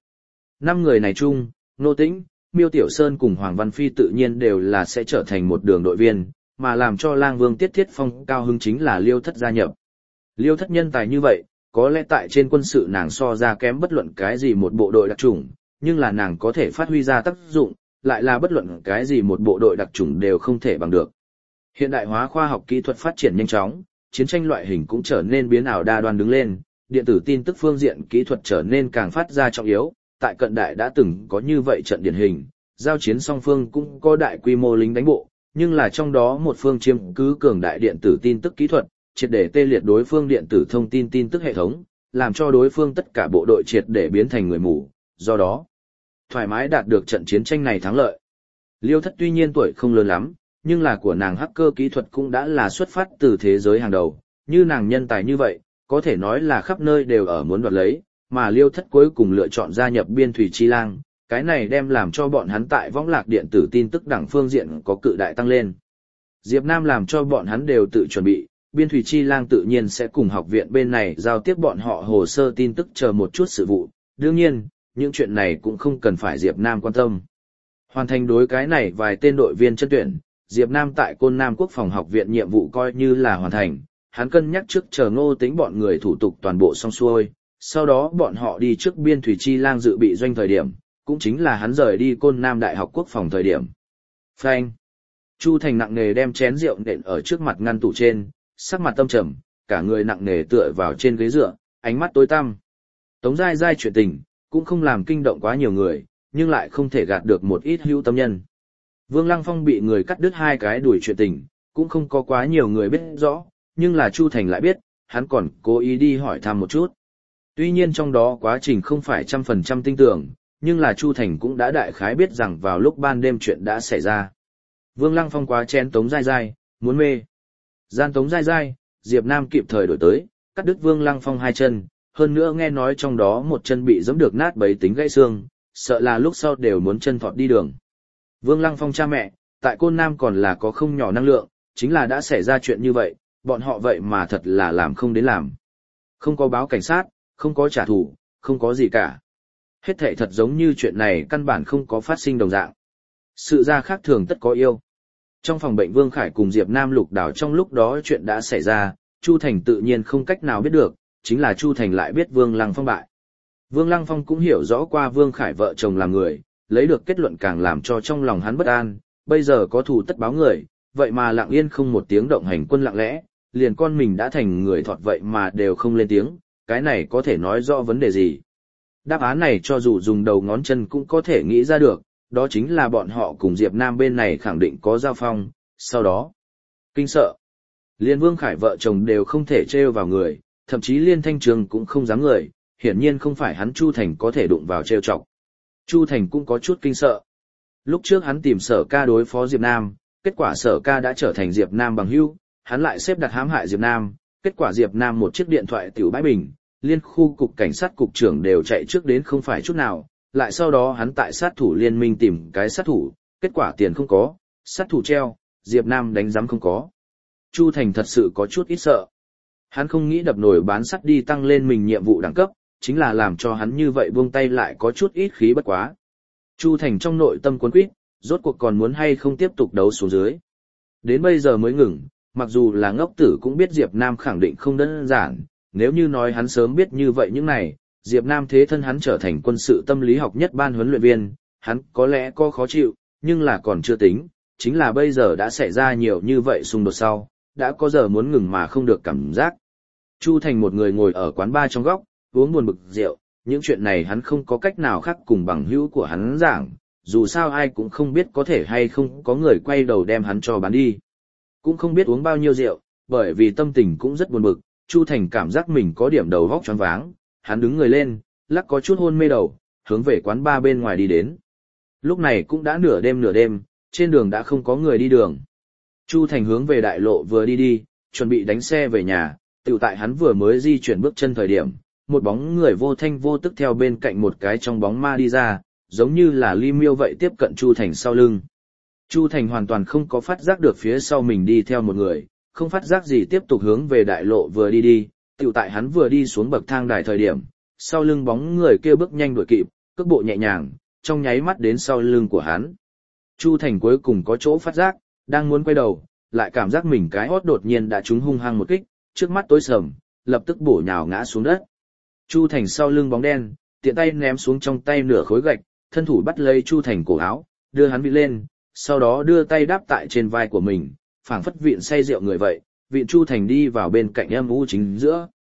5 người này chung, Ngô Tĩnh, Miêu Tiểu Sơn cùng Hoàng Văn Phi tự nhiên đều là sẽ trở thành một đường đội viên, mà làm cho Lang Vương Tiết Thiết Phong cao hứng chính là Liêu Thất gia nhập. Liêu Thất nhân tài như vậy, có lẽ tại trên quân sự nàng so ra kém bất luận cái gì một bộ đội đặc chủng, nhưng là nàng có thể phát huy ra tác dụng, lại là bất luận cái gì một bộ đội đặc chủng đều không thể bằng được. Hiện đại hóa khoa học kỹ thuật phát triển nhanh chóng, chiến tranh loại hình cũng trở nên biến ảo đa đoan đứng lên, điện tử tin tức phương diện kỹ thuật trở nên càng phát ra trọng yếu, tại cận đại đã từng có như vậy trận điển hình, giao chiến song phương cũng có đại quy mô lính đánh bộ, nhưng là trong đó một phương chiếm cứ cường đại điện tử tin tức kỹ thuật, triệt để tê liệt đối phương điện tử thông tin tin tức hệ thống, làm cho đối phương tất cả bộ đội triệt để biến thành người mù, do đó thoải mái đạt được trận chiến tranh này thắng lợi. Liêu Thất tuy nhiên tuổi không lớn lắm, nhưng là của nàng hacker kỹ thuật cũng đã là xuất phát từ thế giới hàng đầu, như nàng nhân tài như vậy, có thể nói là khắp nơi đều ở muốn đoạt lấy, mà Liêu Thất cuối cùng lựa chọn gia nhập Biên Thủy Chi Lang, cái này đem làm cho bọn hắn tại võng lạc điện tử tin tức đẳng phương diện có cự đại tăng lên. Diệp Nam làm cho bọn hắn đều tự chuẩn bị, Biên Thủy Chi Lang tự nhiên sẽ cùng học viện bên này giao tiếp bọn họ hồ sơ tin tức chờ một chút sự vụ, đương nhiên, những chuyện này cũng không cần phải Diệp Nam quan tâm. Hoàn thành đối cái này vài tên đội viên chân tuyển, Diệp Nam tại Côn Nam Quốc phòng học viện nhiệm vụ coi như là hoàn thành, hắn cân nhắc trước chờ Ngô Tính bọn người thủ tục toàn bộ xong xuôi, sau đó bọn họ đi trước Biên Thủy Chi Lang dự bị doanh thời điểm, cũng chính là hắn rời đi Côn Nam Đại học Quốc phòng thời điểm. Phanh. Chu Thành nặng nề đem chén rượu nện ở trước mặt ngăn tủ trên, sắc mặt tâm trầm, cả người nặng nề tựa vào trên ghế dựa, ánh mắt tối tăm. Tống Giai Giai chuyện tình, cũng không làm kinh động quá nhiều người, nhưng lại không thể gạt được một ít hữu tâm nhân. Vương Lăng Phong bị người cắt đứt 2 cái đùi chuyện tình, cũng không có quá nhiều người biết rõ, nhưng là Chu Thành lại biết, hắn còn cố ý đi hỏi thăm một chút. Tuy nhiên trong đó quá trình không phải 100% tin tưởng, nhưng là Chu Thành cũng đã đại khái biết rằng vào lúc ban đêm chuyện đã xảy ra. Vương Lăng Phong quá chén Tống Giai Giai, muốn mê. Gian Tống Giai Giai, Diệp Nam kịp thời đổi tới, cắt đứt Vương Lăng Phong 2 chân, hơn nữa nghe nói trong đó một chân bị giẫm được nát bấy tính gãy xương, sợ là lúc sau đều muốn chân thọt đi đường. Vương Lăng Phong cha mẹ, tại Côn Nam còn là có không nhỏ năng lượng, chính là đã xảy ra chuyện như vậy, bọn họ vậy mà thật là làm không đến làm. Không có báo cảnh sát, không có trả thù, không có gì cả. Hết thảy thật giống như chuyện này căn bản không có phát sinh đồng dạng. Sự ra khác thường tất có yêu. Trong phòng bệnh Vương Khải cùng Diệp Nam Lục Đảo trong lúc đó chuyện đã xảy ra, Chu Thành tự nhiên không cách nào biết được, chính là Chu Thành lại biết Vương Lăng Phong bại. Vương Lăng Phong cũng hiểu rõ qua Vương Khải vợ chồng làm người, lấy được kết luận càng làm cho trong lòng hắn bất an, bây giờ có thù tất báo người, vậy mà lặng yên không một tiếng động hành quân lặng lẽ, liền con mình đã thành người thọt vậy mà đều không lên tiếng, cái này có thể nói rõ vấn đề gì. Đáp án này cho dù dùng đầu ngón chân cũng có thể nghĩ ra được, đó chính là bọn họ cùng Diệp Nam bên này khẳng định có giao phong, sau đó, kinh sợ. Liên Vương Khải vợ chồng đều không thể trêu vào người, thậm chí Liên Thanh Trường cũng không dám người, hiển nhiên không phải hắn Chu Thành có thể đụng vào trêu chọc. Chu Thành cũng có chút kinh sợ. Lúc trước hắn tìm Sở Ca đối phó Diệp Nam, kết quả Sở Ca đã trở thành Diệp Nam bằng hữu, hắn lại xếp đặt hãm hại Diệp Nam, kết quả Diệp Nam một chiếc điện thoại tiểu bãi bình, liên khu cục cảnh sát cục trưởng đều chạy trước đến không phải chút nào, lại sau đó hắn tại sát thủ liên minh tìm cái sát thủ, kết quả tiền không có, sát thủ treo, Diệp Nam đánh giám không có. Chu Thành thật sự có chút ít sợ. Hắn không nghĩ đập nồi bán sắt đi tăng lên mình nhiệm vụ đẳng cấp, chính là làm cho hắn như vậy buông tay lại có chút ít khí bất quá. Chu Thành trong nội tâm cuốn quýt, rốt cuộc còn muốn hay không tiếp tục đấu xuống dưới. Đến bây giờ mới ngừng, mặc dù là ngốc tử cũng biết Diệp Nam khẳng định không đơn giản, nếu như nói hắn sớm biết như vậy những này, Diệp Nam thế thân hắn trở thành quân sự tâm lý học nhất ban huấn luyện viên, hắn có lẽ có khó chịu, nhưng là còn chưa tính, chính là bây giờ đã xảy ra nhiều như vậy xung đột sau, đã có giờ muốn ngừng mà không được cảm giác. Chu Thành một người ngồi ở quán bar trong góc, uống buồn bực rượu, những chuyện này hắn không có cách nào khác cùng bằng hữu của hắn giảng, dù sao ai cũng không biết có thể hay không có người quay đầu đem hắn cho bán đi. Cũng không biết uống bao nhiêu rượu, bởi vì tâm tình cũng rất buồn bực, Chu Thành cảm giác mình có điểm đầu vóc choáng váng, hắn đứng người lên, lắc có chút hôn mê đầu, hướng về quán bar bên ngoài đi đến. Lúc này cũng đã nửa đêm, trên đường đã không có người đi đường. Chu Thành hướng về đại lộ vừa đi, chuẩn bị đánh xe về nhà, tiểu tại hắn vừa mới di chuyển bước chân thời điểm, một bóng người vô thanh vô tức theo bên cạnh một cái trong bóng ma đi ra, giống như là Ly Miêu vậy tiếp cận Chu Thành sau lưng. Chu Thành hoàn toàn không có phát giác được phía sau mình đi theo một người, không phát giác gì tiếp tục hướng về đại lộ vừa đi, tiểu tại hắn vừa đi xuống bậc thang đài thời điểm, sau lưng bóng người kia bước nhanh đuổi kịp, cước bộ nhẹ nhàng, trong nháy mắt đến sau lưng của hắn. Chu Thành cuối cùng có chỗ phát giác, đang muốn quay đầu, lại cảm giác mình cái hót đột nhiên đã trúng hung hăng một kích, trước mắt tối sầm, lập tức bổ nhào ngã xuống đất. Chu Thành sau lưng bóng đen, tiện tay ném xuống trong tay nửa khối gạch, thân thủ bắt lấy Chu Thành cổ áo, đưa hắn bị lên, sau đó đưa tay đáp tại trên vai của mình, phảng phất vịn say rượu người vậy, vịn Chu Thành đi vào bên cạnh âm u chính giữa.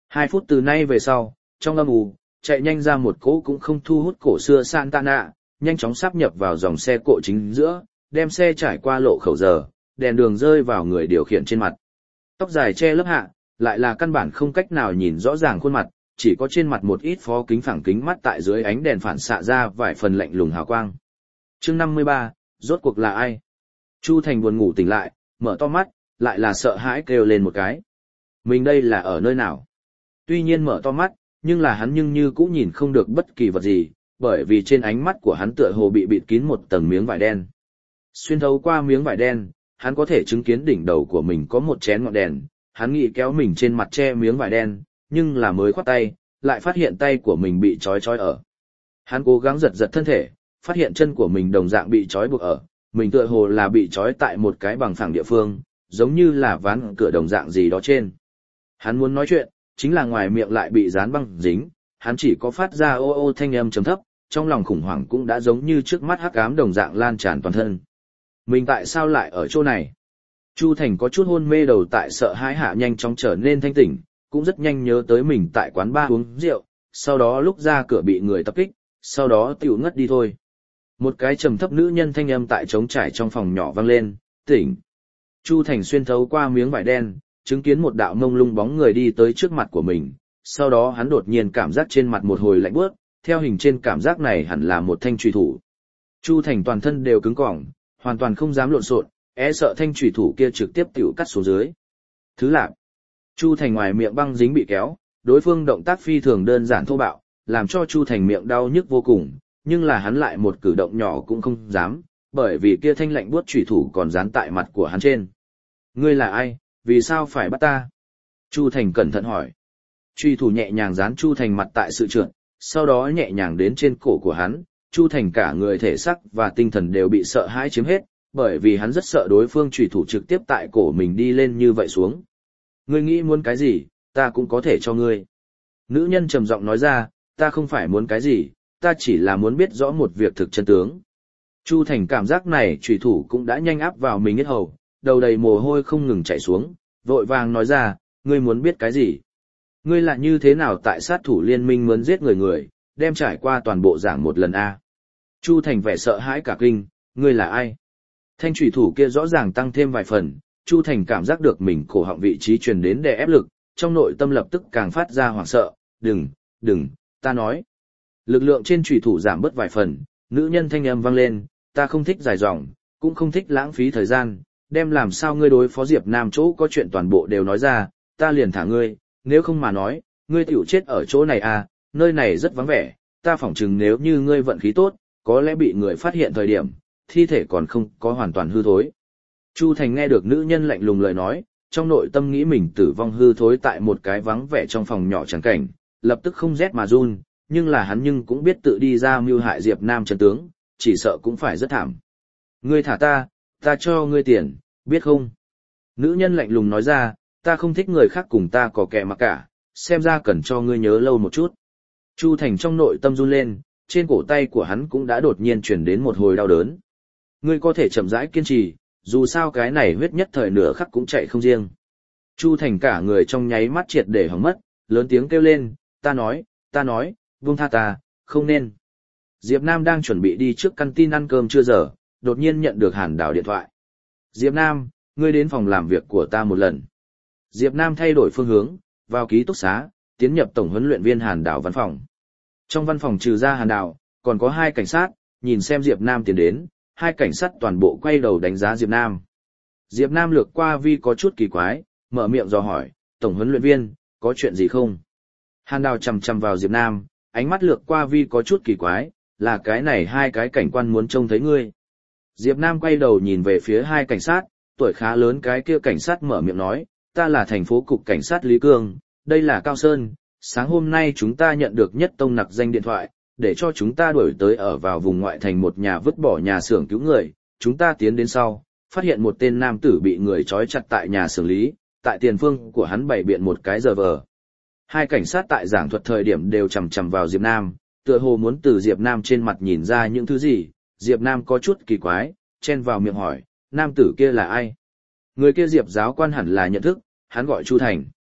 2 phút từ nay về sau, trong âm u, chạy nhanh ra một cỗ cũng không thu hút cổ xưa Santana, nhanh chóng sáp nhập vào dòng xe cộ chính giữa, đem xe trải qua lộ khẩu giờ, đèn đường rơi vào người điều khiển trên mặt. Tóc dài che lớp hạ, lại là căn bản không cách nào nhìn rõ ràng khuôn mặt, chỉ có trên mặt một ít phó kính phẳng kính mắt tại dưới ánh đèn phản xạ ra vài phần lạnh lùng hào quang. Chương 53, rốt cuộc là ai? Chu Thành buồn ngủ tỉnh lại, mở to mắt, lại là sợ hãi kêu lên một cái. Mình đây là ở nơi nào? Tuy nhiên mở to mắt, nhưng là hắn như cũ nhìn không được bất kỳ vật gì, bởi vì trên ánh mắt của hắn tựa hồ bị bịt kín một tầng miếng vải đen. Xuyên thấu qua miếng vải đen, hắn có thể chứng kiến đỉnh đầu của mình có một chén ngọn đèn, hắn nghĩ kéo mình trên mặt che miếng vải đen, nhưng là mới khoát tay, lại phát hiện tay của mình bị trói ở. Hắn cố gắng giật giật thân thể, phát hiện chân của mình đồng dạng bị trói buộc ở, mình tựa hồ là bị trói tại một cái bằng phẳng địa phương, giống như là ván cửa đồng dạng gì đó trên. Hắn muốn nói chuyện, chính là ngoài miệng lại bị dán băng dính, hắn chỉ có phát ra ô ô thanh âm trầm thấp, trong lòng khủng hoảng cũng đã giống như trước mắt hắc ám đồng dạng lan tràn toàn thân. Mình tại sao lại ở chỗ này? Chu Thành có chút hôn mê đầu tại sợ hãi hạ nhanh chóng trở nên thanh tỉnh, cũng rất nhanh nhớ tới mình tại quán bar uống rượu, sau đó lúc ra cửa bị người tập kích, sau đó tiểu ngất đi thôi. Một cái trầm thấp nữ nhân thanh âm tại trống trải trong phòng nhỏ vang lên, tỉnh. Chu Thành xuyên thấu qua miếng vải đen, chứng kiến một đạo mông lung bóng người đi tới trước mặt của mình, sau đó hắn đột nhiên cảm giác trên mặt một hồi lạnh buốt, theo hình trên cảm giác này hẳn là một thanh chùy thủ. Chu Thành toàn thân đều cứng cỏng, hoàn toàn không dám lộn xộn, sợ thanh chùy thủ kia trực tiếp tiểu cắt xuống dưới. Thứ lạc. Chu Thành ngoài miệng băng dính bị kéo, đối phương động tác phi thường đơn giản thô bạo, làm cho Chu Thành miệng đau nhức vô cùng, nhưng là hắn lại một cử động nhỏ cũng không dám, bởi vì kia thanh lạnh buốt chùy thủ còn dán tại mặt của hắn trên. Ngươi là ai, vì sao phải bắt ta? Chu Thành cẩn thận hỏi. Chùy thủ nhẹ nhàng dán Chu Thành mặt tại sự trượt, sau đó nhẹ nhàng đến trên cổ của hắn, Chu Thành cả người thể xác và tinh thần đều bị sợ hãi chiếm hết, bởi vì hắn rất sợ đối phương chùy thủ trực tiếp tại cổ mình đi lên như vậy xuống. Ngươi nghĩ muốn cái gì, ta cũng có thể cho ngươi. Nữ nhân trầm giọng nói ra, ta không phải muốn cái gì, ta chỉ là muốn biết rõ một việc thực chân tướng. Chu Thành cảm giác này chùy thủ cũng đã nhanh áp vào mình hết hầu, đầu đầy mồ hôi không ngừng chảy xuống, vội vàng nói ra, ngươi muốn biết cái gì? Ngươi là như thế nào tại sát thủ liên minh muốn giết người, đem trải qua toàn bộ giảng một lần a. Chu Thành vẻ sợ hãi cả kinh, ngươi là ai? Thanh chùy thủ kia rõ ràng tăng thêm vài phần, Chu Thành cảm giác được mình cổ họng vị trí truyền đến đè ép lực, trong nội tâm lập tức càng phát ra hoảng sợ, đừng, ta nói. Lực lượng trên chùy thủ giảm bớt vài phần, nữ nhân thanh âm vang lên, ta không thích dài dòng, cũng không thích lãng phí thời gian, đem làm sao ngươi đối phó Diệp Nam chỗ có chuyện toàn bộ đều nói ra, ta liền thả ngươi, nếu không mà nói, ngươi tiểu chết ở chỗ này à, nơi này rất vắng vẻ, ta phỏng chừng nếu như ngươi vận khí tốt, có lẽ bị người phát hiện thời điểm, thi thể còn không có hoàn toàn hư thối. Chu Thành nghe được nữ nhân lạnh lùng lời nói, trong nội tâm nghĩ mình tử vong hư thối tại một cái vắng vẻ trong phòng nhỏ chẳng cảnh, lập tức không rét mà run, nhưng là hắn cũng biết tự đi ra mưu hại Diệp Nam chân tướng, chỉ sợ cũng phải rất thảm. Ngươi thả ta cho ngươi tiền, biết không? Nữ nhân lạnh lùng nói ra, ta không thích người khác cùng ta có kẻ mà cả, xem ra cần cho ngươi nhớ lâu một chút. Chu Thành trong nội tâm run lên, trên cổ tay của hắn cũng đã đột nhiên chuyển đến một hồi đau đớn. Ngươi có thể chậm rãi kiên trì, dù sao cái này huyết nhất thời nửa khắc cũng chạy không riêng. Chu Thành cả người trong nháy mắt triệt để hỏng mất, lớn tiếng kêu lên, ta nói, buông tha ta, không nên. Diệp Nam đang chuẩn bị đi trước căn tin ăn cơm trưa giờ, đột nhiên nhận được Hàn Đào điện thoại. Diệp Nam, ngươi đến phòng làm việc của ta một lần. Diệp Nam thay đổi phương hướng, vào ký túc xá, tiến nhập tổng huấn luyện viên Hàn Đào văn phòng. Trong văn phòng trừ ra Hàn Đào, còn có 2 cảnh sát, nhìn xem Diệp Nam tiến đến, 2 cảnh sát toàn bộ quay đầu đánh giá Diệp Nam. Diệp Nam lược qua vi có chút kỳ quái, mở miệng dò hỏi, tổng huấn luyện viên, có chuyện gì không? Hàn Đào chằm chằm vào Diệp Nam, ánh mắt lược qua vi có chút kỳ quái, là cái này 2 cái cảnh quan muốn trông thấy ngươi. Diệp Nam quay đầu nhìn về phía 2 cảnh sát, tuổi khá lớn cái kia cảnh sát mở miệng nói, ta là thành phố cục cảnh sát Lý Cương, đây là Cao Sơn, sáng hôm nay chúng ta nhận được nhất tông nặc danh điện thoại, để cho chúng ta đuổi tới ở vào vùng ngoại thành một nhà vứt bỏ nhà xưởng cứu người, chúng ta tiến đến sau, phát hiện một tên nam tử bị người trói chặt tại nhà xưởng lý, tại tiền phương của hắn bày biện một cái giờ vờ. 2 cảnh sát tại giảng thuật thời điểm đều chằm chằm vào Diệp Nam, tựa hồ muốn từ Diệp Nam trên mặt nhìn ra những thứ gì, Diệp Nam có chút kỳ quái, chen vào miệng hỏi, nam tử kia là ai? Người kia Diệp giáo quan hẳn là nhận thức, hắn gọi Chu Thành.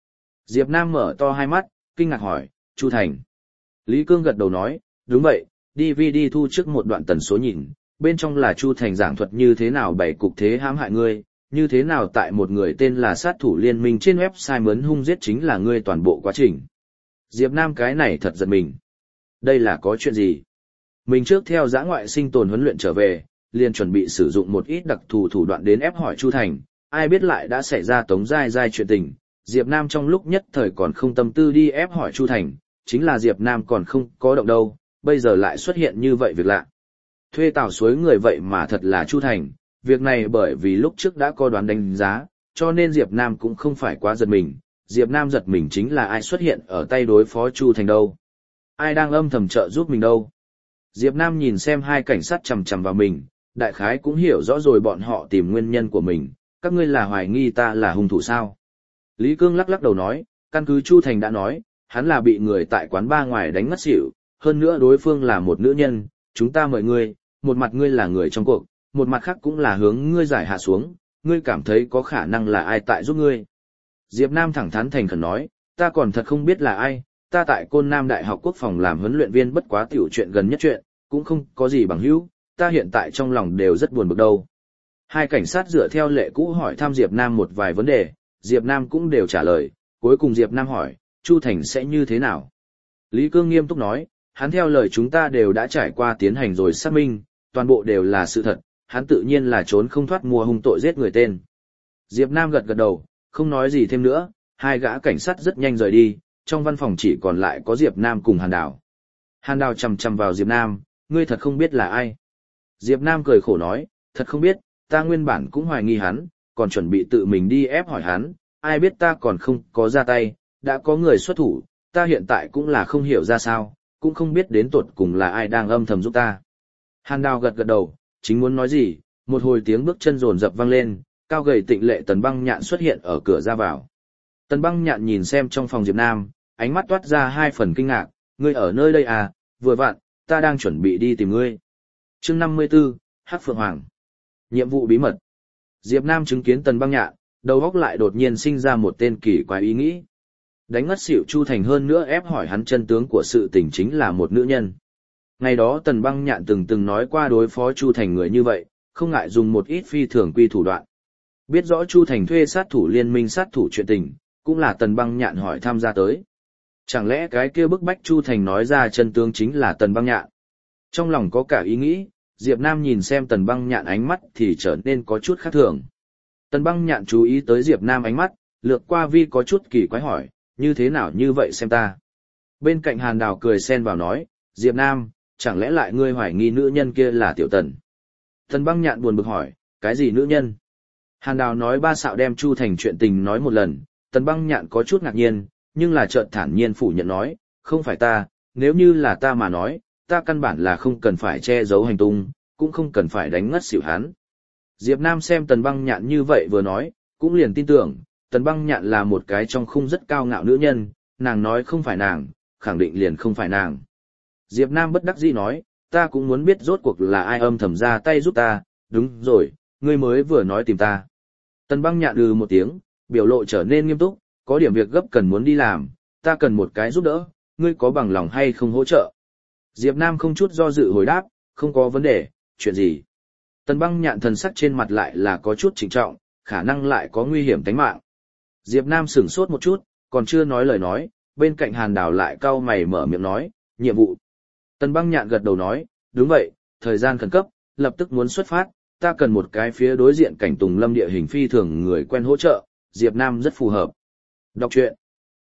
Diệp Nam mở to hai mắt, kinh ngạc hỏi, Chu Thành. Lý Cương gật đầu nói, đúng vậy, DVD thu trước một đoạn tần số nhìn, bên trong là Chu Thành giảng thuật như thế nào bày cục thế hãm hại ngươi, như thế nào tại một người tên là sát thủ liên minh trên website mướn hung giết chính là ngươi toàn bộ quá trình. Diệp Nam cái này thật giật mình. Đây là có chuyện gì? Mình trước theo dã ngoại sinh tồn huấn luyện trở về, liền chuẩn bị sử dụng một ít đặc thù thủ đoạn đến ép hỏi Chu Thành, ai biết lại đã xảy ra tống dai dai chuyện tình. Diệp Nam trong lúc nhất thời còn không tâm tư đi ép hỏi Chu Thành, chính là Diệp Nam còn không có động đâu, bây giờ lại xuất hiện như vậy việc lạ. Thuê tàu suối người vậy mà thật là Chu Thành, việc này bởi vì lúc trước đã có đoán đánh giá, cho nên Diệp Nam cũng không phải quá giật mình. Diệp Nam giật mình chính là ai xuất hiện ở tay đối phó Chu Thành đâu. Ai đang âm thầm trợ giúp mình đâu. Diệp Nam nhìn xem hai cảnh sát chằm chằm vào mình, đại khái cũng hiểu rõ rồi bọn họ tìm nguyên nhân của mình, các ngươi là hoài nghi ta là hung thủ sao. Lý Cương lắc lắc đầu nói, căn cứ Chu Thành đã nói, hắn là bị người tại quán bar ngoài đánh ngất xỉu, hơn nữa đối phương là một nữ nhân, chúng ta mời ngươi, một mặt ngươi là người trong cuộc, một mặt khác cũng là hướng ngươi giải hạ xuống, ngươi cảm thấy có khả năng là ai tại giúp ngươi. Diệp Nam thẳng thắn thành khẩn nói, ta còn thật không biết là ai, ta tại Côn Nam Đại học Quốc phòng làm huấn luyện viên bất quá tiểu chuyện gần nhất chuyện, cũng không có gì bằng hữu, ta hiện tại trong lòng đều rất buồn bực đâu. Hai cảnh sát dựa theo lệ cũ hỏi thăm Diệp Nam một vài vấn đề, Diệp Nam cũng đều trả lời, cuối cùng Diệp Nam hỏi, Chu Thành sẽ như thế nào? Lý Cương nghiêm túc nói, hắn theo lời chúng ta đều đã trải qua tiến hành rồi xác minh, toàn bộ đều là sự thật, hắn tự nhiên là trốn không thoát mùa hung tội giết người tên. Diệp Nam gật gật đầu, không nói gì thêm nữa, hai gã cảnh sát rất nhanh rời đi, trong văn phòng chỉ còn lại có Diệp Nam cùng Hàn Đào. Hàn Đào chằm chằm vào Diệp Nam, ngươi thật không biết là ai. Diệp Nam cười khổ nói, thật không biết, ta nguyên bản cũng hoài nghi hắn, còn chuẩn bị tự mình đi ép hỏi hắn, ai biết ta còn không có ra tay, đã có người xuất thủ, ta hiện tại cũng là không hiểu ra sao, cũng không biết đến tột cùng là ai đang âm thầm giúp ta. Hàn Đào gật gật đầu, chính muốn nói gì, một hồi tiếng bước chân rồn rập vang lên, cao gầy tịnh lệ Tần Băng Nhạn xuất hiện ở cửa ra vào. Tần Băng Nhạn nhìn xem trong phòng Diệp Nam, ánh mắt toát ra hai phần kinh ngạc, ngươi ở nơi đây à, vừa vặn, ta đang chuẩn bị đi tìm ngươi. Chương 54, Hắc Phượng Hoàng. Nhiệm vụ bí mật. Diệp Nam chứng kiến Tần Băng Nhạn, đầu óc lại đột nhiên sinh ra một tên kỳ quái ý nghĩ. Đánh ngất xỉu Chu Thành hơn nữa ép hỏi hắn chân tướng của sự tình chính là một nữ nhân. Ngày đó Tần Băng Nhạn từng nói qua đối phó Chu Thành người như vậy, không ngại dùng một ít phi thường quy thủ đoạn. Biết rõ Chu Thành thuê sát thủ liên minh sát thủ chuyện tình, cũng là Tần Băng Nhạn hỏi tham gia tới. Chẳng lẽ cái kia bức bách Chu Thành nói ra chân tướng chính là Tần Băng Nhạn? Trong lòng có cả ý nghĩ, Diệp Nam nhìn xem Tần Băng Nhạn ánh mắt thì trở nên có chút khác thường. Tần Băng Nhạn chú ý tới Diệp Nam ánh mắt, lược qua vi có chút kỳ quái hỏi, như thế nào như vậy xem ta? Bên cạnh Hàn Đào cười xen vào nói, Diệp Nam, chẳng lẽ lại ngươi hoài nghi nữ nhân kia là Tiểu Tần? Tần Băng Nhạn buồn bực hỏi, cái gì nữ nhân? Hàn Đào nói ba xạo đem Chu Thành chuyện tình nói một lần, Tần Băng Nhạn có chút ngạc nhiên, nhưng là chợt thản nhiên phủ nhận nói, không phải ta, nếu như là ta mà nói, ta căn bản là không cần phải che giấu hành tung, cũng không cần phải đánh ngất xỉu hắn. Diệp Nam xem Tần Băng Nhạn như vậy vừa nói, cũng liền tin tưởng, Tần Băng Nhạn là một cái trong khung rất cao ngạo nữ nhân, nàng nói không phải nàng, khẳng định liền không phải nàng. Diệp Nam bất đắc dĩ nói, ta cũng muốn biết rốt cuộc là ai âm thầm ra tay giúp ta, đúng rồi, ngươi mới vừa nói tìm ta. Tần Băng Nhạn một tiếng, biểu lộ trở nên nghiêm túc, có điểm việc gấp cần muốn đi làm, ta cần một cái giúp đỡ, ngươi có bằng lòng hay không hỗ trợ? Diệp Nam không chút do dự hồi đáp, không có vấn đề, chuyện gì? Tần Băng Nhạn thần sắc trên mặt lại là có chút trịnh trọng, khả năng lại có nguy hiểm tính mạng. Diệp Nam sững sốt một chút, còn chưa nói lời nói, bên cạnh Hàn Đào lại cau mày mở miệng nói, nhiệm vụ. Tần Băng Nhạn gật đầu nói, đúng vậy, thời gian khẩn cấp, lập tức muốn xuất phát, ta cần một cái phía đối diện cảnh Tùng Lâm địa hình phi thường người quen hỗ trợ, Diệp Nam rất phù hợp. Đọc truyện.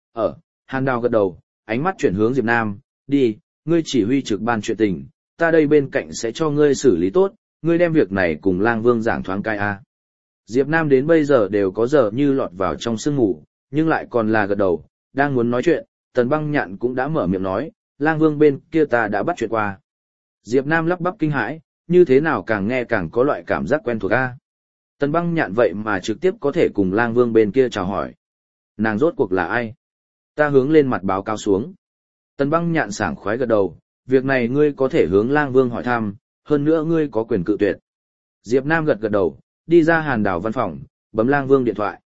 Hàn Đào gật đầu, ánh mắt chuyển hướng Diệp Nam, đi, ngươi chỉ huy trực ban chuyện tình, ta đây bên cạnh sẽ cho ngươi xử lý tốt, ngươi đem việc này cùng Lang Vương giảng thoáng cai a. Diệp Nam đến bây giờ đều có giờ như lọt vào trong sương ngủ, nhưng lại còn là gật đầu, đang muốn nói chuyện, Tần Băng Nhạn cũng đã mở miệng nói, Lang Vương bên kia ta đã bắt chuyện qua. Diệp Nam lắp bắp kinh hãi, như thế nào càng nghe càng có loại cảm giác quen thuộc a. Tần Băng Nhạn vậy mà trực tiếp có thể cùng Lang Vương bên kia chào hỏi. Nàng rốt cuộc là ai? Ta hướng lên mặt báo cáo xuống. Tần Băng Nhạn sảng khoái gật đầu, việc này ngươi có thể hướng Lang Vương hỏi thăm, hơn nữa ngươi có quyền cự tuyệt. Diệp Nam gật gật đầu, đi ra Hàn Đào văn phòng, bấm Lang Vương điện thoại.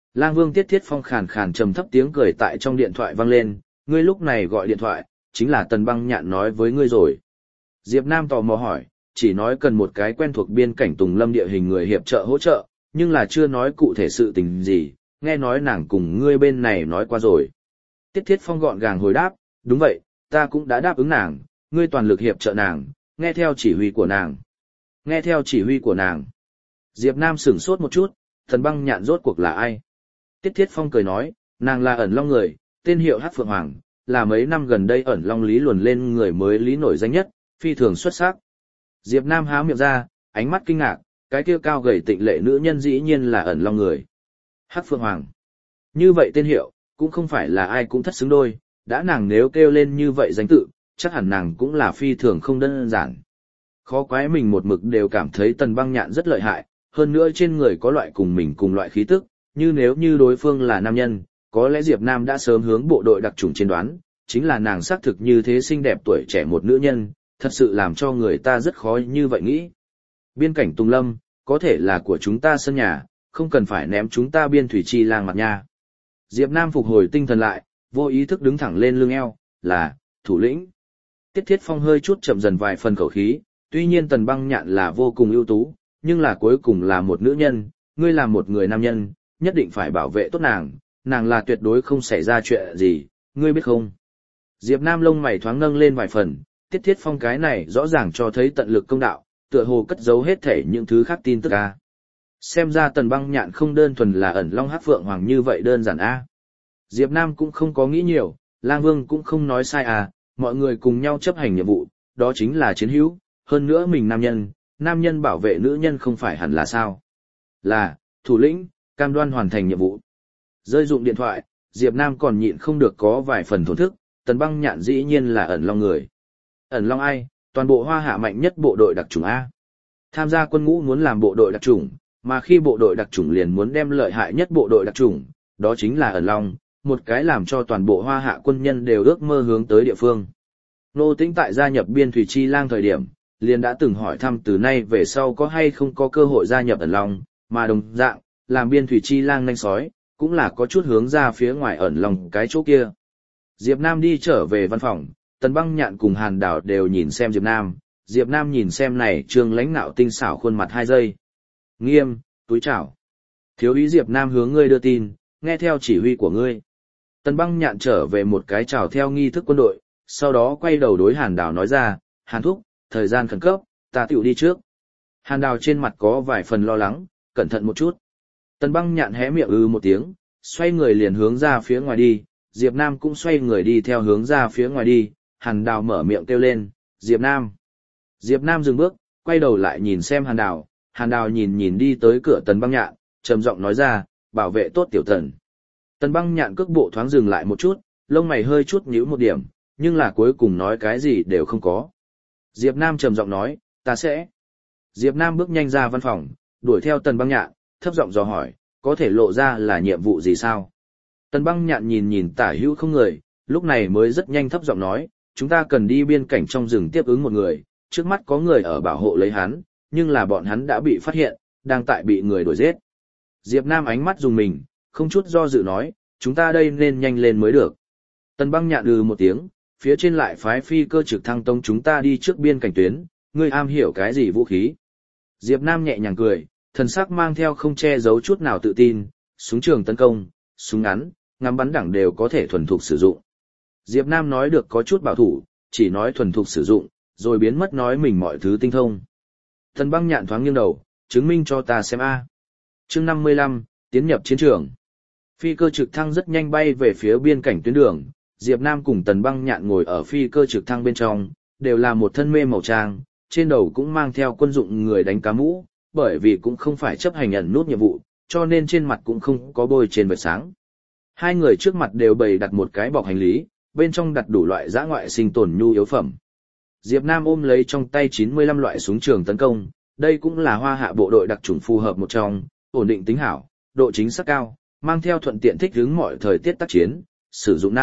Lang Vương Tiết Thiết Phong khàn khàn trầm thấp tiếng cười tại trong điện thoại vang lên, ngươi lúc này gọi điện thoại, chính là Tần Băng Nhạn nói với ngươi rồi. Diệp Nam tò mò hỏi, chỉ nói cần một cái quen thuộc biên cảnh Tùng Lâm địa hình người hiệp trợ hỗ trợ, nhưng là chưa nói cụ thể sự tình gì, nghe nói nàng cùng ngươi bên này nói qua rồi. Tiết Thiết Phong gọn gàng hồi đáp, đúng vậy, ta cũng đã đáp ứng nàng, ngươi toàn lực hiệp trợ nàng, nghe theo chỉ huy của nàng. Nghe theo chỉ huy của nàng. Diệp Nam sửng sốt một chút, Tần Băng Nhạn rốt cuộc là ai? Tiết Thiết Phong cười nói, nàng là ẩn long người, tên hiệu Hắc Phượng Hoàng, là mấy năm gần đây ẩn long lý luồn lên người mới lý nổi danh nhất, phi thường xuất sắc. Diệp Nam há miệng ra, ánh mắt kinh ngạc, cái kia cao gầy tịnh lệ nữ nhân dĩ nhiên là ẩn long người. Hắc Phượng Hoàng. Như vậy tên hiệu, cũng không phải là ai cũng thất xứng đôi, đã nàng nếu kêu lên như vậy danh tự, chắc hẳn nàng cũng là phi thường không đơn giản. Khó quái mình một mực đều cảm thấy Tần Băng Nhạn rất lợi hại, hơn nữa trên người có loại cùng mình cùng loại khí tức, như nếu như đối phương là nam nhân, có lẽ Diệp Nam đã sớm hướng bộ đội đặc chủng trên đoán, chính là nàng xác thực như thế xinh đẹp tuổi trẻ một nữ nhân, thật sự làm cho người ta rất khó như vậy nghĩ. Biên cảnh Tùng Lâm, có thể là của chúng ta sân nhà, không cần phải ném chúng ta biên thủy chi lang mặt nha. Diệp Nam phục hồi tinh thần lại, vô ý thức đứng thẳng lên lưng eo, là, thủ lĩnh. Tiết Thiết Phong hơi chút chậm dần vài phần khẩu khí, tuy nhiên Tần Băng Nhạn là vô cùng ưu tú, nhưng là cuối cùng là một nữ nhân, ngươi là một người nam nhân, nhất định phải bảo vệ tốt nàng, nàng là tuyệt đối không xảy ra chuyện gì, ngươi biết không? Diệp Nam lông mày thoáng nâng lên vài phần, Tiết Thiết Phong cái này rõ ràng cho thấy tận lực công đạo, tựa hồ cất giấu hết thể những thứ khác tin tức a. Xem ra Tần Băng Nhạn không đơn thuần là ẩn long Hắc Phượng Hoàng như vậy đơn giản a. Diệp Nam cũng không có nghĩ nhiều, Lang Vương cũng không nói sai à, mọi người cùng nhau chấp hành nhiệm vụ, đó chính là chiến hữu, hơn nữa mình nam nhân bảo vệ nữ nhân không phải hẳn là sao? Là, thủ lĩnh, cam đoan hoàn thành nhiệm vụ. Rơi dụng điện thoại, Diệp Nam còn nhịn không được có vài phần thổn thức, Tần Băng Nhạn dĩ nhiên là ẩn long người. Ẩn long ai? Toàn bộ Hoa Hạ mạnh nhất bộ đội đặc chủng A. Tham gia quân ngũ muốn làm bộ đội đặc chủng, mà khi bộ đội đặc chủng liền muốn đem lợi hại nhất bộ đội đặc chủng, đó chính là ẩn long, một cái làm cho toàn bộ Hoa Hạ quân nhân đều ước mơ hướng tới địa phương. Nô Tĩnh tại gia nhập biên thủy chi lang thời điểm, liền đã từng hỏi thăm từ nay về sau có hay không có cơ hội gia nhập ẩn long, mà đồng dạng, làm biên thủy chi lang nanh sói, cũng là có chút hướng ra phía ngoài ẩn long cái chỗ kia. Diệp Nam đi trở về văn phòng, Tần Băng Nhạn cùng Hàn Đảo đều nhìn xem Diệp Nam nhìn xem này Trương lãnh nạo tinh xảo khuôn mặt 2 giây. Nghiêm, túi chảo. Thiếu úy Diệp Nam hướng ngươi đưa tin, nghe theo chỉ huy của ngươi. Tần Băng Nhạn trở về một cái chào theo nghi thức quân đội, sau đó quay đầu đối Hàn Đảo nói ra, Hàn thúc, thời gian khẩn cấp, ta tiểu đi trước. Hàn Đảo trên mặt có vài phần lo lắng, cẩn thận một chút. Tần Băng Nhạn hé miệng một tiếng, xoay người liền hướng ra phía ngoài đi, Diệp Nam cũng xoay người đi theo hướng ra phía ngoài đi, Hàn Đảo mở miệng kêu lên, Diệp Nam. Diệp Nam dừng bước, quay đầu lại nhìn xem Hàn Đảo nhìn đi tới cửa Tần Băng Nhạn, trầm giọng nói ra, bảo vệ tốt tiểu Tần. Tần Băng Nhạn cước bộ thoáng dừng lại một chút, lông mày hơi chút nhíu một điểm, nhưng là cuối cùng nói cái gì đều không có. Diệp Nam trầm giọng nói, ta sẽ. Diệp Nam bước nhanh ra văn phòng, đuổi theo Tần Băng Nhạn, thấp giọng dò hỏi, có thể lộ ra là nhiệm vụ gì sao? Tần Băng Nhạn nhìn tả hữu không người, lúc này mới rất nhanh thấp giọng nói, chúng ta cần đi biên cảnh trong rừng tiếp ứng một người, trước mắt có người ở bảo hộ lấy hắn, nhưng là bọn hắn đã bị phát hiện, đang tại bị người đuổi giết. Diệp Nam ánh mắt dùng mình, không chút do dự nói, chúng ta đây nên nhanh lên mới được. Tần Băng Nhạn một tiếng, phía trên lại phái phi cơ trực thăng tông chúng ta đi trước biên cảnh tuyến, ngươi am hiểu cái gì vũ khí? Diệp Nam nhẹ nhàng cười, thần sắc mang theo không che giấu chút nào tự tin, súng trường tấn công, súng ngắn, ngắm bắn đẳng đều có thể thuần thục sử dụng. Diệp Nam nói được có chút bảo thủ, chỉ nói thuần thục sử dụng, rồi biến mất nói mình mọi thứ tinh thông. Tần Băng Nhạn thoáng nghiêng đầu, chứng minh cho ta xem a. Chương 55, tiến nhập chiến trường. Phi cơ trực thăng rất nhanh bay về phía biên cảnh tuyến đường, Diệp Nam cùng Tần Băng Nhạn ngồi ở phi cơ trực thăng bên trong, đều là một thân mê màu trang, trên đầu cũng mang theo quân dụng người đánh cá mũ, bởi vì cũng không phải chấp hành ẩn nút nhiệm vụ, cho nên trên mặt cũng không có bôi trên vệt sáng. Hai người trước mặt đều bày đặt một cái bọc hành lý, bên trong đặt đủ loại dã ngoại sinh tồn nhu yếu phẩm. Diệp Nam ôm lấy trong tay 95 loại súng trường tấn công, đây cũng là Hoa Hạ bộ đội đặc chủng phù hợp một trong, ổn định tính hảo, độ chính xác cao, mang theo thuận tiện thích ứng mọi thời tiết tác chiến, sử dụng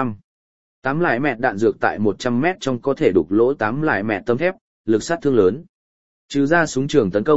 8 lại mẹt đạn dược tại 100 mét trong có thể đục lỗ 8 lại mẹt tấm thép, lực sát thương lớn. Trừ ra súng trường tấn công,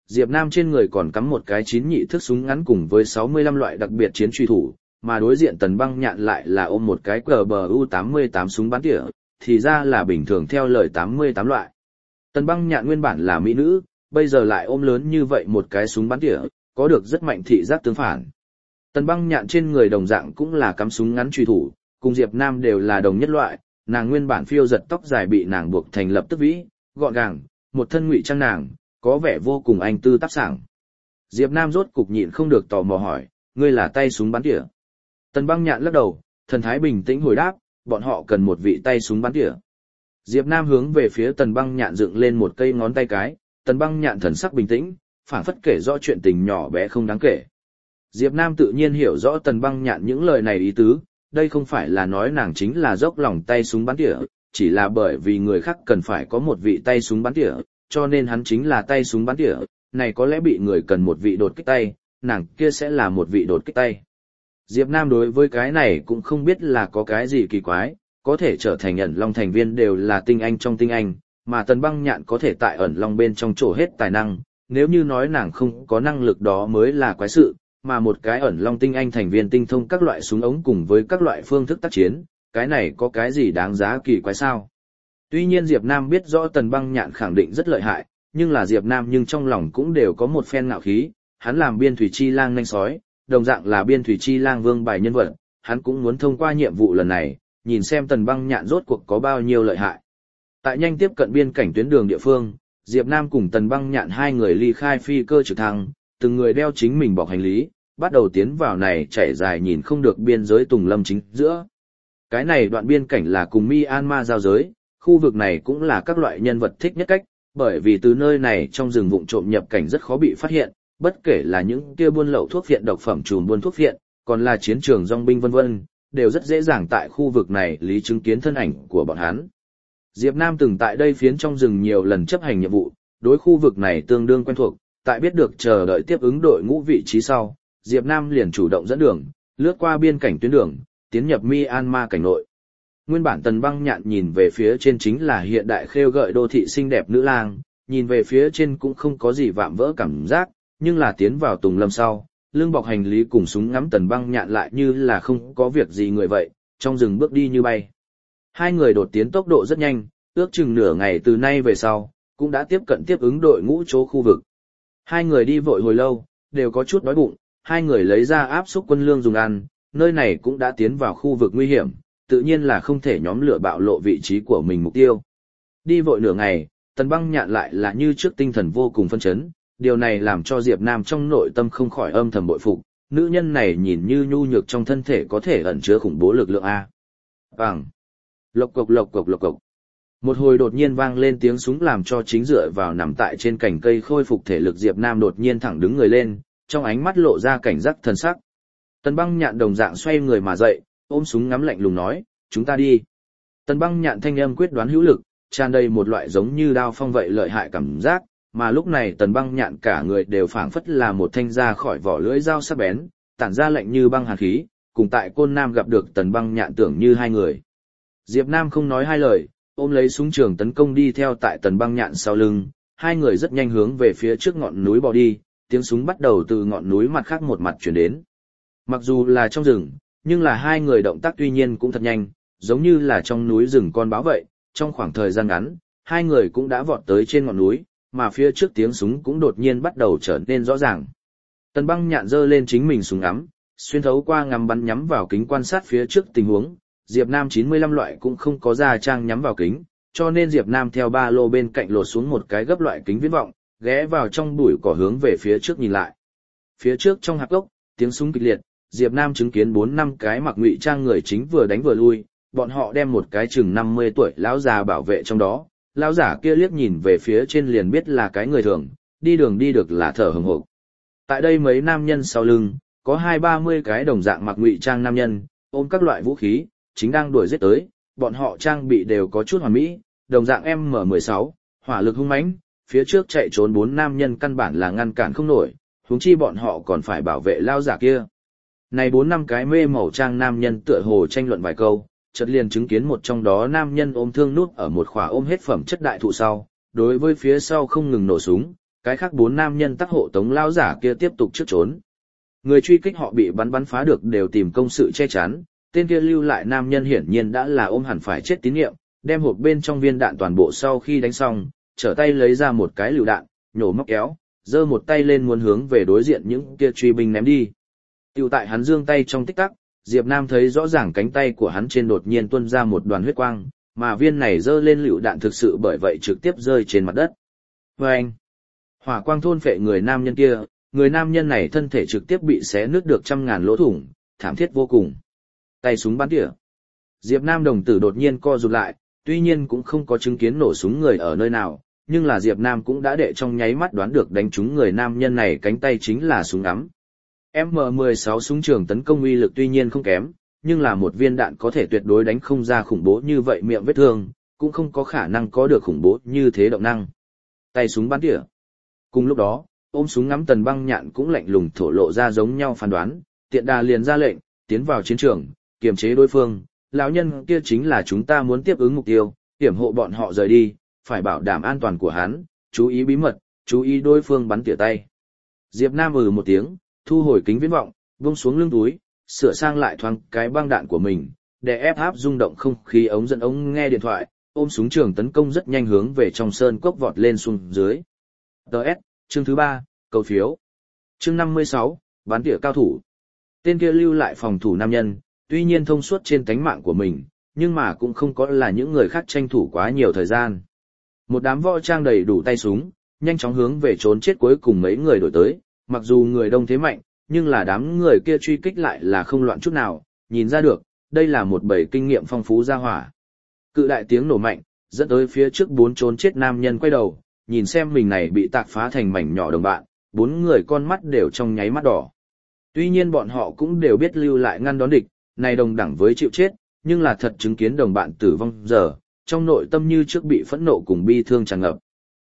Diệp Nam trên người còn cắm một cái 9 nhị thức súng ngắn cùng với 65 loại đặc biệt chiến truy thủ, mà đối diện Tần Băng Nhạn lại là ôm một cái CBU-88 súng bắn tỉa, thì ra là bình thường theo lời 88 loại. Tần Băng Nhạn nguyên bản là mỹ nữ, bây giờ lại ôm lớn như vậy một cái súng bắn tỉa, có được rất mạnh thị giác tương phản. Tần Băng Nhạn trên người đồng dạng cũng là cắm súng ngắn truy thủ, cùng Diệp Nam đều là đồng nhất loại, nàng nguyên bản phiêu giật tóc dài bị nàng buộc thành lập tức vĩ, gọn gàng, một thân ngụy trang nàng, có vẻ vô cùng anh tư tác sảng. Diệp Nam rốt cục nhịn không được tò mò hỏi, ngươi là tay súng bắn tỉa. Tần Băng Nhạn lắc đầu, thần thái bình tĩnh hồi đáp, bọn họ cần một vị tay súng bắn tỉa. Diệp Nam hướng về phía Tần Băng Nhạn dựng lên một cây ngón tay cái, Tần Băng Nhạn thần sắc bình tĩnh, phảng phất kể rõ chuyện tình nhỏ bé không đáng kể. Diệp Nam tự nhiên hiểu rõ Tần Băng Nhạn những lời này ý tứ, đây không phải là nói nàng chính là dốc lòng tay súng bắn tỉa, chỉ là bởi vì người khác cần phải có một vị tay súng bắn tỉa, cho nên hắn chính là tay súng bắn tỉa, này có lẽ bị người cần một vị đột kích tay, nàng kia sẽ là một vị đột kích tay. Diệp Nam đối với cái này cũng không biết là có cái gì kỳ quái, có thể trở thành ẩn long thành viên đều là tinh anh trong tinh anh, mà Tần Băng Nhạn có thể tại ẩn long bên trong trổ hết tài năng, nếu như nói nàng không có năng lực đó mới là quái sự, mà một cái ẩn long tinh anh thành viên tinh thông các loại súng ống cùng với các loại phương thức tác chiến, cái này có cái gì đáng giá kỳ quái sao? Tuy nhiên Diệp Nam biết rõ Tần Băng Nhạn khẳng định rất lợi hại, nhưng là Diệp Nam nhưng trong lòng cũng đều có một phen ngạo khí, hắn làm biên thủy chi lang nhanh sói, đồng dạng là biên thủy chi lang vương bài nhân vật, hắn cũng muốn thông qua nhiệm vụ lần này, nhìn xem Tần Băng Nhạn rốt cuộc có bao nhiêu lợi hại. Tại nhanh tiếp cận biên cảnh tuyến đường địa phương, Diệp Nam cùng Tần Băng Nhạn hai người ly khai phi cơ trực thăng, từng người đeo chính mình bọc hành lý, bắt đầu tiến vào này chạy dài nhìn không được biên giới Tùng Lâm chính giữa. Cái này đoạn biên cảnh là cùng Myanmar giao giới, khu vực này cũng là các loại nhân vật thích nhất cách, bởi vì từ nơi này trong rừng vụng trộm nhập cảnh rất khó bị phát hiện, bất kể là những kia buôn lậu thuốc viện độc phẩm trùm buôn thuốc viện, còn là chiến trường dòng binh vân vân, đều rất dễ dàng tại khu vực này lý chứng kiến thân ảnh của bọn hắn. Diệp Nam từng tại đây phiến trong rừng nhiều lần chấp hành nhiệm vụ, đối khu vực này tương đương quen thuộc, tại biết được chờ đợi tiếp ứng đội ngũ vị trí sau, Diệp Nam liền chủ động dẫn đường, lướt qua biên cảnh tuyến đường, tiến nhập Myanmar cảnh nội. Nguyên bản Tần Băng Nhạn nhìn về phía trên chính là hiện đại khêu gợi đô thị xinh đẹp nữ lang, nhìn về phía trên cũng không có gì vạm vỡ cảm giác, nhưng là tiến vào Tùng Lâm sau, lưng bọc hành lý cùng súng ngắm Tần Băng Nhạn lại như là không có việc gì người vậy, trong rừng bước đi như bay. Hai người đột tiến tốc độ rất nhanh, ước chừng nửa ngày từ nay về sau, cũng đã tiếp cận tiếp ứng đội ngũ chỗ khu vực. Hai người đi vội hồi lâu, đều có chút đói bụng, hai người lấy ra áp xúc quân lương dùng ăn, nơi này cũng đã tiến vào khu vực nguy hiểm, tự nhiên là không thể nhóm lửa bạo lộ vị trí của mình mục tiêu. Đi vội nửa ngày, Tần Băng Nhạn lại là như trước tinh thần vô cùng phân chấn, điều này làm cho Diệp Nam trong nội tâm không khỏi âm thầm bội phục, nữ nhân này nhìn như nhu nhược trong thân thể có thể ẩn chứa khủng bố lực lượng a. Vàng. Lộc cộc lộc cộc lộc cộc. Một hồi đột nhiên vang lên tiếng súng làm cho chính dựa vào nằm tại trên cành cây khôi phục thể lực Diệp Nam đột nhiên thẳng đứng người lên, trong ánh mắt lộ ra cảnh giác thần sắc. Tần Băng Nhạn đồng dạng xoay người mà dậy, ôm súng ngắm lạnh lùng nói, chúng ta đi. Tần Băng Nhạn thanh âm quyết đoán hữu lực, tràn đầy một loại giống như đao phong vậy lợi hại cảm giác, mà lúc này Tần Băng Nhạn cả người đều phảng phất là một thanh ra khỏi vỏ lưỡi dao sắc bén, tản ra lạnh như băng hàn khí, cùng tại Côn Nam gặp được Tần Băng Nhạn tưởng như hai người. Diệp Nam không nói hai lời, ôm lấy súng trường tấn công đi theo tại Tần Băng Nhạn sau lưng, hai người rất nhanh hướng về phía trước ngọn núi bò đi, tiếng súng bắt đầu từ ngọn núi mặt khác một mặt truyền đến. Mặc dù là trong rừng, nhưng là hai người động tác tuy nhiên cũng thật nhanh, giống như là trong núi rừng con báo vậy, trong khoảng thời gian ngắn, hai người cũng đã vọt tới trên ngọn núi, mà phía trước tiếng súng cũng đột nhiên bắt đầu trở nên rõ ràng. Tần Băng Nhạn giơ lên chính mình súng ngắm, xuyên thấu qua ngắm bắn nhắm vào kính quan sát phía trước tình huống, Diệp Nam 95 loại cũng không có ra trang nhắm vào kính, cho nên Diệp Nam theo ba lô bên cạnh lột xuống một cái gấp loại kính viễn vọng, ghé vào trong bụi cỏ hướng về phía trước nhìn lại. Phía trước trong hạp gốc, tiếng súng kịch liệt, Diệp Nam chứng kiến 4-5 cái mặc ngụy trang người chính vừa đánh vừa lui, bọn họ đem một cái chừng 50 tuổi lão già bảo vệ trong đó, lão giả kia liếc nhìn về phía trên liền biết là cái người thường, đi đường đi được là thở hổn hộc. Tại đây mấy nam nhân sau lưng, có 20-30 cái đồng dạng mặc ngụy trang nam nhân, ôm các loại vũ khí, chính đang đuổi giết tới, bọn họ trang bị đều có chút hoàn mỹ, đồng dạng M16, hỏa lực hung mãnh, phía trước chạy trốn 4 nam nhân căn bản là ngăn cản không nổi, huống chi bọn họ còn phải bảo vệ lão giả kia. Này 4-5 cái mê màu trang nam nhân tựa hồ tranh luận vài câu, chợt liền chứng kiến một trong đó nam nhân ôm thương nút ở một khỏa ôm hết phẩm chất đại thụ sau, đối với phía sau không ngừng nổ súng, cái khác 4 nam nhân tác hộ tống lao giả kia tiếp tục trước trốn. Người truy kích họ bị bắn phá được đều tìm công sự che chắn, tên kia lưu lại nam nhân hiển nhiên đã là ôm hẳn phải chết tín nhiệm, đem hộp bên trong viên đạn toàn bộ sau khi đánh xong, trở tay lấy ra một cái lựu đạn, nhổ móc kéo, giơ một tay lên muốn hướng về đối diện những kia truy binh ném đi. Tiểu tại hắn giương tay trong tích tắc, Diệp Nam thấy rõ ràng cánh tay của hắn trên đột nhiên tuôn ra một đoàn huyết quang, mà viên này giơ lên lựu đạn thực sự bởi vậy trực tiếp rơi trên mặt đất. Vâng! Hỏa quang thôn phệ người nam nhân kia, người nam nhân này thân thể trực tiếp bị xé nứt được trăm ngàn lỗ thủng, thảm thiết vô cùng. Tay súng bắn tỉa. Diệp Nam đồng tử đột nhiên co rụt lại, tuy nhiên cũng không có chứng kiến nổ súng người ở nơi nào, nhưng là Diệp Nam cũng đã đệ trong nháy mắt đoán được đánh trúng người nam nhân này cánh tay chính là súng ngắm. M16 súng trường tấn công uy lực tuy nhiên không kém, nhưng là một viên đạn có thể tuyệt đối đánh không ra khủng bố như vậy miệng vết thương, cũng không có khả năng có được khủng bố như thế động năng. Tay súng bắn tỉa. Cùng lúc đó, ôm súng ngắm Tần Băng Nhạn cũng lạnh lùng thổ lộ ra giống nhau phán đoán, tiện đà liền ra lệnh, tiến vào chiến trường, kiềm chế đối phương, lão nhân kia chính là chúng ta muốn tiếp ứng mục tiêu, hiểm hộ bọn họ rời đi, phải bảo đảm an toàn của hắn, chú ý bí mật, chú ý đối phương bắn tỉa tay. Diệp Nam một tiếng, thu hồi kính viễn vọng, buông xuống lưng túi, sửa sang lại thoáng cái băng đạn của mình, để ép áp rung động không khí ống dẫn ống nghe điện thoại, ôm súng trường tấn công rất nhanh hướng về trong sơn cốc vọt lên xuống dưới. DS, chương thứ 3, cầu phiếu. Chương 56, bắn tỉa cao thủ. Tên kia lưu lại phòng thủ nam nhân, tuy nhiên thông suốt trên tánh mạng của mình, nhưng mà cũng không có là những người khác tranh thủ quá nhiều thời gian. Một đám võ trang đầy đủ tay súng, nhanh chóng hướng về trốn chết cuối cùng mấy người đổi tới, mặc dù người đông thế mạnh, nhưng là đám người kia truy kích lại là không loạn chút nào, nhìn ra được, đây là một bầy kinh nghiệm phong phú gia hỏa. Cự đại tiếng nổ mạnh, dẫn tới phía trước 4 trốn chết nam nhân quay đầu, nhìn xem mình này bị tạc phá thành mảnh nhỏ đồng bạn, 4 người con mắt đều trong nháy mắt đỏ. Tuy nhiên bọn họ cũng đều biết lưu lại ngăn đón địch, này đồng đẳng với chịu chết, nhưng là thật chứng kiến đồng bạn tử vong giờ, trong nội tâm như trước bị phẫn nộ cùng bi thương tràn ngập.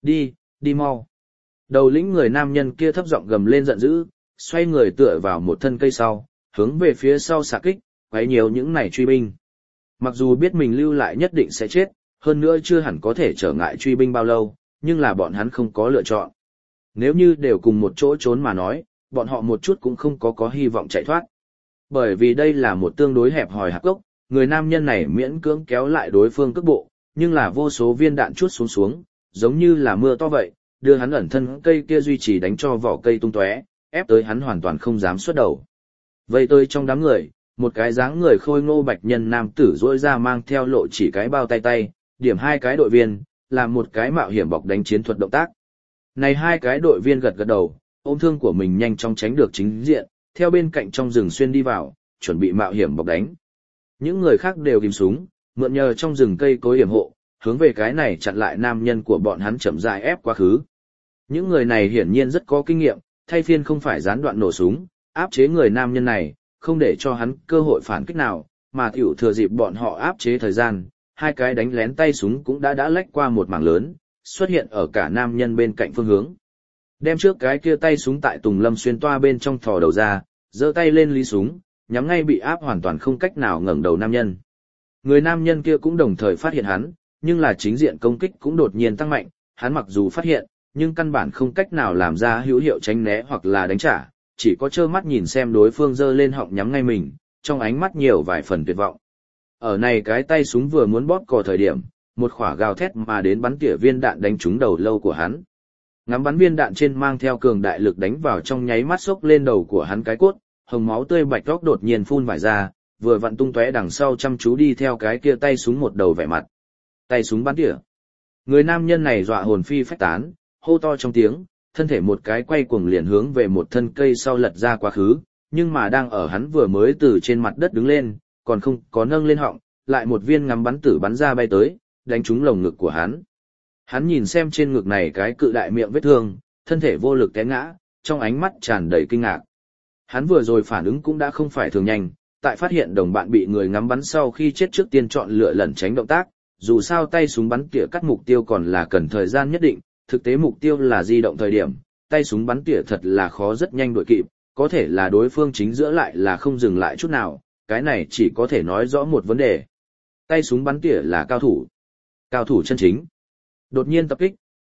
Đi mau. Đầu lĩnh người nam nhân kia thấp giọng gầm lên giận dữ, xoay người tựa vào một thân cây sau, hướng về phía sau xạ kích, quấy nhiều những này truy binh. Mặc dù biết mình lưu lại nhất định sẽ chết, hơn nữa chưa hẳn có thể trở ngại truy binh bao lâu, nhưng là bọn hắn không có lựa chọn. Nếu như đều cùng một chỗ trốn mà nói, bọn họ một chút cũng không có hy vọng chạy thoát. Bởi vì đây là một tương đối hẹp hòi hạp gốc, người nam nhân này miễn cưỡng kéo lại đối phương cước bộ, nhưng là vô số viên đạn chuốt xuống, giống như là mưa to vậy, đưa hắn ẩn thân cây kia duy trì đánh cho vỏ cây tung tóe, ép tới hắn hoàn toàn không dám xuất đầu. Vậy tôi trong đám người, một cái dáng người khôi ngô bạch nhân nam tử rỗi ra mang theo lộ chỉ cái bao tay, điểm 2 cái đội viên, làm một cái mạo hiểm bọc đánh chiến thuật động tác. Này 2 cái đội viên gật đầu, ôm thương của mình nhanh chóng tránh được chính diện, theo bên cạnh trong rừng xuyên đi vào, chuẩn bị mạo hiểm bọc đánh. Những người khác đều kìm súng, mượn nhờ trong rừng cây cối hiểm hộ, hướng về cái này chặn lại nam nhân của bọn hắn chậm rãi ép quá khứ. Những người này hiển nhiên rất có kinh nghiệm, thay phiên không phải gián đoạn nổ súng, áp chế người nam nhân này, không để cho hắn cơ hội phản kích nào, mà tiểu thừa dịp bọn họ áp chế thời gian, 2 cái đánh lén tay súng cũng đã lách qua một mảng lớn, xuất hiện ở cả nam nhân bên cạnh phương hướng. Đem trước cái kia tay súng tại Tùng Lâm xuyên toa bên trong thò đầu ra, giơ tay lên lý súng, nhắm ngay bị áp hoàn toàn không cách nào ngẩng đầu nam nhân. Người nam nhân kia cũng đồng thời phát hiện hắn, nhưng là chính diện công kích cũng đột nhiên tăng mạnh, hắn mặc dù phát hiện, nhưng căn bản không cách nào làm ra hữu hiệu tránh né hoặc là đánh trả, chỉ có trơ mắt nhìn xem đối phương giơ lên họng nhắm ngay mình, trong ánh mắt nhiều vài phần tuyệt vọng. Ở này cái tay súng vừa muốn bóp cò thời điểm, một quả gào thét mà đến bắn tỉa viên đạn đánh trúng đầu lâu của hắn. Ngắm bắn viên đạn trên mang theo cường đại lực đánh vào trong nháy mắt xốc lên đầu của hắn cái cốt, hồng máu tươi bạch góc đột nhiên phun vải ra, vừa vặn tung tóe đằng sau chăm chú đi theo cái kia tay súng một đầu vẻ mặt. Tay súng bắn tỉa. Người nam nhân này dọa hồn phi phách tán, hô to trong tiếng, thân thể một cái quay cuồng liền hướng về một thân cây sau lật ra quá khứ, nhưng mà đang ở hắn vừa mới từ trên mặt đất đứng lên, còn không có nâng lên họng, lại một viên ngắm bắn tử bắn ra bay tới, đánh trúng lồng ngực của hắn. Hắn nhìn xem trên ngực này cái cự đại miệng vết thương, thân thể vô lực té ngã, trong ánh mắt tràn đầy kinh ngạc. Hắn vừa rồi phản ứng cũng đã không phải thường nhanh, tại phát hiện đồng bạn bị người ngắm bắn sau khi chết trước tiên chọn lựa lẩn tránh động tác, dù sao tay súng bắn tỉa cắt mục tiêu còn là cần thời gian nhất định, thực tế mục tiêu là di động thời điểm, tay súng bắn tỉa thật là khó rất nhanh đuổi kịp, có thể là đối phương chính giữa lại là không dừng lại chút nào, cái này chỉ có thể nói rõ một vấn đề. Tay súng bắn tỉa là cao thủ chân chính. Đột nhiên tập kích,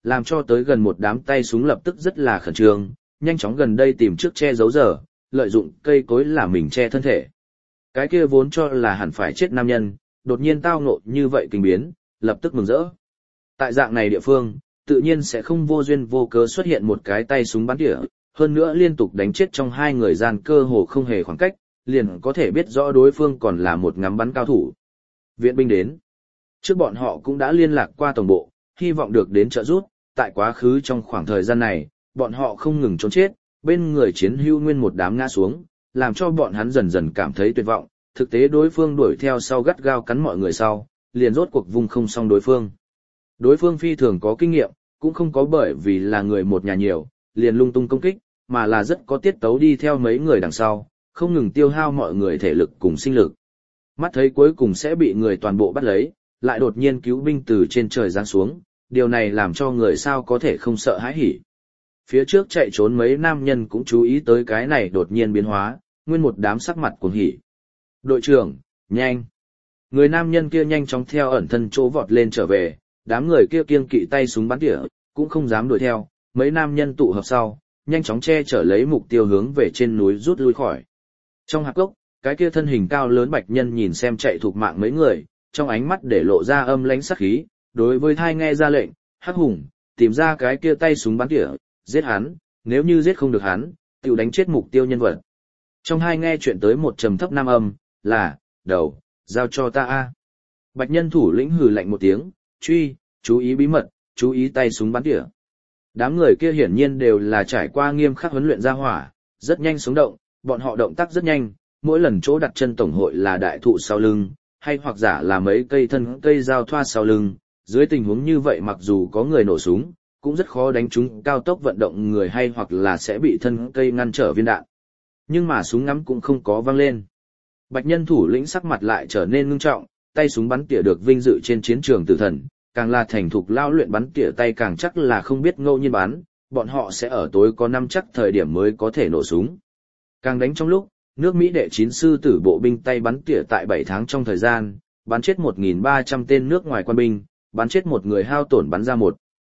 làm cho tới gần một đám tay súng lập tức rất là khẩn trương, nhanh chóng gần đây tìm trước che giấu giờ, lợi dụng cây cối là mình che thân thể. Cái kia vốn cho là hẳn phải chết nam nhân, đột nhiên tao ngộ như vậy kinh biến, lập tức mừng rỡ. Tại dạng này địa phương, tự nhiên sẽ không vô duyên vô cớ xuất hiện một cái tay súng bắn tỉa, hơn nữa liên tục đánh chết trong hai người gian cơ hồ không hề khoảng cách, liền có thể biết rõ đối phương còn là một ngắm bắn cao thủ. Viện binh đến. Trước bọn họ cũng đã liên lạc qua tổng bộ, hy vọng được đến trợ giúp, tại quá khứ trong khoảng thời gian này, bọn họ không ngừng trốn chết, bên người chiến hữu nguyên một đám ngã xuống, làm cho bọn hắn dần dần cảm thấy tuyệt vọng, thực tế đối phương đuổi theo sau gắt gao cắn mọi người sau, liền rốt cuộc vùng không xong đối phương. Đối phương phi thường có kinh nghiệm, cũng không có bởi vì là người một nhà nhiều, liền lung tung công kích, mà là rất có tiết tấu đi theo mấy người đằng sau, không ngừng tiêu hao mọi người thể lực cùng sinh lực. Mắt thấy cuối cùng sẽ bị người toàn bộ bắt lấy, lại đột nhiên cứu binh từ trên trời giáng xuống, điều này làm cho người sao có thể không sợ hãi hỉ. Phía trước chạy trốn mấy nam nhân cũng chú ý tới cái này đột nhiên biến hóa, nguyên một đám sắc mặt cuồng hỉ. Đội trưởng, nhanh! Người nam nhân kia nhanh chóng theo ẩn thân chỗ vọt lên trở về, đám người kia kiêng kỵ tay súng bắn tỉa, cũng không dám đuổi theo, mấy nam nhân tụ hợp sau, nhanh chóng che chở lấy mục tiêu hướng về trên núi rút lui khỏi. Trong hạp gốc, cái kia thân hình cao lớn bạch nhân nhìn xem chạy thuộc mạng mấy người, trong ánh mắt để lộ ra âm lãnh sắc khí, đối với thai nghe ra lệnh, Hắc Hùng, tìm ra cái kia tay súng bắn tỉa, giết hắn, nếu như giết không được hắn, tiểu đánh chết mục tiêu nhân vật. Trong hai nghe chuyện tới một trầm thấp nam âm, là, đầu, giao cho ta a. Bạch nhân thủ lĩnh hừ lạnh một tiếng, truy, chú ý bí mật, chú ý tay súng bắn tỉa. Đám người kia hiển nhiên đều là trải qua nghiêm khắc huấn luyện ra hỏa, rất nhanh sống động, bọn họ động tác rất nhanh, mỗi lần chỗ đặt chân tổng hội là đại thụ sau lưng, hay hoặc giả là mấy cây thân cây giao thoa sau lưng. Dưới tình huống như vậy mặc dù có người nổ súng, cũng rất khó đánh trúng cao tốc vận động người hay hoặc là sẽ bị thân cây ngăn trở viên đạn. Nhưng mà súng ngắm cũng không có vang lên. Bạch nhân thủ lĩnh sắc mặt lại trở nên ngưng trọng, tay súng bắn tỉa được vinh dự trên chiến trường tử thần, càng là thành thục lao luyện bắn tỉa tay càng chắc là không biết ngẫu nhiên bắn, bọn họ sẽ ở tối có năm chắc thời điểm mới có thể nổ súng. Càng đánh trong lúc, nước Mỹ đệ 9 sư tử bộ binh tay bắn tỉa tại 7 tháng trong thời gian, bắn chết 1.300 tên nước ngoài quan binh, bắn chết một người hao tổn bắn ra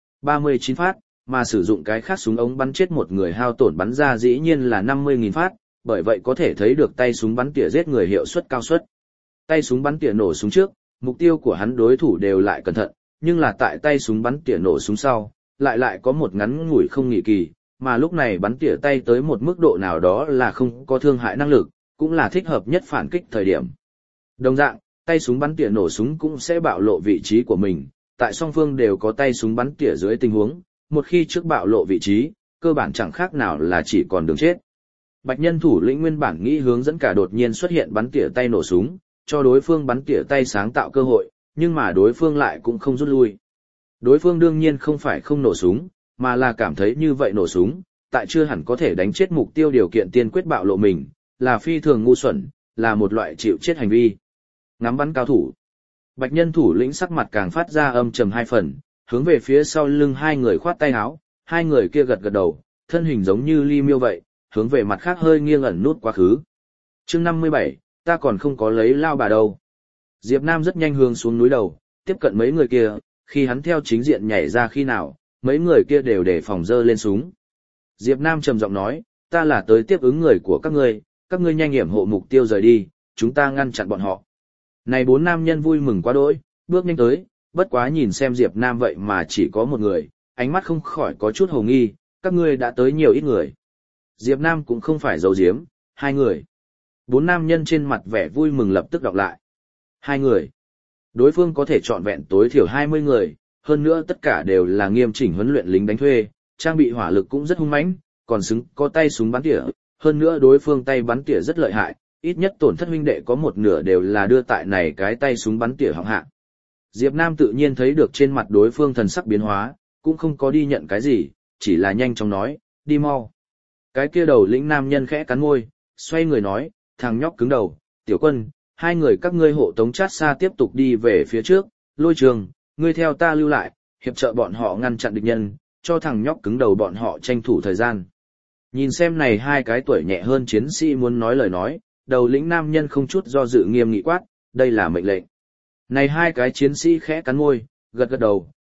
39 phát, mà sử dụng cái khác súng ống bắn chết một người hao tổn bắn ra dĩ nhiên là 50.000 phát, bởi vậy có thể thấy được tay súng bắn tỉa giết người hiệu suất cao suất. Tay súng bắn tỉa nổ súng trước, mục tiêu của hắn đối thủ đều lại cẩn thận, nhưng là tại tay súng bắn tỉa nổ súng sau, lại có một ngắn ngủi không nghỉ kỳ, mà lúc này bắn tỉa tay tới một mức độ nào đó là không có thương hại năng lực, cũng là thích hợp nhất phản kích thời điểm. Đồng dạng, tay súng bắn tỉa nổ súng cũng sẽ bạo lộ vị trí của mình, tại song phương đều có tay súng bắn tỉa dưới tình huống, một khi trước bạo lộ vị trí, cơ bản chẳng khác nào là chỉ còn đường chết. Bạch nhân thủ lĩnh nguyên bản nghĩ hướng dẫn cả đột nhiên xuất hiện bắn tỉa tay nổ súng, cho đối phương bắn tỉa tay sáng tạo cơ hội, nhưng mà đối phương lại cũng không rút lui. Đối phương đương nhiên không phải không nổ súng, mà là cảm thấy như vậy nổ súng, tại chưa hẳn có thể đánh chết mục tiêu điều kiện tiên quyết bạo lộ mình, là phi thường ngu xuẩn, là một loại chịu chết hành vi. Ngắm bắn cao thủ. Bạch nhân thủ lĩnh sắc mặt càng phát ra âm trầm hai phần, hướng về phía sau lưng hai người khoát tay áo, hai người kia gật gật đầu, thân hình giống như ly miêu vậy, hướng về mặt khác hơi nghiêng ẩn nút quá khứ. Chương 57, ta còn không có lấy lao bà đâu. Diệp Nam rất nhanh hướng xuống núi đầu, tiếp cận mấy người kia, khi hắn theo chính diện nhảy ra khi nào, mấy người kia đều để phòng dơ lên súng. Diệp Nam trầm giọng nói, ta là tới tiếp ứng người của các ngươi nhanh hiểm hộ mục tiêu rời đi, chúng ta ngăn chặn bọn họ. Này bốn nam nhân vui mừng quá đỗi, bước nhanh tới, bất quá nhìn xem Diệp Nam vậy mà chỉ có một người, ánh mắt không khỏi có chút hồ nghi, các ngươi đã tới nhiều ít người. Diệp Nam cũng không phải giấu giếm, hai người. Bốn nam nhân trên mặt vẻ vui mừng lập tức đọc lại. Hai người. Đối phương có thể chọn vẹn tối thiểu 20 người, hơn nữa tất cả đều là nghiêm chỉnh huấn luyện lính đánh thuê, trang bị hỏa lực cũng rất hung mãnh, còn xứng có tay súng bắn tỉa, hơn nữa đối phương tay bắn tỉa rất lợi hại, ít nhất tổn thất huynh đệ có một nửa đều là đưa tại này cái tay súng bắn tỉa hạng hạng. Diệp Nam tự nhiên thấy được trên mặt đối phương thần sắc biến hóa, cũng không có đi nhận cái gì, chỉ là nhanh chóng nói, đi mau. Cái kia đầu lĩnh nam nhân khẽ cắn môi, xoay người nói, thằng nhóc cứng đầu, tiểu quân, hai người các ngươi hộ tống chát xa tiếp tục đi về phía trước, Lôi Trường, ngươi theo ta lưu lại, hiệp trợ bọn họ ngăn chặn địch nhân, cho thằng nhóc cứng đầu bọn họ tranh thủ thời gian. Nhìn xem này hai cái tuổi nhẹ hơn chiến sĩ muốn nói lời nói, đầu lĩnh nam nhân không chút do dự nghiêm nghị quát, đây là mệnh lệnh. Này hai cái chiến sĩ khẽ cắn môi, gật gật đầu,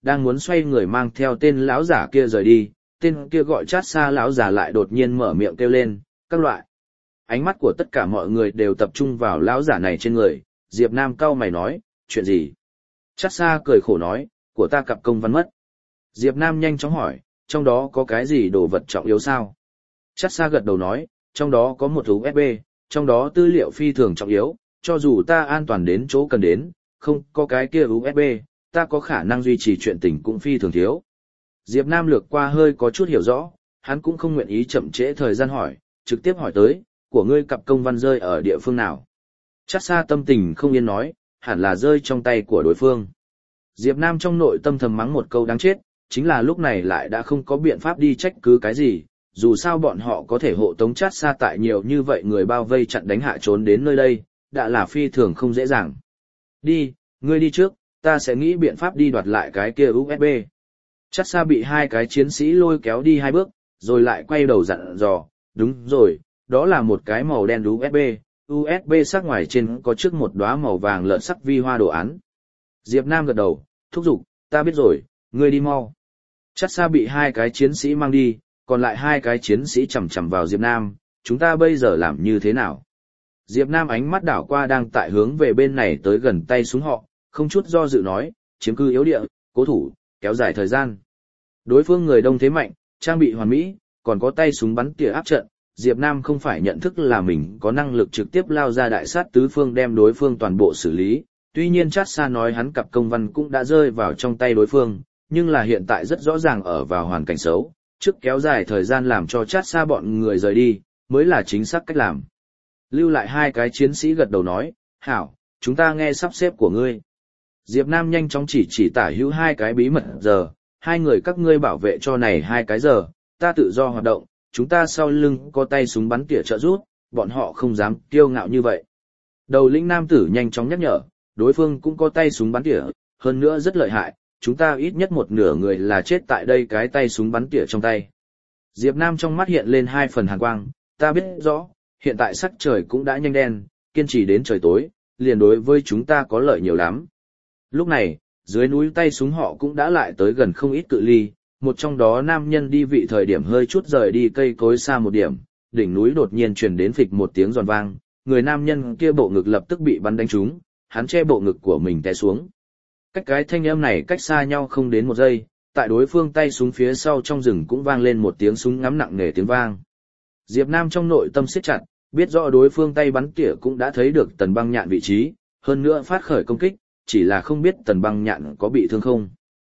đang muốn xoay người mang theo tên lão giả kia rời đi, tên kia gọi Chát Xa lão giả lại đột nhiên mở miệng kêu lên, các loại. Ánh mắt của tất cả mọi người đều tập trung vào lão giả này trên người, Diệp Nam cau mày nói, chuyện gì? Chát Xa cười khổ nói, của ta cặp công văn mất. Diệp Nam nhanh chóng hỏi, trong đó có cái gì đồ vật trọng yếu sao? Chát Xa gật đầu nói, trong đó có một USB, trong đó tư liệu phi thường trọng yếu, cho dù ta an toàn đến chỗ cần đến, không có cái kia USB, ta có khả năng duy trì chuyện tình cũng phi thường thiếu. Diệp Nam lược qua hơi có chút hiểu rõ, hắn cũng không nguyện ý chậm trễ thời gian hỏi, trực tiếp hỏi tới, của ngươi cặp công văn rơi ở địa phương nào? Chát Xa tâm tình không yên nói, hẳn là rơi trong tay của đối phương. Diệp Nam trong nội tâm thầm mắng một câu đáng chết, chính là lúc này lại đã không có biện pháp đi trách cứ cái gì, dù sao bọn họ có thể hộ tống Chát Xa tại nhiều như vậy người bao vây chặn đánh hạ trốn đến nơi đây, đã là phi thường không dễ dàng. Đi, ngươi đi trước, ta sẽ nghĩ biện pháp đi đoạt lại cái kia USB. Chát Xa bị hai cái chiến sĩ lôi kéo đi hai bước, rồi lại quay đầu dặn dò, đúng rồi, đó là một cái màu đen USB, USB sắc ngoài trên có trước một đóa màu vàng lợn sắc vi hoa đồ án. Diệp Nam gật đầu, thúc giục, ta biết rồi, ngươi đi mau. Chát Xa bị hai cái chiến sĩ mang đi, còn lại hai cái chiến sĩ chầm chầm vào Diệp Nam, chúng ta bây giờ làm như thế nào? Diệp Nam ánh mắt đảo qua đang tại hướng về bên này tới gần tay súng họ, không chút do dự nói, chiếm cư yếu địa, cố thủ, kéo dài thời gian. Đối phương người đông thế mạnh, trang bị hoàn mỹ, còn có tay súng bắn tỉa áp trận, Diệp Nam không phải nhận thức là mình có năng lực trực tiếp lao ra đại sát tứ phương đem đối phương toàn bộ xử lý. Tuy nhiên Chát Xa nói hắn cặp công văn cũng đã rơi vào trong tay đối phương, nhưng là hiện tại rất rõ ràng ở vào hoàn cảnh xấu, trước kéo dài thời gian làm cho Chát Xa bọn người rời đi, mới là chính xác cách làm. Lưu lại hai cái chiến sĩ gật đầu nói, hảo, chúng ta nghe sắp xếp của ngươi. Diệp Nam nhanh chóng chỉ tả hữu hai cái bí mật giờ, hai người các ngươi bảo vệ cho này hai cái giờ, ta tự do hoạt động, chúng ta sau lưng có tay súng bắn tỉa trợ giúp, bọn họ không dám kiêu ngạo như vậy. Đầu lĩnh nam tử nhanh chóng nhắc nhở, đối phương cũng có tay súng bắn tỉa, hơn nữa rất lợi hại, chúng ta ít nhất một nửa người là chết tại đây cái tay súng bắn tỉa trong tay. Diệp Nam trong mắt hiện lên hai phần hàn quang, ta biết rõ, hiện tại sắc trời cũng đã nhanh đen, kiên trì đến trời tối, liền đối với chúng ta có lợi nhiều lắm. Lúc này, dưới núi tay súng họ cũng đã lại tới gần không ít cự ly, một trong đó nam nhân đi vị thời điểm hơi chút rời đi cây cối xa một điểm, đỉnh núi đột nhiên truyền đến phịch một tiếng giòn vang, người nam nhân kia bộ ngực lập tức bị bắn đánh trúng, hắn che bộ ngực của mình té xuống. Cách cái thanh âm này cách xa nhau không đến một giây, tại đối phương tay súng phía sau trong rừng cũng vang lên một tiếng súng ngắm nặng nề tiếng vang. Diệp Nam trong nội tâm siết chặt, biết rõ đối phương tay bắn tỉa cũng đã thấy được Tần Băng Nhạn vị trí, hơn nữa phát khởi công kích, chỉ là không biết Tần Băng Nhạn có bị thương không.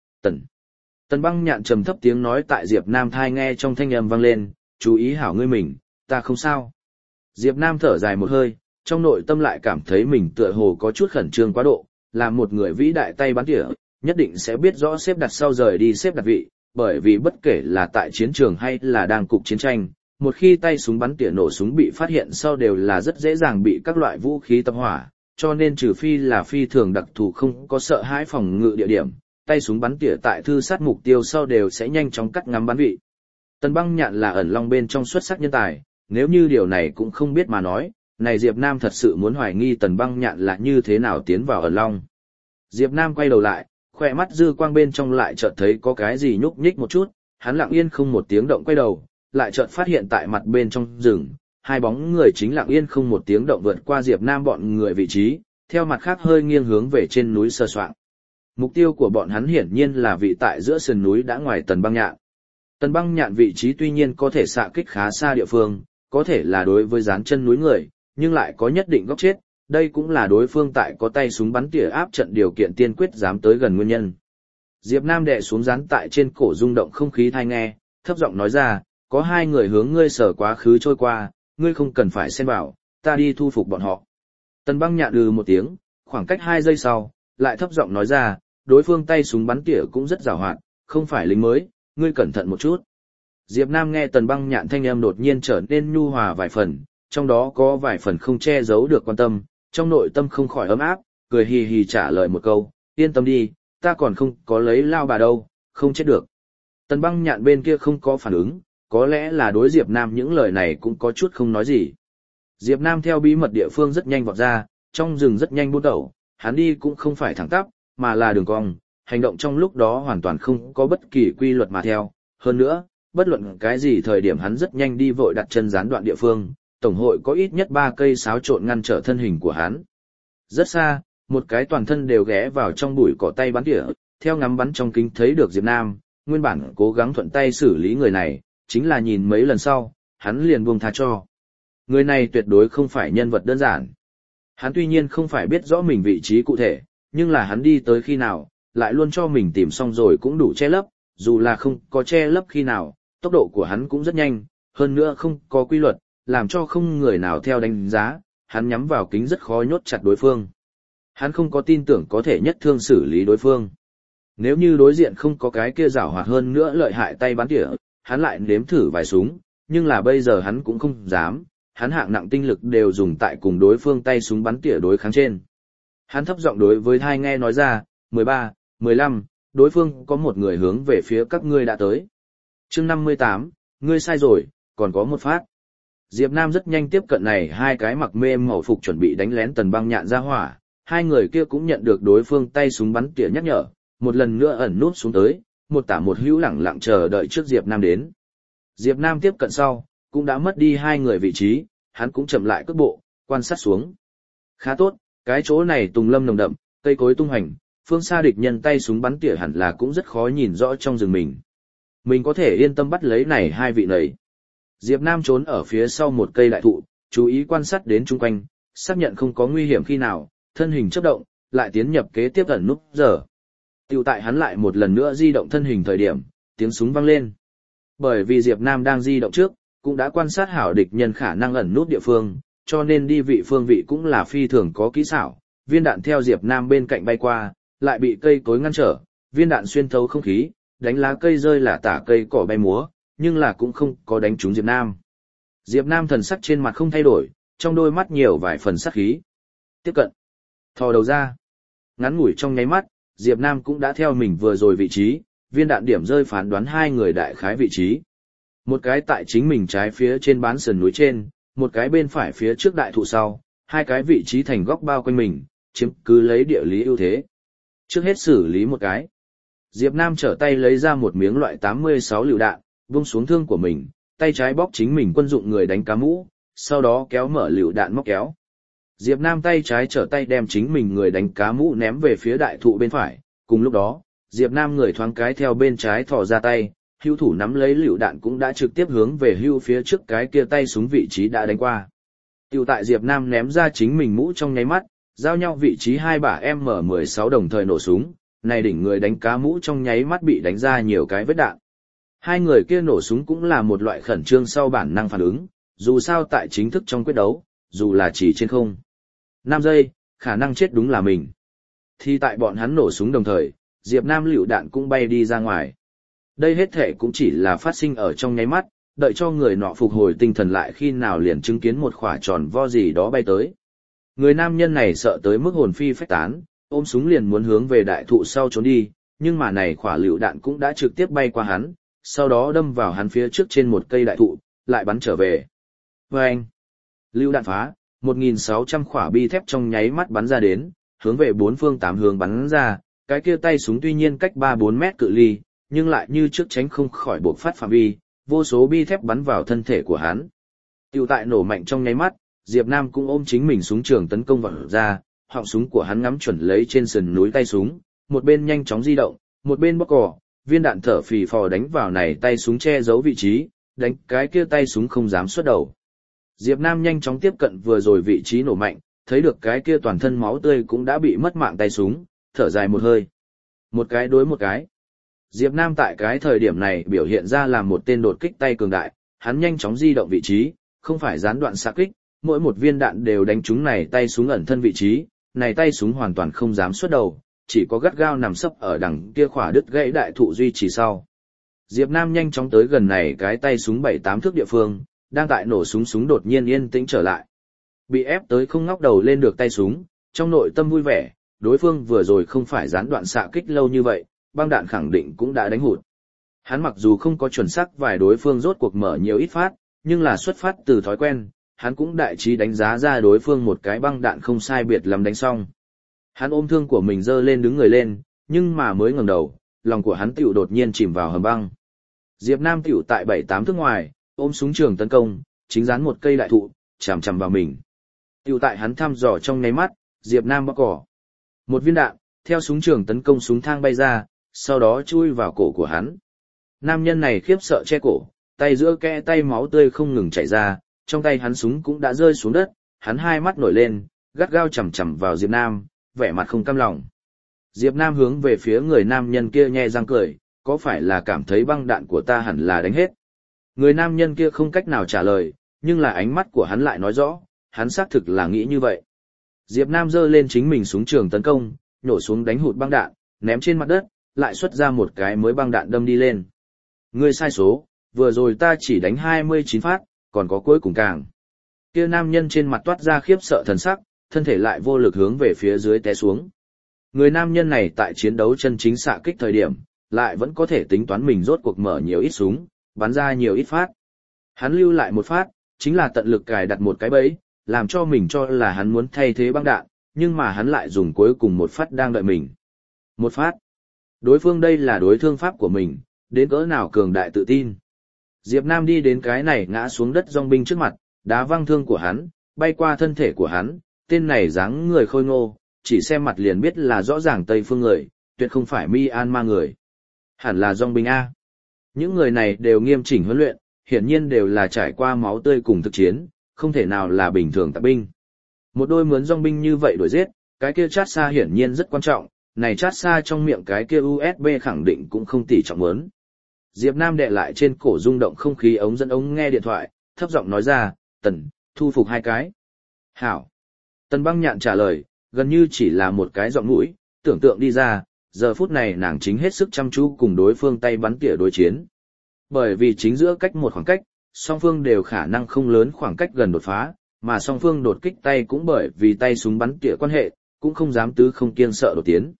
Tần Băng Nhạn trầm thấp tiếng nói tại Diệp Nam thai nghe trong thanh âm vang lên, chú ý hảo ngươi mình, ta không sao. Diệp Nam thở dài một hơi, trong nội tâm lại cảm thấy mình tựa hồ có chút khẩn trương quá độ, là một người vĩ đại tay bắn tỉa, nhất định sẽ biết rõ xếp đặt sau rời đi xếp đặt vị, bởi vì bất kể là tại chiến trường hay là đang cục chiến tranh, một khi tay súng bắn tỉa nổ súng bị phát hiện sau đều là rất dễ dàng bị các loại vũ khí tập hỏa, cho nên trừ phi là phi thường đặc thù không có sợ hãi phòng ngự địa điểm, tay súng bắn tỉa tại thư sát mục tiêu sau đều sẽ nhanh chóng cắt ngắm bắn vị. Tần Băng Nhạn là ẩn long bên trong xuất sắc nhân tài, nếu như điều này cũng không biết mà nói, này Diệp Nam thật sự muốn hoài nghi Tần Băng Nhạn là như thế nào tiến vào ẩn long. Diệp Nam quay đầu lại, khỏe mắt dư quang bên trong lại chợt thấy có cái gì nhúc nhích một chút, hắn lặng yên không một tiếng động quay đầu, lại chợt phát hiện tại mặt bên trong rừng, hai bóng người chính lặng yên không một tiếng động vượt qua Diệp Nam bọn người vị trí, theo mặt khác hơi nghiêng hướng về trên núi sờ soạng. Mục tiêu của bọn hắn hiển nhiên là vị tại giữa sườn núi đã ngoài Tần Băng Nhạn. Tần Băng Nhạn vị trí tuy nhiên có thể xạ kích khá xa địa phương, có thể là đối với dán chân núi người, nhưng lại có nhất định góc chết, đây cũng là đối phương tại có tay súng bắn tỉa áp trận điều kiện tiên quyết dám tới gần nguyên nhân. Diệp Nam đè xuống dán tại trên cổ rung động không khí thai nghe, thấp giọng nói ra, có hai người hướng ngươi sở quá khứ trôi qua, ngươi không cần phải xen vào, ta đi thu phục bọn họ. Tần Băng Nhạn một tiếng, khoảng cách 2 giây sau, lại thấp giọng nói ra, đối phương tay súng bắn tỉa cũng rất giàu hoạt, không phải lính mới, ngươi cẩn thận một chút. Diệp Nam nghe Tần Băng Nhạn thanh âm đột nhiên trở nên nhu hòa vài phần, trong đó có vài phần không che giấu được quan tâm, trong nội tâm không khỏi ấm áp, cười hì hì trả lời một câu, yên tâm đi, ta còn không có lấy lao bà đâu, không chết được. Tần Băng Nhạn bên kia không có phản ứng, có lẽ là đối Diệp Nam những lời này cũng có chút không nói gì. Diệp Nam theo bí mật địa phương rất nhanh vọt ra, trong rừng rất nhanh buôn đầu, hắn đi cũng không phải thẳng tắp, mà là đường cong, hành động trong lúc đó hoàn toàn không có bất kỳ quy luật mà theo. Hơn nữa, bất luận cái gì thời điểm hắn rất nhanh đi vội đặt chân gián đoạn địa phương, tổng hội có ít nhất 3 cây xáo trộn ngăn trở thân hình của hắn. Rất xa, một cái toàn thân đều ghé vào trong bụi cỏ tay bắn tỉa, theo ngắm bắn trong kính thấy được Diệp Nam, nguyên bản cố gắng thuận tay xử lý người này, chính là nhìn mấy lần sau, hắn liền buông tha cho. Người này tuyệt đối không phải nhân vật đơn giản. Hắn tuy nhiên không phải biết rõ mình vị trí cụ thể, nhưng là hắn đi tới khi nào, lại luôn cho mình tìm xong rồi cũng đủ che lấp, dù là không có che lấp khi nào, tốc độ của hắn cũng rất nhanh, hơn nữa không có quy luật, làm cho không người nào theo đánh giá, hắn nhắm vào kính rất khó nhốt chặt đối phương. Hắn không có tin tưởng có thể nhất thương xử lý đối phương. Nếu như đối diện không có cái kia giảo hoạt hơn nữa lợi hại tay bắn tỉa, hắn lại nếm thử vài súng, nhưng là bây giờ hắn cũng không dám, hắn hạng nặng tinh lực đều dùng tại cùng đối phương tay súng bắn tỉa đối kháng trên. Hắn thấp giọng đối với thai nghe nói ra, 13, 15, đối phương có một người hướng về phía các ngươi đã tới. Chương 58, ngươi sai rồi, còn có một phát. Diệp Nam rất nhanh tiếp cận này hai cái mặc mê màu phục chuẩn bị đánh lén Tần Băng Nhạn ra hỏa, hai người kia cũng nhận được đối phương tay súng bắn tỉa nhắc nhở, một lần nữa ẩn núp xuống tới, một tả một hữu lẳng lặng chờ đợi trước Diệp Nam đến. Diệp Nam tiếp cận sau, cũng đã mất đi hai người vị trí, hắn cũng chậm lại cước bộ, quan sát xuống. Khá tốt, cái chỗ này tùng lâm nồng đậm, cây cối tung hành, phương xa địch nhân tay súng bắn tỉa hẳn là cũng rất khó nhìn rõ trong rừng mình. Mình có thể yên tâm bắt lấy này hai vị này. Diệp Nam trốn ở phía sau một cây đại thụ, chú ý quan sát đến chung quanh, xác nhận không có nguy hiểm khi nào, thân hình chớp động, lại tiến nhập kế tiếp ẩn núp giờ. Tiểu tại hắn lại một lần nữa di động thân hình thời điểm, tiếng súng vang lên. Bởi vì Diệp Nam đang di động trước, cũng đã quan sát hảo địch nhân khả năng ẩn nút địa phương, cho nên đi vị phương vị cũng là phi thường có kỹ xảo. Viên đạn theo Diệp Nam bên cạnh bay qua, lại bị cây cối ngăn trở, viên đạn xuyên thấu không khí, đánh lá cây rơi là tả cây cỏ bay múa, nhưng là cũng không có đánh trúng Diệp Nam. Diệp Nam thần sắc trên mặt không thay đổi, trong đôi mắt nhiều vài phần sát khí. Tiếp cận, thò đầu ra. Ngắn ngủi trong nháy mắt, Diệp Nam cũng đã theo mình vừa rồi vị trí, viên đạn điểm rơi phán đoán hai người đại khái vị trí. Một cái tại chính mình trái phía trên bán sườn núi trên, một cái bên phải phía trước đại thụ sau, hai cái vị trí thành góc bao quanh mình, chiếm cứ lấy địa lý ưu thế. Trước hết xử lý một cái. Diệp Nam trở tay lấy ra một miếng loại 86 lựu đạn, vung xuống thương của mình, tay trái bóp chính mình quân dụng người đánh cá mũ, sau đó kéo mở lựu đạn móc kéo. Diệp Nam tay trái trở tay đem chính mình người đánh cá mũ ném về phía đại thụ bên phải, cùng lúc đó, Diệp Nam người thoáng cái theo bên trái thò ra tay, hưu thủ nắm lấy lựu đạn cũng đã trực tiếp hướng về hưu phía trước cái kia tay súng vị trí đã đánh qua. Tiểu tại Diệp Nam ném ra chính mình mũ trong nháy mắt, giao nhau vị trí hai bả M16 đồng thời nổ súng, này đỉnh người đánh cá mũ trong nháy mắt bị đánh ra nhiều cái vết đạn. Hai người kia nổ súng cũng là một loại khẩn trương sau bản năng phản ứng, dù sao tại chính thức trong quyết đấu, dù là chỉ trên không. 5 giây, khả năng chết đúng là mình. Thì tại bọn hắn nổ súng đồng thời, Diệp Nam lựu đạn cũng bay đi ra ngoài. Đây hết thể cũng chỉ là phát sinh ở trong nháy mắt, đợi cho người nọ phục hồi tinh thần lại khi nào liền chứng kiến một quả tròn vo gì đó bay tới. Người nam nhân này sợ tới mức hồn phi phách tán, ôm súng liền muốn hướng về đại thụ sau trốn đi, nhưng mà này quả lựu đạn cũng đã trực tiếp bay qua hắn, sau đó đâm vào hắn phía trước trên một cây đại thụ, lại bắn trở về. Vâng! Lựu đạn phá, 1.600 quả bi thép trong nháy mắt bắn ra đến, hướng về bốn phương tám hướng bắn ra, cái kia tay súng tuy nhiên cách 3-4 mét cự ly, nhưng lại như trước tránh không khỏi buộc phát phạm vi, vô số bi thép bắn vào thân thể của hắn. Tiểu tại nổ mạnh trong nháy mắt, Diệp Nam cũng ôm chính mình súng trường tấn công vào ra, họng súng của hắn ngắm chuẩn lấy trên sườn núi tay súng, một bên nhanh chóng di động, một bên bóc cò, viên đạn thở phì phò đánh vào này tay súng che giấu vị trí, đánh cái kia tay súng không dám xuất đầu. Diệp Nam nhanh chóng tiếp cận vừa rồi vị trí nổ mạnh, thấy được cái kia toàn thân máu tươi cũng đã bị mất mạng tay súng, thở dài một hơi. Một cái đối một cái. Diệp Nam tại cái thời điểm này biểu hiện ra là một tên đột kích tay cường đại, hắn nhanh chóng di động vị trí, không phải gián đoạn xạ kích, mỗi một viên đạn đều đánh trúng này tay súng ẩn thân vị trí, này tay súng hoàn toàn không dám xuất đầu, chỉ có gắt gao nằm sấp ở đằng kia khỏa đứt gãy đại thụ duy trì sau. Diệp Nam nhanh chóng tới gần này cái tay súng 7-8 thước địa phương, đang tại nổ súng đột nhiên yên tĩnh trở lại. Bị ép tới không ngóc đầu lên được tay súng, trong nội tâm vui vẻ, đối phương vừa rồi không phải gián đoạn xạ kích lâu như vậy, băng đạn khẳng định cũng đã đánh hụt. Hắn mặc dù không có chuẩn xác vài đối phương rốt cuộc mở nhiều ít phát, nhưng là xuất phát từ thói quen, hắn cũng đại trí đánh giá ra đối phương một cái băng đạn không sai biệt lắm đánh xong. Hắn ôm thương của mình dơ lên đứng người lên, Nhưng mà mới ngẩng đầu, lòng của hắn tiểu đột nhiên chìm vào hầm băng. Diệp Nam tiểu tại 7-8 thước ngoài, ôm súng trường tấn công, chính dán một cây đại thụ, chằm chằm vào mình. Tiểu tại hắn thăm dò trong nháy mắt, Diệp Nam bóc cỏ. Một viên đạn, theo súng trường tấn công súng thang bay ra, sau đó chui vào cổ của hắn. Nam nhân này khiếp sợ che cổ, tay giữa kẽ tay máu tươi không ngừng chảy ra, trong tay hắn súng cũng đã rơi xuống đất, hắn hai mắt nổi lên, gắt gao chằm chằm vào Diệp Nam, vẻ mặt không cam lòng. Diệp Nam hướng về phía người nam nhân kia nhe răng cười, có phải là cảm thấy băng đạn của ta hẳn là đánh hết? Người nam nhân kia không cách nào trả lời, nhưng là ánh mắt của hắn lại nói rõ, hắn xác thực là nghĩ như vậy. Diệp Nam giơ lên chính mình súng trường tấn công, nhổ xuống đánh hụt băng đạn, ném trên mặt đất, lại xuất ra một cái mới băng đạn đâm đi lên. Ngươi sai số, vừa rồi ta chỉ đánh 29 phát, còn có cuối cùng càng. Kia nam nhân trên mặt toát ra khiếp sợ thần sắc, thân thể lại vô lực hướng về phía dưới té xuống. Người nam nhân này tại chiến đấu chân chính xạ kích thời điểm, lại vẫn có thể tính toán mình rốt cuộc mở nhiều ít súng, bắn ra nhiều ít phát. Hắn lưu lại một phát, chính là tận lực cài đặt một cái bẫy, làm cho mình cho là hắn muốn thay thế băng đạn, nhưng mà hắn lại dùng cuối cùng một phát đang đợi mình. Một phát. Đối phương đây là đối thương pháp của mình, đến cỡ nào cường đại tự tin. Diệp Nam đi đến cái này ngã xuống đất dòng binh trước mặt, đá văng thương của hắn, bay qua thân thể của hắn, tên này dáng người khôi ngô, chỉ xem mặt liền biết là rõ ràng Tây phương người, tuyệt không phải Myanmar người. Hẳn là dòng binh A. Những người này đều nghiêm chỉnh huấn luyện, hiển nhiên đều là trải qua máu tươi cùng thực chiến, không thể nào là bình thường tạp binh. Một đôi mướn dòng binh như vậy đuổi giết, cái kia chát xa hiển nhiên rất quan trọng, này chát xa trong miệng cái kia USB khẳng định cũng không tỷ trọng mướn. Diệp Nam đè lại trên cổ rung động không khí ống dẫn ống nghe điện thoại, thấp giọng nói ra, Tần, thu phục 2 cái. Hảo. Tần Băng Nhạn trả lời, gần như chỉ là một cái giọng mũi, tưởng tượng đi ra, giờ phút này nàng chính hết sức chăm chú cùng đối phương tay bắn tỉa đối chiến. Bởi vì chính giữa cách một khoảng cách, song phương đều khả năng không lớn khoảng cách gần đột phá, mà song phương đột kích tay cũng bởi vì tay súng bắn tỉa quan hệ, cũng không dám tứ không kiêng sợ đột tiến.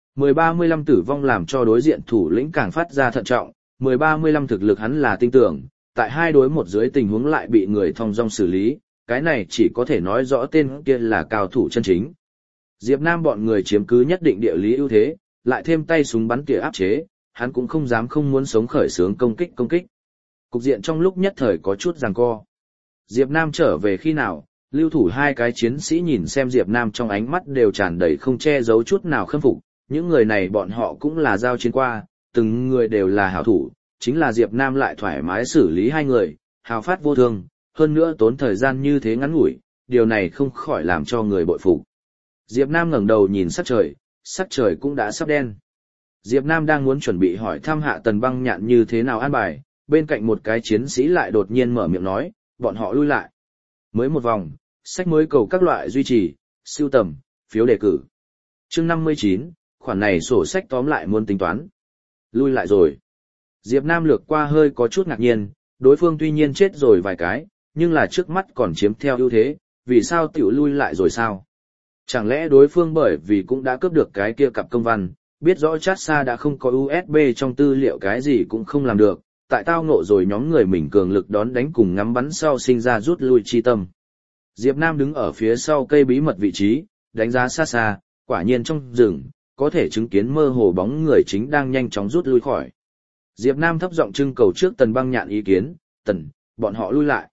10-35 tử vong làm cho đối diện thủ lĩnh càng phát ra thận trọng, 10-35 thực lực hắn là tin tưởng, tại 2 đối 1 dưới tình huống lại bị người thong dong xử lý, cái này chỉ có thể nói rõ tên kia là cao thủ chân chính. Diệp Nam bọn người chiếm cứ nhất định địa lý ưu thế, lại thêm tay súng bắn tỉa áp chế, hắn cũng không dám không muốn sống khởi xướng công kích. Cục diện trong lúc nhất thời có chút giằng co. Diệp Nam trở về khi nào, lưu thủ 2 cái chiến sĩ nhìn xem Diệp Nam trong ánh mắt đều tràn đầy không che giấu chút nào khâm phục, những người này bọn họ cũng là giao chiến qua, từng người đều là hảo thủ, chính là Diệp Nam lại thoải mái xử lý 2 người, hào phát vô thương, hơn nữa tốn thời gian như thế ngắn ngủi, điều này không khỏi làm cho người bội phục. Diệp Nam ngẩng đầu nhìn sắc trời cũng đã sắp đen. Diệp Nam đang muốn chuẩn bị hỏi thăm hạ Tần Băng Nhạn như thế nào an bài, bên cạnh một cái chiến sĩ lại đột nhiên mở miệng nói, bọn họ lui lại. Mới một vòng, sách mới cầu các loại duy trì, sưu tầm, phiếu đề cử. Chương 59, khoản này sổ sách tóm lại muốn tính toán. Lui lại rồi. Diệp Nam lược qua hơi có chút ngạc nhiên, đối phương tuy nhiên chết rồi vài cái, nhưng là trước mắt còn chiếm theo ưu thế, vì sao tiểu lui lại rồi sao? Chẳng lẽ đối phương bởi vì cũng đã cướp được cái kia cặp công văn, biết rõ chat xa đã không có USB trong tư liệu cái gì cũng không làm được, tại tao ngộ rồi nhóm người mình cường lực đón đánh cùng ngắm bắn sau sinh ra rút lui chi tâm. Diệp Nam đứng ở phía sau cây bí mật vị trí, đánh giá xa xa, quả nhiên trong rừng, có thể chứng kiến mơ hồ bóng người chính đang nhanh chóng rút lui khỏi. Diệp Nam thấp giọng trưng cầu trước Tần Băng Nhạn ý kiến, Tần, bọn họ lui lại.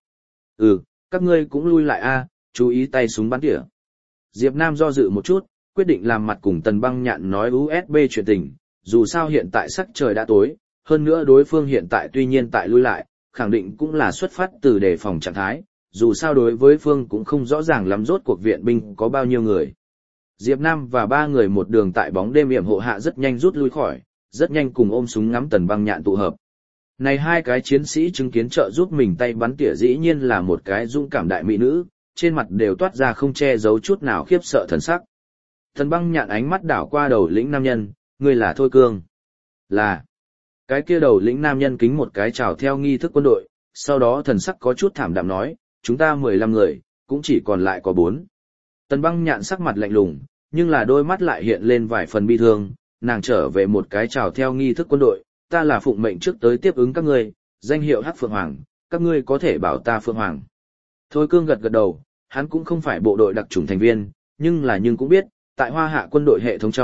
Các ngươi cũng lui lại a, chú ý tay súng bắn tỉa. Diệp Nam do dự một chút, quyết định làm mặt cùng Tần Băng Nhạn nói USB chuyện tình, dù sao hiện tại sắc trời đã tối, hơn nữa đối phương hiện tại tuy nhiên tại lui lại, khẳng định cũng là xuất phát từ đề phòng trạng thái, dù sao đối với phương cũng không rõ ràng lắm rốt cuộc viện binh có bao nhiêu người. Diệp Nam và 3 người một đường tại bóng đêm yểm hộ hạ rất nhanh rút lui khỏi, rất nhanh cùng ôm súng ngắm Tần Băng Nhạn tụ hợp. Này 2 cái chiến sĩ chứng kiến trợ giúp mình tay bắn tỉa dĩ nhiên là một cái dũng cảm đại mỹ nữ, trên mặt đều toát ra không che giấu chút nào khiếp sợ thần sắc. Tần Băng Nhạn ánh mắt đảo qua đầu lĩnh nam nhân, ngươi là Thôi Cương. Là. Cái kia đầu lĩnh nam nhân kính một cái chào theo nghi thức quân đội, sau đó thần sắc có chút thảm đạm nói, chúng ta 15 người, cũng chỉ còn lại có 4. Tần Băng Nhạn sắc mặt lạnh lùng, nhưng là đôi mắt lại hiện lên vài phần bi thương, nàng trở về một cái chào theo nghi thức quân đội, ta là phụng mệnh trước tới tiếp ứng các ngươi, danh hiệu Hắc Phượng Hoàng, các ngươi có thể bảo ta Phượng Hoàng. Thôi Cương gật gật đầu, hắn cũng không phải bộ đội đặc chủng thành viên, nhưng cũng biết, tại Hoa Hạ quân đội hệ thống trong,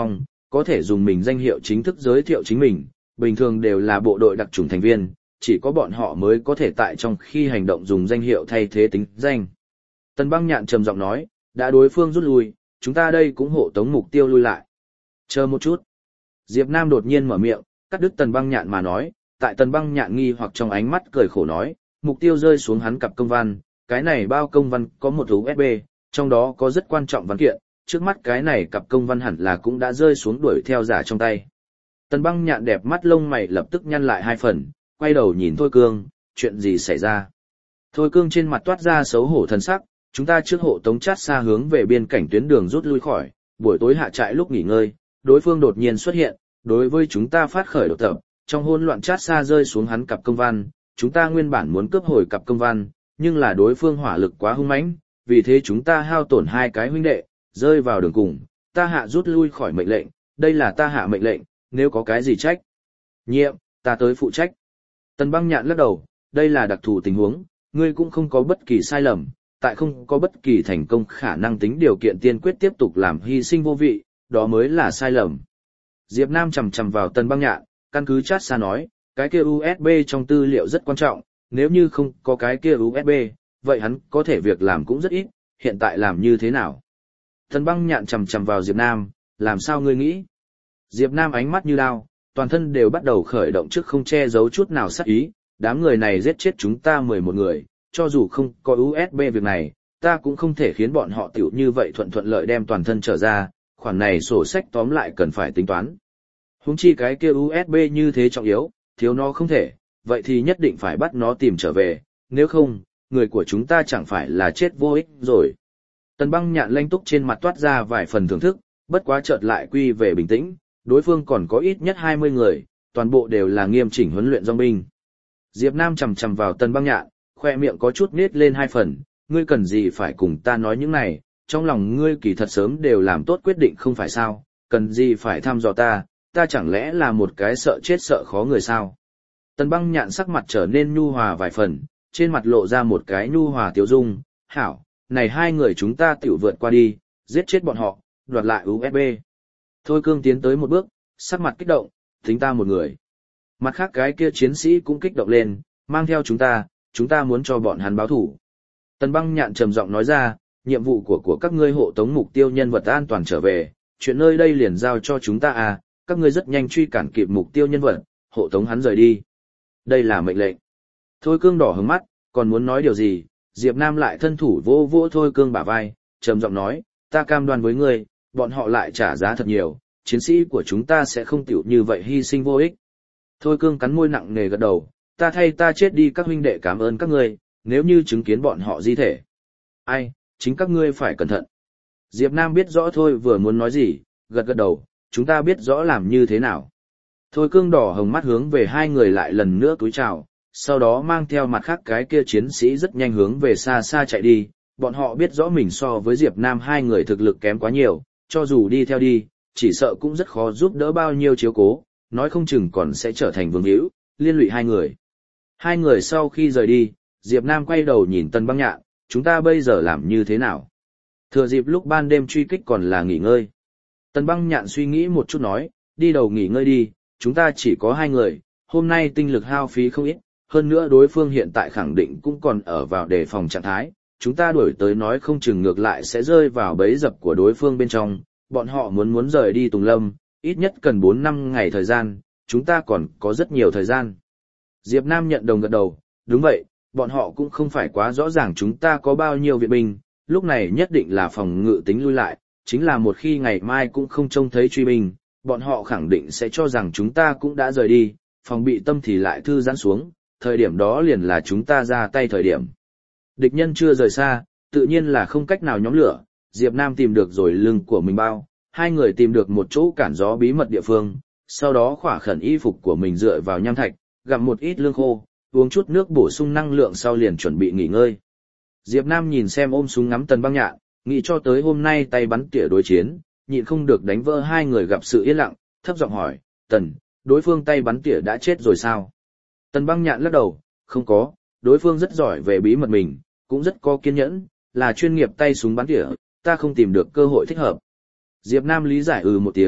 có thể dùng mình danh hiệu chính thức giới thiệu chính mình, bình thường đều là bộ đội đặc chủng thành viên, chỉ có bọn họ mới có thể tại trong khi hành động dùng danh hiệu thay thế tính danh. Tần Băng Nhạn trầm giọng nói, đã đối phương rút lui, chúng ta đây cũng hộ tống mục tiêu lui lại. Chờ một chút. Diệp Nam đột nhiên mở miệng, cắt đứt Tần Băng Nhạn mà nói, tại Tần Băng Nhạn nghi hoặc trong ánh mắt cười khổ nói, mục tiêu rơi xuống hắn cặp công văn, cái này bao công văn có một USB, trong đó có rất quan trọng văn kiện, trước mắt cái này cặp công văn hẳn là cũng đã rơi xuống đuổi theo giả trong tay. Tần Băng Nhạn đẹp mắt lông mày lập tức nhăn lại hai phần, quay đầu nhìn Thôi Cương, chuyện gì xảy ra? Thôi Cương trên mặt toát ra xấu hổ thần sắc, chúng ta trước hộ tống chát xa hướng về biên cảnh tuyến đường rút lui khỏi, buổi tối hạ trại lúc nghỉ ngơi, đối phương đột nhiên xuất hiện, đối với chúng ta phát khởi đột tập, trong hỗn loạn chát xa rơi xuống hắn cặp công văn, chúng ta nguyên bản muốn cướp hồi cặp công văn, nhưng là đối phương hỏa lực quá hung mãnh, vì thế chúng ta hao tổn hai cái huynh đệ, rơi vào đường cùng, ta hạ rút lui khỏi mệnh lệnh, đây là ta hạ mệnh lệnh, nếu có cái gì trách nhiệm, ta tới phụ trách. Tần Băng Nhạn lắc đầu, đây là đặc thù tình huống, ngươi cũng không có bất kỳ sai lầm, tại không có bất kỳ thành công khả năng tính điều kiện tiên quyết tiếp tục làm hy sinh vô vị, đó mới là sai lầm. Diệp Nam chầm chầm vào Tần Băng Nhạn, căn cứ chat xa nói, cái kia USB trong tư liệu rất quan trọng, nếu như không có cái kia USB, vậy hắn có thể việc làm cũng rất ít, hiện tại làm như thế nào? Tần Băng Nhạn chầm chầm vào Diệp Nam, làm sao ngươi nghĩ? Diệp Nam ánh mắt như đao, toàn thân đều bắt đầu khởi động trước không che giấu chút nào sát ý, đám người này giết chết chúng ta 11 người, cho dù không có USB việc này, ta cũng không thể khiến bọn họ tiểu như vậy thuận lợi đem toàn thân trở ra, khoản này sổ sách tóm lại cần phải tính toán. Huống chi cái kia USB như thế trọng yếu, thiếu nó không thể, vậy thì nhất định phải bắt nó tìm trở về, nếu không, người của chúng ta chẳng phải là chết vô ích rồi. Tần Băng Nhạn lanh túc trên mặt toát ra vài phần thưởng thức, bất quá chợt lại quy về bình tĩnh, đối phương còn có ít nhất 20 người, toàn bộ đều là nghiêm chỉnh huấn luyện dòng binh. Diệp Nam chầm chầm vào Tần Băng Nhạn, khoe miệng có chút nết lên hai phần, ngươi cần gì phải cùng ta nói những này, trong lòng ngươi kỳ thật sớm đều làm tốt quyết định không phải sao, cần gì phải thăm dò ta chẳng lẽ là một cái sợ chết sợ khó người sao? Tần Băng Nhạn sắc mặt trở nên nhu hòa vài phần, trên mặt lộ ra một cái nhu hòa tiêu dung, hảo, này hai người chúng ta tiểu vượt qua đi, giết chết bọn họ, đoạt lại USB. Thôi Cương tiến tới một bước, sắc mặt kích động, tính ta một người. Mặt khác cái kia chiến sĩ cũng kích động lên, mang theo chúng ta muốn cho bọn hắn báo thủ. Tần Băng Nhạn trầm giọng nói ra, nhiệm vụ của các ngươi hộ tống mục tiêu nhân vật an toàn trở về, chuyện nơi đây liền giao cho chúng ta à, các ngươi rất nhanh truy cản kịp mục tiêu nhân vật, hộ tống hắn rời đi. Đây là mệnh lệnh. Thôi Cương đỏ hứng mắt, còn muốn nói điều gì, Diệp Nam lại thân thủ vỗ vỗ Thôi Cương bả vai, trầm giọng nói, ta cam đoan với ngươi, bọn họ lại trả giá thật nhiều, chiến sĩ của chúng ta sẽ không tiểu như vậy hy sinh vô ích. Thôi Cương cắn môi nặng nề gật đầu, ta thay ta chết đi các huynh đệ cảm ơn các ngươi, nếu như chứng kiến bọn họ di thể. Ai, chính các ngươi phải cẩn thận. Diệp Nam biết rõ Thôi vừa muốn nói gì, gật gật đầu, chúng ta biết rõ làm như thế nào. Thôi Cương đỏ hồng mắt hướng về hai người lại lần nữa cúi chào, sau đó mang theo mặt khác cái kia chiến sĩ rất nhanh hướng về xa xa chạy đi, bọn họ biết rõ mình so với Diệp Nam hai người thực lực kém quá nhiều, cho dù đi theo đi, chỉ sợ cũng rất khó giúp đỡ bao nhiêu chiếu cố, nói không chừng còn sẽ trở thành vương hữu, liên lụy hai người. Hai người sau khi rời đi, Diệp Nam quay đầu nhìn Tần Băng Nhạn, chúng ta bây giờ làm như thế nào? Thừa dịp lúc ban đêm truy kích còn là nghỉ ngơi. Tần Băng Nhạn suy nghĩ một chút nói, đi đầu nghỉ ngơi đi, chúng ta chỉ có hai người, hôm nay tinh lực hao phí không ít, hơn nữa đối phương hiện tại khẳng định cũng còn ở vào đề phòng trạng thái, chúng ta đuổi tới nói không chừng ngược lại sẽ rơi vào bẫy dập của đối phương bên trong, bọn họ muốn rời đi Tùng Lâm, ít nhất cần 4-5 ngày thời gian, chúng ta còn có rất nhiều thời gian. Diệp Nam nhận đồng gật đầu, đúng vậy, bọn họ cũng không phải quá rõ ràng chúng ta có bao nhiêu viện binh, lúc này nhất định là phòng ngự tính lui lại, chính là một khi ngày mai cũng không trông thấy truy binh, bọn họ khẳng định sẽ cho rằng chúng ta cũng đã rời đi, phòng bị tâm thì lại thư giãn xuống, thời điểm đó liền là chúng ta ra tay thời điểm. Địch nhân chưa rời xa, tự nhiên là không cách nào nhóm lửa, Diệp Nam tìm được rồi lưng của mình bao, hai người tìm được một chỗ cản gió bí mật địa phương, sau đó khỏa khẩn y phục của mình dựa vào nham thạch, gặm một ít lương khô, uống chút nước bổ sung năng lượng sau liền chuẩn bị nghỉ ngơi. Diệp Nam nhìn xem ôm súng ngắm Tần Băng Nhạn, nghĩ cho tới hôm nay tay bắn tỉa đối chiến, nhịn không được đánh vỡ hai người gặp sự yên lặng, thấp giọng hỏi, Tần, đối phương tay bắn tỉa đã chết rồi sao? Tần Băng Nhạn lắc đầu, không có, đối phương rất giỏi về bí mật mình, cũng rất có kiên nhẫn, là chuyên nghiệp tay súng bắn tỉa, ta không tìm được cơ hội thích hợp. Diệp Nam lý giải một tiếng,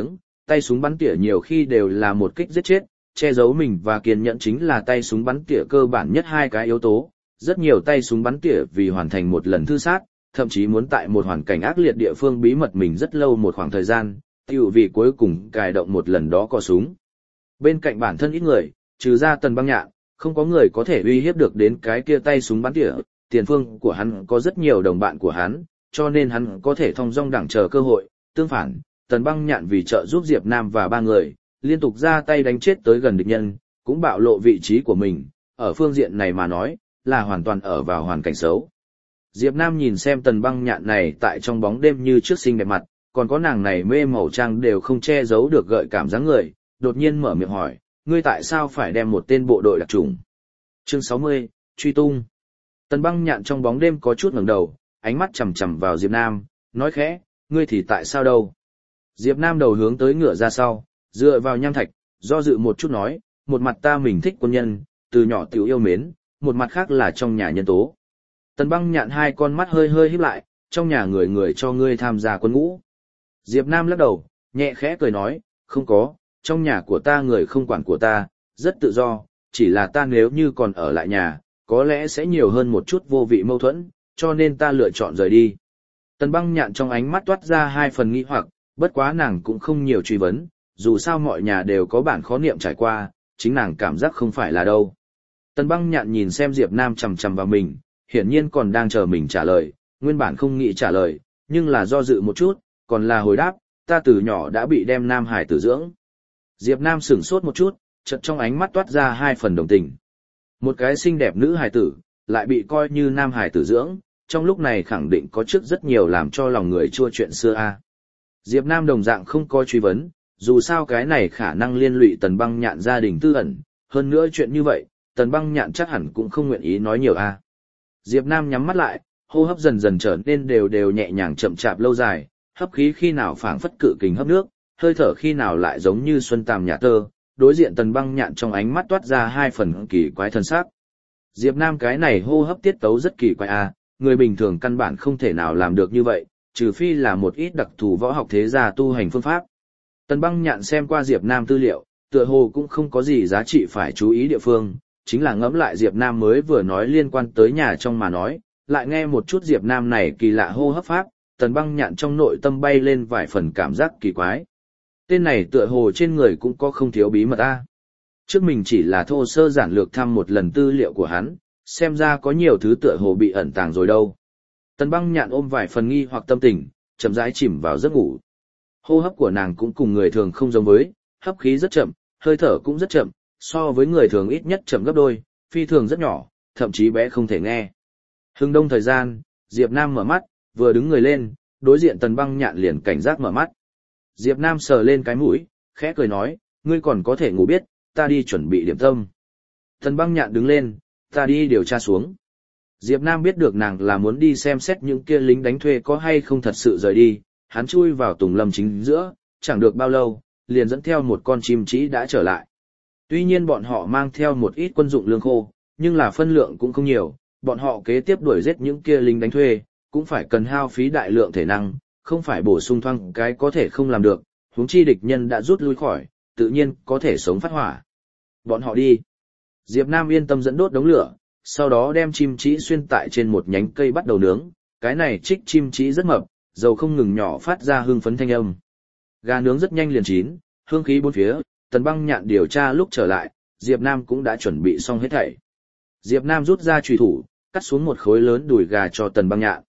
tay súng bắn tỉa nhiều khi đều là một kích giết chết, che giấu mình và kiên nhẫn chính là tay súng bắn tỉa cơ bản nhất hai cái yếu tố. Rất nhiều tay súng bắn tỉa vì hoàn thành một lần thư sát, thậm chí muốn tại một hoàn cảnh ác liệt địa phương bí mật mình rất lâu một khoảng thời gian, tiêu vì cuối cùng cài động một lần đó có súng. Bên cạnh bản thân ít người, trừ ra Tần Băng Nhạn, không có người có thể uy hiếp được đến cái kia tay súng bắn tỉa, tiền phương của hắn có rất nhiều đồng bạn của hắn, cho nên hắn có thể thong dong đẳng chờ cơ hội. Tương phản, Tần Băng Nhạn vì trợ giúp Diệp Nam và ba người, liên tục ra tay đánh chết tới gần địch nhân, cũng bạo lộ vị trí của mình, ở phương diện này mà nói, là hoàn toàn ở vào hoàn cảnh xấu. Diệp Nam nhìn xem Tần Băng Nhạn này tại trong bóng đêm như trước xinh đẹp mặt, còn có nàng này mê màu trang đều không che giấu được gợi cảm dáng người, đột nhiên mở miệng hỏi, ngươi tại sao phải đem một tên bộ đội đặc chủng? Chương 60, truy tung. Tần Băng Nhạn trong bóng đêm có chút ngẩng đầu, ánh mắt chằm chằm vào Diệp Nam, nói khẽ, ngươi thì tại sao đâu? Diệp Nam đầu hướng tới ngựa ra sau, dựa vào nham thạch, do dự một chút nói, một mặt ta mình thích quân nhân, từ nhỏ tiểu yêu mến, một mặt khác là trong nhà nhân tố. Tần Băng Nhạn hai con mắt hơi hơi híp lại, trong nhà người người cho ngươi tham gia quân ngũ. Diệp Nam lắc đầu, nhẹ khẽ cười nói, không có, trong nhà của ta người không quản của ta, rất tự do, chỉ là ta nếu như còn ở lại nhà, có lẽ sẽ nhiều hơn một chút vô vị mâu thuẫn, cho nên ta lựa chọn rời đi. Tần Băng Nhạn trong ánh mắt toát ra hai phần nghi hoặc, bất quá nàng cũng không nhiều truy vấn, dù sao mọi nhà đều có bản khó niệm trải qua, chính nàng cảm giác không phải là đâu. Tần Băng Nhạn nhìn xem Diệp Nam chằm chằm vào mình, hiển nhiên còn đang chờ mình trả lời, nguyên bản không nghĩ trả lời, nhưng là do dự một chút, còn là hồi đáp, ta từ nhỏ đã bị đem Nam Hải tử dưỡng. Diệp Nam sững sốt một chút, chợt trong ánh mắt toát ra hai phần đồng tình. Một cái xinh đẹp nữ hải tử, lại bị coi như Nam Hải tử dưỡng, trong lúc này khẳng định có trước rất nhiều làm cho lòng người chua chuyện xưa a. Diệp Nam đồng dạng không có truy vấn, dù sao cái này khả năng liên lụy Tần Băng Nhạn gia đình tư ẩn, hơn nữa chuyện như vậy, Tần Băng Nhạn chắc hẳn cũng không nguyện ý nói nhiều a. Diệp Nam nhắm mắt lại, hô hấp dần dần trở nên đều nhẹ nhàng chậm chạp lâu dài, hấp khí khi nào phảng phất cự kình hấp nước, hơi thở khi nào lại giống như xuân tàm nhà tơ, đối diện Tần Băng Nhạn trong ánh mắt toát ra hai phần kỳ quái thân sắc. Diệp Nam cái này hô hấp tiết tấu rất kỳ quái a, người bình thường căn bản không thể nào làm được như vậy, trừ phi là một ít đặc thù võ học thế gia tu hành phương pháp. Tần Băng Nhạn xem qua Diệp Nam tư liệu, tựa hồ cũng không có gì giá trị phải chú ý địa phương, chính là ngẫm lại Diệp Nam mới vừa nói liên quan tới nhà trong mà nói, lại nghe một chút Diệp Nam này kỳ lạ hô hấp pháp, Tần Băng Nhạn trong nội tâm bay lên vài phần cảm giác kỳ quái. Tên này tựa hồ trên người cũng có không thiếu bí mật a. Trước mình chỉ là thô sơ giản lược thăm một lần tư liệu của hắn, xem ra có nhiều thứ tựa hồ bị ẩn tàng rồi đâu. Tần Băng Nhạn ôm vài phần nghi hoặc tâm tình, chậm rãi chìm vào giấc ngủ. Hô hấp của nàng cũng cùng người thường không giống với, hấp khí rất chậm, hơi thở cũng rất chậm, so với người thường ít nhất chậm gấp đôi, phi thường rất nhỏ, thậm chí bé không thể nghe. Hưng đông thời gian, Diệp Nam mở mắt, vừa đứng người lên, đối diện Tần Băng Nhạn liền cảnh giác mở mắt. Diệp Nam sờ lên cái mũi, khẽ cười nói, ngươi còn có thể ngủ biết, ta đi chuẩn bị điểm tâm. Tần Băng Nhạn đứng lên, ta đi điều tra xuống. Diệp Nam biết được nàng là muốn đi xem xét những kia lính đánh thuê có hay không thật sự rời đi, hắn chui vào tùng lâm chính giữa, chẳng được bao lâu, liền dẫn theo một con chim trĩ đã trở lại. Tuy nhiên bọn họ mang theo một ít quân dụng lương khô, nhưng là phân lượng cũng không nhiều, bọn họ kế tiếp đuổi giết những kia lính đánh thuê, cũng phải cần hao phí đại lượng thể năng, không phải bổ sung thoang cái có thể không làm được, huống chi địch nhân đã rút lui khỏi, tự nhiên có thể sống phát hỏa. Bọn họ đi. Diệp Nam yên tâm dẫn đốt đống lửa, sau đó đem chim trĩ xuyên tại trên một nhánh cây bắt đầu nướng, cái này trích chim trĩ rất mập, dầu không ngừng nhỏ phát ra hương phấn thanh âm. Gà nướng rất nhanh liền chín, hương khí bốn phía, Tần Băng Nhạn điều tra lúc trở lại, Diệp Nam cũng đã chuẩn bị xong hết thảy. Diệp Nam rút ra chùy thủ, cắt xuống một khối lớn đùi gà cho Tần Băng Nhạn.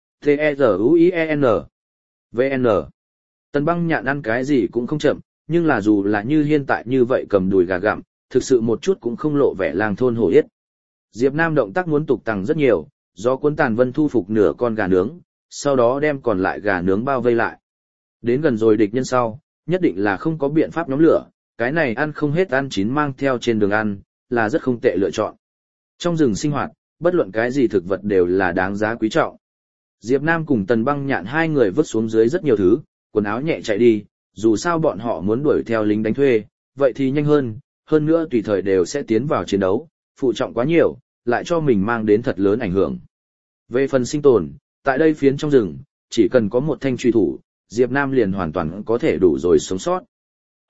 T-E-Z-U-I-E-N V-N Tần Băng Nhạn ăn cái gì cũng không chậm, nhưng là dù là như hiện tại như vậy cầm đùi gà gặm, thực sự một chút cũng không lộ vẻ làng thôn hổ yết. Diệp Nam động tác muốn tục tằng rất nhiều, do cuốn tàn vân thu phục nửa con gà nướng, sau đó đem còn lại gà nướng bao vây lại. Đến gần rồi địch nhân sau, nhất định là không có biện pháp nhóm lửa, cái này ăn không hết ăn chín mang theo trên đường ăn, là rất không tệ lựa chọn. Trong rừng sinh hoạt, bất luận cái gì thực vật đều là đáng giá quý trọng. Diệp Nam cùng Tần Băng Nhạn hai người vứt xuống dưới rất nhiều thứ, quần áo nhẹ chạy đi, dù sao bọn họ muốn đuổi theo lính đánh thuê, vậy thì nhanh hơn nữa tùy thời đều sẽ tiến vào chiến đấu, phụ trọng quá nhiều, lại cho mình mang đến thật lớn ảnh hưởng. Về phần sinh tồn, tại đây phiến trong rừng, chỉ cần có một thanh truy thủ, Diệp Nam liền hoàn toàn có thể đủ rồi sống sót,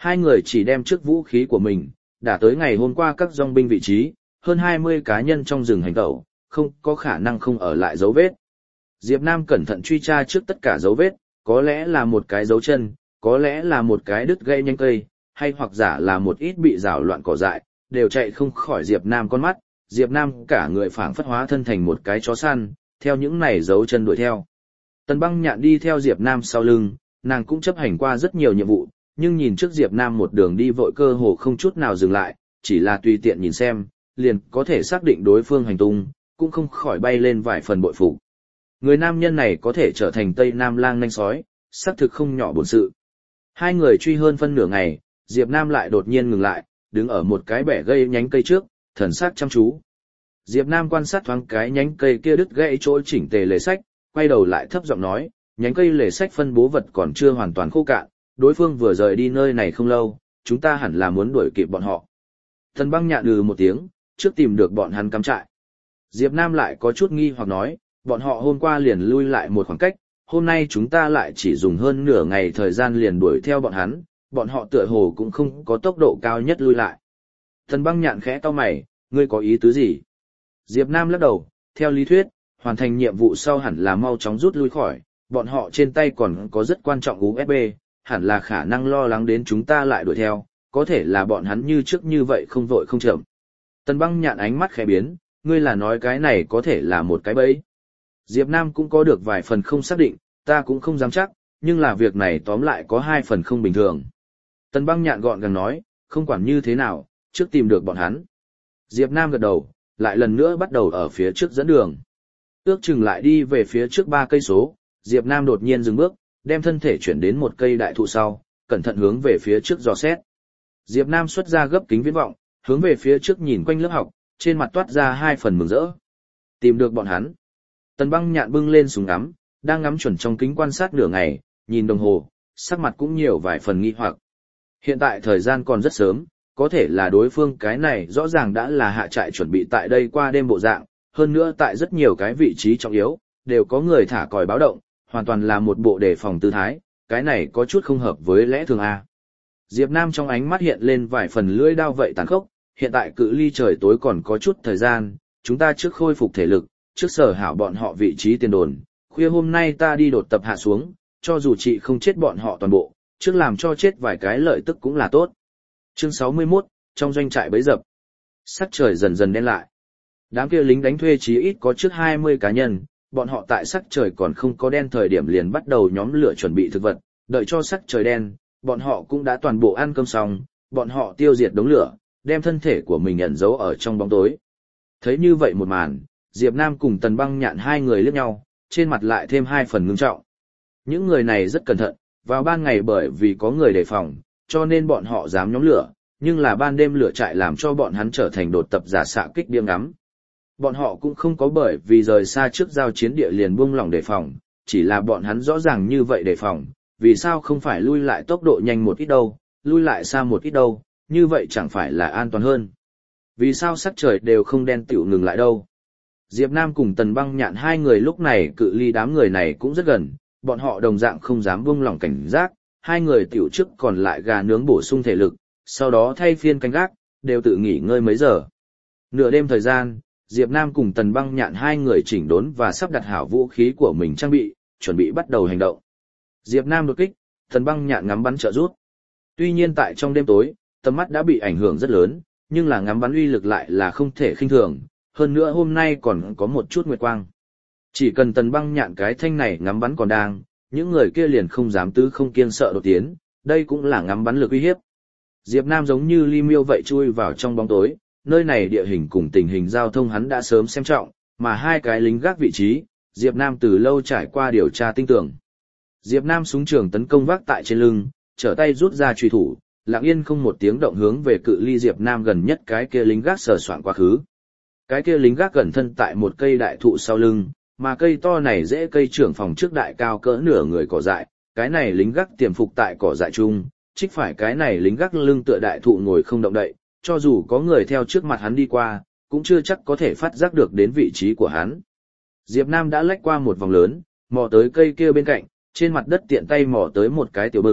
Hai người chỉ đem trước vũ khí của mình, đã tới ngày hôm qua các dòng binh vị trí, hơn 20 cá nhân trong rừng hành tẩu, không có khả năng không ở lại dấu vết. Diệp Nam cẩn thận truy tra trước tất cả dấu vết, có lẽ là một cái dấu chân, có lẽ là một cái đứt gãy nhánh cây, hay hoặc giả là một ít bị rào loạn cỏ dại, đều chạy không khỏi Diệp Nam con mắt. Diệp Nam cả người phảng phất hóa thân thành một cái chó săn, theo những này dấu chân đuổi theo. Tần Băng Nhạn đi theo Diệp Nam sau lưng, nàng cũng chấp hành qua rất nhiều nhiệm vụ, nhưng nhìn trước Diệp Nam một đường đi vội cơ hồ không chút nào dừng lại, chỉ là tùy tiện nhìn xem, liền có thể xác định đối phương hành tung, cũng không khỏi bay lên vài phần bội phục. Người nam nhân này có thể trở thành Tây Nam lang nanh sói, xác thực không nhỏ bổn sự. Hai người truy hơn phân nửa ngày, Diệp Nam lại đột nhiên ngừng lại, đứng ở một cái bẻ gây nhánh cây trước, thần sắc chăm chú. Diệp Nam quan sát thoáng cái nhánh cây kia đứt gãy chỗ chỉnh tề lề sách, quay đầu lại thấp giọng nói, nhánh cây lề sách phân bố vật còn chưa hoàn toàn khô cạn, đối phương vừa rời đi nơi này không lâu, chúng ta hẳn là muốn đuổi kịp bọn họ. Tần Băng Nhạn một tiếng, trước tìm được bọn hắn cắm trại. Diệp Nam lại có chút nghi hoặc nói, bọn họ hôm qua liền lui lại một khoảng cách, hôm nay chúng ta lại chỉ dùng hơn nửa ngày thời gian liền đuổi theo bọn họ tựa hồ cũng không có tốc độ cao nhất lui lại. Tần Băng Nhạn khẽ cau mày, ngươi có ý tứ gì? Diệp Nam lắc đầu, theo lý thuyết, hoàn thành nhiệm vụ sau hẳn là mau chóng rút lui khỏi, bọn họ trên tay còn có rất quan trọng USB, hẳn là khả năng lo lắng đến chúng ta lại đuổi theo, có thể là bọn hắn như trước như vậy không vội không chậm. Tần Băng Nhạn ánh mắt khẽ biến, ngươi là nói cái này có thể là một cái bẫy. Diệp Nam cũng có được vài phần không xác định, ta cũng không dám chắc, nhưng là việc này tóm lại có 2 phần không bình thường. Tần Băng Nhạn gọn gàng nói, không quản như thế nào, trước tìm được bọn hắn. Diệp Nam gật đầu, lại lần nữa bắt đầu ở phía trước dẫn đường. Ước chừng lại đi về phía trước 3 cây số, Diệp Nam đột nhiên dừng bước, đem thân thể chuyển đến một cây đại thụ sau, cẩn thận hướng về phía trước dò xét. Diệp Nam xuất ra gấp kính viễn vọng, hướng về phía trước nhìn quanh lớp học, trên mặt toát ra 2 phần mừng rỡ. Tìm được bọn hắn. Tần Băng Nhạn bưng lên súng ngắm, đang ngắm chuẩn trong kính quan sát nửa ngày, nhìn đồng hồ, sắc mặt cũng nhiều vài phần nghi hoặc. Hiện tại thời gian còn rất sớm, có thể là đối phương cái này rõ ràng đã là hạ trại chuẩn bị tại đây qua đêm bộ dạng, hơn nữa tại rất nhiều cái vị trí trọng yếu, đều có người thả còi báo động, hoàn toàn là một bộ đề phòng tư thái, cái này có chút không hợp với lẽ thường a. Diệp Nam trong ánh mắt hiện lên vài phần lưỡi đao vậy tàn khốc, hiện tại cự ly trời tối còn có chút thời gian, chúng ta trước khôi phục thể lực, trước sở hảo bọn họ vị trí tiền đồn, khuya hôm nay ta đi đột tập hạ xuống, cho dù chị không chết bọn họ toàn bộ, trước làm cho chết vài cái lợi tức cũng là tốt. Chương 61, trong doanh trại bấy dập. Sắc trời dần dần đen lại. Đám kia lính đánh thuê chí ít có trước 20 cá nhân, bọn họ tại sắc trời còn không có đen thời điểm liền bắt đầu nhóm lửa chuẩn bị thực vật, đợi cho sắc trời đen, bọn họ cũng đã toàn bộ ăn cơm xong, bọn họ tiêu diệt đống lửa, đem thân thể của mình ẩn giấu ở trong bóng tối. Thấy như vậy một màn, Diệp Nam cùng Tần Băng Nhạn hai người liếc nhau, trên mặt lại thêm 2 phần ngưng trọng. Những người này rất cẩn thận, vào ban ngày bởi vì có người đề phòng, cho nên bọn họ dám nhóm lửa, nhưng là ban đêm lửa trại làm cho bọn hắn trở thành đột tập giả xạ kích điên ngắm. Bọn họ cũng không có bởi vì rời xa trước giao chiến địa liền buông lỏng đề phòng, chỉ là bọn hắn rõ ràng như vậy đề phòng, vì sao không phải lui lại tốc độ nhanh một ít đâu, lui lại xa một ít đâu, như vậy chẳng phải là an toàn hơn. Vì sao sắc trời đều không đen tiểu ngừng lại đâu. Diệp Nam cùng Tần Băng Nhạn hai người lúc này cự ly đám người này cũng rất gần, bọn họ đồng dạng không dám buông lỏng cảnh giác, hai người tiểu trước còn lại gà nướng bổ sung thể lực, sau đó thay phiên canh gác, đều tự nghỉ ngơi mấy giờ. Nửa đêm thời gian, Diệp Nam cùng Tần Băng Nhạn hai người chỉnh đốn và sắp đặt hảo vũ khí của mình trang bị, chuẩn bị bắt đầu hành động. Diệp Nam đột kích, Tần Băng Nhạn ngắm bắn trợ rút. Tuy nhiên tại trong đêm tối, tầm mắt đã bị ảnh hưởng rất lớn, nhưng là ngắm bắn uy lực lại là không thể khinh thường, hơn nữa hôm nay còn có một chút nguyệt quang. Chỉ cần Tần Băng Nhạn cái thanh này ngắm bắn còn đang, những người kia liền không dám tứ không kiêng sợ đột tiến, đây cũng là ngắm bắn lực uy hiếp. Diệp Nam giống như li miêu vậy chui vào trong bóng tối, nơi này địa hình cùng tình hình giao thông hắn đã sớm xem trọng, mà hai cái lính gác vị trí, Diệp Nam từ lâu trải qua điều tra tinh tường. Diệp Nam súng trường tấn công vác tại trên lưng, trở tay rút ra chùy thủ, lặng yên không một tiếng động hướng về cự ly Diệp Nam gần nhất cái kia lính gác sờ soạn quá khứ. Cái kia lính gác gần thân tại một cây đại thụ sau lưng, mà cây to này dễ cây trưởng phòng trước đại cao cỡ nửa người cỏ dại, cái này lính gác tiềm phục tại cỏ dại chung, trích phải cái này lính gác lưng tựa đại thụ ngồi không động đậy, cho dù có người theo trước mặt hắn đi qua, cũng chưa chắc có thể phát giác được đến vị trí của hắn. Diệp Nam đã lách qua một vòng lớn, mò tới cây kia bên cạnh, trên mặt đất tiện tay mò tới một cái tiểu bừng,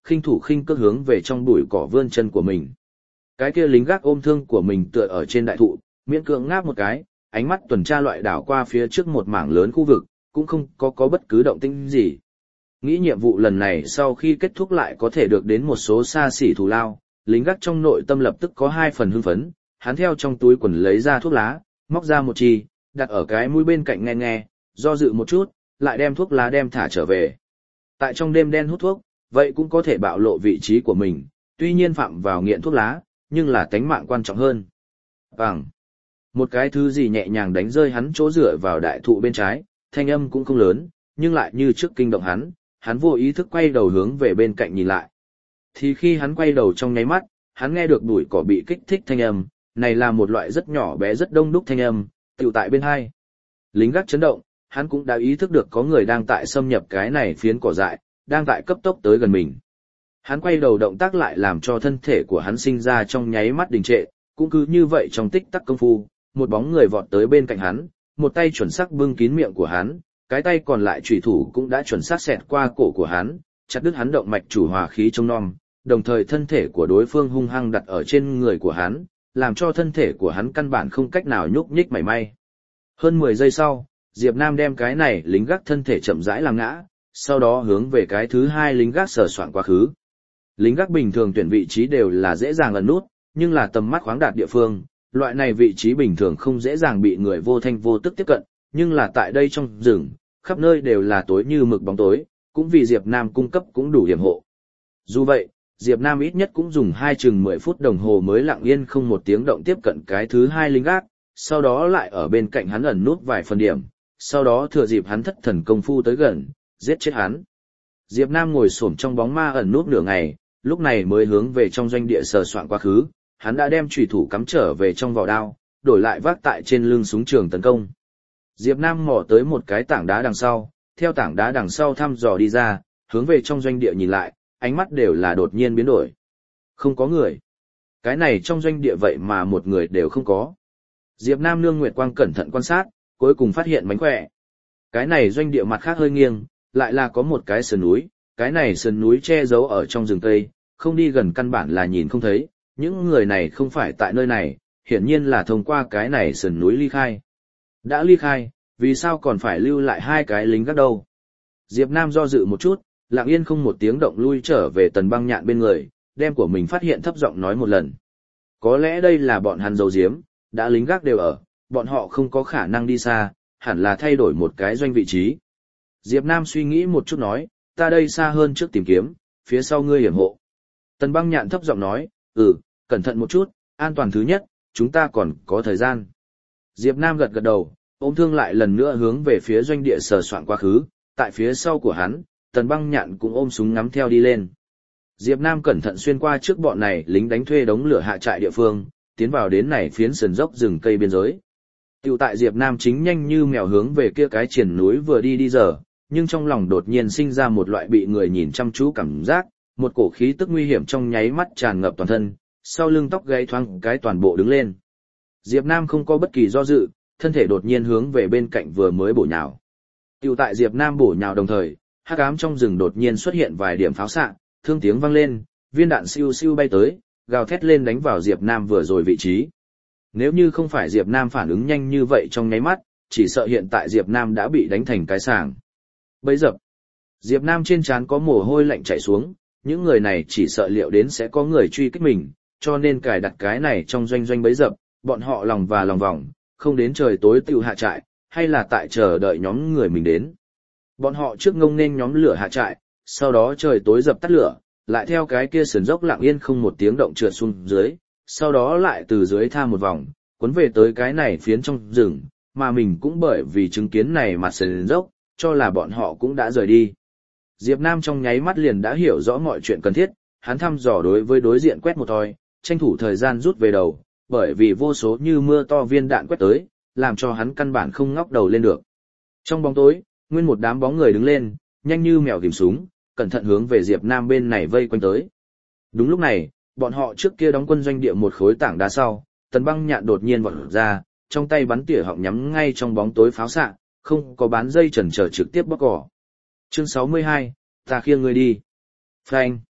khinh thủ khinh cước hướng về trong bụi cỏ vươn chân của mình. Cái kia lính gác ôm thương của mình tựa ở trên đại thụ, miễn cưỡng ngáp một cái, ánh mắt tuần tra loại đảo qua phía trước một mảng lớn khu vực, cũng không có bất cứ động tĩnh gì. Nghĩ nhiệm vụ lần này sau khi kết thúc lại có thể được đến một số xa xỉ thù lao, lính gác trong nội tâm lập tức có 2 phần hưng phấn, hắn theo trong túi quần lấy ra thuốc lá, móc ra một chi, đặt ở cái mũi bên cạnh nghe nghe, do dự một chút, lại đem thuốc lá đem thả trở về. Tại trong đêm đen hút thuốc, vậy cũng có thể bạo lộ vị trí của mình, tuy nhiên phạm vào nghiện thuốc lá, nhưng là tánh mạng quan trọng hơn. Bằng một cái thứ gì nhẹ nhàng đánh rơi hắn chỗ dựa vào đại thụ bên trái, thanh âm cũng không lớn, nhưng lại như trước kinh động hắn vô ý thức quay đầu hướng về bên cạnh nhìn lại. Thì khi hắn quay đầu trong nháy mắt, hắn nghe được bụi cỏ bị kích thích thanh âm, này là một loại rất nhỏ bé rất đông đúc thanh âm, tựu tại bên hai. Lính gác chấn động, hắn cũng đã ý thức được có người đang tại xâm nhập cái này phiến cỏ dại, đang tại cấp tốc tới gần mình. Hắn quay đầu động tác lại làm cho thân thể của hắn sinh ra trong nháy mắt đình trệ, cũng cứ như vậy trong tích tắc công phu, một bóng người vọt tới bên cạnh hắn, một tay chuẩn xác bưng kín miệng của hắn, cái tay còn lại chủy thủ cũng đã chuẩn xác xẹt qua cổ của hắn, chặt đứt hắn động mạch chủ hòa khí trong non, đồng thời thân thể của đối phương hung hăng đặt ở trên người của hắn, làm cho thân thể của hắn căn bản không cách nào nhúc nhích mảy may. Hơn 10 giây sau, Diệp Nam đem cái này lính gác thân thể chậm rãi làm ngã, sau đó hướng về cái thứ hai lính gác sờ soạn quá khứ. Lính gác bình thường tuyển vị trí đều là dễ dàng ẩn nút, nhưng là tầm mắt khoáng đạt địa phương, loại này vị trí bình thường không dễ dàng bị người vô thanh vô tức tiếp cận, nhưng là tại đây trong rừng, khắp nơi đều là tối như mực bóng tối, cũng vì Diệp Nam cung cấp cũng đủ hiểm hộ. Dù vậy, Diệp Nam ít nhất cũng dùng 10 phút đồng hồ mới lặng yên không một tiếng động tiếp cận cái thứ hai lính gác, sau đó lại ở bên cạnh hắn ẩn nút vài phần điểm, sau đó thừa dịp hắn thất thần công phu tới gần, giết chết hắn. Diệp Nam ngồi xổm trong bóng ma ẩn nút nửa ngày, lúc này mới hướng về trong doanh địa sờ soạn quá khứ, hắn đã đem chủy thủ cắm trở về trong vỏ đao, đổi lại vác tại trên lưng súng trường tấn công. Diệp Nam mò tới một cái tảng đá đằng sau, theo tảng đá đằng sau thăm dò đi ra, hướng về trong doanh địa nhìn lại, ánh mắt đều là đột nhiên biến đổi. Không có người. Cái này trong doanh địa vậy mà một người đều không có. Diệp Nam nương nguyệt quang cẩn thận quan sát, cuối cùng phát hiện mánh khỏe. Cái này doanh địa mặt khác hơi nghiêng, lại là có một cái sườn núi, cái này sườn núi che giấu ở trong rừng cây, không đi gần căn bản là nhìn không thấy, những người này không phải tại nơi này, hiển nhiên là thông qua cái này sườn núi ly khai. Đã ly khai, vì sao còn phải lưu lại 2 cái lính gác đâu? Diệp Nam do dự một chút, lặng yên không một tiếng động lui trở về Tần Băng Nhạn bên người, đem của mình phát hiện thấp giọng nói một lần. Có lẽ đây là bọn hắn giấu giếm, đã lính gác đều ở, bọn họ không có khả năng đi xa, hẳn là thay đổi một cái doanh vị trí. Diệp Nam suy nghĩ một chút nói, ta đây xa hơn trước tìm kiếm, phía sau ngươi hiểm hộ. Tần Băng Nhạn thấp giọng nói, cẩn thận một chút, an toàn thứ nhất, chúng ta còn có thời gian. Diệp Nam gật gật đầu, ôm thương lại lần nữa hướng về phía doanh địa sờ soạn quá khứ, tại phía sau của hắn, Tần Băng Nhạn cũng ôm súng ngắm theo đi lên. Diệp Nam cẩn thận xuyên qua trước bọn này lính đánh thuê đống lửa hạ trại địa phương, tiến vào đến này phiến sườn dốc rừng cây biên giới. Tiểu tại Diệp Nam chính nhanh như mèo hướng về kia cái triển núi vừa đi giờ, nhưng trong lòng đột nhiên sinh ra một loại bị người nhìn chăm chú cảm giác, một cổ khí tức nguy hiểm trong nháy mắt tràn ngập toàn thân, sau lưng tóc gáy thoáng cái toàn bộ đứng lên. Diệp Nam không có bất kỳ do dự, thân thể đột nhiên hướng về bên cạnh vừa mới bổ nhào. Tiểu tại Diệp Nam bổ nhào đồng thời, hắc ám trong rừng đột nhiên xuất hiện vài điểm pháo xạ, thương tiếng vang lên, viên đạn siêu siêu bay tới, gào thét lên đánh vào Diệp Nam vừa rồi vị trí. Nếu như không phải Diệp Nam phản ứng nhanh như vậy trong nháy mắt, chỉ sợ hiện tại Diệp Nam đã bị đánh thành cái sàng. Bấy dập. Diệp Nam trên trán có mồ hôi lạnh chảy xuống, những người này chỉ sợ liệu đến sẽ có người truy kích mình, cho nên cài đặt cái này trong doanh doanh bấy dập, bọn họ lòng và lòng vòng, không đến trời tối tiêu hạ trại, hay là tại chờ đợi nhóm người mình đến. Bọn họ trước ngông nên nhóm lửa hạ trại, sau đó trời tối dập tắt lửa, lại theo cái kia sườn dốc lặng yên không một tiếng động trượt xuống dưới, sau đó lại từ dưới tha một vòng, cuốn về tới cái này phiến trong rừng, mà mình cũng bởi vì chứng kiến này mặt sườn dốc, cho là bọn họ cũng đã rời đi. Diệp Nam trong nháy mắt liền đã hiểu rõ mọi chuyện cần thiết, hắn thăm dò đối với đối diện quét một thoi, tranh thủ thời gian rút về đầu, bởi vì vô số như mưa to viên đạn quét tới, làm cho hắn căn bản không ngóc đầu lên được. Trong bóng tối, nguyên một đám bóng người đứng lên, nhanh như mèo ghim súng, cẩn thận hướng về Diệp Nam bên này vây quanh tới. Đúng lúc này, bọn họ trước kia đóng quân doanh địa một khối tảng đá sau, Tần Băng Nhạn đột nhiên vọt ra, trong tay bắn tỉa họng nhắm ngay trong bóng tối pháo xạ, không có bán dây chần chờ trực tiếp bóc cỏ. Chương 62, ta khiêng ngươi đi. Phanh.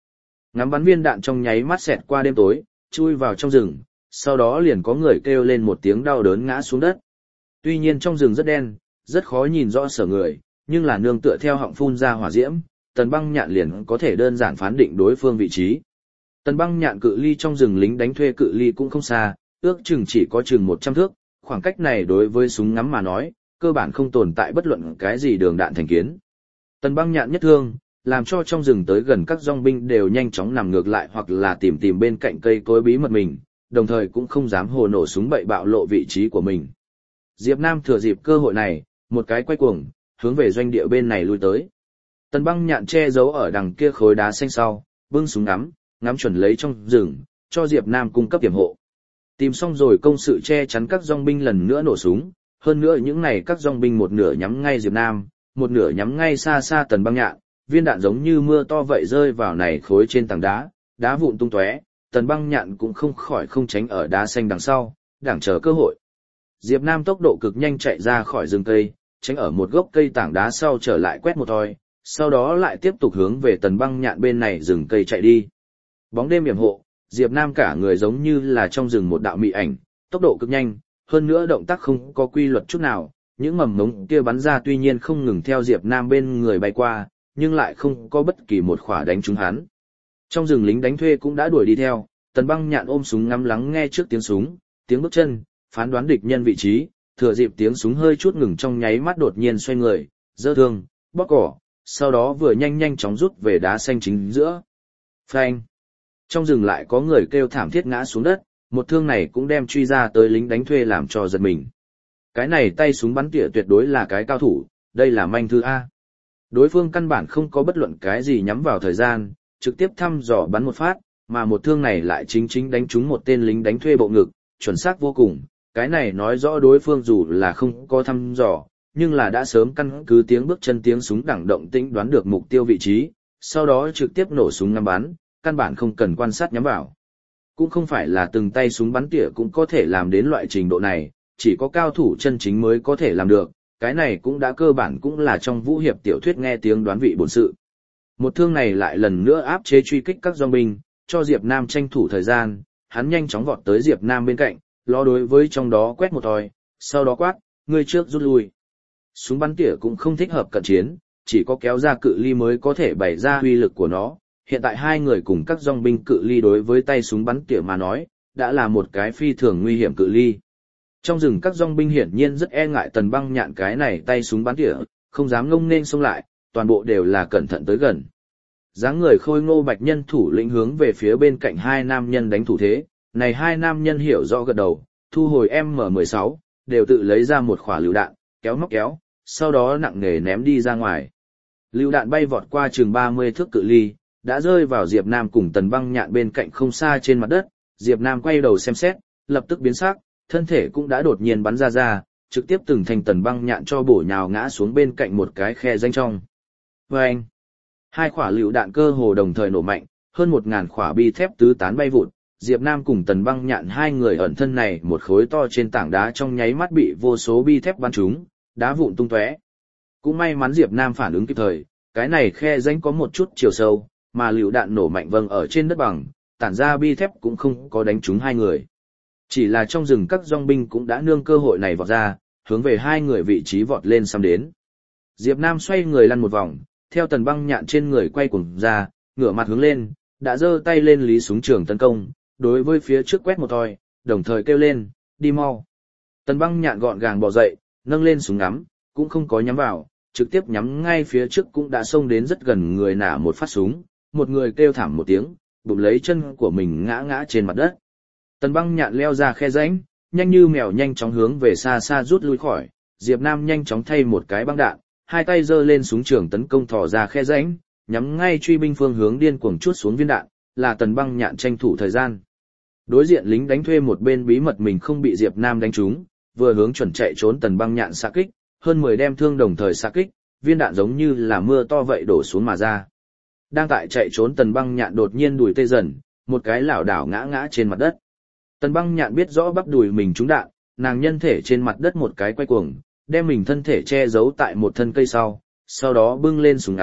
Ngắm bắn viên đạn trong nháy mắt xẹt qua đêm tối, chui vào trong rừng, sau đó liền có người kêu lên một tiếng đau đớn ngã xuống đất. Tuy nhiên trong rừng rất đen, rất khó nhìn rõ sở người, nhưng là nương tựa theo họng phun ra hỏa diễm, Tần Băng Nhạn liền có thể đơn giản phán định đối phương vị trí. Tần Băng Nhạn cự ly trong rừng lính đánh thuê cự ly cũng không xa, ước chừng chỉ có chừng 100 thước, khoảng cách này đối với súng ngắm mà nói, cơ bản không tồn tại bất luận cái gì đường đạn thành kiến. Tần Băng Nhạn nhất thương, làm cho trong rừng tới gần các dòng binh đều nhanh chóng nằm ngược lại hoặc là tìm bên cạnh cây cối bí mật mình, đồng thời cũng không dám hồ nổ súng bậy bạo lộ vị trí của mình. Diệp Nam thừa dịp cơ hội này, một cái quay cuồng, hướng về doanh địa bên này lui tới. Tần Băng Nhạn che giấu ở đằng kia khối đá xanh sau, bưng súng ngắm chuẩn lấy trong rừng, cho Diệp Nam cung cấp tiềm hộ. Tìm xong rồi công sự che chắn các dòng binh lần nữa nổ súng, hơn nữa những này các dòng binh một nửa nhắm ngay Diệp Nam, một nửa nhắm ngay xa xa Tần Băng Nhạn, viên đạn giống như mưa to vậy rơi vào này khối trên tảng đá, đá vụn tung tóe, Tần Băng Nhạn cũng không khỏi không tránh ở đá xanh đằng sau, đảng chờ cơ hội. Diệp Nam tốc độ cực nhanh chạy ra khỏi rừng cây, tránh ở một gốc cây tảng đá sau trở lại quét một thoi, sau đó lại tiếp tục hướng về Tần Băng Nhạn bên này rừng cây chạy đi. Bóng đêm yểm hộ, Diệp Nam cả người giống như là trong rừng một đạo mị ảnh, tốc độ cực nhanh, hơn nữa động tác không có quy luật chút nào, những mầm mống kia bắn ra tuy nhiên không ngừng theo Diệp Nam bên người bay qua, nhưng lại không có bất kỳ một khỏa đánh trúng hắn. Trong rừng lính đánh thuê cũng đã đuổi đi theo, Tần Băng Nhạn ôm súng ngắm lắng nghe trước tiếng súng, tiếng bước chân, phán đoán địch nhân vị trí, thừa dịp tiếng súng hơi chút ngừng trong nháy mắt đột nhiên xoay người, giơ thương, bóp cỏ, sau đó vừa nhanh chóng rút về đá xanh chính giữa. Phanh! Trong rừng lại có người kêu thảm thiết ngã xuống đất, một thương này cũng đem truy ra tới lính đánh thuê làm cho giật mình. Cái này tay súng bắn tỉa tuyệt đối là cái cao thủ, đây là manh thư A. Đối phương căn bản không có bất luận cái gì nhắm vào thời gian, trực tiếp thăm dò bắn một phát, mà một thương này lại chính đánh trúng một tên lính đánh thuê bộ ngực, chuẩn xác vô cùng. Cái này nói rõ đối phương dù là không có thăm dò, nhưng là đã sớm căn cứ tiếng bước chân tiếng súng đẳng động tĩnh đoán được mục tiêu vị trí, sau đó trực tiếp nổ súng ngắm bắn, căn bản không cần quan sát nhắm vào. Cũng không phải là từng tay súng bắn tỉa cũng có thể làm đến loại trình độ này, chỉ có cao thủ chân chính mới có thể làm được, cái này cũng đã cơ bản cũng là trong vũ hiệp tiểu thuyết nghe tiếng đoán vị bổn sự. Một thương này lại lần nữa áp chế truy kích các dòng binh, cho Diệp Nam tranh thủ thời gian, hắn nhanh chóng vọt tới Diệp Nam bên cạnh, lo đối với trong đó quét một thoi, sau đó quát, ngươi trước rút lui. Súng bắn tỉa cũng không thích hợp cận chiến, chỉ có kéo ra cự ly mới có thể bày ra uy lực của nó. Hiện tại hai người cùng các dòng binh cự ly đối với tay súng bắn tỉa mà nói, đã là một cái phi thường nguy hiểm cự ly. Trong rừng các dòng binh hiển nhiên rất e ngại Tần Băng Nhạn cái này tay súng bắn tỉa, không dám ngông nên xông lại, toàn bộ đều là cẩn thận tới gần. Dáng người khôi ngô bạch nhân thủ lĩnh hướng về phía bên cạnh hai nam nhân đánh thủ thế, này hai nam nhân hiểu rõ gật đầu, thu hồi M16, đều tự lấy ra một quả lựu đạn, kéo, sau đó nặng nề ném đi ra ngoài. Lựu đạn bay vọt qua chừng 30 thước cự ly, đã rơi vào Diệp Nam cùng Tần Băng Nhạn bên cạnh không xa trên mặt đất. Diệp Nam quay đầu xem xét, lập tức biến sắc, thân thể cũng đã đột nhiên bắn ra, trực tiếp từng thành Tần Băng Nhạn cho bổ nhào ngã xuống bên cạnh một cái khe danh trong. Vâng! Hai quả lựu đạn cơ hồ đồng thời nổ mạnh, hơn 1000 quả bi thép tứ tán bay vụt. Diệp Nam cùng Tần Băng Nhạn hai người ẩn thân này một khối to trên tảng đá trong nháy mắt bị vô số bi thép bắn trúng, đá vụn tung tóe. Cũng may mắn Diệp Nam phản ứng kịp thời, cái này khe rãnh có một chút chiều sâu, mà lựu đạn nổ mạnh vâng ở trên đất bằng, tản ra bi thép cũng không có đánh trúng hai người. Chỉ là trong rừng các dòng binh cũng đã nương cơ hội này vọt ra, hướng về hai người vị trí vọt lên xăm đến. Diệp Nam xoay người lăn một vòng, theo Tần Băng Nhạn trên người quay cuồng ra, ngửa mặt hướng lên, đã giơ tay lên lý súng trường tấn công, đối với phía trước quét một thoi, đồng thời kêu lên, đi mau. Tần Băng Nhạn gọn gàng bò dậy, nâng lên súng ngắm, cũng không có nhắm vào, trực tiếp nhắm ngay phía trước cũng đã xông đến rất gần người nã một phát súng, một người kêu thảm một tiếng, bụng lấy chân của mình ngã trên mặt đất. Tần Băng Nhạn leo ra khe rãnh, nhanh như mèo nhanh chóng hướng về xa rút lui khỏi, Diệp Nam nhanh chóng thay một cái băng đạn, hai tay giơ lên súng trường tấn công thò ra khe rãnh, nhắm ngay truy binh phương hướng điên cuồng chuốt xuống viên đạn, là Tần Băng Nhạn tranh thủ thời gian. Đối diện lính đánh thuê một bên bí mật mình không bị Diệp Nam đánh trúng, vừa hướng chuẩn chạy trốn Tần Băng Nhạn xạ kích, hơn 10 đem thương đồng thời xạ kích, viên đạn giống như là mưa to vậy đổ xuống mà ra. Đang tại chạy trốn Tần Băng Nhạn đột nhiên đùi tê dần, một cái lảo đảo ngã trên mặt đất. Tần Băng Nhạn biết rõ bắp đùi mình trúng đạn, nàng nhân thể trên mặt đất một cái quay cuồng, đem mình thân thể che giấu tại một thân cây sau đó bưng lên súng ngắm,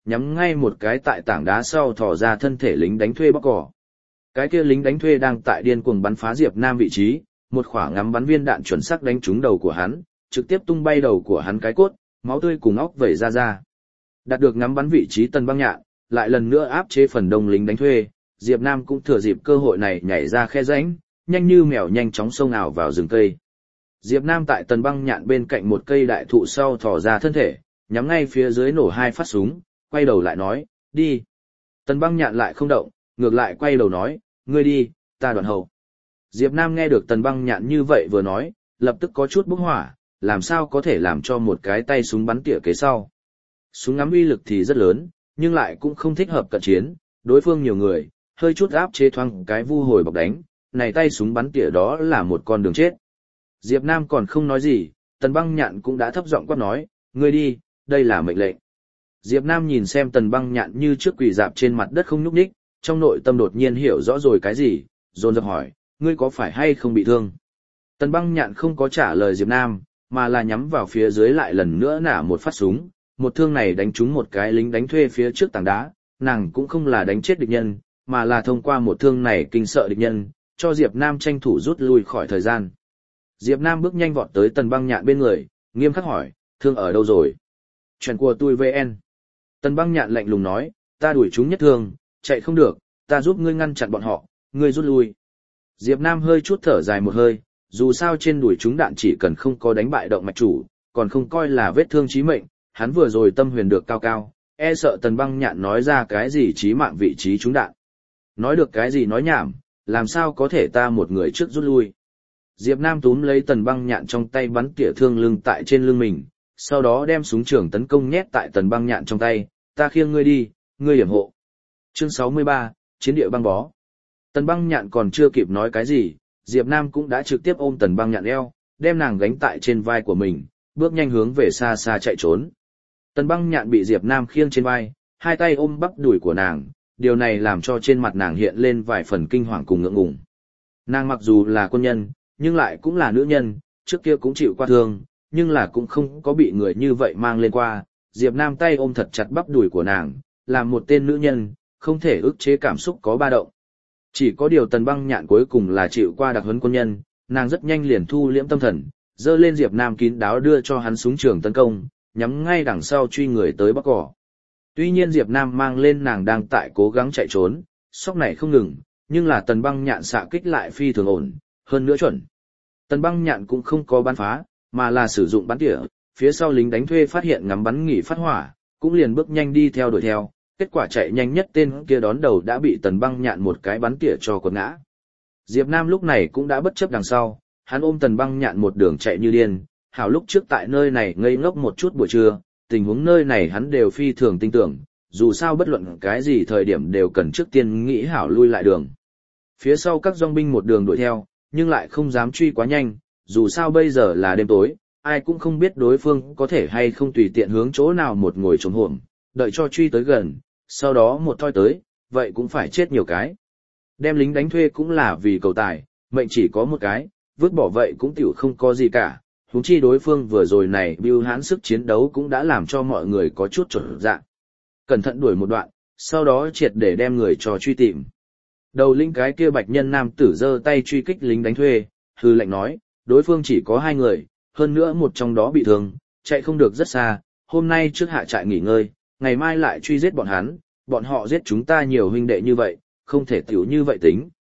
nhắm ngay một cái tại tảng đá sau thò ra thân thể lính đánh thuê bóc cỏ. Cái kia lính đánh thuê đang tại điên cuồng bắn phá Diệp Nam vị trí, một quả ngắm bắn viên đạn chuẩn xác đánh trúng đầu của hắn, trực tiếp tung bay đầu của hắn cái cốt, máu tươi cùng óc vẩy ra. Đạt được ngắm bắn vị trí Tần Băng Nhạn, lại lần nữa áp chế phần đông lính đánh thuê, Diệp Nam cũng thừa dịp cơ hội này nhảy ra khe rãnh, nhanh như mèo nhanh chóng xông ảo vào rừng cây. Diệp Nam tại Tần Băng Nhạn bên cạnh một cây đại thụ sau thò ra thân thể, nhắm ngay phía dưới nổ 2 phát súng, quay đầu lại nói, đi. Tần Băng Nhạn lại không động, ngược lại quay đầu nói, ngươi đi, ta đoạn hậu. Diệp Nam nghe được Tần Băng Nhạn như vậy vừa nói, lập tức có chút bốc hỏa, làm sao có thể làm cho một cái tay súng bắn tỉa kế sau. Súng ngắm uy lực thì rất lớn, nhưng lại cũng không thích hợp cận chiến, đối phương nhiều người, hơi chút áp chế thoáng cái vu hồi bọc đánh, này tay súng bắn tỉa đó là một con đường chết. Diệp Nam còn không nói gì, Tần Băng Nhạn cũng đã thấp giọng quát nói, ngươi đi, đây là mệnh lệnh. Diệp Nam nhìn xem Tần Băng Nhạn như trước quỳ dạp trên mặt đất không nhúc nhích, trong nội tâm đột nhiên hiểu rõ rồi cái gì, dồn dập hỏi, ngươi có phải hay không bị thương? Tần Băng Nhạn không có trả lời Diệp Nam, mà là nhắm vào phía dưới lại lần nữa nã một phát súng, một thương này đánh trúng một cái lính đánh thuê phía trước tảng đá, nàng cũng không là đánh chết địch nhân, mà là thông qua một thương này kinh sợ địch nhân, cho Diệp Nam tranh thủ rút lui khỏi thời gian. Diệp Nam bước nhanh vọt tới Tần Băng Nhạn bên người, nghiêm khắc hỏi, thương ở đâu rồi? Chuyện của tôi VN. Tần Băng Nhạn lạnh lùng nói, ta đuổi chúng nhất thương, chạy không được, ta giúp ngươi ngăn chặn bọn họ, ngươi rút lui. Diệp Nam hơi chút thở dài một hơi, dù sao trên đuổi chúng đạn chỉ cần không có đánh bại động mạch chủ, còn không coi là vết thương chí mệnh, hắn vừa rồi tâm huyền được cao cao, e sợ Tần Băng Nhạn nói ra cái gì chí mạng vị trí trúng đạn. Nói được cái gì nói nhảm, làm sao có thể ta một người trước rút lui. Diệp Nam túm lấy Tần Băng Nhạn trong tay bắn tỉa thương lưng tại trên lưng mình, sau đó đem súng trường tấn công nhét tại Tần Băng Nhạn trong tay, ta khiêng ngươi đi, ngươi hiểm hộ. Chương 63, Chiến địa băng bó. Tần Băng Nhạn còn chưa kịp nói cái gì, Diệp Nam cũng đã trực tiếp ôm Tần Băng Nhạn eo, đem nàng gánh tại trên vai của mình, bước nhanh hướng về xa xa chạy trốn. Tần Băng Nhạn bị Diệp Nam khiêng trên vai, hai tay ôm bắp đùi của nàng, điều này làm cho trên mặt nàng hiện lên vài phần kinh hoàng cùng ngượng ngùng. Nàng mặc dù là quân nhân, nhưng lại cũng là nữ nhân, trước kia cũng chịu qua thương, nhưng là cũng không có bị người như vậy mang lên qua. Diệp Nam tay ôm thật chặt bắp đùi của nàng, làm một tên nữ nhân, không thể ức chế cảm xúc có ba động. Chỉ có điều Tần Băng Nhạn cuối cùng là chịu qua đặc huấn quân nhân, nàng rất nhanh liền thu liễm tâm thần, dơ lên Diệp Nam kín đáo đưa cho hắn súng trường tấn công, nhắm ngay đằng sau truy người tới bóc cỏ. Tuy nhiên Diệp Nam mang lên nàng đang tại cố gắng chạy trốn, sóc này không ngừng, nhưng là Tần Băng Nhạn xạ kích lại phi thường ổn, hơn nữa chuẩn. Tần Băng Nhạn cũng không có bắn phá, mà là sử dụng bắn tỉa, phía sau lính đánh thuê phát hiện ngắm bắn nghỉ phát hỏa, cũng liền bước nhanh đi theo đuổi theo, kết quả chạy nhanh nhất tên kia đón đầu đã bị Tần Băng Nhạn một cái bắn tỉa cho quật ngã. Diệp Nam lúc này cũng đã bất chấp đằng sau, hắn ôm Tần Băng Nhạn một đường chạy như điên, hảo lúc trước tại nơi này ngây ngốc một chút buổi trưa, tình huống nơi này hắn đều phi thường tin tưởng, dù sao bất luận cái gì thời điểm đều cần trước tiên nghĩ hảo lui lại đường. Phía sau các dòng binh một đường đuổi theo, nhưng lại không dám truy quá nhanh, dù sao bây giờ là đêm tối, ai cũng không biết đối phương có thể hay không tùy tiện hướng chỗ nào một ngồi trốn hổm, đợi cho truy tới gần, sau đó một thoi tới, vậy cũng phải chết nhiều cái. Đem lính đánh thuê cũng là vì cầu tài, mệnh chỉ có một cái, vứt bỏ vậy cũng tiểu không có gì cả, huống chi đối phương vừa rồi này bưu hãn sức chiến đấu cũng đã làm cho mọi người có chút chuẩn dạng. Cẩn thận đuổi một đoạn, sau đó triệt để đem người cho truy tìm. Đầu lĩnh cái kia bạch nhân nam tử giơ tay truy kích lính đánh thuê, hư lệnh nói, đối phương chỉ có 2 người, hơn nữa một trong đó bị thương, chạy không được rất xa, hôm nay trước hạ trại nghỉ ngơi, ngày mai lại truy giết bọn hắn, bọn họ giết chúng ta nhiều huynh đệ như vậy, không thể tiểu như vậy tính.